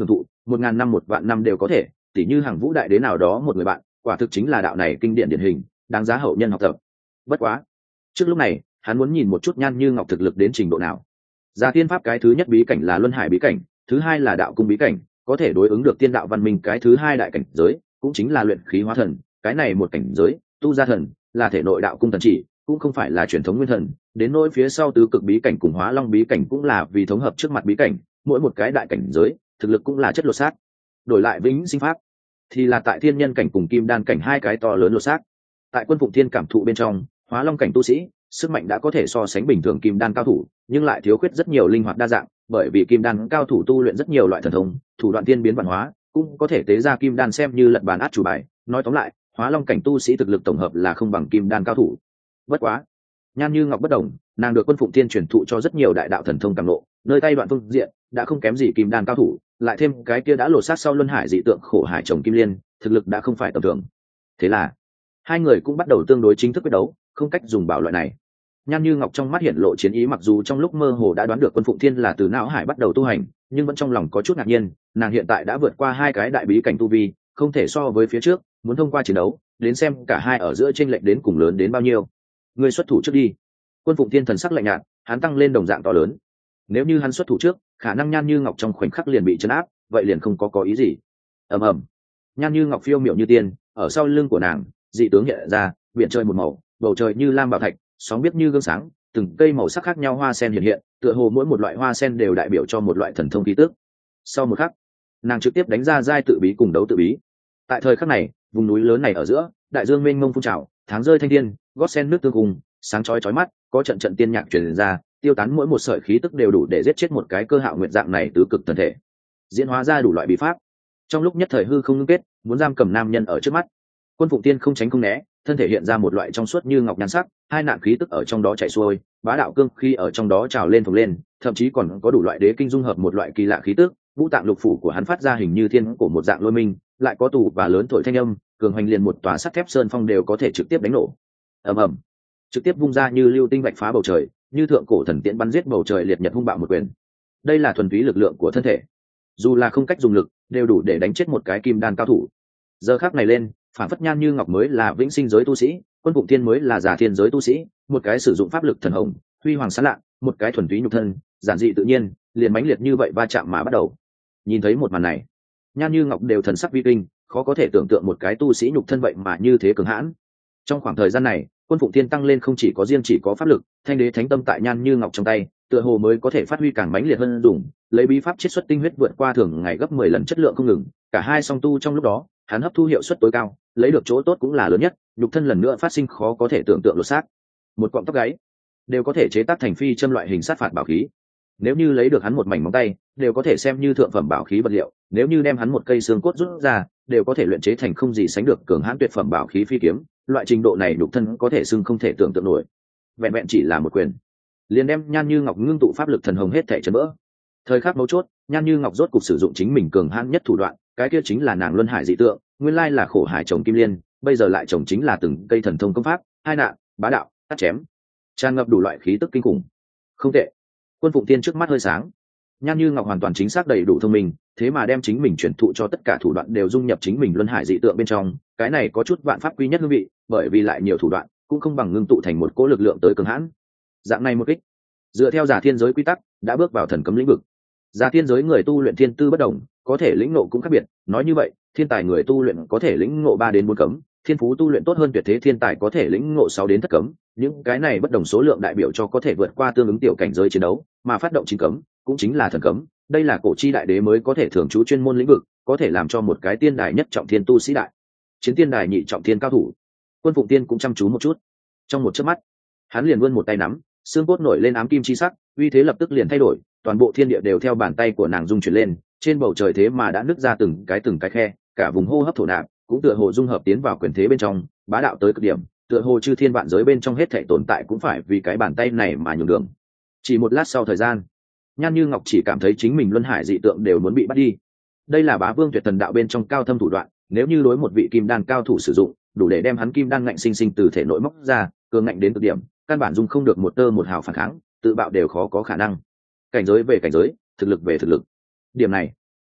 1.000 năm 1 vạn năm đều có thể, tỉ như hàng vũ đại đế nào đó một người bạn, quả thực chính là đạo này kinh điển điển hình, đáng giá hậu nhân học tập. Bất quá, trước lúc này hắn muốn nhìn một chút Nhan Như Ngọc thực lực đến trình độ nào. Gia tiên pháp cái thứ nhất bí cảnh là luân hải bí cảnh, thứ hai là đạo cung bí cảnh, có thể đối ứng được tiên đạo văn minh cái thứ hai đại cảnh giới, cũng chính là luyện khí hóa thần. Cái này một cảnh giới, tu gia thần là thể nội đạo cung thần chỉ, cũng không phải là truyền thống nguyên thần. Đến nỗi phía sau tứ cực bí cảnh cùng hóa long bí cảnh cũng là vì thống hợp trước mặt bí cảnh, mỗi một cái đại cảnh giới thực lực cũng là chất lột xác. Đổi lại vĩnh sinh pháp thì là tại thiên nhân cảnh cùng kim đan cảnh hai cái to lớn lột xác. Tại Quân Phụng Thiên cảm thụ bên trong, hóa long cảnh tu sĩ sức mạnh đã có thể so sánh bình thường kim đan cao thủ, nhưng lại thiếu khuyết rất nhiều linh hoạt đa dạng, bởi vì kim đan cao thủ tu luyện rất nhiều loại thần thông, thủ đoạn tiên biến văn hóa, cũng có thể tế ra kim đan xem như lật bàn át chủ bài. Nói tóm lại, hóa long cảnh tu sĩ thực lực tổng hợp là không bằng kim đan cao thủ. Bất quá, Nhan Như Ngọc bất đồng, nàng được Quân Phụng Thiên truyền thụ cho rất nhiều đại đạo thần thông cảm ngộ, nơi tay đoạn phương diện đã không kém gì kim đan cao thủ, lại thêm cái kia đã lột xác sau luân hải dị tượng khổ hải chồng kim liên, thực lực đã không phải tầm thường. Thế là hai người cũng bắt đầu tương đối chính thức quyết đấu, không cách dùng bảo loại này. Nhan Như Ngọc trong mắt hiện lộ chiến ý, mặc dù trong lúc mơ hồ đã đoán được Quân Phụng Thiên là từ não hải bắt đầu tu hành, nhưng vẫn trong lòng có chút ngạc nhiên, nàng hiện tại đã vượt qua hai cái đại bí cảnh tu vi, không thể so với phía trước, muốn thông qua chiến đấu đến xem cả hai ở giữa chênh lệch đến cùng lớn đến bao nhiêu. Ngươi xuất thủ trước đi. Quân Phụng Thiên thần sắc lạnh nhạt, hắn tăng lên đồng dạng to lớn. Nếu như hắn xuất thủ trước, khả năng Nhan Như Ngọc trong khoảnh khắc liền bị trấn áp, vậy liền không có ý gì. Ầm ầm. Nhan Như Ngọc phiêu miểu như tiên, ở sau lưng của nàng, dị tướng hiện ra, biển trời một màu, bầu trời như lam bảo thạch, sóng biết như gương sáng, từng cây màu sắc khác nhau hoa sen hiện hiện, tựa hồ mỗi một loại hoa sen đều đại biểu cho một loại thần thông khí tức. Sau một khắc, nàng trực tiếp đánh ra giai tự bí cùng đấu tự bí. Tại thời khắc này, vùng núi lớn này ở giữa, đại dương mênh mông phun trào, tháng rơi thanh thiên, gót sen nước tương cùng, sáng chói chói mắt, có trận trận tiên nhạc truyền ra, tiêu tán mỗi một sợi khí tức đều đủ để giết chết một cái cơ hạo nguyện dạng này tứ cực thần thể. Diễn hóa ra đủ loại bí pháp, trong lúc nhất thời hư không ngưng kết, muốn giam cầm nam nhân ở trước mắt. Quân Phụng Tiên không tránh không né, thân thể hiện ra một loại trong suốt như ngọc nhan sắc, hai nạn khí tức ở trong đó chảy xuôi, bá đạo cương khí ở trong đó trào lên phồng lên, thậm chí còn có đủ loại đế kinh dung hợp một loại kỳ lạ khí tức. Ngũ tạng lục phủ của hắn phát ra hình như thiên của một dạng lôi minh, lại có tù và lớn thổi thanh âm, cường hành liền một tòa sắt thép sơn phong đều có thể trực tiếp đánh nổ. Ầm ầm, trực tiếp vung ra như lưu tinh vạch phá bầu trời, như thượng cổ thần tiễn bắn giết bầu trời liệt nhật hung bạo một quyền. Đây là thuần túy lực lượng của thân thể, dù là không cách dùng lực, đều đủ để đánh chết một cái kim đan cao thủ. Giờ khắc này lên, phản phất Nhan Như Ngọc mới là vĩnh sinh giới tu sĩ, Quân Phụng Thiên mới là giả thiên giới tu sĩ, một cái sử dụng pháp lực thần hồng, huy hoàng sáng lạ, một cái thuần túy nhục thân, giản dị tự nhiên, liền mãnh liệt như vậy va chạm mà bắt đầu. Nhìn thấy một màn này, Nhan Như Ngọc đều thần sắc vi kinh, khó có thể tưởng tượng một cái tu sĩ nhục thân vậy mà như thế cường hãn. Trong khoảng thời gian này, Quân Phụng Thiên tăng lên không chỉ có pháp lực, thanh đế thánh tâm tại Nhan Như Ngọc trong tay, tựa hồ mới có thể phát huy càng mãnh liệt hơn dùng, lấy bí pháp chiết xuất tinh huyết vượt qua thường ngày gấp 10 lần chất lượng không ngừng, cả hai song tu trong lúc đó, hắn hấp thu hiệu suất tối cao, lấy được chỗ tốt cũng là lớn nhất, nhục thân lần nữa phát sinh khó có thể tưởng tượng lột xác. Một cọng tóc gáy đều có thể chế tác thành phi châm loại hình sát phạt bảo khí. Nếu như lấy được hắn một mảnh móng tay, đều có thể xem như thượng phẩm bảo khí vật liệu, nếu như đem hắn một cây xương cốt rút ra, đều có thể luyện chế thành không gì sánh được cường hãn tuyệt phẩm bảo khí phi kiếm, loại trình độ này nhục thân có thể xưng không thể tưởng tượng nổi. Vẹn vẹn chỉ là một quyền, liền đem Nhan Như Ngọc ngưng tụ pháp lực thần hồng hết thảy chấn vỡ. Thời khắc mấu chốt, Nhan Như Ngọc rốt cục sử dụng chính mình cường hãn nhất thủ đoạn, cái kia chính là nàng luân hải dị tượng, nguyên lai là khổ hải chồng kim liên, bây giờ lại chồng chính là từng cây thần thông công pháp, hai nạn, bá đạo, cắt chém, tràn ngập đủ loại khí tức kinh khủng. Không tệ. Quân Phụng Tiên trước mắt hơi sáng. Nhan Như Ngọc hoàn toàn chính xác đầy đủ thông minh, thế mà đem chính mình truyền thụ cho tất cả thủ đoạn đều dung nhập chính mình luân hải dị tượng bên trong, cái này có chút vạn pháp quy nhất hương vị, bởi vì lại nhiều thủ đoạn, cũng không bằng ngưng tụ thành một cỗ lực lượng tới cường hãn. Dạng này một kích, dựa theo giả thiên giới quy tắc, đã bước vào thần cấm lĩnh vực. Giả thiên giới người tu luyện thiên tư bất đồng, có thể lĩnh ngộ cũng khác biệt, nói như vậy, thiên tài người tu luyện có thể lĩnh ngộ 3 đến 4 cấm, thiên phú tu luyện tốt hơn tuyệt thế thiên tài có thể lĩnh ngộ 6 đến thất cấm, những cái này bất đồng số lượng đại biểu cho có thể vượt qua tương ứng tiểu cảnh giới chiến đấu, mà phát động 9 cấm, cũng chính là thần cấm, đây là cổ chi đại đế mới có thể thường trú chuyên môn lĩnh vực, có thể làm cho một cái tiên đài nhất trọng thiên tu sĩ đại chiến tiên đài nhị trọng thiên cao thủ. Quân Phụng Tiên cũng chăm chú một chút, trong một chớp mắt, hắn liền vươn một tay nắm, xương cốt nổi lên ám kim chi sắc, uy thế lập tức liền thay đổi, toàn bộ thiên địa đều theo bàn tay của nàng dung chuyển lên, trên bầu trời thế mà đã nứt ra từng cái khe, cả vùng hô hấp thổ nạp cũng tựa hồ dung hợp tiến vào quyền thế bên trong, bá đạo tới cực điểm, tựa hồ chư thiên vạn giới bên trong hết thảy tồn tại cũng phải vì cái bàn tay này mà nhường đường. Chỉ một lát sau thời gian, Nhan Như Ngọc chỉ cảm thấy chính mình luân hải dị tượng đều muốn bị bắt đi. Đây là bá vương tuyệt thần đạo bên trong cao thâm thủ đoạn, nếu như đối một vị kim đan cao thủ sử dụng, đủ để đem hắn kim đan ngạnh sinh sinh từ thể nội móc ra, cường ngạnh đến cực điểm, căn bản dung không được một tơ một hào phản kháng, tự bạo đều khó có khả năng. Cảnh giới về cảnh giới, thực lực về thực lực. Điểm này,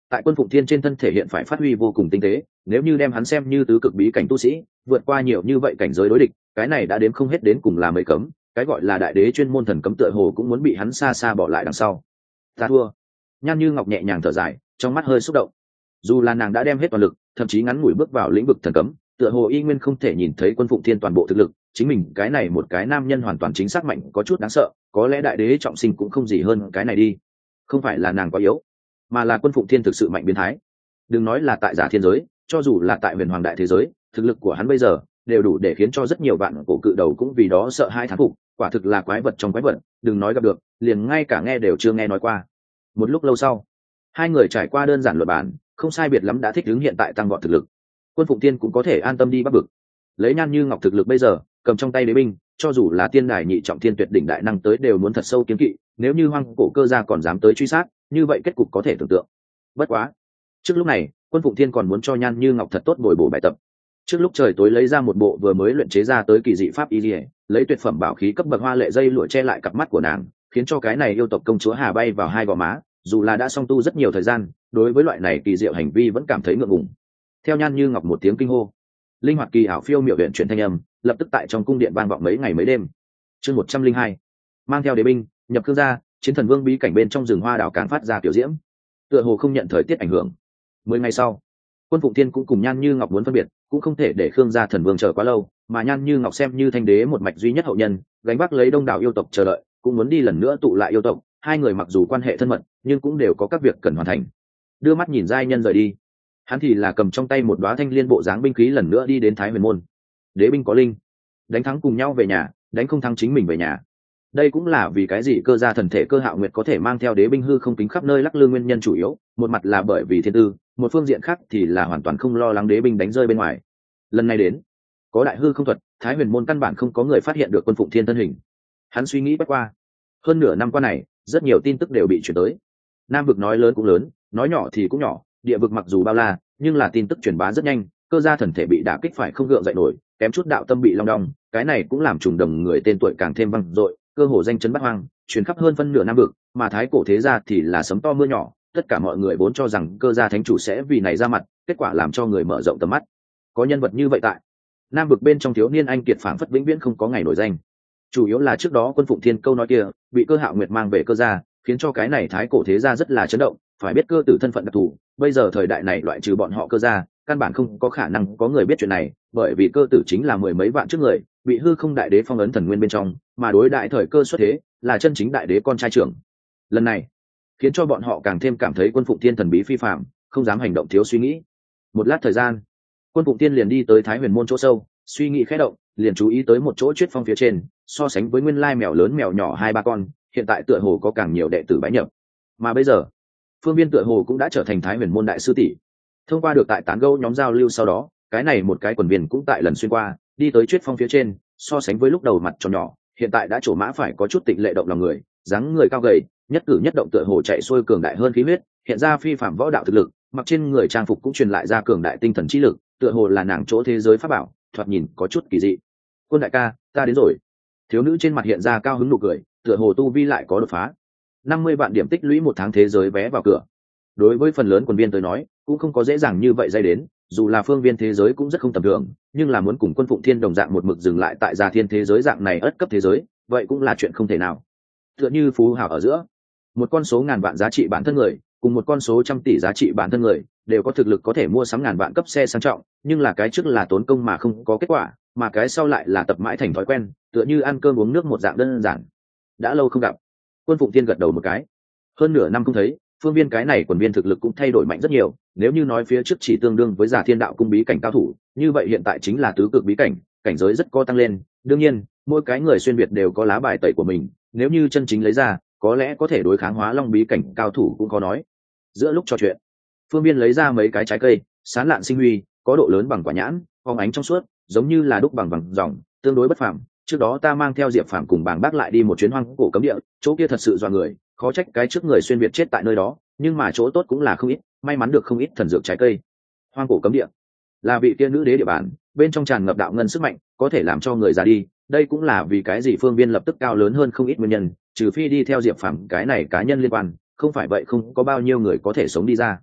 tại Quân Phụng Thiên trên thân thể hiện phải phát huy vô cùng tinh tế, nếu như đem hắn xem như tứ cực bí cảnh tu sĩ, vượt qua nhiều như vậy cảnh giới đối địch, cái này đã đếm không hết đến cùng là mấy cấm, cái gọi là đại đế chuyên môn thần cấm tựa hồ cũng muốn bị hắn xa xa bỏ lại đằng sau. Ta thua. Nhan Như Ngọc nhẹ nhàng thở dài, trong mắt hơi xúc động. Dù là nàng đã đem hết toàn lực, thậm chí ngắn ngủi bước vào lĩnh vực thần cấm, tựa hồ y nguyên không thể nhìn thấy Quân Phụng Thiên toàn bộ thực lực, chính mình cái này một cái nam nhân hoàn toàn chính xác mạnh có chút đáng sợ, có lẽ đại đế trọng sinh cũng không gì hơn cái này đi. Không phải là nàng quá yếu, mà là Quân Phụng Thiên thực sự mạnh biến thái. Đừng nói là tại giả thiên giới, cho dù là tại huyền hoàng đại thế giới, thực lực của hắn bây giờ đều đủ để khiến cho rất nhiều vạn cổ cự đầu cũng vì đó sợ hãi thán phục, quả thực là quái vật trong quái vật, đừng nói gặp được, liền ngay cả nghe đều chưa nghe nói qua. Một lúc lâu sau, hai người trải qua đơn giản luận bàn, không sai biệt lắm đã thích ứng hiện tại tăng vọt thực lực. Quân Phụng Tiên cũng có thể an tâm đi Bắc Vực. Lấy Nhan Như Ngọc thực lực bây giờ, cầm trong tay đế binh, cho dù là tiên đài nhị trọng thiên tuyệt đỉnh đại năng tới đều muốn thật sâu kiếm kỵ, nếu như hoang cổ cơ gia còn dám tới truy sát, như vậy kết cục có thể tưởng tượng. Bất quá, trước lúc này, Quân Phụng Thiên còn muốn cho Nhan Như Ngọc thật tốt bồi bổ bài tập. Trước lúc trời tối lấy ra một bộ vừa mới luyện chế ra tới kỳ dị pháp y liễu, lấy tuyệt phẩm bảo khí cấp bậc hoa lệ dây lụa che lại cặp mắt của nàng, khiến cho cái này yêu tộc công chúa hà bay vào hai gò má, dù là đã song tu rất nhiều thời gian, đối với loại này kỳ diệu hành vi vẫn cảm thấy ngượng ngùng. Theo Nhan Như Ngọc một tiếng kinh hô, linh hoạt kỳ ảo phiêu miểu huyện chuyển thanh âm, lập tức tại trong cung điện vang vọng mấy ngày mấy đêm. Chương 102, mang theo đế binh, nhập cương gia, chiến thần vương bí cảnh bên trong rừng hoa đảo càng phát ra tiểu diễm. Tựa hồ không nhận thời tiết ảnh hưởng. 10 ngày sau, Quân Phụng Thiên cũng cùng Nhan Như Ngọc muốn phân biệt, cũng không thể để Khương gia thần vương chờ quá lâu, mà Nhan Như Ngọc xem như thanh đế một mạch duy nhất hậu nhân, gánh vác lấy đông đảo yêu tộc chờ đợi, cũng muốn đi lần nữa tụ lại yêu tộc. Hai người mặc dù quan hệ thân mật, nhưng cũng đều có các việc cần hoàn thành. Đưa mắt nhìn giai nhân rời đi, hắn thì là cầm trong tay một đóa thanh liên bộ dáng binh khí lần nữa đi đến Thái Huyền môn. Đế binh có linh, đánh thắng cùng nhau về nhà, đánh không thắng chính mình về nhà. Đây cũng là vì cái gì Cơ gia thần thể Cơ Hạo Nguyệt có thể mang theo đế binh hư không kính khắp nơi lắc lư nguyên nhân chủ yếu, một mặt là bởi vì thiên tư, một phương diện khác thì là hoàn toàn không lo lắng đế binh đánh rơi bên ngoài. Lần này đến, có đại hư không thuật, Thái Huyền môn căn bản không có người phát hiện được Quân Phụng Thiên thân hình. Hắn suy nghĩ bất qua, hơn nửa năm qua này, rất nhiều tin tức đều bị chuyển tới. Nam vực nói lớn cũng lớn, nói nhỏ thì cũng nhỏ, địa vực mặc dù bao la, nhưng là tin tức truyền bá rất nhanh, Cơ gia thần thể bị đả kích phải không gượng dậy nổi, kém chút đạo tâm bị long đong, cái này cũng làm trùng đồng người tên tuổi càng thêm vang dội, cơ hồ danh chấn bát hoang, truyền khắp hơn phân nửa Nam vực, mà Thái cổ thế gia thì là sấm to mưa nhỏ, tất cả mọi người vốn cho rằng Cơ gia thánh chủ sẽ vì này ra mặt, kết quả làm cho người mở rộng tầm mắt. Có nhân vật như vậy tại Nam vực bên trong thiếu niên anh kiệt phảng phất vĩnh viễn không có ngày nổi danh. Chủ yếu là trước đó Quân Phụng Thiên câu nói kia, bị Cơ Hạo Nguyệt mang về Cơ gia, khiến cho cái này Thái cổ thế gia rất là chấn động, phải biết Cơ tử thân phận đặc thù, bây giờ thời đại này loại trừ bọn họ Cơ gia, căn bản không có khả năng có người biết chuyện này, bởi vì Cơ tử chính là mười mấy vạn trước người, bị hư không đại đế phong ấn thần nguyên bên trong, mà đối đại thời Cơ xuất thế, là chân chính đại đế con trai trưởng. Lần này, khiến cho bọn họ càng thêm cảm thấy Quân Phụng Thiên thần bí phi phàm, không dám hành động thiếu suy nghĩ. Một lát thời gian, Quân Phụng Thiên liền đi tới Thái Huyền môn chỗ sâu, suy nghĩ khẽ động, liền chú ý tới một chỗ chuyết phong phía trên, so sánh với nguyên lai mèo lớn mèo nhỏ hai ba con, hiện tại tựa hồ có càng nhiều đệ tử bái nhập. Mà bây giờ, Phương Viên tựa hồ cũng đã trở thành Thái Huyền môn đại sư tỷ. Thông qua được tại tán gẫu nhóm giao lưu sau đó, cái này một cái quần viên cũng tại lần xuyên qua, đi tới chuyết phong phía trên, so sánh với lúc đầu mặt tròn nhỏ, hiện tại đã trổ mã phải có chút tịnh lệ động lòng người, dáng người cao gầy, nhất cử nhất động tựa hồ chạy xuôi cường đại hơn khí huyết, hiện ra phi phạm võ đạo thực lực, mặc trên người trang phục cũng truyền lại ra cường đại tinh thần trí lực, tựa hồ là nàng chỗ thế giới pháp bảo, thoạt nhìn có chút kỳ dị. Quân đại ca, ta đến rồi. Thiếu nữ trên mặt hiện ra cao hứng nụ cười, tựa hồ tu vi lại có đột phá. 50 vạn điểm tích lũy một tháng thế giới vé vào cửa. Đối với phần lớn quần viên tới nói, cũng không có dễ dàng như vậy dây đến, dù là phương viên thế giới cũng rất không tầm thường, nhưng là muốn cùng Quân Phụng Thiên đồng dạng một mực dừng lại tại Già Thiên thế giới dạng này ất cấp thế giới, vậy cũng là chuyện không thể nào. Tựa như phú hào ở giữa, một con số ngàn vạn giá trị bản thân người, cùng một con số trăm tỷ giá trị bản thân người, đều có thực lực có thể mua sắm ngàn vạn cấp xe sang trọng, nhưng là cái trước là tốn công mà không có kết quả, mà cái sau lại là tập mãi thành thói quen, tựa như ăn cơm uống nước một dạng đơn giản. Đã lâu không gặp. Quân Phụng Thiên gật đầu một cái. Hơn nửa năm không thấy, phương viên cái này quần viên thực lực cũng thay đổi mạnh rất nhiều, nếu như nói phía trước chỉ tương đương với Già Thiên đạo cung bí cảnh cao thủ, như vậy hiện tại chính là tứ cực bí cảnh, cảnh giới rất có tăng lên. Đương nhiên, mỗi cái người xuyên việt đều có lá bài tẩy của mình, nếu như chân chính lấy ra, có lẽ có thể đối kháng Hóa Long bí cảnh cao thủ cũng có nói. Giữa lúc trò chuyện, phương viên lấy ra mấy cái trái cây, sán lạn sinh huy, có độ lớn bằng quả nhãn, phóng ánh trong suốt, giống như là đúc bằng vàng ròng, tương đối bất phàm. Trước đó ta mang theo Diệp Phàm cùng Bàng Bác lại đi một chuyến hoang cổ cấm địa, chỗ kia thật sự dọa người, khó trách cái trước người xuyên việt chết tại nơi đó, nhưng mà chỗ tốt cũng là không ít, may mắn được không ít thần dược trái cây. Hoang cổ cấm địa là vị tiên nữ đế địa bàn, bên trong tràn ngập đạo ngân sức mạnh, có thể làm cho người già đi, đây cũng là vì cái gì phương viên lập tức cao lớn hơn không ít nguyên nhân, trừ phi đi theo Diệp Phàm cái này cá nhân liên quan, không phải vậy không có bao nhiêu người có thể sống đi ra.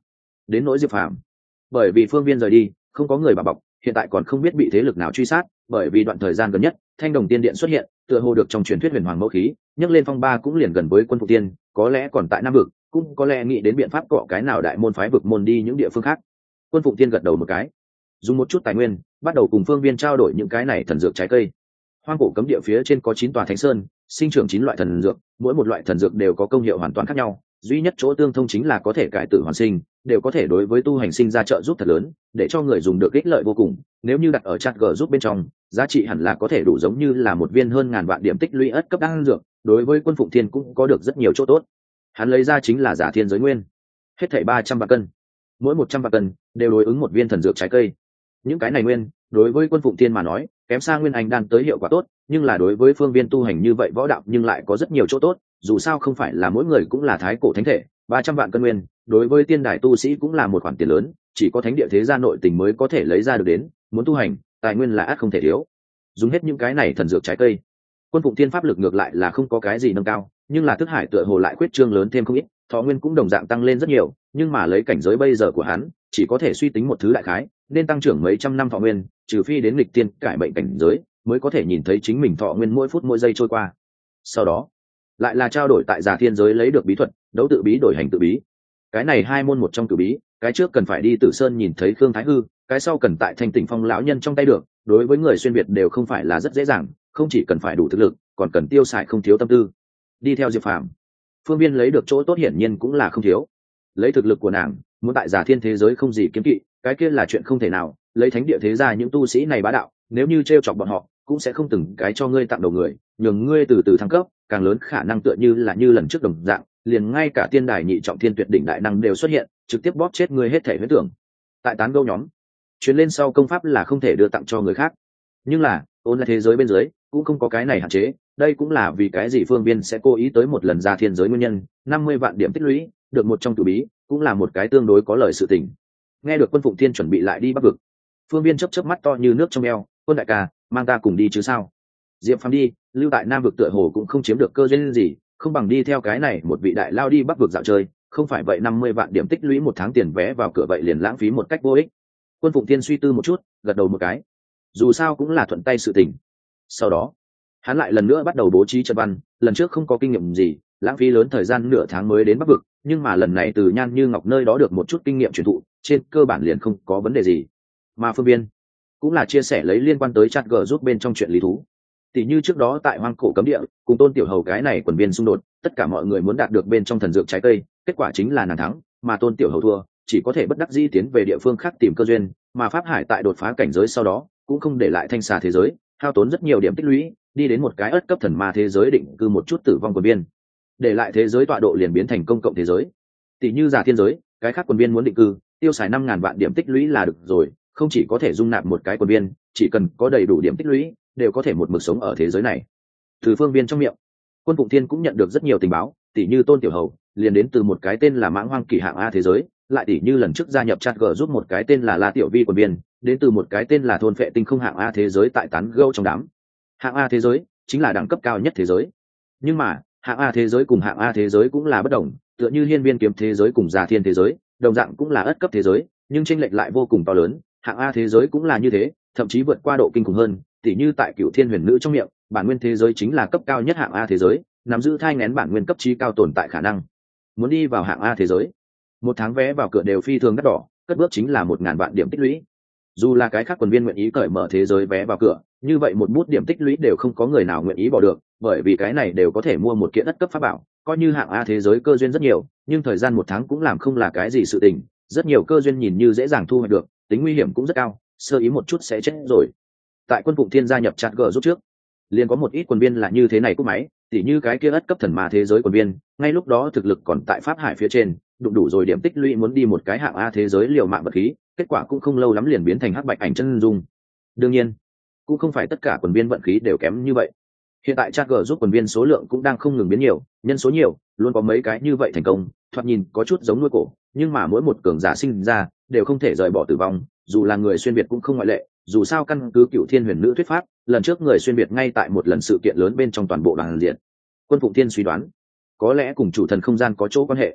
đến nỗi Diệp Phàm, bởi vì phương viên rời đi không có người bảo bọc, hiện tại còn không biết bị thế lực nào truy sát. Bởi vì đoạn thời gian gần nhất Thanh Đồng Tiên Điện xuất hiện, tựa hồ được trong truyền thuyết huyền hoàng mẫu khí nhấc lên phong ba, cũng liền gần với Quân Phục Tiên, có lẽ còn tại Nam vực, cũng có lẽ nghĩ đến biện pháp cọ cái nào đại môn phái vực môn đi những địa phương khác. Quân Phục Tiên gật đầu một cái, dùng một chút tài nguyên bắt đầu cùng phương viên trao đổi những cái này thần dược trái cây. Hoang cổ cấm địa phía trên có 9 tòa thánh sơn, sinh trưởng 9 loại thần dược, mỗi một loại thần dược đều có công hiệu hoàn toàn khác nhau, duy nhất chỗ tương thông chính là có thể cải tử hoàn sinh, đều có thể đối với tu hành sinh ra trợ giúp thật lớn, để cho người dùng được ích lợi vô cùng. Nếu như đặt ở chat g giúp bên trong, giá trị hẳn là có thể đủ giống như là một viên hơn ngàn vạn điểm tích lũy ất cấp đan dược, đối với Quân Phụng Thiên cũng có được rất nhiều chỗ tốt. Hắn lấy ra chính là Giả Thiên Giới Nguyên, hết thảy 300 vạn cân, mỗi 100 vạn cân đều đối ứng một viên thần dược trái cây. Những cái này nguyên đối với Quân Phụng Thiên mà nói kém xa nguyên anh đan tới hiệu quả tốt, nhưng là đối với phương viên tu hành như vậy võ đạo nhưng lại có rất nhiều chỗ tốt. Dù sao không phải là mỗi người cũng là thái cổ thánh thể, 300 vạn cân nguyên đối với tiên đài tu sĩ cũng là một khoản tiền lớn, chỉ có thánh địa thế gia nội tình mới có thể lấy ra được đến. Muốn tu hành, tài nguyên là ắt không thể thiếu. Dùng hết những cái này thần dược trái cây, Quân Phụng Thiên pháp lực ngược lại là không có cái gì nâng cao, nhưng là thức hải tựa hồ lại khuyết trương lớn thêm không ít, thọ nguyên cũng đồng dạng tăng lên rất nhiều. Nhưng mà lấy cảnh giới bây giờ của hắn, chỉ có thể suy tính một thứ đại khái, nên tăng trưởng mấy trăm năm thọ nguyên, trừ phi đến nghịch tiên cải bệnh cảnh giới mới có thể nhìn thấy chính mình thọ nguyên mỗi phút mỗi giây trôi qua. Sau đó lại là trao đổi tại Giả Thiên Giới lấy được bí thuật đấu tự bí đổi hành tự bí. Cái này hai môn một trong tự bí, cái trước cần phải đi Tử Sơn nhìn thấy Khương Thái Hư, cái sau cần tại Thanh Tỉnh Phong lão nhân trong tay được. Đối với người xuyên việt đều không phải là rất dễ dàng, không chỉ cần phải đủ thực lực, còn cần tiêu xài không thiếu tâm tư. Đi theo Diệp Phàm, phương viên lấy được chỗ tốt hiển nhiên cũng là không thiếu. Lấy thực lực của nàng, muốn tại Giả Thiên thế giới không gì kiếm kỵ, cái kia là chuyện không thể nào. Lấy thánh địa thế ra những tu sĩ này bá đạo, nếu như trêu chọc bọn họ cũng sẽ không từng cái cho ngươi tặng đầu người, nhường ngươi từ từ thăng cấp, càng lớn khả năng tựa như lần trước đồng dạng, liền ngay cả tiên đài nhị trọng thiên tuyệt đỉnh đại năng đều xuất hiện, trực tiếp bóp chết ngươi hết thể huyết tưởng. Tại tán gẫu nhóm chuyến lên sau, công pháp là không thể đưa tặng cho người khác, nhưng là ôn lại thế giới bên dưới cũng không có cái này hạn chế. Đây cũng là vì cái gì phương viên sẽ cố ý tới một lần Ra Thiên Giới nguyên nhân. 50 vạn điểm tích lũy được một trong tự bí, cũng là một cái tương đối có lợi sự tình. Nghe được Quân Phụng Thiên chuẩn bị lại đi Bắc vực, phương viên chớp mắt to như nước trong eo. Quân đại ca, mang ta cùng đi chứ sao? Diệp Phàm đi, lưu tại Nam vực tựa hồ cũng không chiếm được cơ duyên gì, không bằng đi theo cái này một vị đại lao đi Bắc vực dạo chơi, không phải vậy 50 vạn điểm tích lũy một tháng tiền vé vào cửa vậy liền lãng phí một cách vô ích. Quân Phụng Thiên suy tư một chút, gật đầu một cái, dù sao cũng là thuận tay sự tình. Sau đó hắn lại lần nữa bắt đầu bố trí trận văn. Lần trước không có kinh nghiệm gì, lãng phí lớn thời gian nửa tháng mới đến Bắc vực, nhưng mà lần này từ Nhan Như Ngọc nơi đó được một chút kinh nghiệm truyền thụ, trên cơ bản liền không có vấn đề gì. Mà phương viên cũng là chia sẻ lấy liên quan tới chat g giúp bên trong chuyện lý thú, tỷ như trước đó tại hoang cổ cấm địa cùng Tôn Tiểu Hầu cái này quần viên xung đột, tất cả mọi người muốn đạt được bên trong thần dược trái cây, kết quả chính là nàng thắng, mà Tôn Tiểu Hầu thua, chỉ có thể bất đắc dĩ tiến về địa phương khác tìm cơ duyên. Mà Pháp Hải tại đột phá cảnh giới sau đó cũng không để lại thanh xà thế giới, hao tốn rất nhiều điểm tích lũy, đi đến một cái ất cấp thần ma thế giới định cư một chút tử vong quần viên, để lại thế giới tọa độ liền biến thành công cộng thế giới. Tỷ như Giả Thiên Giới, cái khác quần viên muốn định cư, tiêu xài 5.000 vạn điểm tích lũy là được rồi, không chỉ có thể dung nạp một cái quần viên, chỉ cần có đầy đủ điểm tích lũy đều có thể một mực sống ở thế giới này. Từ phương viên trong miệng, Quân Phụng Thiên cũng nhận được rất nhiều tình báo, tỷ như Tôn Tiểu Hầu liền đến từ một cái tên là Mãng Hoang Kỳ hạng A thế giới, lại tỷ như lần trước gia nhập chat g giúp một cái tên là La Tiểu Vi quần viên, đến từ một cái tên là Thôn Phệ Tinh Không hạng A thế giới tại tán gẫu trong đám. Hạng A thế giới chính là đẳng cấp cao nhất thế giới, nhưng mà hạng A thế giới cùng hạng A thế giới cũng là bất đồng, tựa như Hiên Viên Kiếm thế giới cùng Giả Thiên thế giới đồng dạng cũng là ất cấp thế giới, nhưng chênh lệch lại vô cùng to lớn. Hạng A thế giới cũng là như thế, thậm chí vượt qua độ kinh khủng hơn, tỉ như tại Cửu Thiên Huyền Nữ trong miệng, bản nguyên thế giới chính là cấp cao nhất hạng A thế giới, nắm giữ thai nghén bản nguyên cấp trí cao tồn tại khả năng. Muốn đi vào hạng A thế giới, một tháng vé vào cửa đều phi thường đắt đỏ, cất bước chính là 1.000 vạn điểm tích lũy. Dù là cái khác quần viên nguyện ý cởi mở thế giới vé vào cửa, như vậy một bút điểm tích lũy đều không có người nào nguyện ý bỏ được, bởi vì cái này đều có thể mua một kiện đất cấp pháp bảo. Coi như hạng A thế giới cơ duyên rất nhiều, nhưng thời gian một tháng cũng làm không là cái gì sự tình, rất nhiều cơ duyên nhìn như dễ dàng thu hoạch được, tính nguy hiểm cũng rất cao, sơ ý một chút sẽ chết rồi. Tại Quân Phụng Thiên gia nhập chat g giúp trước, liền có một ít quần viên là như thế này cúp máy, tỉ như cái kia ất cấp thần ma thế giới quần viên, ngay lúc đó thực lực còn tại Pháp Hải phía trên, đụng đủ rồi điểm tích lũy muốn đi một cái hạng A thế giới liều mạng vật khí, kết quả cũng không lâu lắm liền biến thành hắc bạch ảnh chân dung. Đương nhiên cũng không phải tất cả quần viên vận khí đều kém như vậy. Hiện tại chat g giúp quần viên số lượng cũng đang không ngừng biến nhiều, nhân số nhiều luôn có mấy cái như vậy thành công, thoạt nhìn có chút giống nuôi cổ, nhưng mà mỗi một cường giả sinh ra đều không thể rời bỏ tử vong, dù là người xuyên việt cũng không ngoại lệ. Dù sao căn cứ Cửu Thiên Huyền Nữ thuyết pháp, lần trước người xuyên việt ngay tại một lần sự kiện lớn bên trong toàn bộ đoàn diện. Quân Phụng Thiên suy đoán có lẽ cùng chủ thần không gian có chỗ quan hệ.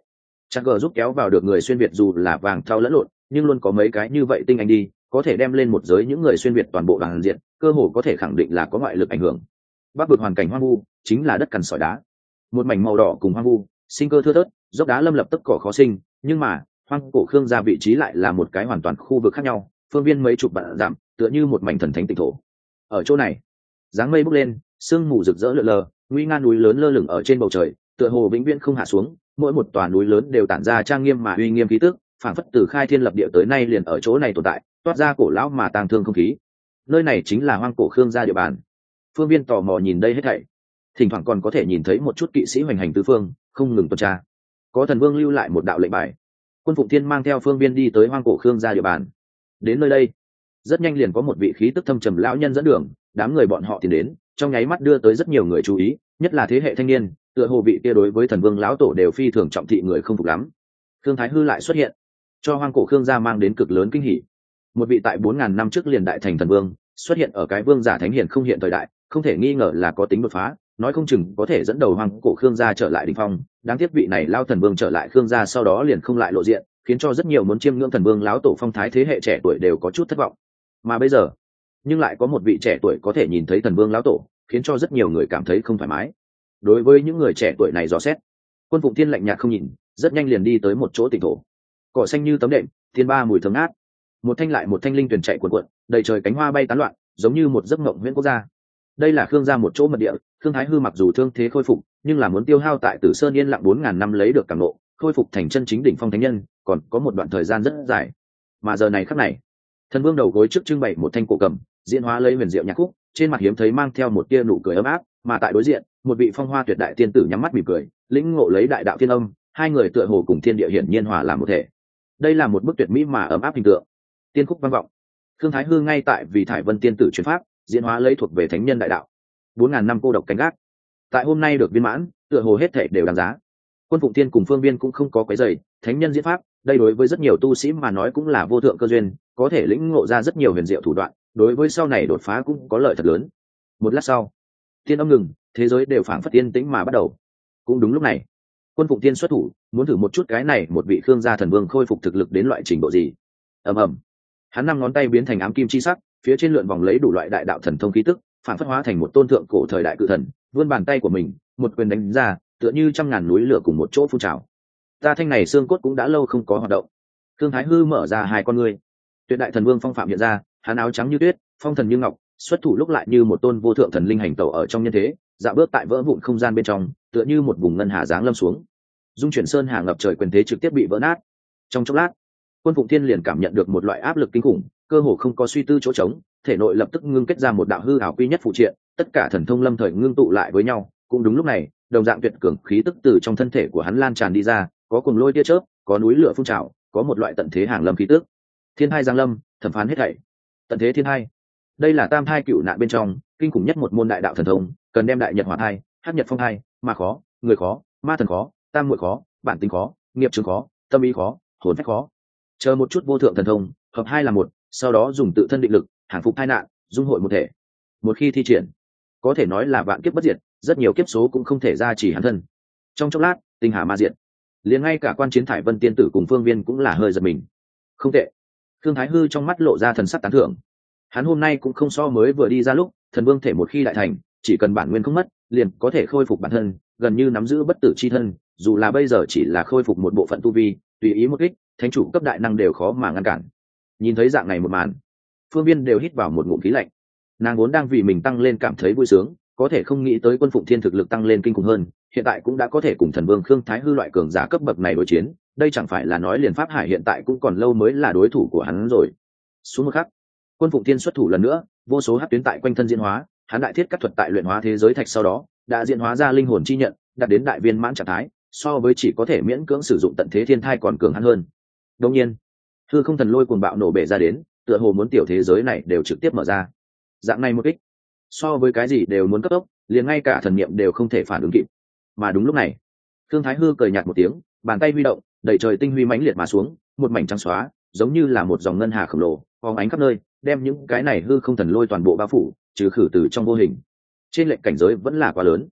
Chắc gờ giúp kéo vào được người xuyên việt dù là vàng thau lẫn lộn, nhưng luôn có mấy cái như vậy tinh anh đi, có thể đem lên một giới những người xuyên việt toàn bộ bằng diện, cơ hồ có thể khẳng định là có ngoại lực ảnh hưởng. Bắc vực hoàn cảnh hoang vu, chính là đất cằn sỏi đá, một mảnh màu đỏ cùng hoang vu, sinh cơ thưa thớt, dốc đá lâm lập tức cỏ khó sinh, nhưng mà hoang cổ khương gia vị trí lại là một cái hoàn toàn khu vực khác nhau, phương viên mấy chục vạn dặm, tựa như một mảnh thần thánh tịnh thổ. Ở chỗ này, dáng mây bốc lên, sương mù rực rỡ lượn lờ, nguy nga núi lớn lơ lửng ở trên bầu trời, tựa hồ vĩnh viễn không hạ xuống, mỗi một tòa núi lớn đều tản ra trang nghiêm mà uy nghiêm khí tức, phảng phất từ khai thiên lập địa tới nay liền ở chỗ này tồn tại, toát ra cổ lão mà tang thương không khí. Nơi này chính là hoang cổ khương gia địa bàn. Phương Viên tò mò nhìn đây hết thảy, thỉnh thoảng còn có thể nhìn thấy một chút kỵ sĩ hoành hành tứ phương, không ngừng tuần tra. Có thần vương lưu lại một đạo lệnh bài. Quân Phụng Thiên mang theo Phương Viên đi tới hoang cổ khương gia địa bàn. Đến nơi đây, rất nhanh liền có một vị khí tức thâm trầm lão nhân dẫn đường, đám người bọn họ tiến đến, trong nháy mắt đưa tới rất nhiều người chú ý, nhất là thế hệ thanh niên, tựa hồ vị kia đối với thần vương lão tổ đều phi thường trọng thị người không phục lắm. Khương Thái Hư lại xuất hiện, cho hoang cổ khương gia mang đến cực lớn kinh hỉ. Một vị tại 4000 năm trước liền đại thành thần vương, xuất hiện ở cái vương giả thánh hiển không hiện thời đại, không thể nghi ngờ là có tính đột phá, nói không chừng có thể dẫn đầu hoang cổ khương gia trở lại đỉnh phong. Đáng tiếc vị này lao thần vương trở lại khương gia sau đó liền không lại lộ diện, khiến cho rất nhiều muốn chiêm ngưỡng thần vương lão tổ phong thái thế hệ trẻ tuổi đều có chút thất vọng. Mà bây giờ, nhưng lại có một vị trẻ tuổi có thể nhìn thấy thần vương lão tổ, khiến cho rất nhiều người cảm thấy không thoải mái. Đối với những người trẻ tuổi này dò xét, Quân Phụng Thiên lạnh nhạt không nhìn, rất nhanh liền đi tới một chỗ tỉnh thổ. Cỏ xanh như tấm đệm, thiên ba mùi thơm ngát, một thanh lại một thanh linh tuyển chạy cuộn cuộn, đầy trời cánh hoa bay tán loạn, giống như một giấc mộng huyễn quốc gia. Đây là Khương gia một chỗ mật địa, Khương Thái Hư mặc dù thương thế khôi phục, nhưng là muốn tiêu hao tại Tử Sơn yên lặng 4000 năm lấy được cảm ngộ, khôi phục thành chân chính đỉnh phong thánh nhân, còn có một đoạn thời gian rất dài. Mà giờ này khắc này, thần vương đầu gối trước trưng bày một thanh cổ cầm, diễn hóa lấy huyền diệu nhạc khúc, trên mặt hiếm thấy mang theo một tia nụ cười ấm áp, mà tại đối diện, một vị phong hoa tuyệt đại tiên tử nhắm mắt mỉm cười, lĩnh ngộ lấy đại đạo thiên âm, hai người tựa hồ cùng thiên địa hiển nhiên hòa làm một thể. Đây là một bức tuyệt mỹ mà ấm áp hình tượng. Tiên khúc vang vọng, Khương Thái Hư ngay tại vì Thải Vân tiên tử truyền pháp, diễn hóa lấy thuộc về thánh nhân đại đạo. 4000 năm cô độc canh gác, tại hôm nay được viên mãn, tựa hồ hết thể đều đáng giá. Quân Phụng Tiên cùng Phương Viên cũng không có quấy rầy, thánh nhân diễn pháp, đây đối với rất nhiều tu sĩ mà nói cũng là vô thượng cơ duyên, có thể lĩnh ngộ ra rất nhiều huyền diệu thủ đoạn, đối với sau này đột phá cũng có lợi thật lớn. Một lát sau, tiên âm ngừng, thế giới đều phảng phất yên tĩnh mà bắt đầu. Cũng đúng lúc này, Quân Phụng Tiên xuất thủ, muốn thử một chút cái này một vị Khương gia thần vương khôi phục thực lực đến loại trình độ gì. Ầm ầm, hắn năm ngón tay biến thành ám kim chi sắc, phía trên lượn vòng lấy đủ loại đại đạo thần thông khí tức, phảng phất hóa thành một tôn thượng cổ thời đại cự thần, vươn bàn tay của mình, một quyền đánh ra, tựa như trăm ngàn núi lửa cùng một chỗ phun trào. Ta thanh này xương cốt cũng đã lâu không có hoạt động. Khương Thái Hư mở ra hai con ngươi, tuyệt đại thần vương phong phạm hiện ra, hắn áo trắng như tuyết, phong thần như ngọc, xuất thủ lúc lại như một tôn vô thượng thần linh hành tẩu ở trong nhân thế, dạo bước tại vỡ vụn không gian bên trong, tựa như một vùng ngân hà giáng lâm xuống. Dung chuyển sơn hà ngập trời quyền thế trực tiếp bị vỡ nát. Trong chốc lát, Quân Phụng Thiên liền cảm nhận được một loại áp lực kinh khủng, cơ hồ không có suy tư chỗ trống, thể nội lập tức ngưng kết ra một đạo hư ảo quy nhất phụ triện, tất cả thần thông lâm thời ngưng tụ lại với nhau. Cũng đúng lúc này, đồng dạng tuyệt cường khí tức từ trong thân thể của hắn lan tràn đi ra, có cuồng lôi tia chớp, có núi lửa phun trào, có một loại tận thế hàng lâm khí tức. Thiên hai giáng lâm, thẩm phán hết thảy. Tận thế thiên hai, đây là tam thai cựu nạn bên trong kinh khủng nhất một môn đại đạo thần thông, cần đem đại nhật hỏa thai, hắc nhật phong thai, ma khó, người khó, ma thần khó, tam muội khó, bản tính khó, nghiệp chướng khó, tâm ý khó, hồn phách khó, chờ một chút vô thượng thần thông hợp hai là một, sau đó dùng tự thân định lực hàng phục tai nạn, dung hội một thể. Một khi thi triển, có thể nói là vạn kiếp bất diệt, rất nhiều kiếp số cũng không thể ra chỉ hắn thân. Trong chốc lát, tinh hà ma diệt, liền ngay cả quan chiến Thải Vân tiên tử cùng Phương Viên cũng là hơi giật mình. Không tệ. Khương Thái Hư trong mắt lộ ra thần sắc tán thưởng. Hắn hôm nay cũng không so mới vừa đi ra lúc, thần vương thể một khi đại thành, chỉ cần bản nguyên không mất, liền có thể khôi phục bản thân, gần như nắm giữ bất tử chi thân, dù là bây giờ chỉ là khôi phục một bộ phận tu vi, tùy ý một kích, thánh chủ cấp đại năng đều khó mà ngăn cản. Nhìn thấy dạng này một màn, Phương Viên đều hít vào một ngụm khí lạnh. Nàng vốn đang vì mình tăng lên cảm thấy vui sướng, có thể không nghĩ tới Quân Phụng Thiên thực lực tăng lên kinh khủng hơn, hiện tại cũng đã có thể cùng thần vương Khương Thái Hư loại cường giả cấp bậc này đối chiến, đây chẳng phải là nói liền Pháp Hải hiện tại cũng còn lâu mới là đối thủ của hắn rồi. Xuống một khắc, Quân Phụng Thiên xuất thủ lần nữa, vô số hắc tuyến tại quanh thân diễn hóa, hắn đại thiết các thuật tại luyện hóa thế giới thạch sau đó, đã diễn hóa ra linh hồn chi nhận, đạt đến đại viên mãn trạng thái, so với chỉ có thể miễn cưỡng sử dụng tận thế thiên thai còn cường hắn hơn. Đương nhiên, hư không thần lôi cuồng bạo nổ bể ra đến, tựa hồ muốn tiểu thế giới này đều trực tiếp mở ra. Dạng này một kích, so với cái gì đều muốn cấp tốc, liền ngay cả thần niệm đều không thể phản ứng kịp. Mà đúng lúc này, Thương Thái Hư cười nhạt một tiếng, bàn tay huy động, đẩy trời tinh huy mãnh liệt mà xuống, một mảnh trắng xóa, giống như là một dòng ngân hà khổng lồ, phóng ánh khắp nơi, đem những cái này hư không thần lôi toàn bộ bao phủ, trừ khử từ trong vô hình. Trên lệnh cảnh giới vẫn là quá lớn.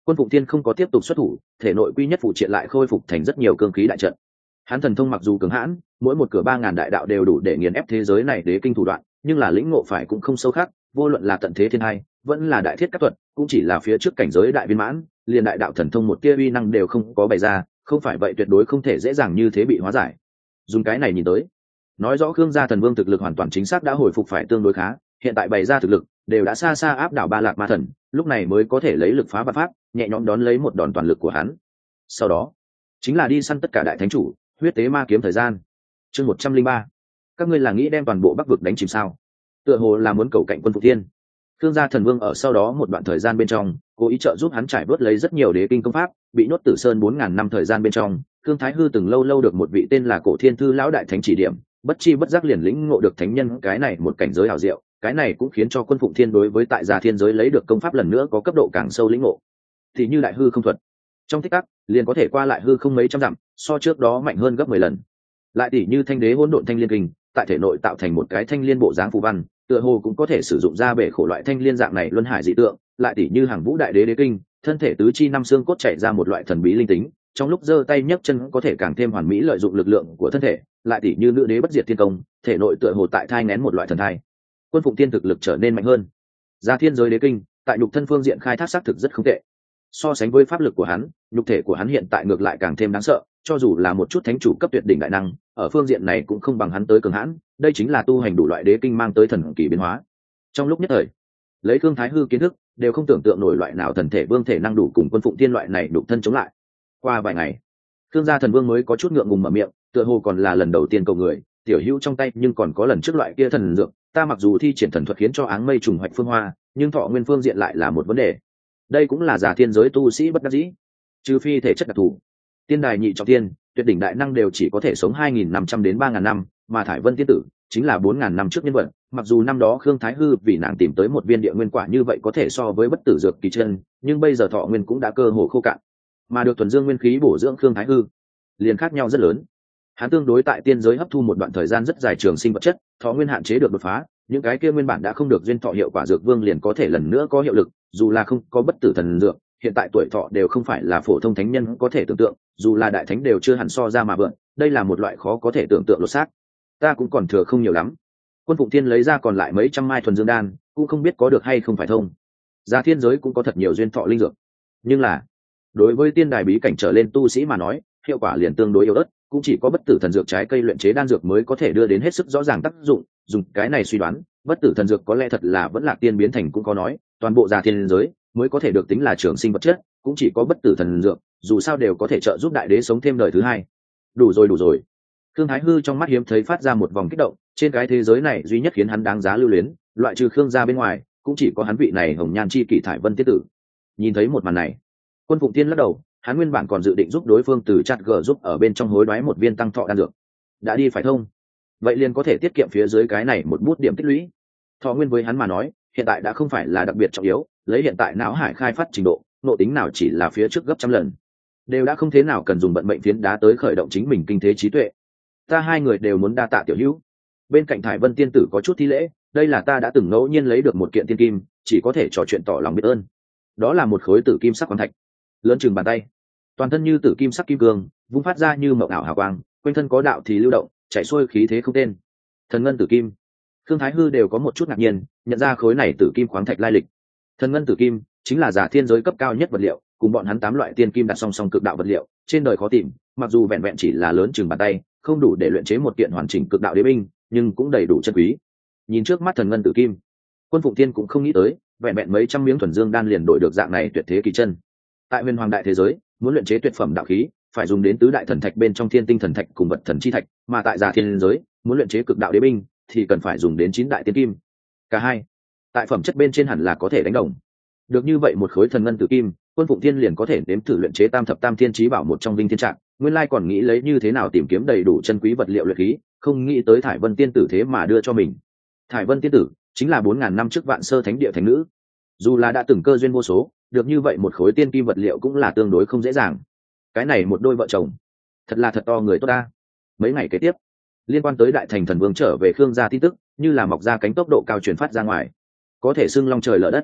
Quân Phụng Thiên không có tiếp tục xuất thủ, thể nội quy nhất phụ triện lại khôi phục thành rất nhiều cương khí đại trận. Hắn thần thông mặc dù cường hãn, mỗi một cửa 3000 đại đạo đều đủ để nghiền ép thế giới này đế kinh thủ đoạn, nhưng là lĩnh ngộ phải cũng không sâu khác, vô luận là tận thế thiên hai, vẫn là đại thiết các thuật, cũng chỉ là phía trước cảnh giới đại viên mãn, liền đại đạo thần thông một tia uy năng đều không có bày ra, không phải vậy tuyệt đối không thể dễ dàng như thế bị hóa giải. Dùng cái này nhìn tới, nói rõ Khương gia thần vương thực lực hoàn toàn chính xác đã hồi phục phải tương đối khá, hiện tại bày ra thực lực đều đã xa xa áp đảo Ba Lạc Ma Thần, lúc này mới có thể lấy lực phá vạn pháp, nhẹ nhõm đón lấy một đòn toàn lực của hắn. Sau đó, chính là đi săn tất cả đại thánh chủ, huyết tế ma kiếm thời gian. Chương 103. Các ngươi là nghĩ đem toàn bộ Bắc vực đánh chìm sao? Tựa hồ là muốn cầu cạnh Quân Phụng Thiên. Khương gia thần vương ở sau đó một đoạn thời gian bên trong, cố ý trợ giúp hắn trải bớt lấy rất nhiều đế kinh công pháp, bị nhốt Tử Sơn 4000 năm thời gian bên trong, Khương Thái Hư từng lâu lâu được một vị tên là Cổ Thiên Thư lão đại thánh chỉ điểm, bất chi bất giác liền lĩnh ngộ được thánh nhân cái này một cảnh giới hảo diệu, cái này cũng khiến cho Quân Phụng Thiên đối với tại gia thiên giới lấy được công pháp lần nữa có cấp độ càng sâu lĩnh ngộ. Thì như đại hư không thuật, trong tích tắc liền có thể qua lại hư không mấy trăm dặm, so trước đó mạnh hơn gấp 10 lần. Lại tỷ như thanh đế hỗn độn thanh liên kinh, tại thể nội tạo thành một cái thanh liên bộ dáng phù văn, tựa hồ cũng có thể sử dụng ra bể khổ loại thanh liên dạng này luân hải dị tượng. Lại tỷ như hàng vũ đại đế đế kinh, thân thể tứ chi năm xương cốt chảy ra một loại thần bí linh tính, trong lúc giơ tay nhấc chân có thể càng thêm hoàn mỹ lợi dụng lực lượng của thân thể. Lại tỷ như nữ đế bất diệt thiên công, thể nội tựa hồ tại thai nghén một loại thần thai. Quân Phụng Tiên thực lực trở nên mạnh hơn. Gia thiên giới đế kinh, tại nhục thân phương diện khai thác xác thực rất không tệ. So sánh với pháp lực của hắn, nhục thể của hắn hiện tại ngược lại càng thêm đáng sợ, cho dù là một chút thánh chủ cấp tuyệt đỉnh đại năng, ở phương diện này cũng không bằng hắn tới cường hãn, đây chính là tu hành đủ loại đế kinh mang tới thần kỳ biến hóa. Trong lúc nhất thời, lấy Khương Thái Hư kiến thức, đều không tưởng tượng nổi loại nào thần thể vương thể năng đủ cùng Quân Phụng Tiên loại này đục thân chống lại. Qua vài ngày, Khương gia thần vương mới có chút ngượng ngùng mở miệng, tựa hồ còn là lần đầu tiên cầu người, tiểu hữu trong tay nhưng còn có lần trước loại kia thần dược, ta mặc dù thi triển thần thuật khiến cho áng mây trùng hoạch phương hoa, nhưng thọ nguyên phương diện lại là một vấn đề. Đây cũng là giả thiên giới tu sĩ bất đắc dĩ, trừ phi thể chất đặc thù. Tiên đài nhị trọng tiên, tuyệt đỉnh đại năng đều chỉ có thể sống 2500 đến 3000 năm, mà Thải Vân tiên tử chính là 4000 năm trước nhân vật, mặc dù năm đó Khương Thái Hư vì nàng tìm tới một viên địa nguyên quả như vậy có thể so với bất tử dược kỳ chân, nhưng bây giờ thọ nguyên cũng đã cơ hồ khô cạn. Mà được thuần dương nguyên khí bổ dưỡng Khương Thái Hư, liền khác nhau rất lớn. Hắn tương đối tại tiên giới hấp thu một đoạn thời gian rất dài trường sinh vật chất, thọ nguyên hạn chế được đột phá, những cái kia nguyên bản đã không được duyên thọ hiệu quả dược vương liền có thể lần nữa có hiệu lực, dù là không có bất tử thần dược, hiện tại tuổi thọ đều không phải là phổ thông thánh nhân có thể tưởng tượng, dù là đại thánh đều chưa hẳn so ra mà vượn, đây là một loại khó có thể tưởng tượng lột xác. Ta cũng còn thừa không nhiều lắm. Quân Phụng Thiên lấy ra còn lại mấy trăm mai thuần dương đan, cũng không biết có được hay không phải thông. Gia thiên giới cũng có thật nhiều duyên thọ linh dược, nhưng là đối với tiên đài bí cảnh trở lên tu sĩ mà nói, hiệu quả liền tương đối yếu ớt, cũng chỉ có bất tử thần dược trái cây luyện chế đan dược mới có thể đưa đến hết sức rõ ràng tác dụng. Dùng cái này suy đoán, bất tử thần dược có lẽ thật là vẫn là tiên biến thành cũng có nói, toàn bộ gia thiên giới mới có thể được tính là trường sinh vật chất, cũng chỉ có bất tử thần dược, dù sao đều có thể trợ giúp đại đế sống thêm đời thứ hai. Đủ rồi. Khương Thái Hư trong mắt hiếm thấy phát ra một vòng kích động, trên cái thế giới này duy nhất khiến hắn đáng giá lưu luyến, loại trừ Khương gia bên ngoài, cũng chỉ có hắn vị này hồng nhan chi kỷ Thải Vân tiết tử. Nhìn thấy một màn này, Quân Phụng Tiên lắc đầu, hắn nguyên bản còn dự định giúp đối phương từ chặt gờ giúp ở bên trong hối đoái một viên tăng thọ đan dược. Đã đi phải thông, vậy liền có thể tiết kiệm phía dưới cái này một bút điểm tích lũy. Thọ nguyên với hắn mà nói, hiện tại đã không phải là đặc biệt trọng yếu, lấy hiện tại não hải khai phát trình độ, nộ tính nào chỉ là phía trước gấp trăm lần, đều đã không thế nào cần dùng vận mệnh phiến đá tới khởi động chính mình kinh thế trí tuệ. Ta hai người đều muốn đa tạ tiểu hữu. Bên cạnh Thải Vân tiên tử có chút thi lễ, đây là ta đã từng ngẫu nhiên lấy được một kiện tiên kim, chỉ có thể trò chuyện tỏ lòng biết ơn. Đó là một khối tử kim sắc khoáng thạch, lớn chừng bàn tay, toàn thân như tử kim sắc kim cương, vung phát ra như mộng ảo hào quang, quanh thân có đạo thì lưu động, chảy xuôi khí thế không tên. Thần ngân tử kim. Khương Thái Hư đều có một chút ngạc nhiên, nhận ra khối này tử kim khoáng thạch lai lịch. Thần ngân tử kim chính là giả thiên giới cấp cao nhất vật liệu, cùng bọn hắn 8 loại tiên kim đặt song song cực đạo vật liệu, trên đời khó tìm, mặc dù vẹn vẹn chỉ là lớn chừng bàn tay, không đủ để luyện chế một kiện hoàn chỉnh cực đạo đế binh, nhưng cũng đầy đủ chân quý. Nhìn trước mắt thần ngân tử kim, Quân Phụng Thiên cũng không nghĩ tới, vẹn vẹn mấy trăm miếng thuần dương đan liền đổi được dạng này tuyệt thế kỳ chân. Tại Huyền Hoàng đại thế giới, muốn luyện chế tuyệt phẩm đạo khí, phải dùng đến tứ đại thần thạch bên trong thiên tinh thần thạch cùng vật thần chi thạch, mà tại giả thiên giới, muốn luyện chế cực đạo đế binh thì cần phải dùng đến 9 đại tiên kim. Cả hai, tại phẩm chất bên trên hẳn là có thể đánh đồng. Được như vậy một khối thần ngân tử kim, Quân Phụng Thiên liền có thể nếm thử luyện chế tam thập tam thiên chí bảo một trong Vinh Thiên Trạng, nguyên lai còn nghĩ lấy như thế nào tìm kiếm đầy đủ chân quý vật liệu luyện khí, không nghĩ tới Thải Vân tiên tử thế mà đưa cho mình. Thải Vân tiên tử chính là 4000 năm trước Vạn Sơ Thánh địa thánh nữ, dù là đã từng cơ duyên vô số, được như vậy một khối tiên kim vật liệu cũng là tương đối không dễ dàng. Cái này một đôi vợ chồng, thật là thật to người tốt ta. Mấy ngày kế tiếp, liên quan tới Đại Thành Thần Vương trở về Khương gia tin tức, như là mọc ra cánh tốc độ cao truyền phát ra ngoài, có thể xưng long trời lở đất.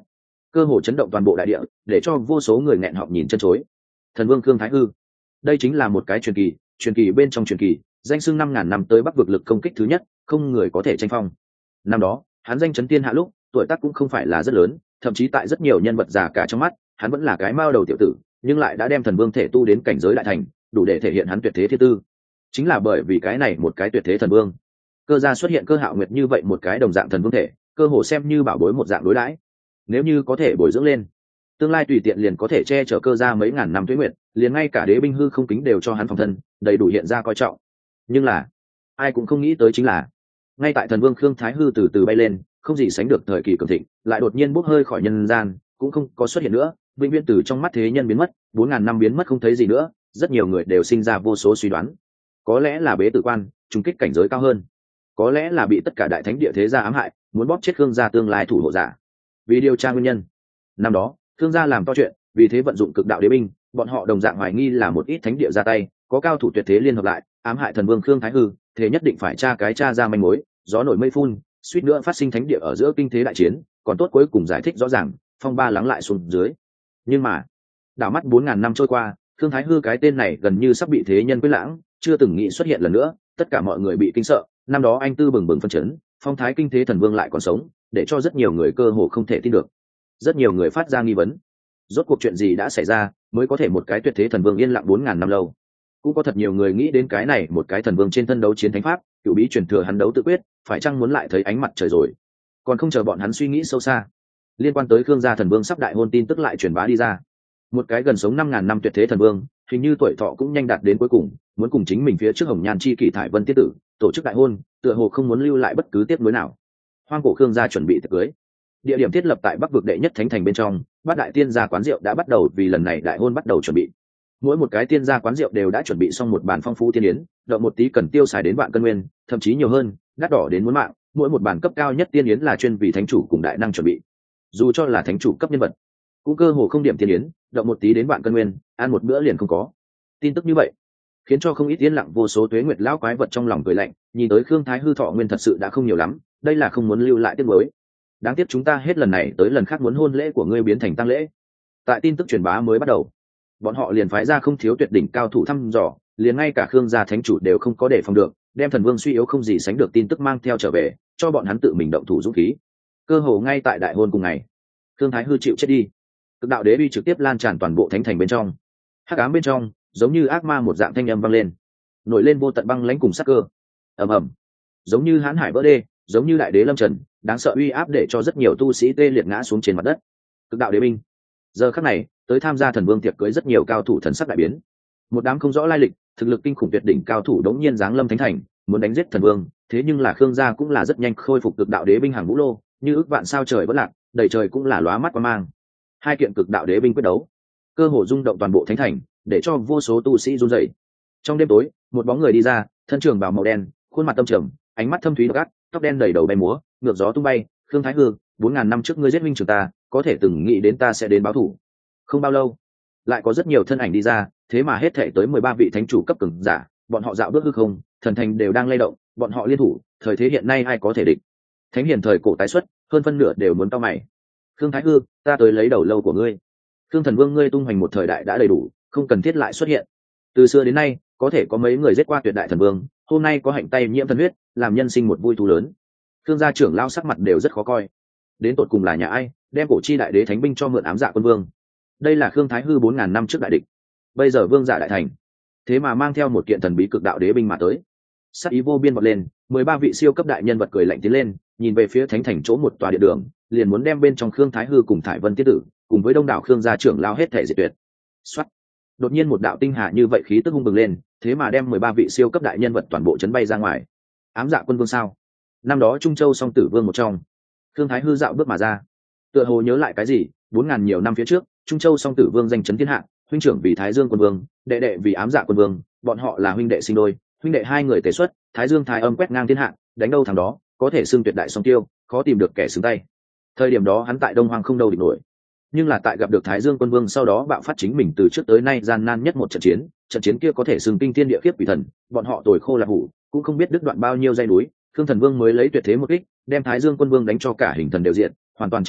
cơ hồ chấn động toàn bộ đại địa, để cho vô số người nghẹn họng nhìn chân chối. Thần vương Khương Thái Hư, đây chính là một cái truyền kỳ bên trong truyền kỳ, danh xưng 5.000 năm tới Bắc vực lực công kích thứ nhất, không người có thể tranh phong. Năm đó hắn danh chấn thiên hạ lúc tuổi tác cũng không phải là rất lớn, thậm chí tại rất nhiều nhân vật già cả trong mắt hắn vẫn là cái mao đầu tiểu tử, nhưng lại đã đem thần vương thể tu đến cảnh giới đại thành, đủ để thể hiện hắn tuyệt thế thiên tư. Chính là bởi vì cái này một cái tuyệt thế thần vương, cơ gia xuất hiện Cơ Hạo Nguyệt như vậy một cái đồng dạng thần vương thể, cơ hồ xem như bảo bối một dạng đối đãi. Nếu như có thể bồi dưỡng lên, tương lai tùy tiện liền có thể che chở Cơ gia mấy ngàn năm tuế nguyệt, liền ngay cả đế binh hư không kính đều cho hắn phòng thân, đầy đủ hiện ra coi trọng. Nhưng là ai cũng không nghĩ tới chính là, ngay tại thần vương Khương Thái Hư từ từ bay lên, không gì sánh được thời kỳ cường thịnh, lại đột nhiên bốc hơi khỏi nhân gian, cũng không có xuất hiện nữa, vĩnh viễn từ trong mắt thế nhân biến mất, 4.000 năm biến mất không thấy gì nữa. Rất nhiều người đều sinh ra vô số suy đoán, có lẽ là bế tử quan trùng kích cảnh giới cao hơn, có lẽ là bị tất cả đại thánh địa thế gia ám hại, muốn bóp chết Khương gia tương lai thủ hộ giả. Vì điều tra nguyên nhân, năm đó Khương gia làm to chuyện, vì thế vận dụng cực đạo đế binh, bọn họ đồng dạng hoài nghi là một ít thánh địa ra tay, có cao thủ tuyệt thế liên hợp lại ám hại thần vương Khương Thái Hư, thế nhất định phải tra ra manh mối. Gió nổi mây phun, suýt nữa phát sinh thánh địa ở giữa kinh thế đại chiến, còn tốt cuối cùng giải thích rõ ràng, phong ba lắng lại xuống dưới. Nhưng mà đảo mắt 4.000 năm trôi qua, Khương Thái Hư cái tên này gần như sắp bị thế nhân quên lãng, chưa từng nghĩ xuất hiện lần nữa. Tất cả mọi người bị kinh sợ, năm đó anh tư bừng bừng phân chấn, phong thái kinh thế thần vương lại còn sống, để cho rất nhiều người cơ hồ không thể tin được. Rất nhiều người phát ra nghi vấn, rốt cuộc chuyện gì đã xảy ra mới có thể một cái tuyệt thế thần vương yên lặng 4.000 năm lâu. Cũng có thật nhiều người nghĩ đến cái này một cái thần vương trên thân đấu chiến thánh pháp, cựu bí truyền thừa hắn đấu tự quyết, phải chăng muốn lại thấy ánh mặt trời rồi. Còn không chờ bọn hắn suy nghĩ sâu xa, liên quan tới Khương gia thần vương sắp đại hôn tin tức lại truyền bá đi ra. Một cái gần sống 5.000 năm tuyệt thế thần vương, hình như tuổi thọ cũng nhanh đạt đến cuối cùng, muốn cùng chính mình phía trước Hồng Nhan chi kỷ Thải Vân tiết tử tổ chức đại hôn, tựa hồ không muốn lưu lại bất cứ tiếc nuối nào. Hoang cổ Khương gia chuẩn bị tiệc cưới, địa điểm thiết lập tại Bắc vực đệ nhất thánh thành bên trong. Bát đại tiên gia quán rượu đã bắt đầu vì lần này đại hôn bắt đầu chuẩn bị. Mỗi một cái tiên gia quán rượu đều đã chuẩn bị xong một bàn phong phú tiên yến, đợi một tí cần tiêu xài đến vạn cân nguyên, thậm chí nhiều hơn, đắt đỏ đến muốn mạng. Mỗi một bàn cấp cao nhất tiên yến là chuyên vì thánh chủ cùng đại năng chuẩn bị, dù cho là thánh chủ cấp nhân vật cũng cơ hồ không điểm tiên yến, đợi một tí đến vạn cân nguyên, ăn một bữa liền không có. Tin tức như vậy khiến cho không ít yên lặng vô số tuế nguyệt lão quái vật trong lòng cười lạnh, nhìn tới Khương Thái Hư thọ nguyên thật sự đã không nhiều lắm, đây là không muốn lưu lại tiếc nuối. Đáng tiếc chúng ta hết lần này tới lần khác muốn hôn lễ của ngươi biến thành tang lễ. Tại tin tức truyền bá mới bắt đầu, bọn họ liền phái ra không thiếu tuyệt đỉnh cao thủ thăm dò, liền ngay cả Khương gia thánh chủ đều không có đề phòng được, đem thần vương suy yếu không gì sánh được tin tức mang theo trở về, cho bọn hắn tự mình động thủ dũng khí. Cơ hồ ngay tại đại hôn cùng ngày, Khương Thái Hư chịu chết đi, cực đạo đế uy trực tiếp lan tràn toàn bộ thánh thành bên trong. Hắc ám bên trong giống như ác ma một dạng thanh âm vang lên, nổi lên vô tận băng lãnh cùng sắc cơ. Ầm ầm, giống như hãn hải vỡ đê, giống như đại đế lâm trần, đáng sợ uy áp để cho rất nhiều tu sĩ tê liệt ngã xuống trên mặt đất. Cực đạo đế binh, giờ khắc này tới tham gia thần vương tiệc cưới rất nhiều cao thủ thần sắc đại biến. Một đám không rõ lai lịch, thực lực kinh khủng tuyệt đỉnh cao thủ đống nhiên giáng lâm thánh thành, muốn đánh giết thần vương. Thế nhưng là Khương gia cũng là rất nhanh khôi phục cực đạo đế binh hàng vũ lô, như ước vạn sao trời vẫn lạc, đầy trời cũng là lóa mắt qua mang. Hai kiện cực đạo đế binh quyết đấu, cơ hồ rung động toàn bộ thánh thành, để cho vô số tu sĩ run rẩy. Trong đêm tối, một bóng người đi ra, thân trường bào màu đen, khuôn mặt tâm trầm, ánh mắt thâm thúy gắt, tóc đen đầy đầu bay múa, ngược gió tung bay. Khương Thái Hư, 4.000 năm trước ngươi giết minh trưởng ta, có thể từng nghĩ đến ta sẽ đến báo thù. Không bao lâu, lại có rất nhiều thân ảnh đi ra, thế mà hết thể tới 13 vị thánh chủ cấp cường giả, bọn họ dạo bước hư không, thần thành đều đang lay động, bọn họ liên thủ, thời thế hiện nay ai có thể địch. Thánh hiền thời cổ tái xuất, hơn phân nửa đều muốn tao mày. Khương Thái Hư, ta tới lấy đầu lâu của ngươi. Khương Thần Vương ngươi tung hoành một thời đại đã đầy đủ, không cần thiết lại xuất hiện. Từ xưa đến nay, có thể có mấy người giết qua tuyệt đại thần vương, hôm nay có hạnh tay nhiễm thần huyết, làm nhân sinh một vui thú lớn. Khương gia trưởng lao sắc mặt đều rất khó coi. Đến tột cùng là nhà ai đem cổ chi đại đế thánh binh cho mượn ám dạ quân vương? Đây là Khương Thái Hư 4.000 năm trước đại địch, bây giờ vương giả đại thành, thế mà mang theo một kiện thần bí cực đạo đế binh mà tới. Sắc ý vô biên vọt lên, 13 vị siêu cấp đại nhân vật cười lạnh tiến lên, nhìn về phía thánh thành chỗ một tòa điện đường, liền muốn đem bên trong Khương Thái Hư cùng Thải Vân tiết tử cùng với đông đảo Khương gia trưởng lao hết thể diệt tuyệt. Soát. Đột nhiên một đạo tinh hà như vậy khí tức hung bừng lên, thế mà đem 13 vị siêu cấp đại nhân vật toàn bộ chấn bay ra ngoài. Ám dạ quân vương sao? Năm đó Trung Châu song tử vương một trong. Khương Thái Hư dạo bước mà ra, tựa hồ nhớ lại cái gì, 4.000 nhiều năm phía trước, Trung Châu song tử vương danh chấn thiên hạ, huynh trưởng vì Thái Dương quân vương, đệ đệ vì Ám dạ quân vương, bọn họ là huynh đệ sinh đôi, huynh đệ hai người tề xuất, Thái Dương thái âm quét ngang thiên hạ, đánh đâu thằng đó, có thể xưng tuyệt đại song tiêu, khó tìm được kẻ xứng tay. Thời điểm đó hắn tại Đông Hoang không đâu địch nổi, nhưng là tại gặp được Thái Dương quân vương sau đó bạo phát chính mình từ trước tới nay gian nan nhất một trận chiến kia có thể xưng kinh thiên địa khiếp quỷ thần, bọn họ tồi khô là hủ, cũng không biết đứt đoạn bao nhiêu dây núi, Khương Thần Vương mới lấy tuyệt thế một kích, đem Thái Dương quân vương đánh cho cả hình thần đều diện, hoàn toàn chết đi,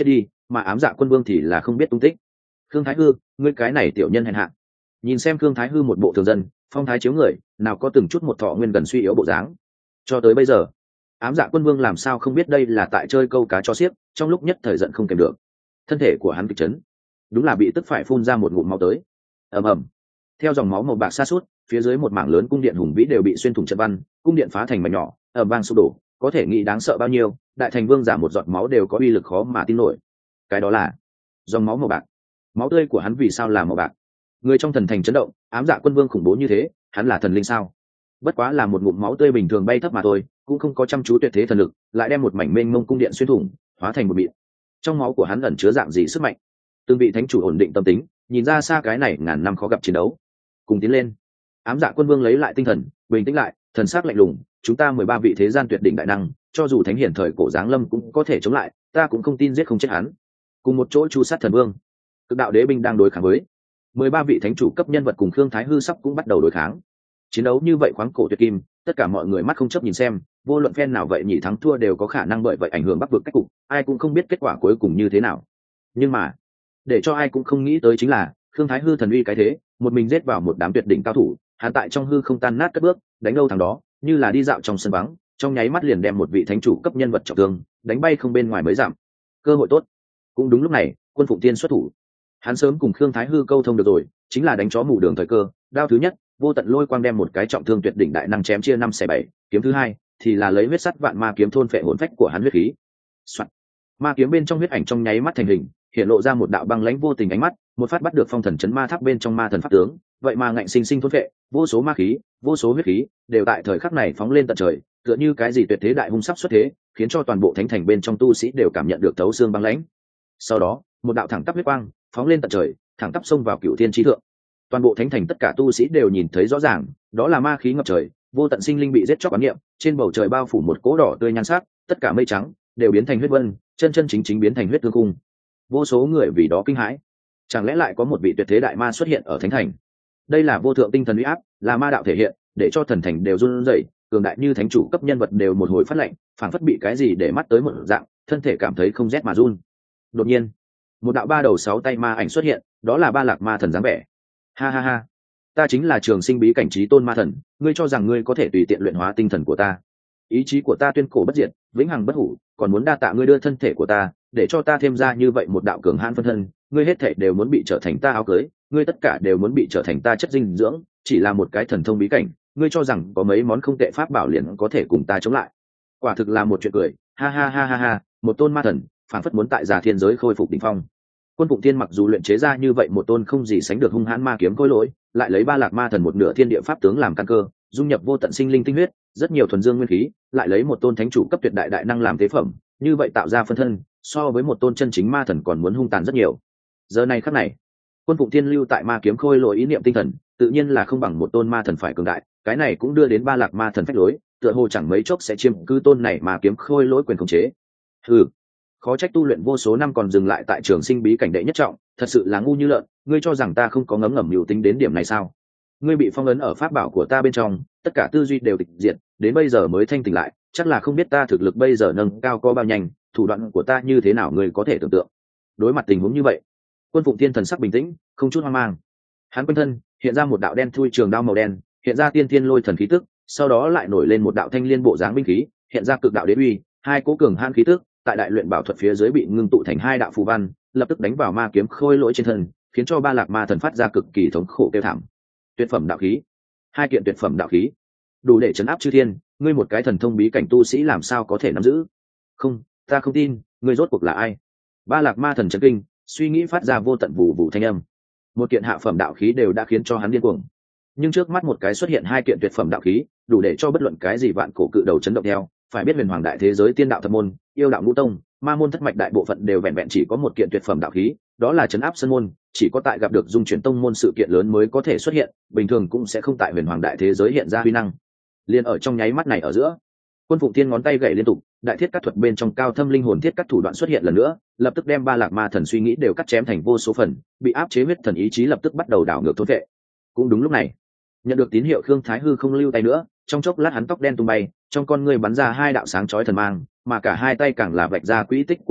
mà ám dạ quân vương thì là không biết tung tích. Khương Thái Hư, ngươi cái này tiểu nhân hèn hạ. Nhìn xem Khương Thái Hư một bộ thường dân, phong thái chiếu người, nào có từng chút một thọ nguyên gần suy yếu bộ dáng. Cho tới bây giờ, ám dạ quân vương làm sao không biết đây là tại chơi câu cá cho xiếc, trong lúc nhất thời giận không kèm được. Thân thể của hắn kịch chấn, đúng là bị tức phải phun ra một ngụm máu tới. Ầm ầm. Theo dòng máu màu bạc sa sút, phía dưới một mảng lớn cung điện hùng vĩ đều bị xuyên thủng trận văn, cung điện phá thành mảnh nhỏ, ầm vang sụp đổ, có thể nghĩ đáng sợ bao nhiêu, đại thành vương giả một giọt máu đều có uy lực khó mà tin nổi. Cái đó là dòng máu màu bạc. Máu tươi của hắn vì sao là màu bạc? Người trong thần thành chấn động, ám dạ quân vương khủng bố như thế, hắn là thần linh sao? Bất quá là một ngụm máu tươi bình thường bay thấp mà thôi, cũng không có chăm chú tuyệt thế thần lực, lại đem một mảnh mênh mông cung điện xuyên thủng, hóa thành một mịn. Trong máu của hắn ẩn chứa dạng gì sức mạnh? Từng vị thánh chủ ổn định tâm tính, nhìn ra xa cái này ngàn năm khó gặp chiến đấu, cùng tiến lên. Ám dạ quân vương lấy lại tinh thần, bình tĩnh lại, thần sắc lạnh lùng, chúng ta 13 vị thế gian tuyệt đỉnh đại năng, cho dù thánh hiển thời cổ giáng lâm cũng có thể chống lại, ta cũng không tin giết không chết hắn. Cùng một chỗ chu sát thần vương, cực đạo đế binh đang đối kháng với 13 vị thánh chủ cấp nhân vật cùng Khương Thái Hư sắp cũng bắt đầu đối kháng. Chiến đấu như vậy khoáng cổ tuyệt kim, tất cả mọi người mắt không chấp nhìn xem, vô luận phen nào vậy nhị thắng thua đều có khả năng bởi vậy ảnh hưởng bắc vực cách cục, ai cũng không biết kết quả cuối cùng như thế nào. Nhưng mà, để cho ai cũng không nghĩ tới chính là Khương Thái Hư thần uy cái thế, một mình giết vào một đám tuyệt đỉnh cao thủ, hắn tại trong hư không tan nát cất bước, đánh đâu thằng đó, như là đi dạo trong sân vắng, trong nháy mắt liền đem một vị thánh chủ cấp nhân vật trọng thương, đánh bay không bên ngoài mới giảm. Cơ hội tốt. Cũng đúng lúc này, Quân Phụng Tiên xuất thủ. Hắn sớm cùng Khương Thái Hư câu thông được rồi, chính là đánh chó mù đường thời cơ, đao thứ nhất, vô tận lôi quang đem một cái trọng thương tuyệt đỉnh đại năng chém chia 5/7, kiếm thứ hai thì là lấy huyết sắt vạn ma kiếm thôn phệ hồn phách của hắn huyết khí. Soạn. Ma kiếm bên trong huyết ảnh trong nháy mắt thành hình, hiện lộ ra một đạo băng lãnh vô tình ánh mắt, một phát bắt được phong thần chấn ma tháp bên trong ma thần pháp tướng, vậy mà ngạnh sinh sinh thôn phệ, vô số ma khí, vô số huyết khí, đều tại thời khắc này phóng lên tận trời, tựa như cái gì tuyệt thế đại hung sắp xuất thế, khiến cho toàn bộ thánh thành bên trong tu sĩ đều cảm nhận được thấu xương băng lãnh. Sau đó, một đạo thẳng tắp huyết quang phóng lên tận trời, thẳng tắp xông vào cửu thiên chí thượng. Toàn bộ thánh thành tất cả tu sĩ đều nhìn thấy rõ ràng, đó là ma khí ngập trời, vô tận sinh linh bị giết chóc quán niệm, trên bầu trời bao phủ một cỗ đỏ tươi nhan sắc, tất cả mây trắng đều biến thành huyết vân, chân chân chính chính biến thành huyết tương cung. Vô số người vì đó kinh hãi. Chẳng lẽ lại có một vị tuyệt thế đại ma xuất hiện ở thánh thành? Đây là vô thượng tinh thần uy áp, là ma đạo thể hiện, để cho thần thành đều run rẩy, cường đại như thánh chủ cấp nhân vật đều một hồi phát lệnh, phảng phất bị cái gì để mắt tới một dạng, thân thể cảm thấy không rét mà run. Đột nhiên, một đạo 3 đầu 6 tay ma ảnh xuất hiện, đó là Ba Lạc Ma Thần dáng vẻ. Ha ha ha, ta chính là Trường Sinh bí cảnh chí tôn ma thần, ngươi cho rằng ngươi có thể tùy tiện luyện hóa tinh thần của ta? Ý chí của ta tuyên cổ bất diệt, vĩnh hằng bất hủ, còn muốn đa tạ ngươi đưa thân thể của ta, để cho ta thêm ra như vậy một đạo cường hãn phân thân, ngươi hết thảy đều muốn bị trở thành ta áo cưới, ngươi tất cả đều muốn bị trở thành ta chất dinh dưỡng, chỉ là một cái thần thông bí cảnh, ngươi cho rằng có mấy món không tệ pháp bảo liền có thể cùng ta chống lại? Quả thực là một chuyện cười, ha ha ha ha ha, một tôn ma thần, phản phất muốn tại Già Thiên giới khôi phục đỉnh phong. Quân Phụng Tiên mặc dù luyện chế ra như vậy một tôn không gì sánh được hung hãn ma kiếm khôi lỗi, lại lấy Ba Lạc Ma Thần một nửa thiên địa pháp tướng làm căn cơ, dung nhập vô tận sinh linh tinh huyết, rất nhiều thuần dương nguyên khí, lại lấy một tôn thánh chủ cấp tuyệt đại đại năng làm tế phẩm, như vậy tạo ra phân thân, so với một tôn chân chính ma thần còn muốn hung tàn rất nhiều. Giờ này khắc này, Quân Phụng Tiên lưu tại ma kiếm khôi lỗi ý niệm tinh thần, tự nhiên là không bằng một tôn ma thần phải cường đại, cái này cũng đưa đến Ba Lạc Ma Thần phách lối, tựa hồ chẳng mấy chốc sẽ chiếm cứ tôn này ma kiếm khôi lỗi quyền khống chế. Hừ, khó trách tu luyện vô số năm còn dừng lại tại Trường Sinh bí cảnh đệ nhất trọng, thật sự là ngu như lợn, ngươi cho rằng ta không có ngấm ngầm mưu tính đến điểm này sao? Ngươi bị phong ấn ở pháp bảo của ta bên trong, tất cả tư duy đều tịch diệt, đến bây giờ mới thanh tỉnh lại, chắc là không biết ta thực lực bây giờ nâng cao có bao nhanh, thủ đoạn của ta như thế nào ngươi có thể tưởng tượng. Đối mặt tình huống như vậy, Quân Phụng Tiên thần sắc bình tĩnh, không chút hoang mang. Hắn quanh thân hiện ra một đạo đen thui trường đao màu đen, hiện ra tiên thiên lôi thần khí tức, sau đó lại nổi lên một đạo thanh liên bộ dáng binh khí, hiện ra cực đạo đế uy, hai cố cường han khí tức, tại đại luyện bảo thuật phía dưới bị ngưng tụ thành hai đạo phù văn, lập tức đánh vào ma kiếm khôi lỗi trên thân, khiến cho Ba Lạc Ma Thần phát ra cực kỳ thống khổ kêu thảm. Tuyệt phẩm đạo khí, hai kiện tuyệt phẩm đạo khí, đủ để chấn áp chư thiên, ngươi một cái thần thông bí cảnh tu sĩ làm sao có thể nắm giữ? Không, ta không tin, ngươi rốt cuộc là ai? Ba Lạc Ma Thần chấn kinh, suy nghĩ phát ra vô tận vụ vụ thanh âm. Một kiện hạ phẩm đạo khí đều đã khiến cho hắn điên cuồng, nhưng trước mắt một cái xuất hiện hai kiện tuyệt phẩm đạo khí, đủ để cho bất luận cái gì vạn cổ cự đầu chấn động theo. Phải biết huyền hoàng đại thế giới tiên đạo thập môn, yêu đạo ngũ tông, ma môn thất mạch đại bộ phận đều vẹn vẹn chỉ có một kiện tuyệt phẩm đạo khí, đó là chấn áp sơn môn, chỉ có tại gặp được dung chuyển tông môn sự kiện lớn mới có thể xuất hiện, bình thường cũng sẽ không tại huyền hoàng đại thế giới hiện ra huy năng. Liên ở trong nháy mắt này ở giữa, Quân Phụng Tiên ngón tay gảy liên tục, đại thiết cắt thuật bên trong cao thâm linh hồn thiết cắt thủ đoạn xuất hiện lần nữa, lập tức đem Ba Lạc Ma Thần suy nghĩ đều cắt chém thành vô số phần, bị áp chế huyết thần ý chí lập tức bắt đầu đảo ngược thôn vệ. Cũng đúng lúc này, nhận được tín hiệu Khương Thái Hư không lưu tay nữa, trong chốc lát hắn tóc đen tung bay, trong con người bắn ra hai đạo sáng chói thần mang, mà cả hai tay càng là vạch ra quỹ tích của đại đạo,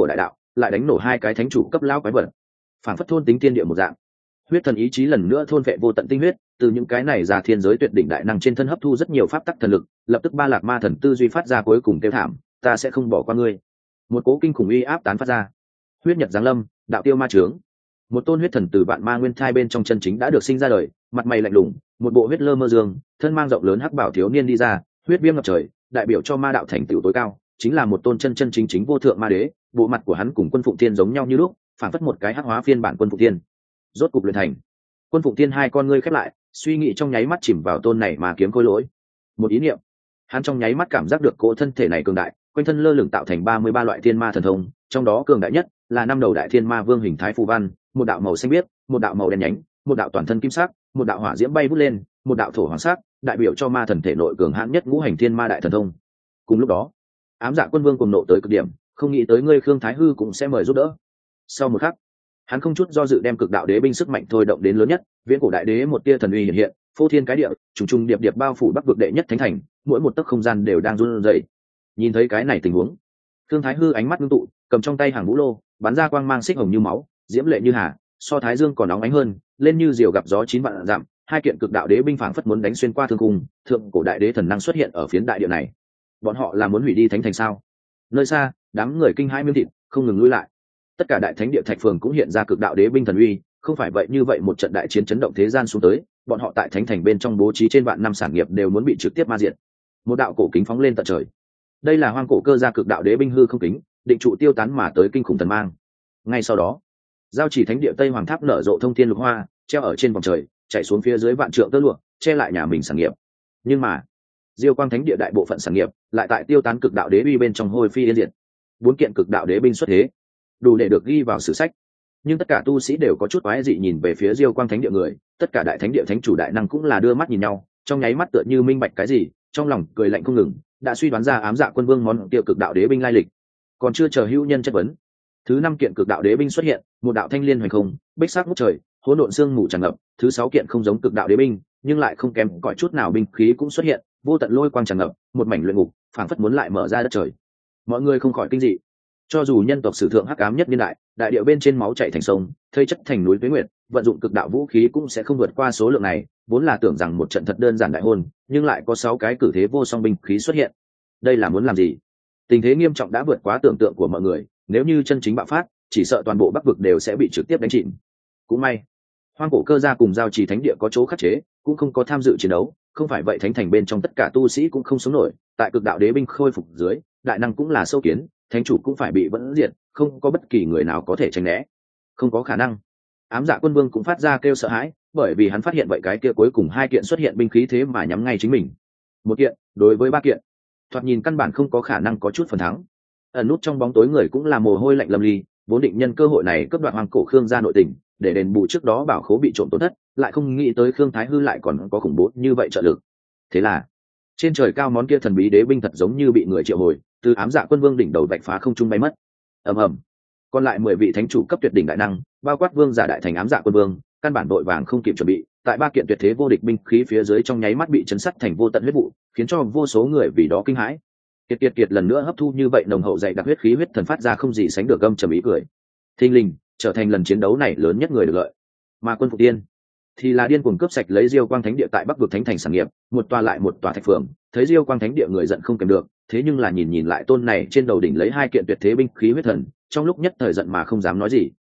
lại đánh nổ hai cái thánh chủ cấp lão quái vật, phản phất thôn tính tiên địa một dạng. Huyết thần ý chí lần nữa thôn vệ vô tận tinh huyết, từ những cái này ra thiên giới tuyệt đỉnh đại năng trên thân hấp thu rất nhiều pháp tắc thần lực, lập tức ba lạc ma thần tư duy phát ra cuối cùng kêu thảm, ta sẽ không bỏ qua ngươi. Một cố kinh khủng uy áp tán phát ra. Huyết nhật giáng lâm, đạo tiêu ma trướng. Một tôn huyết thần từ vạn ma nguyên thai bên trong chân chính đã được sinh ra đời, mặt mày lạnh lùng, một bộ huyết lơ mơ dương, thân mang rộng lớn hắc bảo thiếu niên đi ra, huyết viêm ngập trời, đại biểu cho ma đạo thành tựu tối cao, chính là một tôn chân chân chính chính vô thượng ma đế. Bộ mặt của hắn cùng Quân Phụng Thiên giống nhau như lúc, phản phất một cái hắc hóa phiên bản Quân Phụng Thiên. Rốt cục luyện thành. Quân Phụng Thiên hai con ngươi khép lại, suy nghĩ trong nháy mắt chìm vào tôn này mà kiếm khôi lỗi. Một ý niệm, hắn trong nháy mắt cảm giác được cỗ thân thể này cường đại, quanh thân lơ lửng tạo thành 33 loại thiên ma thần thông, trong đó cường đại nhất là năm đầu đại thiên ma vương hình thái phù văn, một đạo màu xanh biếc, một đạo màu đen nhánh, một đạo toàn thân kim sắc, một đạo hỏa diễm bay vút lên, một đạo thổ hoàng sắc, đại biểu cho ma thần thể nội cường hãn nhất ngũ hành thiên ma đại thần thông. Cùng lúc đó, Ám Dạ Quân Vương cùng nộ tới cực điểm, không nghĩ tới ngươi Khương Thái Hư cũng sẽ mời giúp đỡ. Sau một khắc, hắn không chút do dự đem cực đạo đế binh sức mạnh thôi động đến lớn nhất, viễn cổ đại đế một tia thần uy hiện hiện, phô thiên cái địa, trùng trùng điệp điệp bao phủ bắc vực đệ nhất thánh thành, mỗi một tấc không gian đều đang run rẩy. Nhìn thấy cái này tình huống, Khương Thái Hư ánh mắt ngưng tụ, cầm trong tay hàng vũ lô, bắn ra quang mang xích hồng như máu, diễm lệ như hà, so thái dương còn nóng ánh hơn, lên như diều gặp gió chín vạn dặm. Hai kiện cực đạo đế binh phảng phất muốn đánh xuyên qua thương cung, thượng cổ đại đế thần năng xuất hiện ở phiến đại địa này. Bọn họ là muốn hủy đi thánh thành sao? Nơi xa, đám người kinh hãi miếng thịt, không ngừng lui lại. Tất cả đại thánh địa thạch phường cũng hiện ra cực đạo đế binh thần uy, không phải vậy như vậy một trận đại chiến chấn động thế gian xuống tới, bọn họ tại thánh thành bên trong bố trí trên vạn năm sản nghiệp đều muốn bị trực tiếp ma diệt. Một đạo cổ kính phóng lên tận trời. Đây là hoang cổ cơ gia cực đạo đế binh hư không kính, định trụ tiêu tán mà tới kinh khủng thần mang. Ngay sau đó, giao chỉ thánh địa tây hoàng tháp nở rộ thông thiên lục hoa, treo ở trên vòng trời, chạy xuống phía dưới vạn trượng tơ lụa, che lại nhà mình sản nghiệp. Nhưng mà diêu quang thánh địa đại bộ phận sản nghiệp lại tại tiêu tán cực đạo đế uy bên trong hôi phi yên diệt. 4 kiện cực đạo đế binh xuất thế, đủ để được ghi vào sử sách. Nhưng tất cả tu sĩ đều có chút quái dị nhìn về phía diêu quang thánh địa người, tất cả đại thánh địa thánh chủ đại năng cũng là đưa mắt nhìn nhau, trong nháy mắt tựa như minh bạch cái gì, trong lòng cười lạnh không ngừng, đã suy đoán ra Ám Dạ Quân Vương món tiêu cực đạo đế binh lai lịch. Còn chưa chờ hữu nhân chất vấn, thứ 5 kiện cực đạo đế binh xuất hiện, một đạo thanh liên hoành không, bích sắc ngút trời, hỗn độn sương mù tràn ngập. Thứ 6 kiện không giống cực đạo đế binh, nhưng lại không kém cỏi chút nào binh khí cũng xuất hiện, vô tận lôi quang tràn ngập, một mảnh luyện ngục, phảng phất muốn lại mở ra đất trời. Mọi người không khỏi kinh dị. Cho dù nhân tộc sử thượng hắc ám nhất niên đại, đại địa bên trên máu chảy thành sông, thây chất thành núi tuế nguyệt, vận dụng cực đạo vũ khí cũng sẽ không vượt qua số lượng này, vốn là tưởng rằng một trận thật đơn giản đại hôn, nhưng lại có 6 cái cử thế vô song binh khí xuất hiện. Đây là muốn làm gì? Tình thế nghiêm trọng đã vượt quá tưởng tượng của mọi người, nếu như chân chính bạo phát, chỉ sợ toàn bộ Bắc vực đều sẽ bị trực tiếp đánh chìm. Cũng may, hoang cổ cơ gia cùng giao trì thánh địa có chỗ khắc chế, cũng không có tham dự chiến đấu, không phải vậy thánh thành bên trong tất cả tu sĩ cũng không sống nổi. Tại cực đạo đế binh khôi phục dưới, đại năng cũng là sâu kiến, thánh chủ cũng phải bị vẫn diệt, không có bất kỳ người nào có thể tránh né. Không có khả năng. Ám Dạ Quân Vương cũng phát ra kêu sợ hãi, bởi vì hắn phát hiện vậy cái kia cuối cùng 2 kiện xuất hiện binh khí thế mà nhắm ngay chính mình. 1 kiện đối với 3 kiện, thoạt nhìn căn bản không có khả năng có chút phần thắng. Ẩn nút trong bóng tối người cũng là mồ hôi lạnh lâm ly, vốn định nhân cơ hội này cướp đoạt hoàng cổ Khương gia nội tình, để đền bù trước đó bảo khố bị trộm tổn thất, lại không nghĩ tới Khương Thái Hư lại còn có khủng bố như vậy trợ lực. Thế là, trên trời cao món kia thần bí đế binh thật giống như bị người triệu hồi, từ Ám Dạ Quân Vương đỉnh đầu vạch phá không trung bay mất. Ầm ầm. Còn lại 10 vị thánh chủ cấp tuyệt đỉnh đại năng, bao quát vương giả đại thành Ám Dạ Quân Vương, căn bản đội vàng không kịp chuẩn bị, tại 3 kiện tuyệt thế vô địch binh khí phía dưới trong nháy mắt bị chấn sắt thành vô tận huyết vụ, khiến cho vô số người vì đó kinh hãi. Kiệt lần nữa hấp thu như vậy nồng hậu dày đặc huyết khí huyết thần phát ra không gì sánh được gầm trầm ý cười. Thinh linh trở thành lần chiến đấu này lớn nhất người được lợi. Mà Quân Phục Tiên thì là điên cuồng cướp sạch lấy Diêu Quang Thánh địa tại Bắc vực thánh thành sản nghiệp, một tòa lại một tòa thạch phường, thấy Diêu Quang Thánh địa người giận không kèm được, thế nhưng là nhìn lại tôn này trên đầu đỉnh lấy 2 kiện tuyệt thế binh khí huyết thần, trong lúc nhất thời giận mà không dám nói gì.